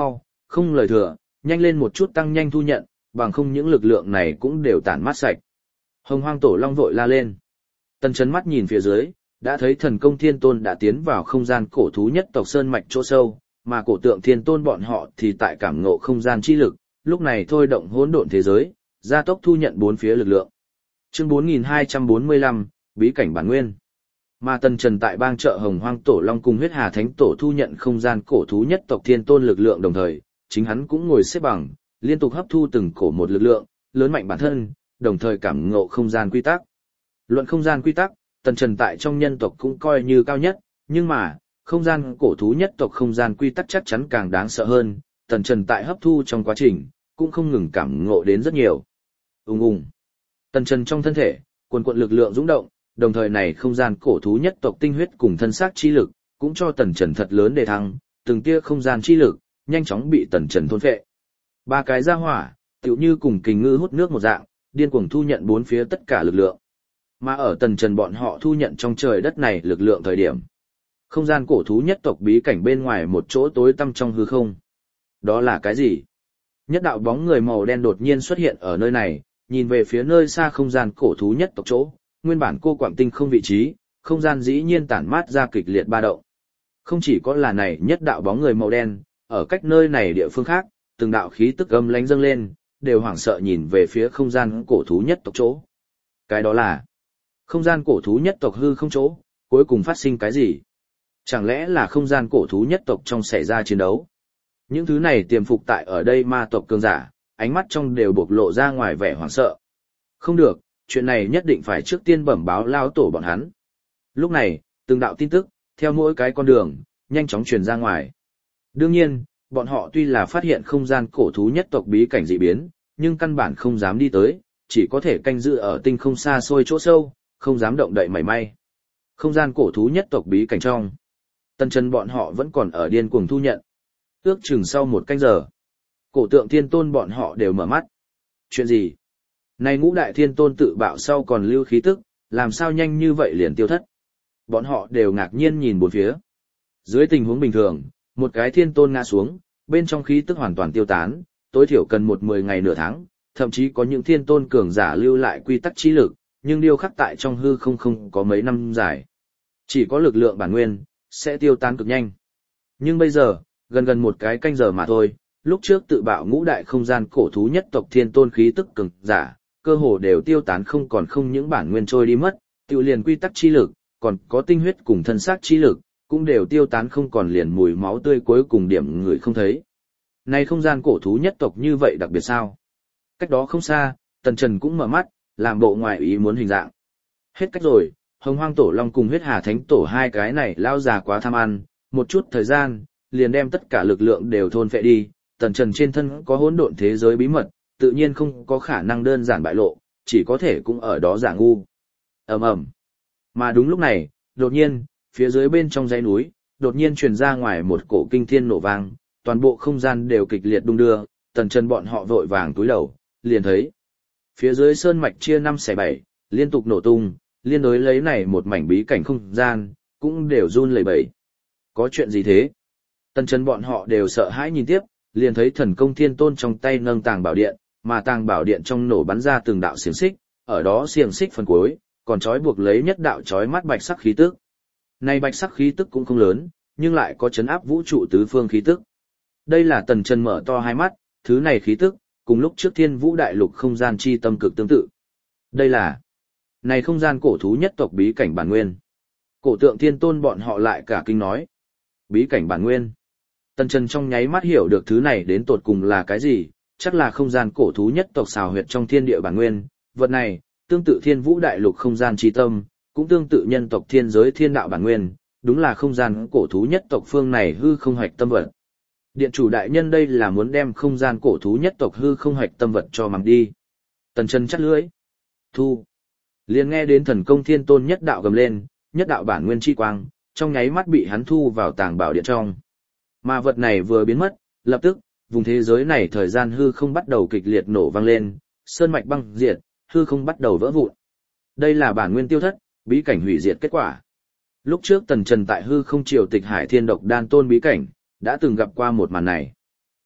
không lời thừa, nhanh lên một chút tăng nhanh thu nhận, bằng không những lực lượng này cũng đều tản mát sạch. Hồng Hoang Tổ Long vội la lên. Tần Chấn mắt nhìn phía dưới, đã thấy thần công thiên tôn đã tiến vào không gian cổ thú nhất tộc sơn mạch chỗ sâu, mà cổ tượng thiên tôn bọn họ thì tại cảm ngộ không gian chi lực, lúc này thôi động hỗn độn thế giới, gia tốc thu nhận bốn phía lực lượng. Chương bốn nghìn hai trăm bốn mươi lăm, Bí cảnh bản nguyên. Mà Tần Trần tại bang chợ Hồng Hoang Tổ Long cùng huyết hà thánh tổ thu nhận không gian cổ thú nhất tộc thiên tôn lực lượng đồng thời, chính hắn cũng ngồi xếp bằng, liên tục hấp thu từng cổ một lực lượng, lớn mạnh bản thân, đồng thời cảm ngộ không gian quy tắc. Luận không gian quy tắc, Tần Trần tại trong nhân tộc cũng coi như cao nhất, nhưng mà, không gian cổ thú nhất tộc không gian quy tắc chắc chắn càng đáng sợ hơn, Tần Trần tại hấp thu trong quá trình, cũng không ngừng cảm ngộ đến rất nhiều. Ùng ùng. Tần Trần trong thân thể, quần quận lực lượng dũng động, đồng thời này không gian cổ thú nhất tộc tinh huyết cùng thân xác chi lực, cũng cho Tần Trần thật lớn đề thăng, từng tia không gian chi lực, nhanh chóng bị Tần Trần thôn phệ. Ba cái ra hỏa, tựu như cùng kình ngư hút nước một dạng, điên cuồng thu nhận bốn phía tất cả lực lượng. Mà ở Tần Trần bọn họ thu nhận trong trời đất này lực lượng thời điểm. Không gian cổ thú nhất tộc bí cảnh bên ngoài một chỗ tối tăm trong hư không. Đó là cái gì? Nhất đạo bóng người màu đen đột nhiên xuất hiện ở nơi này, nhìn về phía nơi xa không gian cổ thú nhất tộc chỗ, nguyên bản cô quạng tinh không vị trí, không gian dĩ nhiên tản mát ra kịch liệt ba động. Không chỉ có là này nhất đạo bóng người màu đen, ở cách nơi này địa phương khác, từng đạo khí tức âm lánh dâng lên, đều hoảng sợ nhìn về phía không gian cổ thú nhất tộc chỗ. Cái đó là không gian cổ thú nhất tộc hư không chỗ, cuối cùng phát sinh cái gì? Chẳng lẽ là không gian cổ thú nhất tộc trong xảy ra chiến đấu? Những thứ này tiềm phục tại ở đây ma tộc cường giả, ánh mắt trong đều bộc lộ ra ngoài vẻ hoảng sợ. Không được, chuyện này nhất định phải trước tiên bẩm báo lao tổ bọn hắn. Lúc này, từng đạo tin tức, theo mỗi cái con đường, nhanh chóng truyền ra ngoài. Đương nhiên, bọn họ tuy là phát hiện không gian cổ thú nhất tộc bí cảnh dị biến, nhưng căn bản không dám đi tới, chỉ có thể canh giữ ở tinh không xa xôi chỗ sâu, không dám động đậy mảy may. Không gian cổ thú nhất tộc bí cảnh trong. Tần Trần bọn họ vẫn còn ở điên cuồng thu nhận. Ước chừng sau một canh giờ, cổ tượng thiên tôn bọn họ đều mở mắt. Chuyện gì? Này ngũ đại thiên tôn tự bạo sau còn lưu khí tức, làm sao nhanh như vậy liền tiêu thất? Bọn họ đều ngạc nhiên nhìn bốn phía. Dưới tình huống bình thường, một cái thiên tôn ngã xuống, bên trong khí tức hoàn toàn tiêu tán, tối thiểu cần một mười ngày nửa tháng, thậm chí có những thiên tôn cường giả lưu lại quy tắc trí lực, nhưng điều khắc tại trong hư không không có mấy năm dài. Chỉ có lực lượng bản nguyên, sẽ tiêu tán cực nhanh. Nhưng bây giờ, gần gần một cái canh giờ mà thôi, lúc trước tự bạo ngũ đại không gian cổ thú nhất tộc thiên tôn khí tức cường giả, cơ hồ đều tiêu tán không còn không những bản nguyên trôi đi mất, tiêu liền quy tắc chi lực, còn có tinh huyết cùng thân xác chi lực, cũng đều tiêu tán không còn liền mùi máu tươi cuối cùng điểm người không thấy. Này không gian cổ thú nhất tộc như vậy đặc biệt sao? Cách đó không xa, Tần Trần cũng mở mắt, làm bộ ngoài ý muốn hình dạng. Hết cách rồi, Hồng Hoang Tổ Long cùng huyết hà thánh tổ hai cái này lao già quá tham ăn, một chút thời gian, liền đem tất cả lực lượng đều thôn phệ đi, Tần Trần trên thân có hỗn độn thế giới bí mật, tự nhiên không có khả năng đơn giản bại lộ, chỉ có thể cũng ở đó giả ngu. Ầm ầm. Mà đúng lúc này, đột nhiên, phía dưới bên trong dãy núi, đột nhiên truyền ra ngoài một cổ kinh thiên nổ vang, toàn bộ không gian đều kịch liệt đung đưa, Tần Trần bọn họ vội vàng túi đầu, liền thấy phía dưới sơn mạch chia năm xẻ bảy, liên tục nổ tung, liên đối lấy này một mảnh bí cảnh không gian, cũng đều run lẩy bẩy. Có chuyện gì thế? Tần Trần bọn họ đều sợ hãi nhìn tiếp, liền thấy thần công thiên tôn trong tay nâng tàng bảo điện, mà tàng bảo điện trong nổ bắn ra từng đạo xiềng xích, ở đó xiềng xích phần cuối, còn trói buộc lấy nhất đạo trói mắt bạch sắc khí tức. Này bạch sắc khí tức cũng không lớn, nhưng lại có chấn áp vũ trụ tứ phương khí tức. Đây là Tần Trần mở to hai mắt, thứ này khí tức, cùng lúc trước thiên vũ đại lục không gian chi tâm cực tương tự. Đây là, này không gian cổ thú nhất tộc bí cảnh bản nguyên. Cổ tượng thiên tôn bọn họ lại cả kinh nói. Bí cảnh bản nguyên. Tần Trần trong nháy mắt hiểu được thứ này đến tột cùng là cái gì, chắc là không gian cổ thú nhất tộc xào huyệt trong thiên địa bản nguyên. Vật này, tương tự thiên vũ đại lục không gian chi tâm, cũng tương tự nhân tộc thiên giới thiên đạo bản nguyên, đúng là không gian cổ thú nhất tộc phương này hư không hoạch tâm vật. Điện chủ đại nhân đây là muốn đem không gian cổ thú nhất tộc hư không hoạch tâm vật cho mang đi. Tần Trần chắt lưỡi. Thu. Liền nghe đến thần công thiên tôn nhất đạo gầm lên, nhất đạo bản nguyên chi quang, trong nháy mắt bị hắn thu vào tàng bảo điện trong. Mà vật này vừa biến mất, lập tức, vùng thế giới này thời gian hư không bắt đầu kịch liệt nổ vang lên, sơn mạch băng diệt, hư không bắt đầu vỡ vụn. Đây là bản nguyên tiêu thất, bí cảnh hủy diệt kết quả. Lúc trước Tần Trần tại hư không triều tịch hải thiên độc đan tôn bí cảnh, đã từng gặp qua một màn này.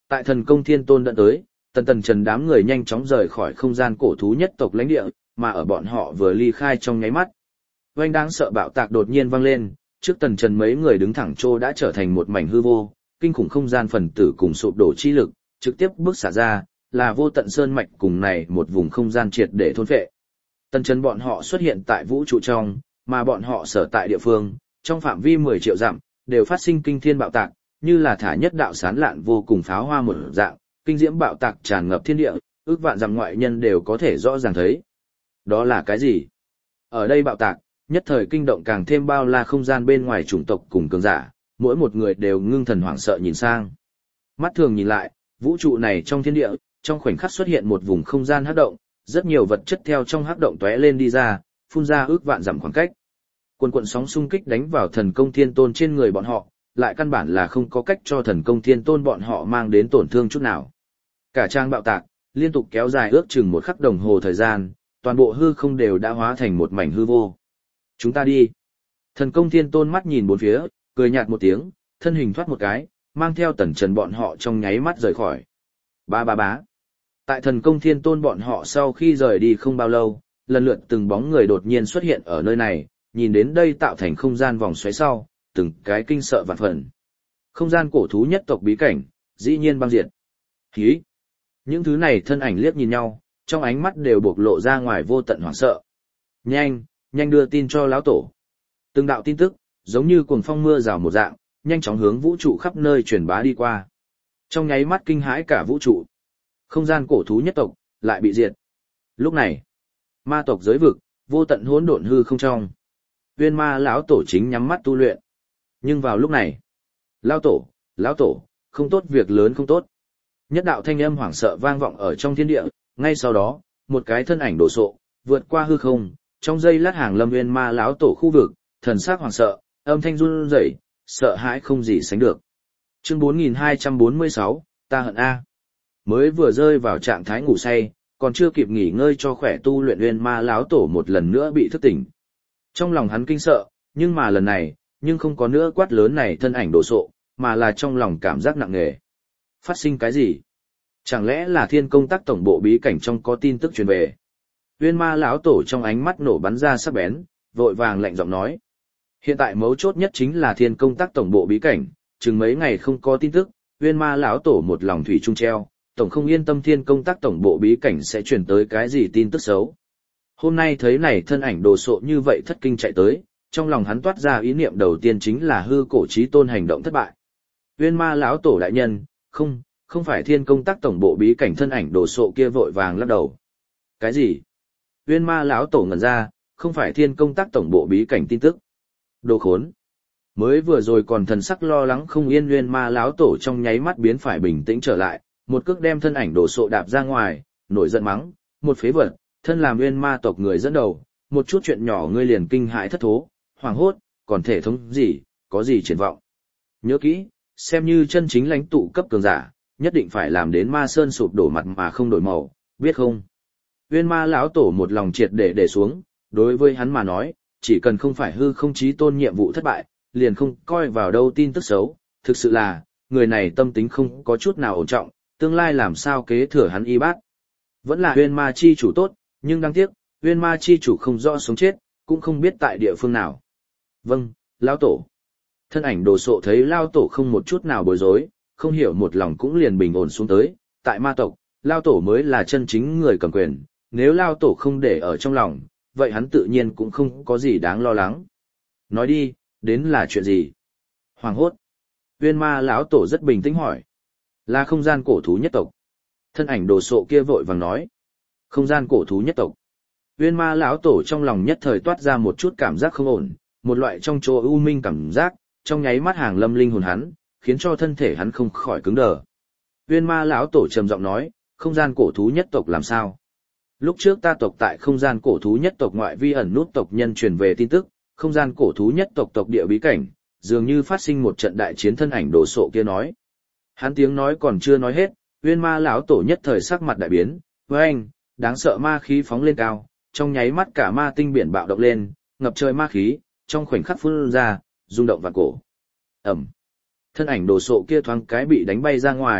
Tại thần công thiên tôn đận tới, tần tần trần đám người nhanh chóng rời khỏi không gian cổ thú nhất tộc lãnh địa, mà ở bọn họ vừa ly khai trong nháy mắt. Oanh đáng sợ bạo tạc đột nhiên vang lên, trước tần trần mấy người đứng thẳng trô đã trở thành một mảnh hư vô, kinh khủng không gian phần tử cùng sụp đổ chi lực, trực tiếp bước xả ra, là vô tận sơn mạch cùng này một vùng không gian triệt để thôn phệ. Tần trần bọn họ xuất hiện tại vũ trụ trong, mà bọn họ sở tại địa phương, trong phạm vi mười triệu dặm, đều phát sinh kinh thiên bạo tạc, như là thả nhất đạo sán lạn vô cùng pháo hoa một dạng, kinh diễm bạo tạc tràn ngập thiên địa, ước vạn dặm ngoại nhân đều có thể rõ ràng thấy. Đó là cái gì? Ở đây bạo tạc, nhất thời kinh động càng thêm bao la không gian bên ngoài chủng tộc cùng cường giả, mỗi một người đều ngưng thần hoảng sợ nhìn sang. Mắt thường nhìn lại, vũ trụ này trong thiên địa, trong khoảnh khắc xuất hiện một vùng không gian hắc động, rất nhiều vật chất theo trong hắc động tóe lên đi ra, phun ra ước vạn dặm khoảng cách. Quần quần sóng xung kích đánh vào thần công thiên tôn trên người bọn họ, lại căn bản là không có cách cho thần công thiên tôn bọn họ mang đến tổn thương chút nào. Cả trang bạo tạc, liên tục kéo dài ước chừng một khắc đồng hồ thời gian, toàn bộ hư không đều đã hóa thành một mảnh hư vô. Chúng ta đi. Thần công thiên tôn mắt nhìn bốn phía, cười nhạt một tiếng, thân hình thoát một cái, mang theo tần trần bọn họ trong nháy mắt rời khỏi. Ba ba bá. Tại thần công thiên tôn bọn họ sau khi rời đi không bao lâu, lần lượt từng bóng người đột nhiên xuất hiện ở nơi này, nhìn đến đây tạo thành không gian vòng xoáy sau, từng cái kinh sợ vạn phần. Không gian cổ thú nhất tộc bí cảnh, dĩ nhiên băng diệt. Hí! Những thứ này thân ảnh liếc nhìn nhau, trong ánh mắt đều bộc lộ ra ngoài vô tận hoảng sợ. Nhanh, nhanh đưa tin cho lão tổ. Từng đạo tin tức, giống như cuồng phong mưa rào một dạng, nhanh chóng hướng vũ trụ khắp nơi truyền bá đi qua. Trong nháy mắt kinh hãi cả vũ trụ. Không gian cổ thú nhất tộc lại bị diệt. Lúc này, ma tộc giới vực, vô tận hỗn độn hư không trong. Uyên Ma lão tổ chính nhắm mắt tu luyện. Nhưng vào lúc này, lão tổ, lão tổ, không tốt, việc lớn không tốt. Nhất đạo thanh âm hoảng sợ vang vọng ở trong thiên địa, ngay sau đó, một cái thân ảnh đổ sộ, vượt qua hư không, trong giây lát hàng lâm Uyên Ma lão tổ khu vực, thần sắc hoảng sợ, âm thanh run rẩy, sợ hãi không gì sánh được. Chương bốn nghìn hai trăm bốn mươi sáu, ta hận a. Mới vừa rơi vào trạng thái ngủ say, còn chưa kịp nghỉ ngơi cho khỏe tu luyện Uyên Ma lão tổ một lần nữa bị thức tỉnh. Trong lòng hắn kinh sợ, nhưng mà lần này, nhưng không có nữa quát lớn này thân ảnh đổ sộ, mà là trong lòng cảm giác nặng nề. Phát sinh cái gì? Chẳng lẽ là Thiên Công Tác tổng bộ bí cảnh trong có tin tức truyền về? Uyên Ma lão tổ trong ánh mắt nổ bắn ra sắc bén, vội vàng lạnh giọng nói: hiện tại mấu chốt nhất chính là Thiên Công Tác tổng bộ bí cảnh, chừng mấy ngày không có tin tức, Uyên Ma lão tổ một lòng thủy chung treo, tổng không yên tâm Thiên Công Tác tổng bộ bí cảnh sẽ truyền tới cái gì tin tức xấu. Hôm nay thấy này thân ảnh đồ sộ như vậy thất kinh chạy tới, trong lòng hắn toát ra ý niệm đầu tiên chính là hư cổ chí tôn hành động thất bại. Uyên Ma lão tổ đại nhân, không, không phải Thiên Công Tác tổng bộ bí cảnh thân ảnh đồ sộ kia vội vàng lắc đầu. Cái gì? Uyên Ma lão tổ ngẩn ra, không phải Thiên Công Tác tổng bộ bí cảnh tin tức. Đồ khốn. Mới vừa rồi còn thần sắc lo lắng không yên Uyên Ma lão tổ trong nháy mắt biến phải bình tĩnh trở lại, một cước đem thân ảnh đồ sộ đạp ra ngoài, nổi giận mắng, một phế vật, thân làm Uyên Ma tộc người dẫn đầu, một chút chuyện nhỏ ngươi liền kinh hãi thất thố, hoảng hốt, còn thể thống gì, có gì triển vọng. Nhớ kỹ, xem như chân chính lãnh tụ cấp cường giả, nhất định phải làm đến Ma Sơn sụp đổ mặt mà không đổi màu, biết không? Uyên Ma lão tổ một lòng triệt để để xuống, đối với hắn mà nói, chỉ cần không phải hư không chí tôn nhiệm vụ thất bại, liền không coi vào đâu tin tức xấu, thực sự là, người này tâm tính không có chút nào ổn trọng, tương lai làm sao kế thừa hắn y bát. Vẫn là Uyên Ma chi chủ tốt, nhưng đáng tiếc, Uyên Ma chi chủ không rõ sống chết, cũng không biết tại địa phương nào. Vâng, lão tổ. Thân ảnh đồ sộ thấy lão tổ không một chút nào bối rối, không hiểu một lòng cũng liền bình ổn xuống tới, tại ma tộc, lão tổ mới là chân chính người cầm quyền, nếu lão tổ không để ở trong lòng, vậy hắn tự nhiên cũng không có gì đáng lo lắng. Nói đi, đến là chuyện gì? Hoàng hốt. Uyên Ma lão tổ rất bình tĩnh hỏi. Là không gian cổ thú nhất tộc. Thân ảnh đồ sộ kia vội vàng nói. Không gian cổ thú nhất tộc. Uyên Ma lão tổ trong lòng nhất thời toát ra một chút cảm giác không ổn, một loại trong chỗ u minh cảm giác, trong nháy mắt hàng lâm linh hồn hắn, khiến cho thân thể hắn không khỏi cứng đờ. Uyên Ma lão tổ trầm giọng nói, không gian cổ thú nhất tộc làm sao? Lúc trước ta tộc tại không gian cổ thú nhất tộc ngoại vi ẩn nút tộc nhân truyền về tin tức, không gian cổ thú nhất tộc tộc địa bí cảnh, dường như phát sinh một trận đại chiến. Thân ảnh đồ sộ kia nói. Hắn tiếng nói còn chưa nói hết, Uyên Ma lão tổ nhất thời sắc mặt đại biến, với anh, đáng sợ ma khí phóng lên cao, trong nháy mắt cả ma tinh biển bạo động lên, ngập trời ma khí, trong khoảnh khắc phun ra, rung động vạn cổ. Ầm. Thân ảnh đồ sộ kia thoáng cái bị đánh bay ra ngoài,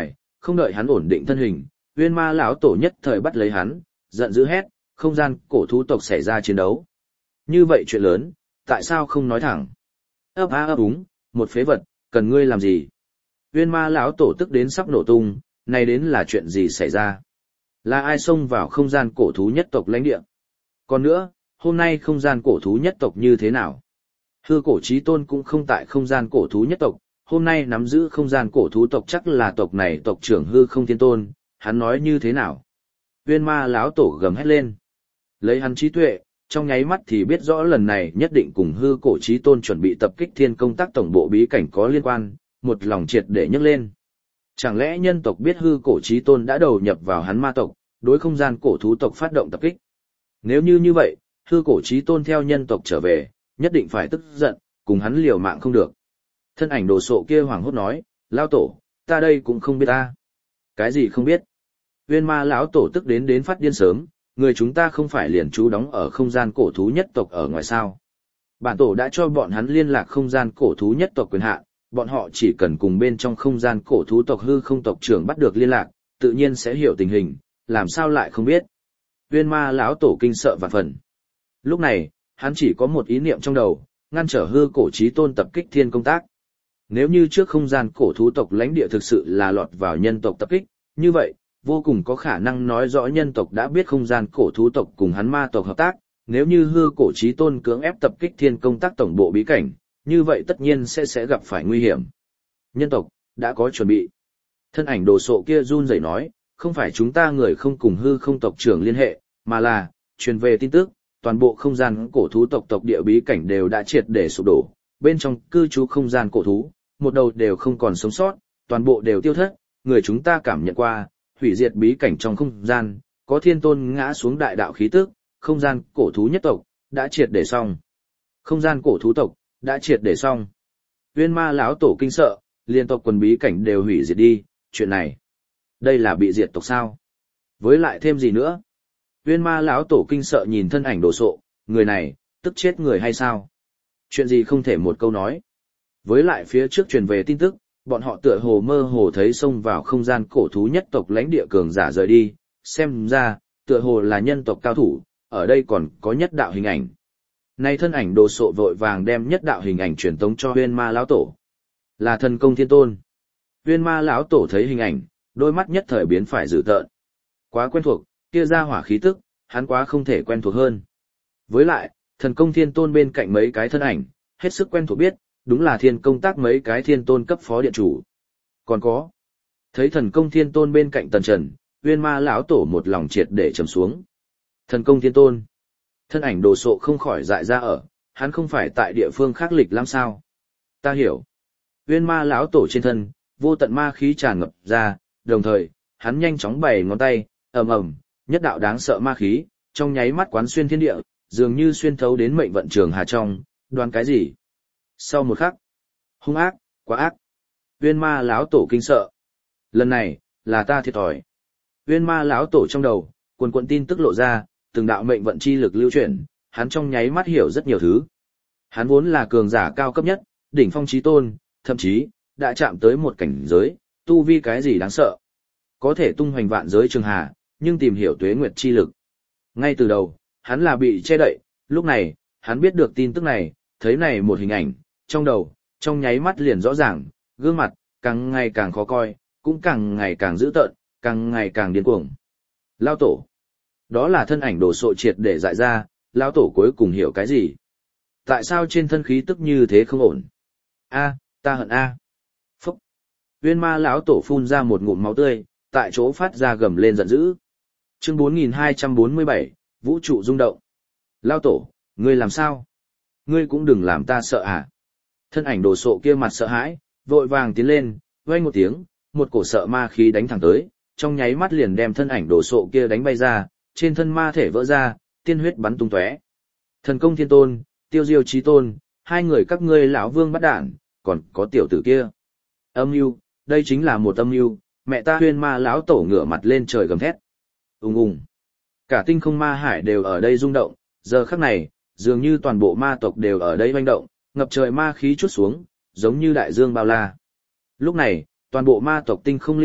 Không đợi hắn ổn định thân hình, Uyên Ma lão tổ nhất thời bắt lấy hắn, giận dữ hét, không gian cổ thú tộc xảy ra chiến đấu. Như vậy chuyện lớn, tại sao không nói thẳng? Ấp á ấp úng, một phế vật, cần ngươi làm gì? Uyên Ma lão tổ tức đến sắp nổ tung, này đến là chuyện gì xảy ra? Là ai xông vào không gian cổ thú nhất tộc lãnh địa? Còn nữa, hôm nay không gian cổ thú nhất tộc như thế nào? Hư cổ chí tôn cũng không tại không gian cổ thú nhất tộc, hôm nay nắm giữ không gian cổ thú tộc chắc là tộc này tộc trưởng hư không thiên tôn, hắn nói như thế nào? Uyên Ma lão tổ gầm hét lên. Lấy hắn trí tuệ, trong nháy mắt thì biết rõ lần này nhất định cùng hư cổ chí tôn chuẩn bị tập kích thiên công tác tổng bộ bí cảnh có liên quan, một lòng triệt để nhấc lên. Chẳng lẽ nhân tộc biết hư cổ chí tôn đã đầu nhập vào hắn ma tộc, đối không gian cổ thú tộc phát động tập kích? Nếu như như vậy, hư cổ chí tôn theo nhân tộc trở về, nhất định phải tức giận, cùng hắn liều mạng không được. Thân ảnh đồ sộ kia hoảng hốt nói, lão tổ, ta đây cũng không biết ta. Cái gì không biết? Uyên Ma lão tổ tức đến đến phát điên sớm, người chúng ta không phải liền trú đóng ở không gian cổ thú nhất tộc ở ngoài sao? Bản tổ đã cho bọn hắn liên lạc không gian cổ thú nhất tộc quyền hạn, bọn họ chỉ cần cùng bên trong không gian cổ thú tộc hư không tộc trưởng bắt được liên lạc, tự nhiên sẽ hiểu tình hình, làm sao lại không biết? Uyên Ma lão tổ kinh sợ vạn phần. Lúc này, hắn chỉ có một ý niệm trong đầu, ngăn trở hư cổ chí tôn tập kích thiên công tác. Nếu như trước không gian cổ thú tộc lãnh địa thực sự là lọt vào nhân tộc tập kích, như vậy, vô cùng có khả năng nói rõ nhân tộc đã biết không gian cổ thú tộc cùng hắn ma tộc hợp tác, nếu như hư cổ chí tôn cưỡng ép tập kích thiên công tác tổng bộ bí cảnh, như vậy tất nhiên sẽ sẽ gặp phải nguy hiểm. Nhân tộc, đã có chuẩn bị. Thân ảnh đồ sộ kia run rẩy nói, không phải chúng ta người không cùng hư không tộc trưởng liên hệ, mà là, truyền về tin tức, toàn bộ không gian cổ thú tộc tộc địa bí cảnh đều đã triệt để sụp đổ, bên trong cư trú không gian cổ thú, một đầu đều không còn sống sót, toàn bộ đều tiêu thất, người chúng ta cảm nhận qua, hủy diệt bí cảnh trong không gian, có thiên tôn ngã xuống đại đạo khí tức, không gian cổ thú nhất tộc, đã triệt để xong. Không gian cổ thú tộc, đã triệt để xong. Uyên Ma lão tổ kinh sợ, liên tộc quần bí cảnh đều hủy diệt đi, chuyện này. Đây là bị diệt tộc sao? Với lại thêm gì nữa? Uyên Ma lão tổ kinh sợ nhìn thân ảnh đồ sộ, người này, tức chết người hay sao? Chuyện gì không thể một câu nói. Với lại phía trước truyền về tin tức, bọn họ tựa hồ mơ hồ thấy xông vào không gian cổ thú nhất tộc lãnh địa cường giả rời đi, xem ra, tựa hồ là nhân tộc cao thủ, ở đây còn có nhất đạo hình ảnh. Nay thân ảnh đồ sộ vội vàng đem nhất đạo hình ảnh truyền tống cho Uyên Ma lão tổ. Là thần công thiên tôn. Uyên Ma lão tổ thấy hình ảnh, đôi mắt nhất thời biến phải dữ tợn. Quá quen thuộc, kia ra hỏa khí tức, hắn quá không thể quen thuộc hơn. Với lại, thần công thiên tôn bên cạnh mấy cái thân ảnh, hết sức quen thuộc biết, đúng là thiên công tác mấy cái thiên tôn cấp phó điện chủ. Còn có, thấy thần công thiên tôn bên cạnh Tần Trần, Uyên Ma lão tổ một lòng triệt để trầm xuống. Thần công thiên tôn, thân ảnh đồ sộ không khỏi dại ra ở, hắn không phải tại địa phương khác lịch làm sao? Ta hiểu. Uyên Ma lão tổ trên thân, vô tận ma khí tràn ngập ra, đồng thời, hắn nhanh chóng bày ngón tay, ầm ầm, nhất đạo đáng sợ ma khí, trong nháy mắt quán xuyên thiên địa, dường như xuyên thấu đến mệnh vận trường hà trong, đoán cái gì? Sau một khắc, hung ác, quá ác. Uyên Ma lão tổ kinh sợ. Lần này, là ta thiệt thòi. Uyên Ma lão tổ trong đầu, quần quần tin tức lộ ra, từng đạo mệnh vận chi lực lưu chuyển, hắn trong nháy mắt hiểu rất nhiều thứ. Hắn vốn là cường giả cao cấp nhất, đỉnh phong chí tôn, thậm chí đã chạm tới một cảnh giới, tu vi cái gì đáng sợ. Có thể tung hoành vạn giới trường hà, nhưng tìm hiểu tuế nguyệt chi lực. Ngay từ đầu, hắn là bị che đậy, lúc này, hắn biết được tin tức này, thấy này một hình ảnh, trong đầu, trong nháy mắt liền rõ ràng, gương mặt, càng ngày càng khó coi, cũng càng ngày càng dữ tợn, càng ngày càng điên cuồng. Lao tổ. Đó là thân ảnh đồ sộ triệt để dại ra, Lao tổ cuối cùng hiểu cái gì? Tại sao trên thân khí tức như thế không ổn? A, ta hận A. Phúc. Uyên Ma lão tổ phun ra một ngụm máu tươi, tại chỗ phát ra gầm lên giận dữ. Chương bốn nghìn hai trăm bốn mươi bảy, Vũ trụ rung động. Lao tổ, ngươi làm sao? Ngươi cũng đừng làm ta sợ à? Thân ảnh đồ sộ kia mặt sợ hãi, vội vàng tiến lên, vang một tiếng, một cổ sợ ma khí đánh thẳng tới, trong nháy mắt liền đem thân ảnh đồ sộ kia đánh bay ra, trên thân ma thể vỡ ra, tiên huyết bắn tung tóe. Thần công thiên tôn, tiêu diêu chí tôn, hai người các ngươi lão vương bắt đản, còn có tiểu tử kia. Âm mưu, đây chính là một âm mưu, mẹ ta Uyên Ma lão tổ ngửa mặt lên trời gầm thét. Ùng ùng. Cả tinh không ma hải đều ở đây rung động, giờ khắc này, dường như toàn bộ ma tộc đều ở đây hoành động, ngập trời ma khí chút xuống, giống như đại dương bao la. Lúc này, toàn bộ ma tộc tinh không lĩnh vực,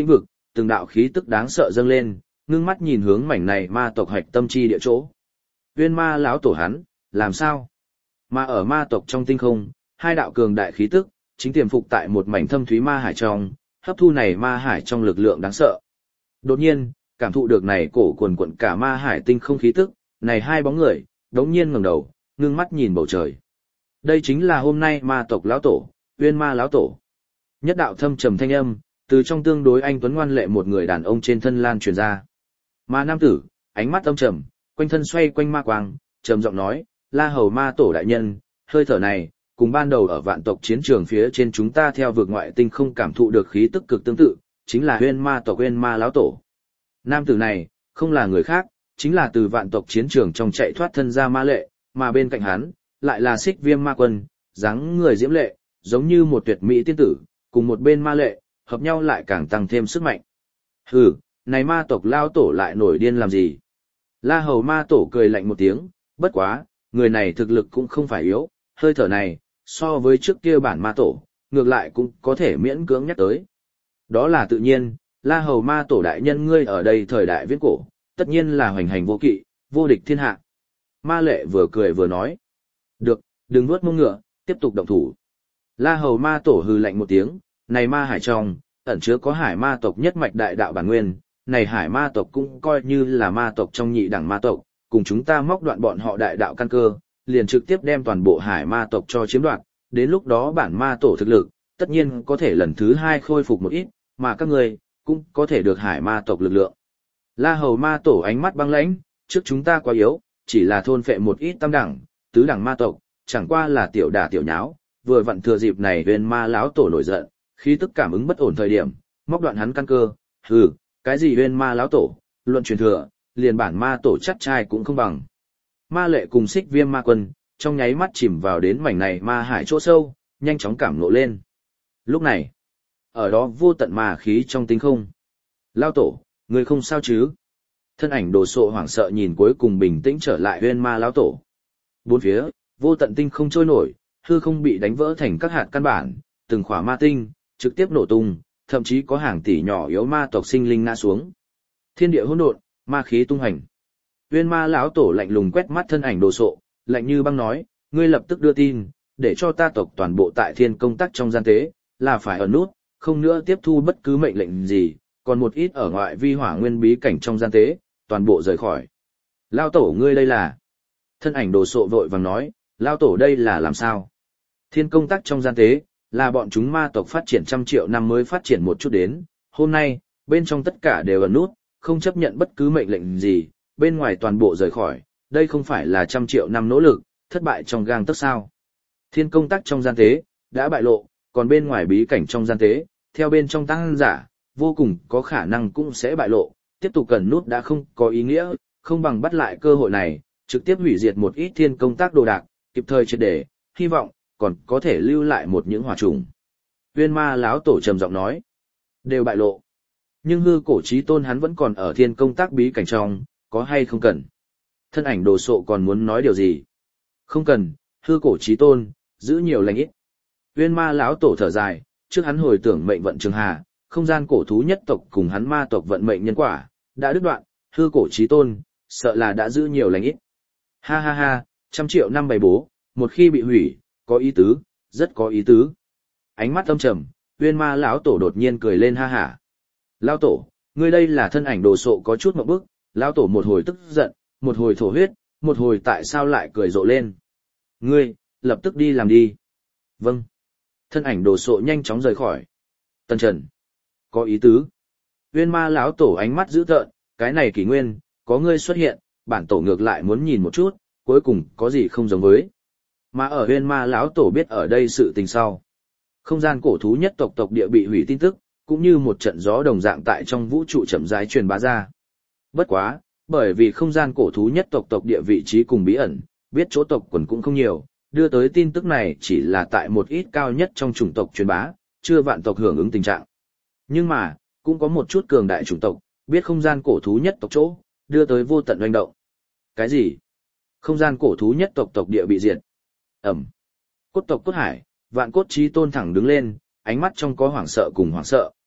từng đạo khí tức đáng sợ dâng lên, ngưng mắt nhìn hướng mảnh này ma tộc hạch tâm chi địa chỗ. Uyên ma lão tổ hắn, làm sao? Mà ở ma tộc trong tinh không, hai đạo cường đại khí tức, chính tiềm phục tại một mảnh thâm thúy ma hải trong, hấp thu này ma hải trong lực lượng đáng sợ. Đột nhiên, cảm thụ được này cổ quần quận cả ma hải tinh không khí tức, này hai bóng người, đống nhiên ngẩng đầu, ngưng mắt nhìn bầu trời. Đây chính là hôm nay ma tộc lão tổ, Uyên ma lão tổ. Nhất đạo thâm trầm thanh âm, từ trong tương đối anh tuấn ngoan lệ một người đàn ông trên thân lan truyền ra. Ma nam tử, ánh mắt âm trầm, quanh thân xoay quanh ma quang, trầm giọng nói, La Hầu ma tổ đại nhân, hơi thở này, cùng ban đầu ở vạn tộc chiến trường phía trên chúng ta theo vực ngoại tinh không cảm thụ được khí tức cực tương tự, chính là Uyên ma tộc Uyên ma lão tổ. Nam tử này, không là người khác, chính là từ vạn tộc chiến trường trong chạy thoát thân ra ma lệ, mà bên cạnh hắn, lại là Xích Viêm ma quân, dáng người diễm lệ, giống như một tuyệt mỹ tiên tử, cùng một bên ma lệ, hợp nhau lại càng tăng thêm sức mạnh. Hừ, này ma tộc lao tổ lại nổi điên làm gì? La Hầu ma tổ cười lạnh một tiếng, bất quá, người này thực lực cũng không phải yếu, hơi thở này, so với trước kia bản ma tổ, ngược lại cũng có thể miễn cưỡng nhắc tới. Đó là tự nhiên, La Hầu ma tổ đại nhân ngươi ở đây thời đại viễn cổ, tất nhiên là hoành hành vô kỵ, vô địch thiên hạ. Ma lệ vừa cười vừa nói. Được, đừng nuốt mông ngựa, tiếp tục động thủ. La Hầu ma tổ hừ lạnh một tiếng, này ma hải trong, ẩn chứa có hải ma tộc nhất mạch đại đạo bản nguyên, này hải ma tộc cũng coi như là ma tộc trong nhị đẳng ma tộc, cùng chúng ta móc đoạn bọn họ đại đạo căn cơ, liền trực tiếp đem toàn bộ hải ma tộc cho chiếm đoạt, đến lúc đó bản ma tổ thực lực, tất nhiên có thể lần thứ hai khôi phục một ít, mà các người cũng có thể được hải ma tộc lực lượng. La Hầu ma tổ ánh mắt băng lãnh, trước chúng ta quá yếu, chỉ là thôn phệ một ít tam đẳng, tứ đẳng ma tộc, chẳng qua là tiểu đả tiểu nháo, vừa vặn thừa dịp này Uyên ma lão tổ nổi giận, khí tức cảm ứng bất ổn thời điểm, móc đoạn hắn căn cơ, hừ, cái gì Uyên ma lão tổ, luận truyền thừa, liền bản ma tổ chắc trai cũng không bằng. Ma lệ cùng Xích Viêm ma quân, trong nháy mắt chìm vào đến mảnh này ma hải chỗ sâu, nhanh chóng cảm nộ lên. Lúc này, ở đó vô tận ma khí trong tinh không. Lão tổ, người không sao chứ? Thân ảnh đồ sộ hoảng sợ nhìn cuối cùng bình tĩnh trở lại Uyên ma lão tổ. Bốn phía, vô tận tinh không trôi nổi, hư không bị đánh vỡ thành các hạt căn bản, từng khỏa ma tinh, trực tiếp nổ tung, thậm chí có hàng tỷ nhỏ yếu ma tộc sinh linh ngã xuống. Thiên địa hỗn độn, ma khí tung hành. Uyên ma lão tổ lạnh lùng quét mắt thân ảnh đồ sộ, lạnh như băng nói, ngươi lập tức đưa tin, để cho ta tộc toàn bộ tại thiên công tác trong gian tế, là phải ở nút, không nữa tiếp thu bất cứ mệnh lệnh gì, còn một ít ở ngoại vi hỏa nguyên bí cảnh trong gian tế, toàn bộ rời khỏi. Lão tổ ngươi đây là... Thân ảnh đồ sộ vội vàng nói, lão tổ đây là làm sao? Thiên công tác trong gian tế, là bọn chúng ma tộc phát triển trăm triệu năm mới phát triển một chút đến, hôm nay, bên trong tất cả đều ẩn nút, không chấp nhận bất cứ mệnh lệnh gì, bên ngoài toàn bộ rời khỏi, đây không phải là trăm triệu năm nỗ lực, thất bại trong gang tấc sao. Thiên công tác trong gian tế, đã bại lộ, còn bên ngoài bí cảnh trong gian tế, theo bên trong tăng giả, vô cùng có khả năng cũng sẽ bại lộ, tiếp tục cần nút đã không có ý nghĩa, không bằng bắt lại cơ hội này, trực tiếp hủy diệt một ít thiên công tác đồ đạc, kịp thời triệt để, hy vọng, còn có thể lưu lại một những hỏa trùng. Uyên ma lão tổ trầm giọng nói, đều bại lộ. Nhưng hư cổ chí tôn hắn vẫn còn ở thiên công tác bí cảnh trong, có hay không cần? Thân ảnh đồ sộ còn muốn nói điều gì? Không cần, hư cổ chí tôn, giữ nhiều lành ít. Uyên ma lão tổ thở dài, trước hắn hồi tưởng mệnh vận trường hà, không gian cổ thú nhất tộc cùng hắn ma tộc vận mệnh nhân quả, đã đứt đoạn, hư cổ chí tôn, sợ là đã giữ nhiều lành ít. Ha ha ha, trăm triệu năm bày bố, một khi bị hủy, có ý tứ, rất có ý tứ. Ánh mắt âm trầm, Uyên ma lão tổ đột nhiên cười lên ha hả. Lão tổ, ngươi đây là thân ảnh đồ sộ có chút ngượng bức, lão tổ một hồi tức giận, một hồi thổ huyết, một hồi tại sao lại cười rộ lên. Ngươi, lập tức đi làm đi. Vâng. Thân ảnh đồ sộ nhanh chóng rời khỏi. Tần Trần. Có ý tứ. Uyên ma lão tổ ánh mắt dữ tợn, cái này kỷ nguyên, có ngươi xuất hiện, bản tổ ngược lại muốn nhìn một chút, cuối cùng có gì không giống với. Mà ở Uyên ma lão tổ biết ở đây sự tình sau. Không gian cổ thú nhất tộc tộc địa bị hủy tin tức, cũng như một trận gió đồng dạng tại trong vũ trụ chậm rãi truyền bá ra. Bất quá, bởi vì không gian cổ thú nhất tộc tộc địa vị trí cùng bí ẩn, biết chỗ tộc quần cũng không nhiều, đưa tới tin tức này chỉ là tại một ít cao nhất trong chủng tộc truyền bá, chưa vạn tộc hưởng ứng tình trạng. Nhưng mà, cũng có một chút cường đại chủng tộc, biết không gian cổ thú nhất tộc chỗ, đưa tới vô tận oanh động. Cái gì? Không gian cổ thú nhất tộc tộc địa bị diệt. Ẩm. Cốt tộc Cốt Hải, Vạn Cốt Chí Tôn thẳng đứng lên, ánh mắt trong có hoảng sợ cùng hoảng sợ.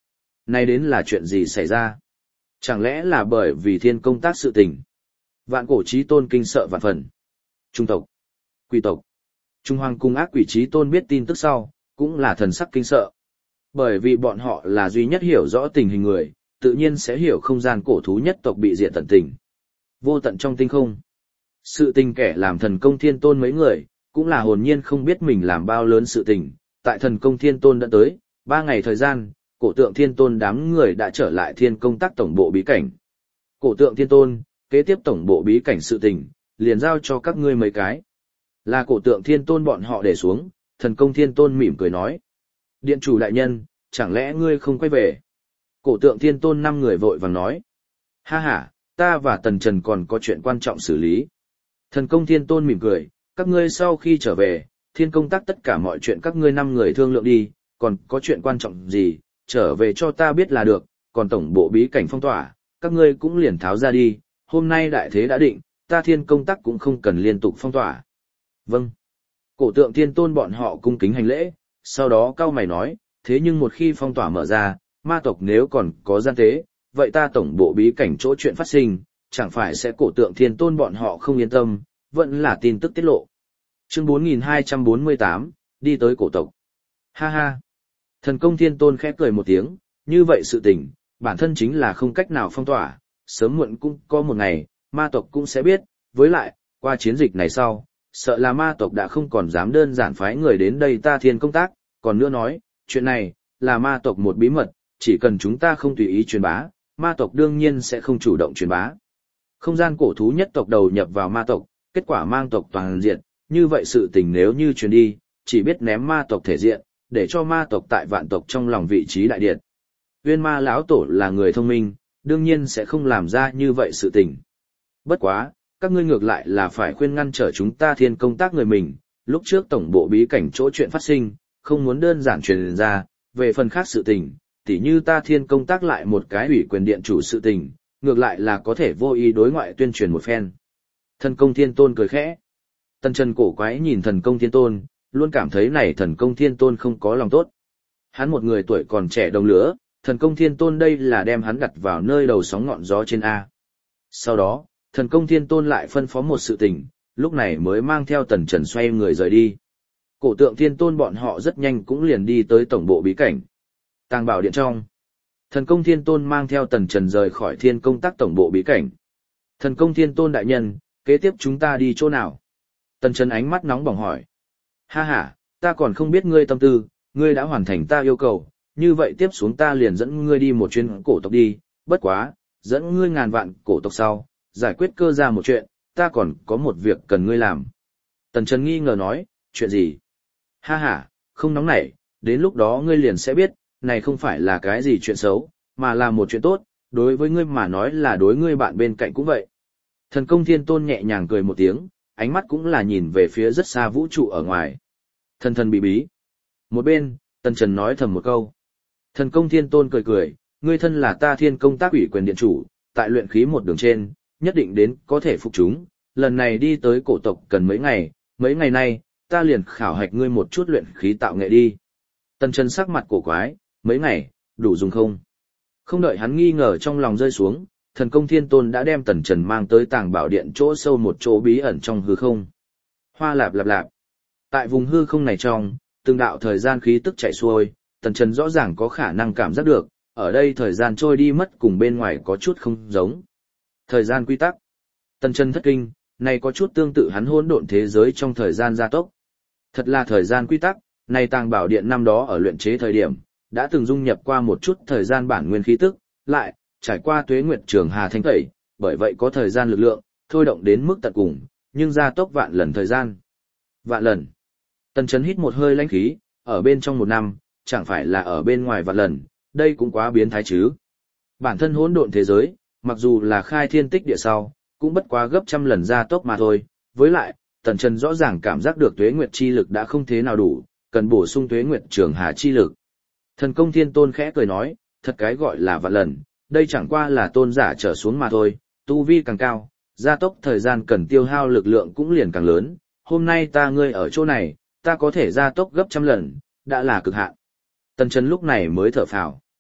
Này đến là chuyện gì xảy ra? Chẳng lẽ là bởi vì thiên công tác sự tình? Vạn cổ chí tôn kinh sợ vạn phần. Trung tộc, quỷ tộc, Trung Hoàng cung ác quỷ chí tôn biết tin tức sau, cũng là thần sắc kinh sợ. Bởi vì bọn họ là duy nhất hiểu rõ tình hình người, tự nhiên sẽ hiểu không gian cổ thú nhất tộc bị diệt tận tình. Vô tận trong tinh không. Sự tình kẻ làm thần công thiên tôn mấy người, cũng là hồn nhiên không biết mình làm bao lớn sự tình. Tại thần công thiên tôn đã tới, ba ngày thời gian, cổ tượng thiên tôn đám người đã trở lại thiên công tác tổng bộ bí cảnh. Cổ tượng thiên tôn, kế tiếp tổng bộ bí cảnh sự tình, liền giao cho các ngươi mấy cái. Là cổ tượng thiên tôn bọn họ để xuống, thần công thiên tôn mỉm cười nói. Điện chủ đại nhân, chẳng lẽ ngươi không quay về? Cổ tượng thiên tôn năm người vội vàng nói. Ha ha, ta và tần trần còn có chuyện quan trọng xử lý. Thần công thiên tôn mỉm cười, các ngươi sau khi trở về, thiên công tác tất cả mọi chuyện các ngươi năm người thương lượng đi, còn có chuyện quan trọng gì, trở về cho ta biết là được, còn tổng bộ bí cảnh phong tỏa, các ngươi cũng liền tháo ra đi, hôm nay đại thế đã định, ta thiên công tác cũng không cần liên tục phong tỏa. Vâng. Cổ tượng thiên tôn bọn họ cung kính hành lễ, sau đó cao mày nói, thế nhưng một khi phong tỏa mở ra, ma tộc nếu còn có gian tế, vậy ta tổng bộ bí cảnh chỗ chuyện phát sinh, chẳng phải sẽ cổ tượng thiên tôn bọn họ không yên tâm, vẫn là tin tức tiết lộ. Chương bốn nghìn hai trăm bốn mươi tám, đi tới cổ tộc. Ha ha. Thần công thiên tôn khẽ cười một tiếng, như vậy sự tình, bản thân chính là không cách nào phong tỏa, sớm muộn cũng có một ngày, ma tộc cũng sẽ biết, với lại, qua chiến dịch này sau, sợ là ma tộc đã không còn dám đơn giản phái người đến đây ta thiên công tác, còn nữa nói, chuyện này, là ma tộc một bí mật, chỉ cần chúng ta không tùy ý truyền bá, ma tộc đương nhiên sẽ không chủ động truyền bá. Không gian cổ thú nhất tộc đầu nhập vào ma tộc, kết quả mang tộc toàn diện, như vậy sự tình nếu như truyền đi, chỉ biết ném ma tộc thể diện, để cho ma tộc tại vạn tộc trong lòng vị trí đại điện. Uyên ma lão tổ là người thông minh, đương nhiên sẽ không làm ra như vậy sự tình. Bất quá, các ngươi ngược lại là phải khuyên ngăn trở chúng ta thiên công tác người mình, lúc trước tổng bộ bí cảnh chỗ chuyện phát sinh, không muốn đơn giản truyền ra, về phần khác sự tình, tỉ như ta thiên công tác lại một cái ủy quyền điện chủ sự tình, ngược lại là có thể vô ý đối ngoại tuyên truyền một phen. Thần công thiên tôn cười khẽ. Tần Trần cổ quái nhìn thần công thiên tôn, luôn cảm thấy này thần công thiên tôn không có lòng tốt. Hắn một người tuổi còn trẻ đồng lứa, thần công thiên tôn đây là đem hắn đặt vào nơi đầu sóng ngọn gió trên A. Sau đó, thần công thiên tôn lại phân phó một sự tình, lúc này mới mang theo Tần Trần xoay người rời đi. Cổ tượng thiên tôn bọn họ rất nhanh cũng liền đi tới tổng bộ bí cảnh. Tàng bảo điện trong. Thần công thiên tôn mang theo Tần Trần rời khỏi thiên công tác tổng bộ bí cảnh. Thần công thiên tôn đại nhân, kế tiếp chúng ta đi chỗ nào? Tần Trần ánh mắt nóng bỏng hỏi. Ha ha, ta còn không biết ngươi tâm tư, ngươi đã hoàn thành ta yêu cầu, như vậy tiếp xuống ta liền dẫn ngươi đi một chuyến cổ tộc đi, bất quá, dẫn ngươi ngàn vạn cổ tộc sau, giải quyết cơ ra một chuyện, ta còn có một việc cần ngươi làm. Tần Trần nghi ngờ nói, chuyện gì? Ha ha, không nóng nảy, đến lúc đó ngươi liền sẽ biết, này không phải là cái gì chuyện xấu, mà là một chuyện tốt, đối với ngươi mà nói là đối ngươi bạn bên cạnh cũng vậy. Thần công thiên tôn nhẹ nhàng cười một tiếng, ánh mắt cũng là nhìn về phía rất xa vũ trụ ở ngoài. Thần thần bí bí. Một bên, Tần Trần nói thầm một câu. Thần công thiên tôn cười cười, ngươi thân là ta thiên công tác ủy quyền điện chủ, tại luyện khí một đường trên, nhất định đến có thể phục chúng, lần này đi tới cổ tộc cần mấy ngày, mấy ngày nay, ta liền khảo hạch ngươi một chút luyện khí tạo nghệ đi. Tần Trần sắc mặt cổ quái, mấy ngày, đủ dùng không? Không đợi hắn nghi ngờ trong lòng rơi xuống, thần công thiên tôn đã đem Tần Trần mang tới tàng bảo điện chỗ sâu một chỗ bí ẩn trong hư không. Hoa lạp lạp lạp. Tại vùng hư không này trong, từng đạo thời gian khí tức chạy xuôi, Tần Trần rõ ràng có khả năng cảm giác được, ở đây thời gian trôi đi mất cùng bên ngoài có chút không giống. Thời gian quy tắc. Tần Trần thất kinh, này có chút tương tự hắn hỗn độn thế giới trong thời gian gia tốc. Thật là thời gian quy tắc, này tàng bảo điện năm đó ở luyện chế thời điểm, đã từng dung nhập qua một chút thời gian bản nguyên khí tức, lại, trải qua tuế nguyệt trường hà thanh tẩy, bởi vậy có thời gian lực lượng, thôi động đến mức tận cùng, nhưng gia tốc vạn lần thời gian. Vạn lần. Tần Trần hít một hơi lãnh khí, ở bên trong một năm, chẳng phải là ở bên ngoài vạn lần, đây cũng quá biến thái chứ. Bản thân hỗn độn thế giới, mặc dù là khai thiên tích địa sau, cũng bất quá gấp trăm lần gia tốc mà thôi. Với lại, Tần Trần rõ ràng cảm giác được tuế nguyệt chi lực đã không thế nào đủ, cần bổ sung tuế nguyệt trường hà chi lực. Thần công thiên tôn khẽ cười nói, thật cái gọi là vạn lần, đây chẳng qua là tôn giả trở xuống mà thôi, tu vi càng cao, gia tốc thời gian cần tiêu hao lực lượng cũng liền càng lớn. Hôm nay ta ngươi ở chỗ này, ta có thể gia tốc gấp trăm lần, đã là cực hạn. Tần Trần lúc này mới thở phào.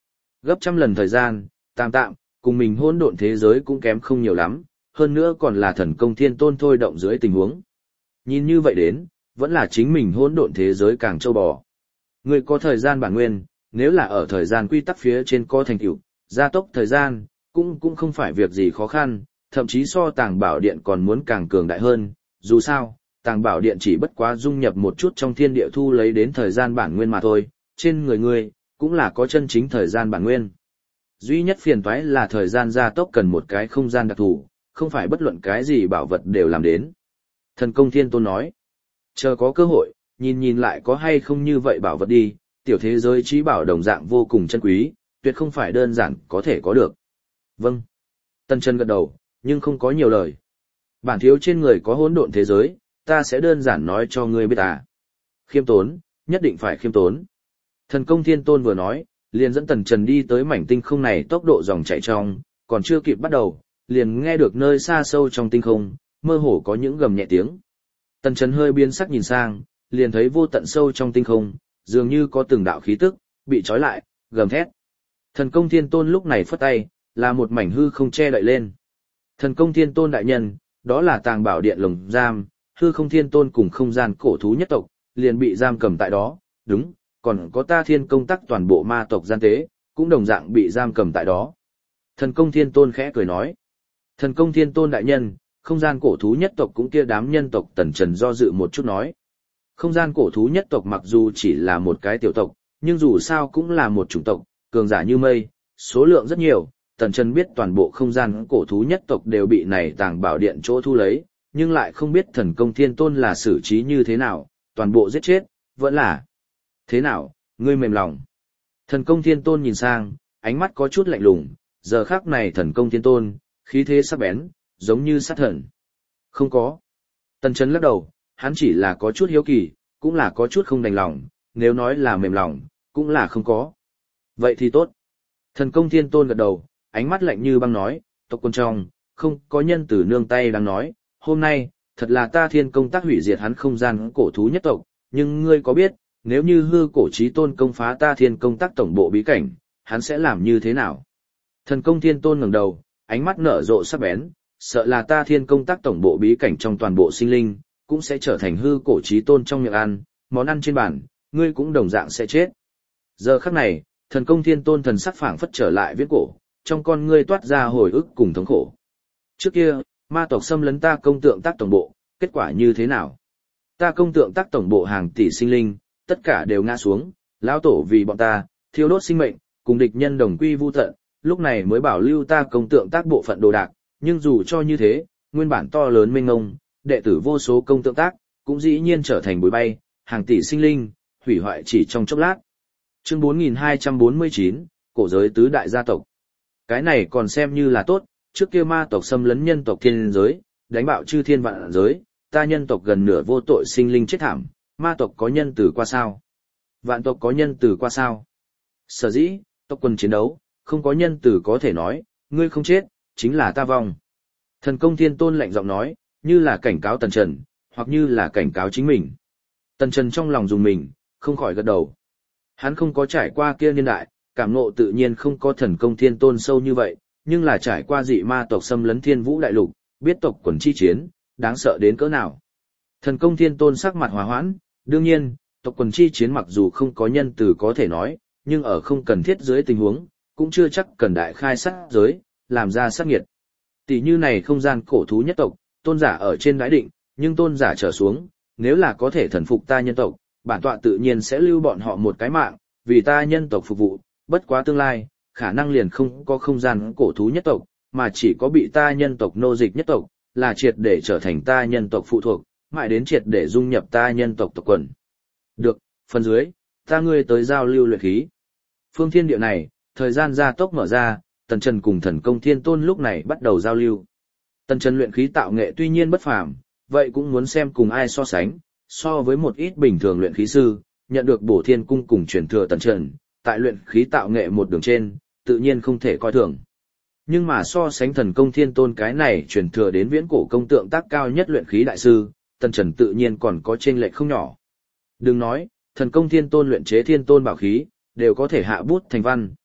Gấp trăm lần thời gian, tạm tạm, cùng mình hỗn độn thế giới cũng kém không nhiều lắm, hơn nữa còn là thần công thiên tôn thôi động dưới tình huống. Nhìn như vậy đến, vẫn là chính mình hỗn độn thế giới càng trâu bò. Người có thời gian bản nguyên, nếu là ở thời gian quy tắc phía trên có thành tựu, gia tốc thời gian, cũng cũng không phải việc gì khó khăn, thậm chí so tàng bảo điện còn muốn càng cường đại hơn, dù sao, tàng bảo điện chỉ bất quá dung nhập một chút trong thiên địa thu lấy đến thời gian bản nguyên mà thôi, trên người ngươi, cũng là có chân chính thời gian bản nguyên. Duy nhất phiền toái là thời gian gia tốc cần một cái không gian đặc thù, không phải bất luận cái gì bảo vật đều làm đến. Thần công thiên tôn nói, chờ có cơ hội, nhìn nhìn lại có hay không như vậy bảo vật đi, tiểu thế giới trí bảo đồng dạng vô cùng chân quý, tuyệt không phải đơn giản có thể có được. Vâng. Tần Chân gật đầu, nhưng không có nhiều lời. Bản thiếu trên người có hỗn độn thế giới, ta sẽ đơn giản nói cho ngươi biết à. Khiêm tốn, nhất định phải khiêm tốn. Thần công thiên tôn vừa nói, liền dẫn Tần Trần đi tới mảnh tinh không này tốc độ dòng chảy trong, còn chưa kịp bắt đầu, liền nghe được nơi xa sâu trong tinh không, mơ hồ có những gầm nhẹ tiếng. Tần Trần hơi biến sắc nhìn sang, liền thấy vô tận sâu trong tinh không, dường như có từng đạo khí tức, bị trói lại, gầm thét. Thần công thiên tôn lúc này phất tay, là một mảnh hư không che đậy lên. Thần công thiên tôn đại nhân, đó là tàng bảo điện lồng giam, hư không thiên tôn cùng không gian cổ thú nhất tộc, liền bị giam cầm tại đó, đúng, còn có ta thiên công tắc toàn bộ ma tộc gian tế, cũng đồng dạng bị giam cầm tại đó. Thần công thiên tôn khẽ cười nói. Thần công thiên tôn đại nhân, không gian cổ thú nhất tộc cũng kia đám nhân tộc. Tần Trần do dự một chút nói. Không gian cổ thú nhất tộc mặc dù chỉ là một cái tiểu tộc, nhưng dù sao cũng là một chủng tộc, cường giả như mây, số lượng rất nhiều. Tần Trần biết toàn bộ không gian cổ thú nhất tộc đều bị này tàng bảo điện chỗ thu lấy, nhưng lại không biết thần công thiên tôn là xử trí như thế nào, toàn bộ giết chết, vẫn là. Thế nào, ngươi mềm lòng. Thần công thiên tôn nhìn sang, ánh mắt có chút lạnh lùng, giờ khắc này thần công thiên tôn, khí thế sắc bén, giống như sát thần. Không có. Tần Trần lắc đầu, hắn chỉ là có chút hiếu kỳ, cũng là có chút không đành lòng, nếu nói là mềm lòng, cũng là không có. Vậy thì tốt. Thần công thiên tôn gật đầu, ánh mắt lạnh như băng nói, tộc quân trong, không có nhân tử nương tay đang nói, hôm nay, thật là ta thiên công tác hủy diệt hắn không gian cổ thú nhất tộc, nhưng ngươi có biết, nếu như hư cổ chí tôn công phá ta thiên công tác tổng bộ bí cảnh, hắn sẽ làm như thế nào? Thần công thiên tôn ngẩng đầu, ánh mắt nở rộ sắc bén, sợ là ta thiên công tác tổng bộ bí cảnh trong toàn bộ sinh linh, cũng sẽ trở thành hư cổ chí tôn trong miệng ăn, món ăn trên bàn, ngươi cũng đồng dạng sẽ chết. Giờ khắc này, thần công thiên tôn thần sắc phảng phất trở lại viễn cổ, trong con ngươi toát ra hồi ức cùng thống khổ. Trước kia, ma tộc xâm lấn ta công tượng tác tổng bộ, kết quả như thế nào? Ta công tượng tác tổng bộ hàng tỷ sinh linh, tất cả đều ngã xuống, lão tổ vì bọn ta, thiêu đốt sinh mệnh, cùng địch nhân đồng quy vu tận, lúc này mới bảo lưu ta công tượng tác bộ phận đồ đạc, nhưng dù cho như thế, nguyên bản to lớn mênh mông, đệ tử vô số công tượng tác, cũng dĩ nhiên trở thành bụi bay, hàng tỷ sinh linh, hủy hoại chỉ trong chốc lát. Chương bốn nghìn hai trăm bốn mươi chín, cổ giới tứ đại gia tộc. Cái này còn xem như là tốt, trước kia ma tộc xâm lấn nhân tộc thiên giới, đánh bạo chư thiên vạn giới, ta nhân tộc gần nửa vô tội sinh linh chết thảm, ma tộc có nhân từ qua sao? Vạn tộc có nhân từ qua sao? Sở dĩ, tộc quân chiến đấu, không có nhân từ có thể nói, ngươi không chết, chính là ta vong. Thần công thiên tôn lạnh giọng nói, như là cảnh cáo Tần Trần, hoặc như là cảnh cáo chính mình. Tần Trần trong lòng dùng mình, không khỏi gật đầu. Hắn không có trải qua kia niên đại, cảm ngộ tự nhiên không có thần công thiên tôn sâu như vậy, nhưng là trải qua dị ma tộc xâm lấn thiên vũ đại lục, biết tộc quần chi chiến, đáng sợ đến cỡ nào. Thần công thiên tôn sắc mặt hòa hoãn, đương nhiên, tộc quần chi chiến mặc dù không có nhân từ có thể nói, nhưng ở không cần thiết dưới tình huống, cũng chưa chắc cần đại khai sát giới, làm ra sát nghiệt. Tỷ như này không gian cổ thú nhất tộc, tôn giả ở trên đái định, nhưng tôn giả trở xuống, nếu là có thể thần phục ta nhân tộc, bản tọa tự nhiên sẽ lưu bọn họ một cái mạng, vì ta nhân tộc phục vụ, bất quá tương lai, khả năng liền không có không gian cổ thú nhất tộc, mà chỉ có bị ta nhân tộc nô dịch nhất tộc, là triệt để trở thành ta nhân tộc phụ thuộc, mãi đến triệt để dung nhập ta nhân tộc tộc quần. Được, phần dưới, ta ngươi tới giao lưu luyện khí. Phương thiên địa này, thời gian gia tốc mở ra, Tần Trần cùng thần công thiên tôn lúc này bắt đầu giao lưu. Tần Trần luyện khí tạo nghệ tuy nhiên bất phàm, vậy cũng muốn xem cùng ai so sánh, so với một ít bình thường luyện khí sư, nhận được bổ thiên cung cùng truyền thừa Tần Trần, tại luyện khí tạo nghệ một đường trên, tự nhiên không thể coi thường. Nhưng mà so sánh thần công thiên tôn cái này truyền thừa đến viễn cổ công tượng tác cao nhất luyện khí đại sư, Tần Trần tự nhiên còn có chênh lệch không nhỏ. Đừng nói, thần công thiên tôn luyện chế thiên tôn bảo khí, đều có thể hạ bút thành văn,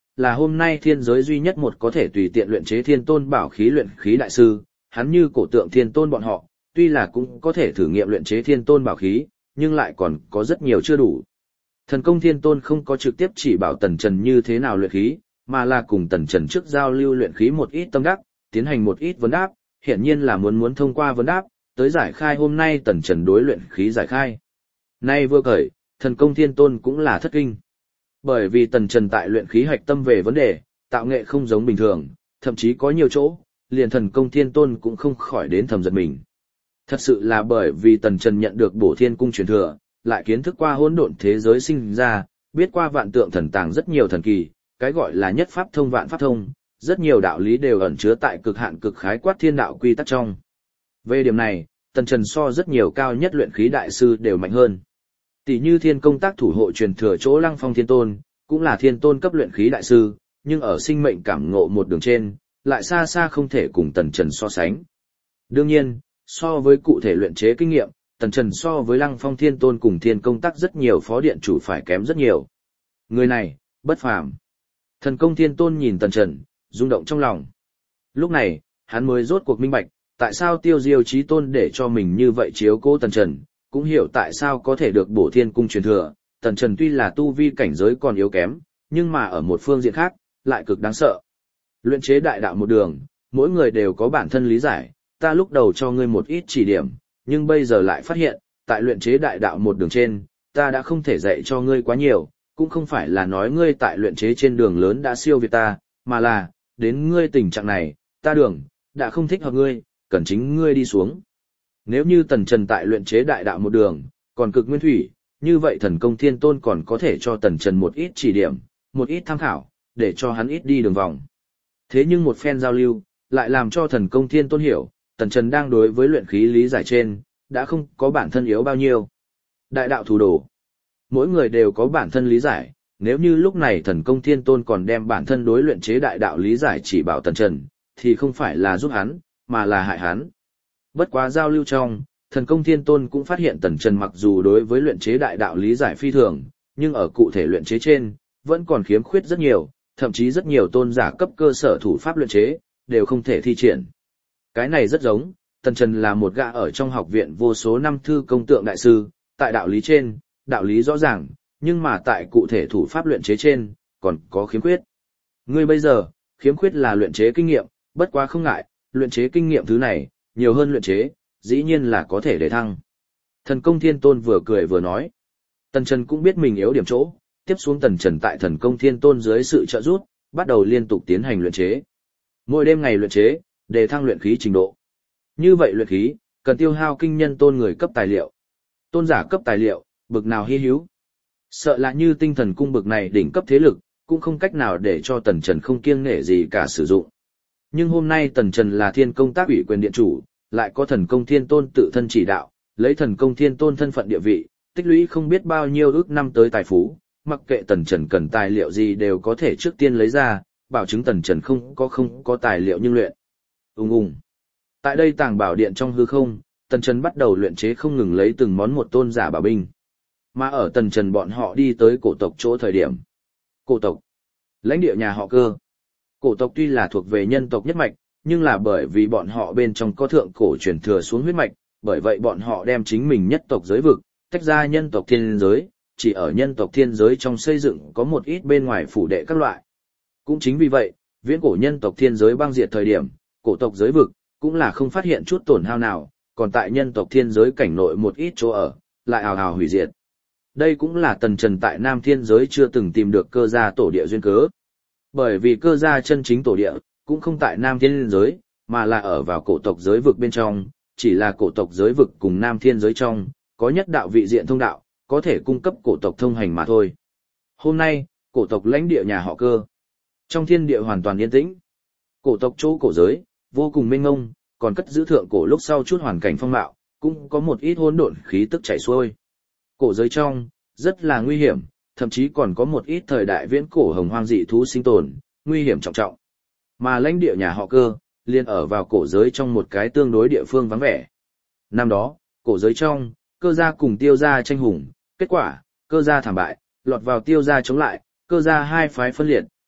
là hôm nay thiên giới duy nhất một có thể tùy tiện luyện chế thiên tôn bảo khí luyện khí đại sư, hắn như cổ tượng thiên tôn bọn họ, tuy là cũng có thể thử nghiệm luyện chế thiên tôn bảo khí, nhưng lại còn có rất nhiều chưa đủ. Thần công thiên tôn không có trực tiếp chỉ bảo Tần Trần như thế nào luyện khí, mà là cùng Tần Trần trước giao lưu luyện khí một ít tâm đắc, tiến hành một ít vấn đáp, hiển nhiên là muốn muốn thông qua vấn đáp, tới giải khai hôm nay Tần Trần đối luyện khí giải khai. Nay vừa khởi, thần công thiên tôn cũng là thất kinh. Bởi vì Tần Trần tại luyện khí hạch tâm về vấn đề, tạo nghệ không giống bình thường, thậm chí có nhiều chỗ, liền thần công thiên tôn cũng không khỏi đến thầm giật mình. Thật sự là bởi vì Tần Trần nhận được bổ thiên cung truyền thừa, lại kiến thức qua hỗn độn thế giới sinh ra, biết qua vạn tượng thần tàng rất nhiều thần kỳ, cái gọi là nhất pháp thông vạn pháp thông, rất nhiều đạo lý đều ẩn chứa tại cực hạn cực khái quát thiên đạo quy tắc trong. Về điểm này, Tần Trần so rất nhiều cao nhất luyện khí đại sư đều mạnh hơn. Tỷ như thiên công tác thủ hộ truyền thừa chỗ Lăng Phong Thiên Tôn, cũng là thiên tôn cấp luyện khí đại sư, nhưng ở sinh mệnh cảm ngộ một đường trên, lại xa xa không thể cùng Tần Trần so sánh. Đương nhiên, so với cụ thể luyện chế kinh nghiệm, Tần Trần so với Lăng Phong Thiên Tôn cùng thiên công tác rất nhiều phó điện chủ phải kém rất nhiều. Người này, bất phàm. Thần công Thiên Tôn nhìn Tần Trần, rung động trong lòng. Lúc này, hắn mới rốt cuộc minh bạch, tại sao Tiêu Diêu Chí Tôn để cho mình như vậy chiếu cố Tần Trần, cũng hiểu tại sao có thể được bổ thiên cung truyền thừa. Tần Trần tuy là tu vi cảnh giới còn yếu kém, nhưng mà ở một phương diện khác, lại cực đáng sợ. Luyện chế đại đạo một đường, mỗi người đều có bản thân lý giải, ta lúc đầu cho ngươi một ít chỉ điểm, nhưng bây giờ lại phát hiện, tại luyện chế đại đạo một đường trên, ta đã không thể dạy cho ngươi quá nhiều, cũng không phải là nói ngươi tại luyện chế trên đường lớn đã siêu việt ta, mà là, đến ngươi tình trạng này, ta đường, đã không thích hợp ngươi, cần chính ngươi đi xuống. Nếu như Tần Trần tại luyện chế đại đạo một đường, còn cực nguyên thủy, như vậy thần công thiên tôn còn có thể cho Tần Trần một ít chỉ điểm, một ít tham khảo, để cho hắn ít đi đường vòng. Thế nhưng một phen giao lưu, lại làm cho thần công thiên tôn hiểu, Tần Trần đang đối với luyện khí lý giải trên, đã không có bản thân yếu bao nhiêu. Đại đạo thủ đồ. Mỗi người đều có bản thân lý giải, nếu như lúc này thần công thiên tôn còn đem bản thân đối luyện chế đại đạo lý giải chỉ bảo Tần Trần, thì không phải là giúp hắn, mà là hại hắn. Bất quá giao lưu trong, thần công thiên tôn cũng phát hiện Tần Trần mặc dù đối với luyện chế đại đạo lý giải phi thường, nhưng ở cụ thể luyện chế trên, vẫn còn khiếm khuyết rất nhiều, thậm chí rất nhiều tôn giả cấp cơ sở thủ pháp luyện chế, đều không thể thi triển. Cái này rất giống, Tần Trần là một gã ở trong học viện vô số năm thư công tượng đại sư, tại đạo lý trên, đạo lý rõ ràng, nhưng mà tại cụ thể thủ pháp luyện chế trên, còn có khiếm khuyết. Ngươi bây giờ, khiếm khuyết là luyện chế kinh nghiệm, bất quá không ngại, luyện chế kinh nghiệm thứ này, nhiều hơn luyện chế, dĩ nhiên là có thể để thăng. Thần công thiên tôn vừa cười vừa nói. Tần Trần cũng biết mình yếu điểm chỗ, tiếp xuống Tần Trần tại thần công thiên tôn dưới sự trợ giúp, bắt đầu liên tục tiến hành luyện chế. Mỗi đêm ngày luyện chế, để thăng luyện khí trình độ. Như vậy luyện khí, cần tiêu hao kinh nhân tôn người cấp tài liệu. Tôn giả cấp tài liệu, bực nào hi hữu. Sợ là như tinh thần cung bực này đỉnh cấp thế lực, cũng không cách nào để cho Tần Trần không kiêng nể gì cả sử dụng. Nhưng hôm nay Tần Trần là thiên công tác ủy quyền điện chủ, lại có thần công thiên tôn tự thân chỉ đạo, lấy thần công thiên tôn thân phận địa vị, tích lũy không biết bao nhiêu ước năm tới tài phú, mặc kệ Tần Trần cần tài liệu gì đều có thể trước tiên lấy ra, bảo chứng Tần Trần không có không có tài liệu nhưng luyện. Ung ung. Tại đây tàng bảo điện trong hư không, Tần Trần bắt đầu luyện chế không ngừng lấy từng món một tôn giả bảo binh. Mà ở Tần Trần bọn họ đi tới cổ tộc chỗ thời điểm. Cổ tộc, lãnh địa nhà họ Cơ. Cổ tộc tuy là thuộc về nhân tộc nhất mạch, nhưng là bởi vì bọn họ bên trong có thượng cổ truyền thừa xuống huyết mạch, bởi vậy bọn họ đem chính mình nhất tộc giới vực, tách ra nhân tộc thiên giới, chỉ ở nhân tộc thiên giới trong xây dựng có một ít bên ngoài phủ đệ các loại. Cũng chính vì vậy, viễn cổ nhân tộc thiên giới băng diệt thời điểm, cổ tộc giới vực, cũng là không phát hiện chút tổn hao nào, còn tại nhân tộc thiên giới cảnh nội một ít chỗ ở, lại hào hào hủy diệt. Đây cũng là Tần Trần tại Nam thiên giới chưa từng tìm được cơ gia tổ địa duyên cớ. Bởi vì cơ gia chân chính tổ địa, cũng không tại Nam thiên giới, mà là ở vào cổ tộc giới vực bên trong, chỉ là cổ tộc giới vực cùng Nam thiên giới trong, có nhất đạo vị diện thông đạo, có thể cung cấp cổ tộc thông hành mà thôi. Hôm nay, cổ tộc lãnh địa nhà họ Cơ. Trong thiên địa hoàn toàn yên tĩnh. Cổ tộc chỗ cổ giới, vô cùng mênh mông, còn cất giữ thượng cổ lúc sau chút hoàn cảnh phong mạo, cũng có một ít hỗn độn khí tức chảy xuôi. Cổ giới trong, rất là nguy hiểm, thậm chí còn có một ít thời đại viễn cổ hồng hoang dị thú sinh tồn, nguy hiểm trọng trọng. Mà lãnh địa nhà họ Cơ, liền ở vào cổ giới trong một cái tương đối địa phương vắng vẻ. Năm đó, cổ giới trong, Cơ gia cùng Tiêu gia tranh hùng, kết quả, Cơ gia thảm bại, lọt vào Tiêu gia chống lại, Cơ gia hai phái phân liệt,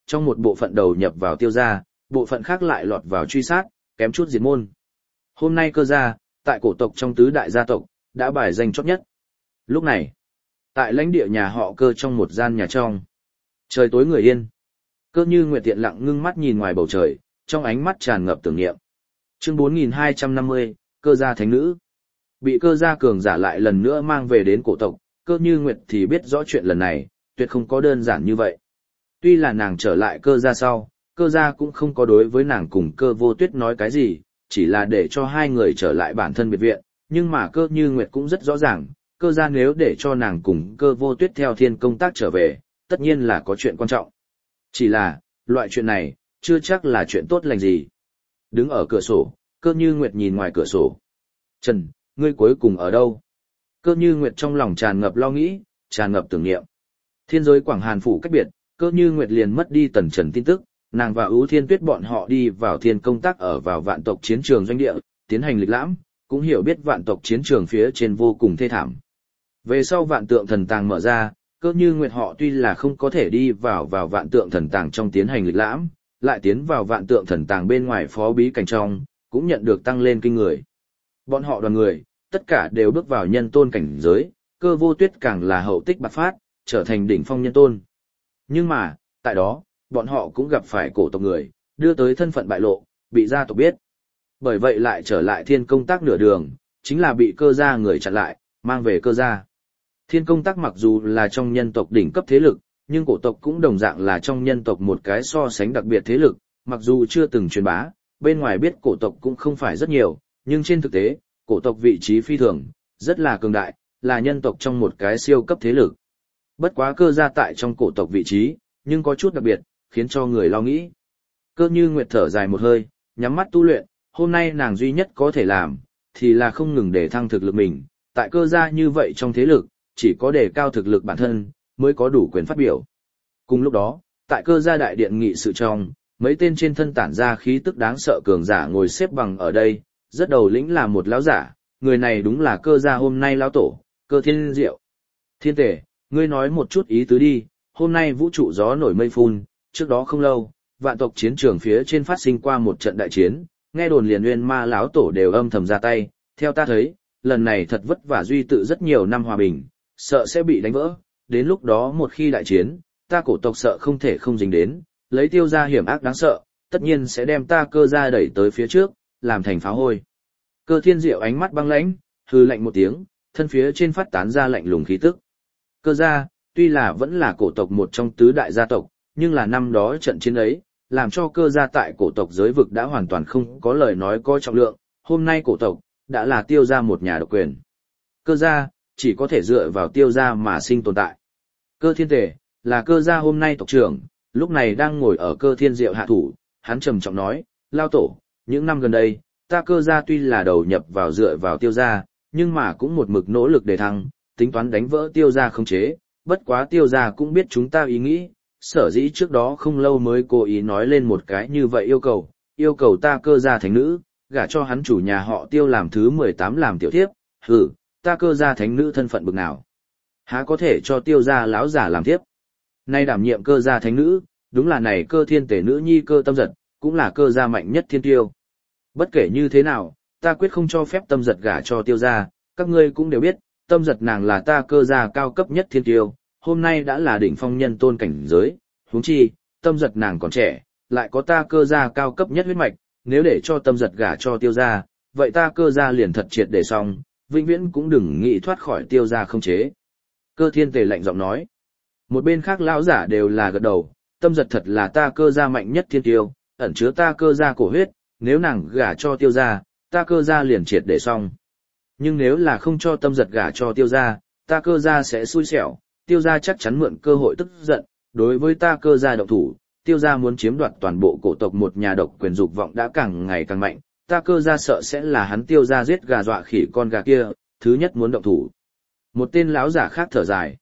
trong một bộ phận đầu nhập vào tiêu gia, bộ phận khác lại lọt vào truy sát, kém chút diệt môn. Hôm nay cơ gia, tại cổ tộc trong tứ đại gia tộc, đã bài danh chót nhất. Lúc này, tại lãnh địa nhà họ Cơ trong một gian nhà trong, trời tối người yên. Cơ Như Nguyệt tiện lặng ngưng mắt nhìn ngoài bầu trời, trong ánh mắt tràn ngập tưởng niệm. Chương bốn nghìn hai trăm năm mươi, Cơ gia thánh nữ. Bị Cơ gia cường giả lại lần nữa mang về đến cổ tộc, Cơ Như Nguyệt thì biết rõ chuyện lần này, tuyệt không có đơn giản như vậy. Tuy là nàng trở lại Cơ gia sau, Cơ gia cũng không có đối với nàng cùng Cơ Vô Tuyết nói cái gì, chỉ là để cho hai người trở lại bản thân biệt viện, nhưng mà Cơ Như Nguyệt cũng rất rõ ràng, Cơ gia nếu để cho nàng cùng Cơ Vô Tuyết theo thiên công tác trở về, tất nhiên là có chuyện quan trọng. Chỉ là, loại chuyện này, chưa chắc là chuyện tốt lành gì. Đứng ở cửa sổ, Cơ Như Nguyệt nhìn ngoài cửa sổ. Trần, ngươi cuối cùng ở đâu? Cơ Như Nguyệt trong lòng tràn ngập lo nghĩ, tràn ngập tưởng niệm. Thiên giới Quảng Hàn phủ cách biệt, Cơ Như Nguyệt liền mất đi Tần Trần tin tức, nàng và Ưu Thiên Tuyết bọn họ đi vào thiên công tác ở vào vạn tộc chiến trường doanh địa, tiến hành lịch lãm, cũng hiểu biết vạn tộc chiến trường phía trên vô cùng thê thảm. Về sau vạn tượng thần tàng mở ra, Cơ Như Nguyệt họ tuy là không có thể đi vào vào vạn tượng thần tàng trong tiến hành lịch lãm, lại tiến vào vạn tượng thần tàng bên ngoài phó bí cảnh trong, cũng nhận được tăng lên kinh người. Bọn họ đoàn người, tất cả đều bước vào nhân tôn cảnh giới, Cơ Vô Tuyết càng là hậu tích bạc phát, trở thành đỉnh phong nhân tôn. Nhưng mà, tại đó, bọn họ cũng gặp phải cổ tộc người, đưa tới thân phận bại lộ, bị gia tộc biết. Bởi vậy lại trở lại thiên công tác nửa đường, chính là bị Cơ gia người chặn lại, mang về Cơ gia. Thiên công tác mặc dù là trong nhân tộc đỉnh cấp thế lực, nhưng cổ tộc cũng đồng dạng là trong nhân tộc một cái so sánh đặc biệt thế lực, mặc dù chưa từng truyền bá, bên ngoài biết cổ tộc cũng không phải rất nhiều, nhưng trên thực tế, cổ tộc vị trí phi thường, rất là cường đại, là nhân tộc trong một cái siêu cấp thế lực. Bất quá Cơ gia tại trong cổ tộc vị trí, nhưng có chút đặc biệt, khiến cho người lo nghĩ. Cơ Như Nguyệt thở dài một hơi, nhắm mắt tu luyện, hôm nay nàng duy nhất có thể làm, thì là không ngừng để thăng thực lực mình, tại Cơ gia như vậy trong thế lực, chỉ có đề cao thực lực bản thân, mới có đủ quyền phát biểu. Cùng lúc đó, tại Cơ gia đại điện nghị sự trong, mấy tên trên thân tản ra khí tức đáng sợ cường giả ngồi xếp bằng ở đây, rất đầu lĩnh là một lão giả, người này đúng là Cơ gia hôm nay lão tổ, Cơ Thiên Diệu. Thiên Tể, ngươi nói một chút ý tứ đi, hôm nay vũ trụ gió nổi mây phun, trước đó không lâu, vạn tộc chiến trường phía trên phát sinh qua một trận đại chiến, nghe đồn liền nguyên ma lão tổ đều âm thầm ra tay, theo ta thấy, lần này thật vất vả duy tự rất nhiều năm hòa bình, sợ sẽ bị đánh vỡ, đến lúc đó một khi đại chiến, ta cổ tộc sợ không thể không dính đến, lấy Tiêu gia hiểm ác đáng sợ, tất nhiên sẽ đem ta Cơ gia đẩy tới phía trước, làm thành pháo hôi. Cơ Thiên Diệu ánh mắt băng lãnh, hừ lạnh một tiếng, thân phía trên phát tán ra lạnh lùng khí tức. Cơ gia, tuy là vẫn là cổ tộc một trong tứ đại gia tộc, nhưng là năm đó trận chiến ấy, làm cho Cơ gia tại cổ tộc giới vực đã hoàn toàn không có lời nói có trọng lượng, hôm nay cổ tộc, đã là Tiêu gia một nhà độc quyền. Cơ gia, chỉ có thể dựa vào Tiêu gia mà sinh tồn tại. Cơ Thiên Tề, là Cơ gia hôm nay tộc trưởng, lúc này đang ngồi ở Cơ Thiên Diệu hạ thủ, hắn trầm trọng nói, lao tổ, những năm gần đây, ta Cơ gia tuy là đầu nhập vào dựa vào Tiêu gia, nhưng mà cũng một mực nỗ lực để thăng, tính toán đánh vỡ Tiêu gia khống chế, bất quá Tiêu gia cũng biết chúng ta ý nghĩ, sở dĩ trước đó không lâu mới cố ý nói lên một cái như vậy yêu cầu, yêu cầu ta Cơ gia thánh nữ, gả cho hắn chủ nhà họ Tiêu làm thứ mười tám làm tiểu thiếp, hừ, ta Cơ gia thánh nữ thân phận bực nào? Há có thể cho Tiêu gia lão giả làm thiếp? Nay đảm nhiệm Cơ gia thánh nữ, đúng là này Cơ Thiên Tể nữ nhi Cơ Tâm Giật, cũng là Cơ gia mạnh nhất thiên tiêu. Bất kể như thế nào, ta quyết không cho phép Tâm Giật gả cho Tiêu gia, các ngươi cũng đều biết, Tâm Giật nàng là ta Cơ gia cao cấp nhất thiên tiêu, hôm nay đã là đỉnh phong nhân tôn cảnh giới, huống chi, Tâm Giật nàng còn trẻ, lại có ta Cơ gia cao cấp nhất huyết mạch, nếu để cho Tâm Giật gả cho Tiêu gia, vậy ta Cơ gia liền thật triệt để xong, vĩnh viễn cũng đừng nghĩ thoát khỏi Tiêu gia không chế. Cơ Thiên Tề lạnh giọng nói. Một bên khác lão giả đều là gật đầu, Tâm Giật thật là ta Cơ gia mạnh nhất thiên tiêu, ẩn chứa ta Cơ gia cổ huyết, nếu nàng gả cho Tiêu gia, ta Cơ gia liền triệt để xong. Nhưng nếu là không cho Tâm Giật gả cho Tiêu gia, ta Cơ gia sẽ xui xẻo, Tiêu gia chắc chắn mượn cơ hội tức giận, đối với ta Cơ gia động thủ, Tiêu gia muốn chiếm đoạt toàn bộ cổ tộc một nhà độc quyền dục vọng đã càng ngày càng mạnh, ta Cơ gia sợ sẽ là hắn Tiêu gia giết gà dọa khỉ con gà kia, thứ nhất muốn động thủ. Một tên lão giả khác thở dài.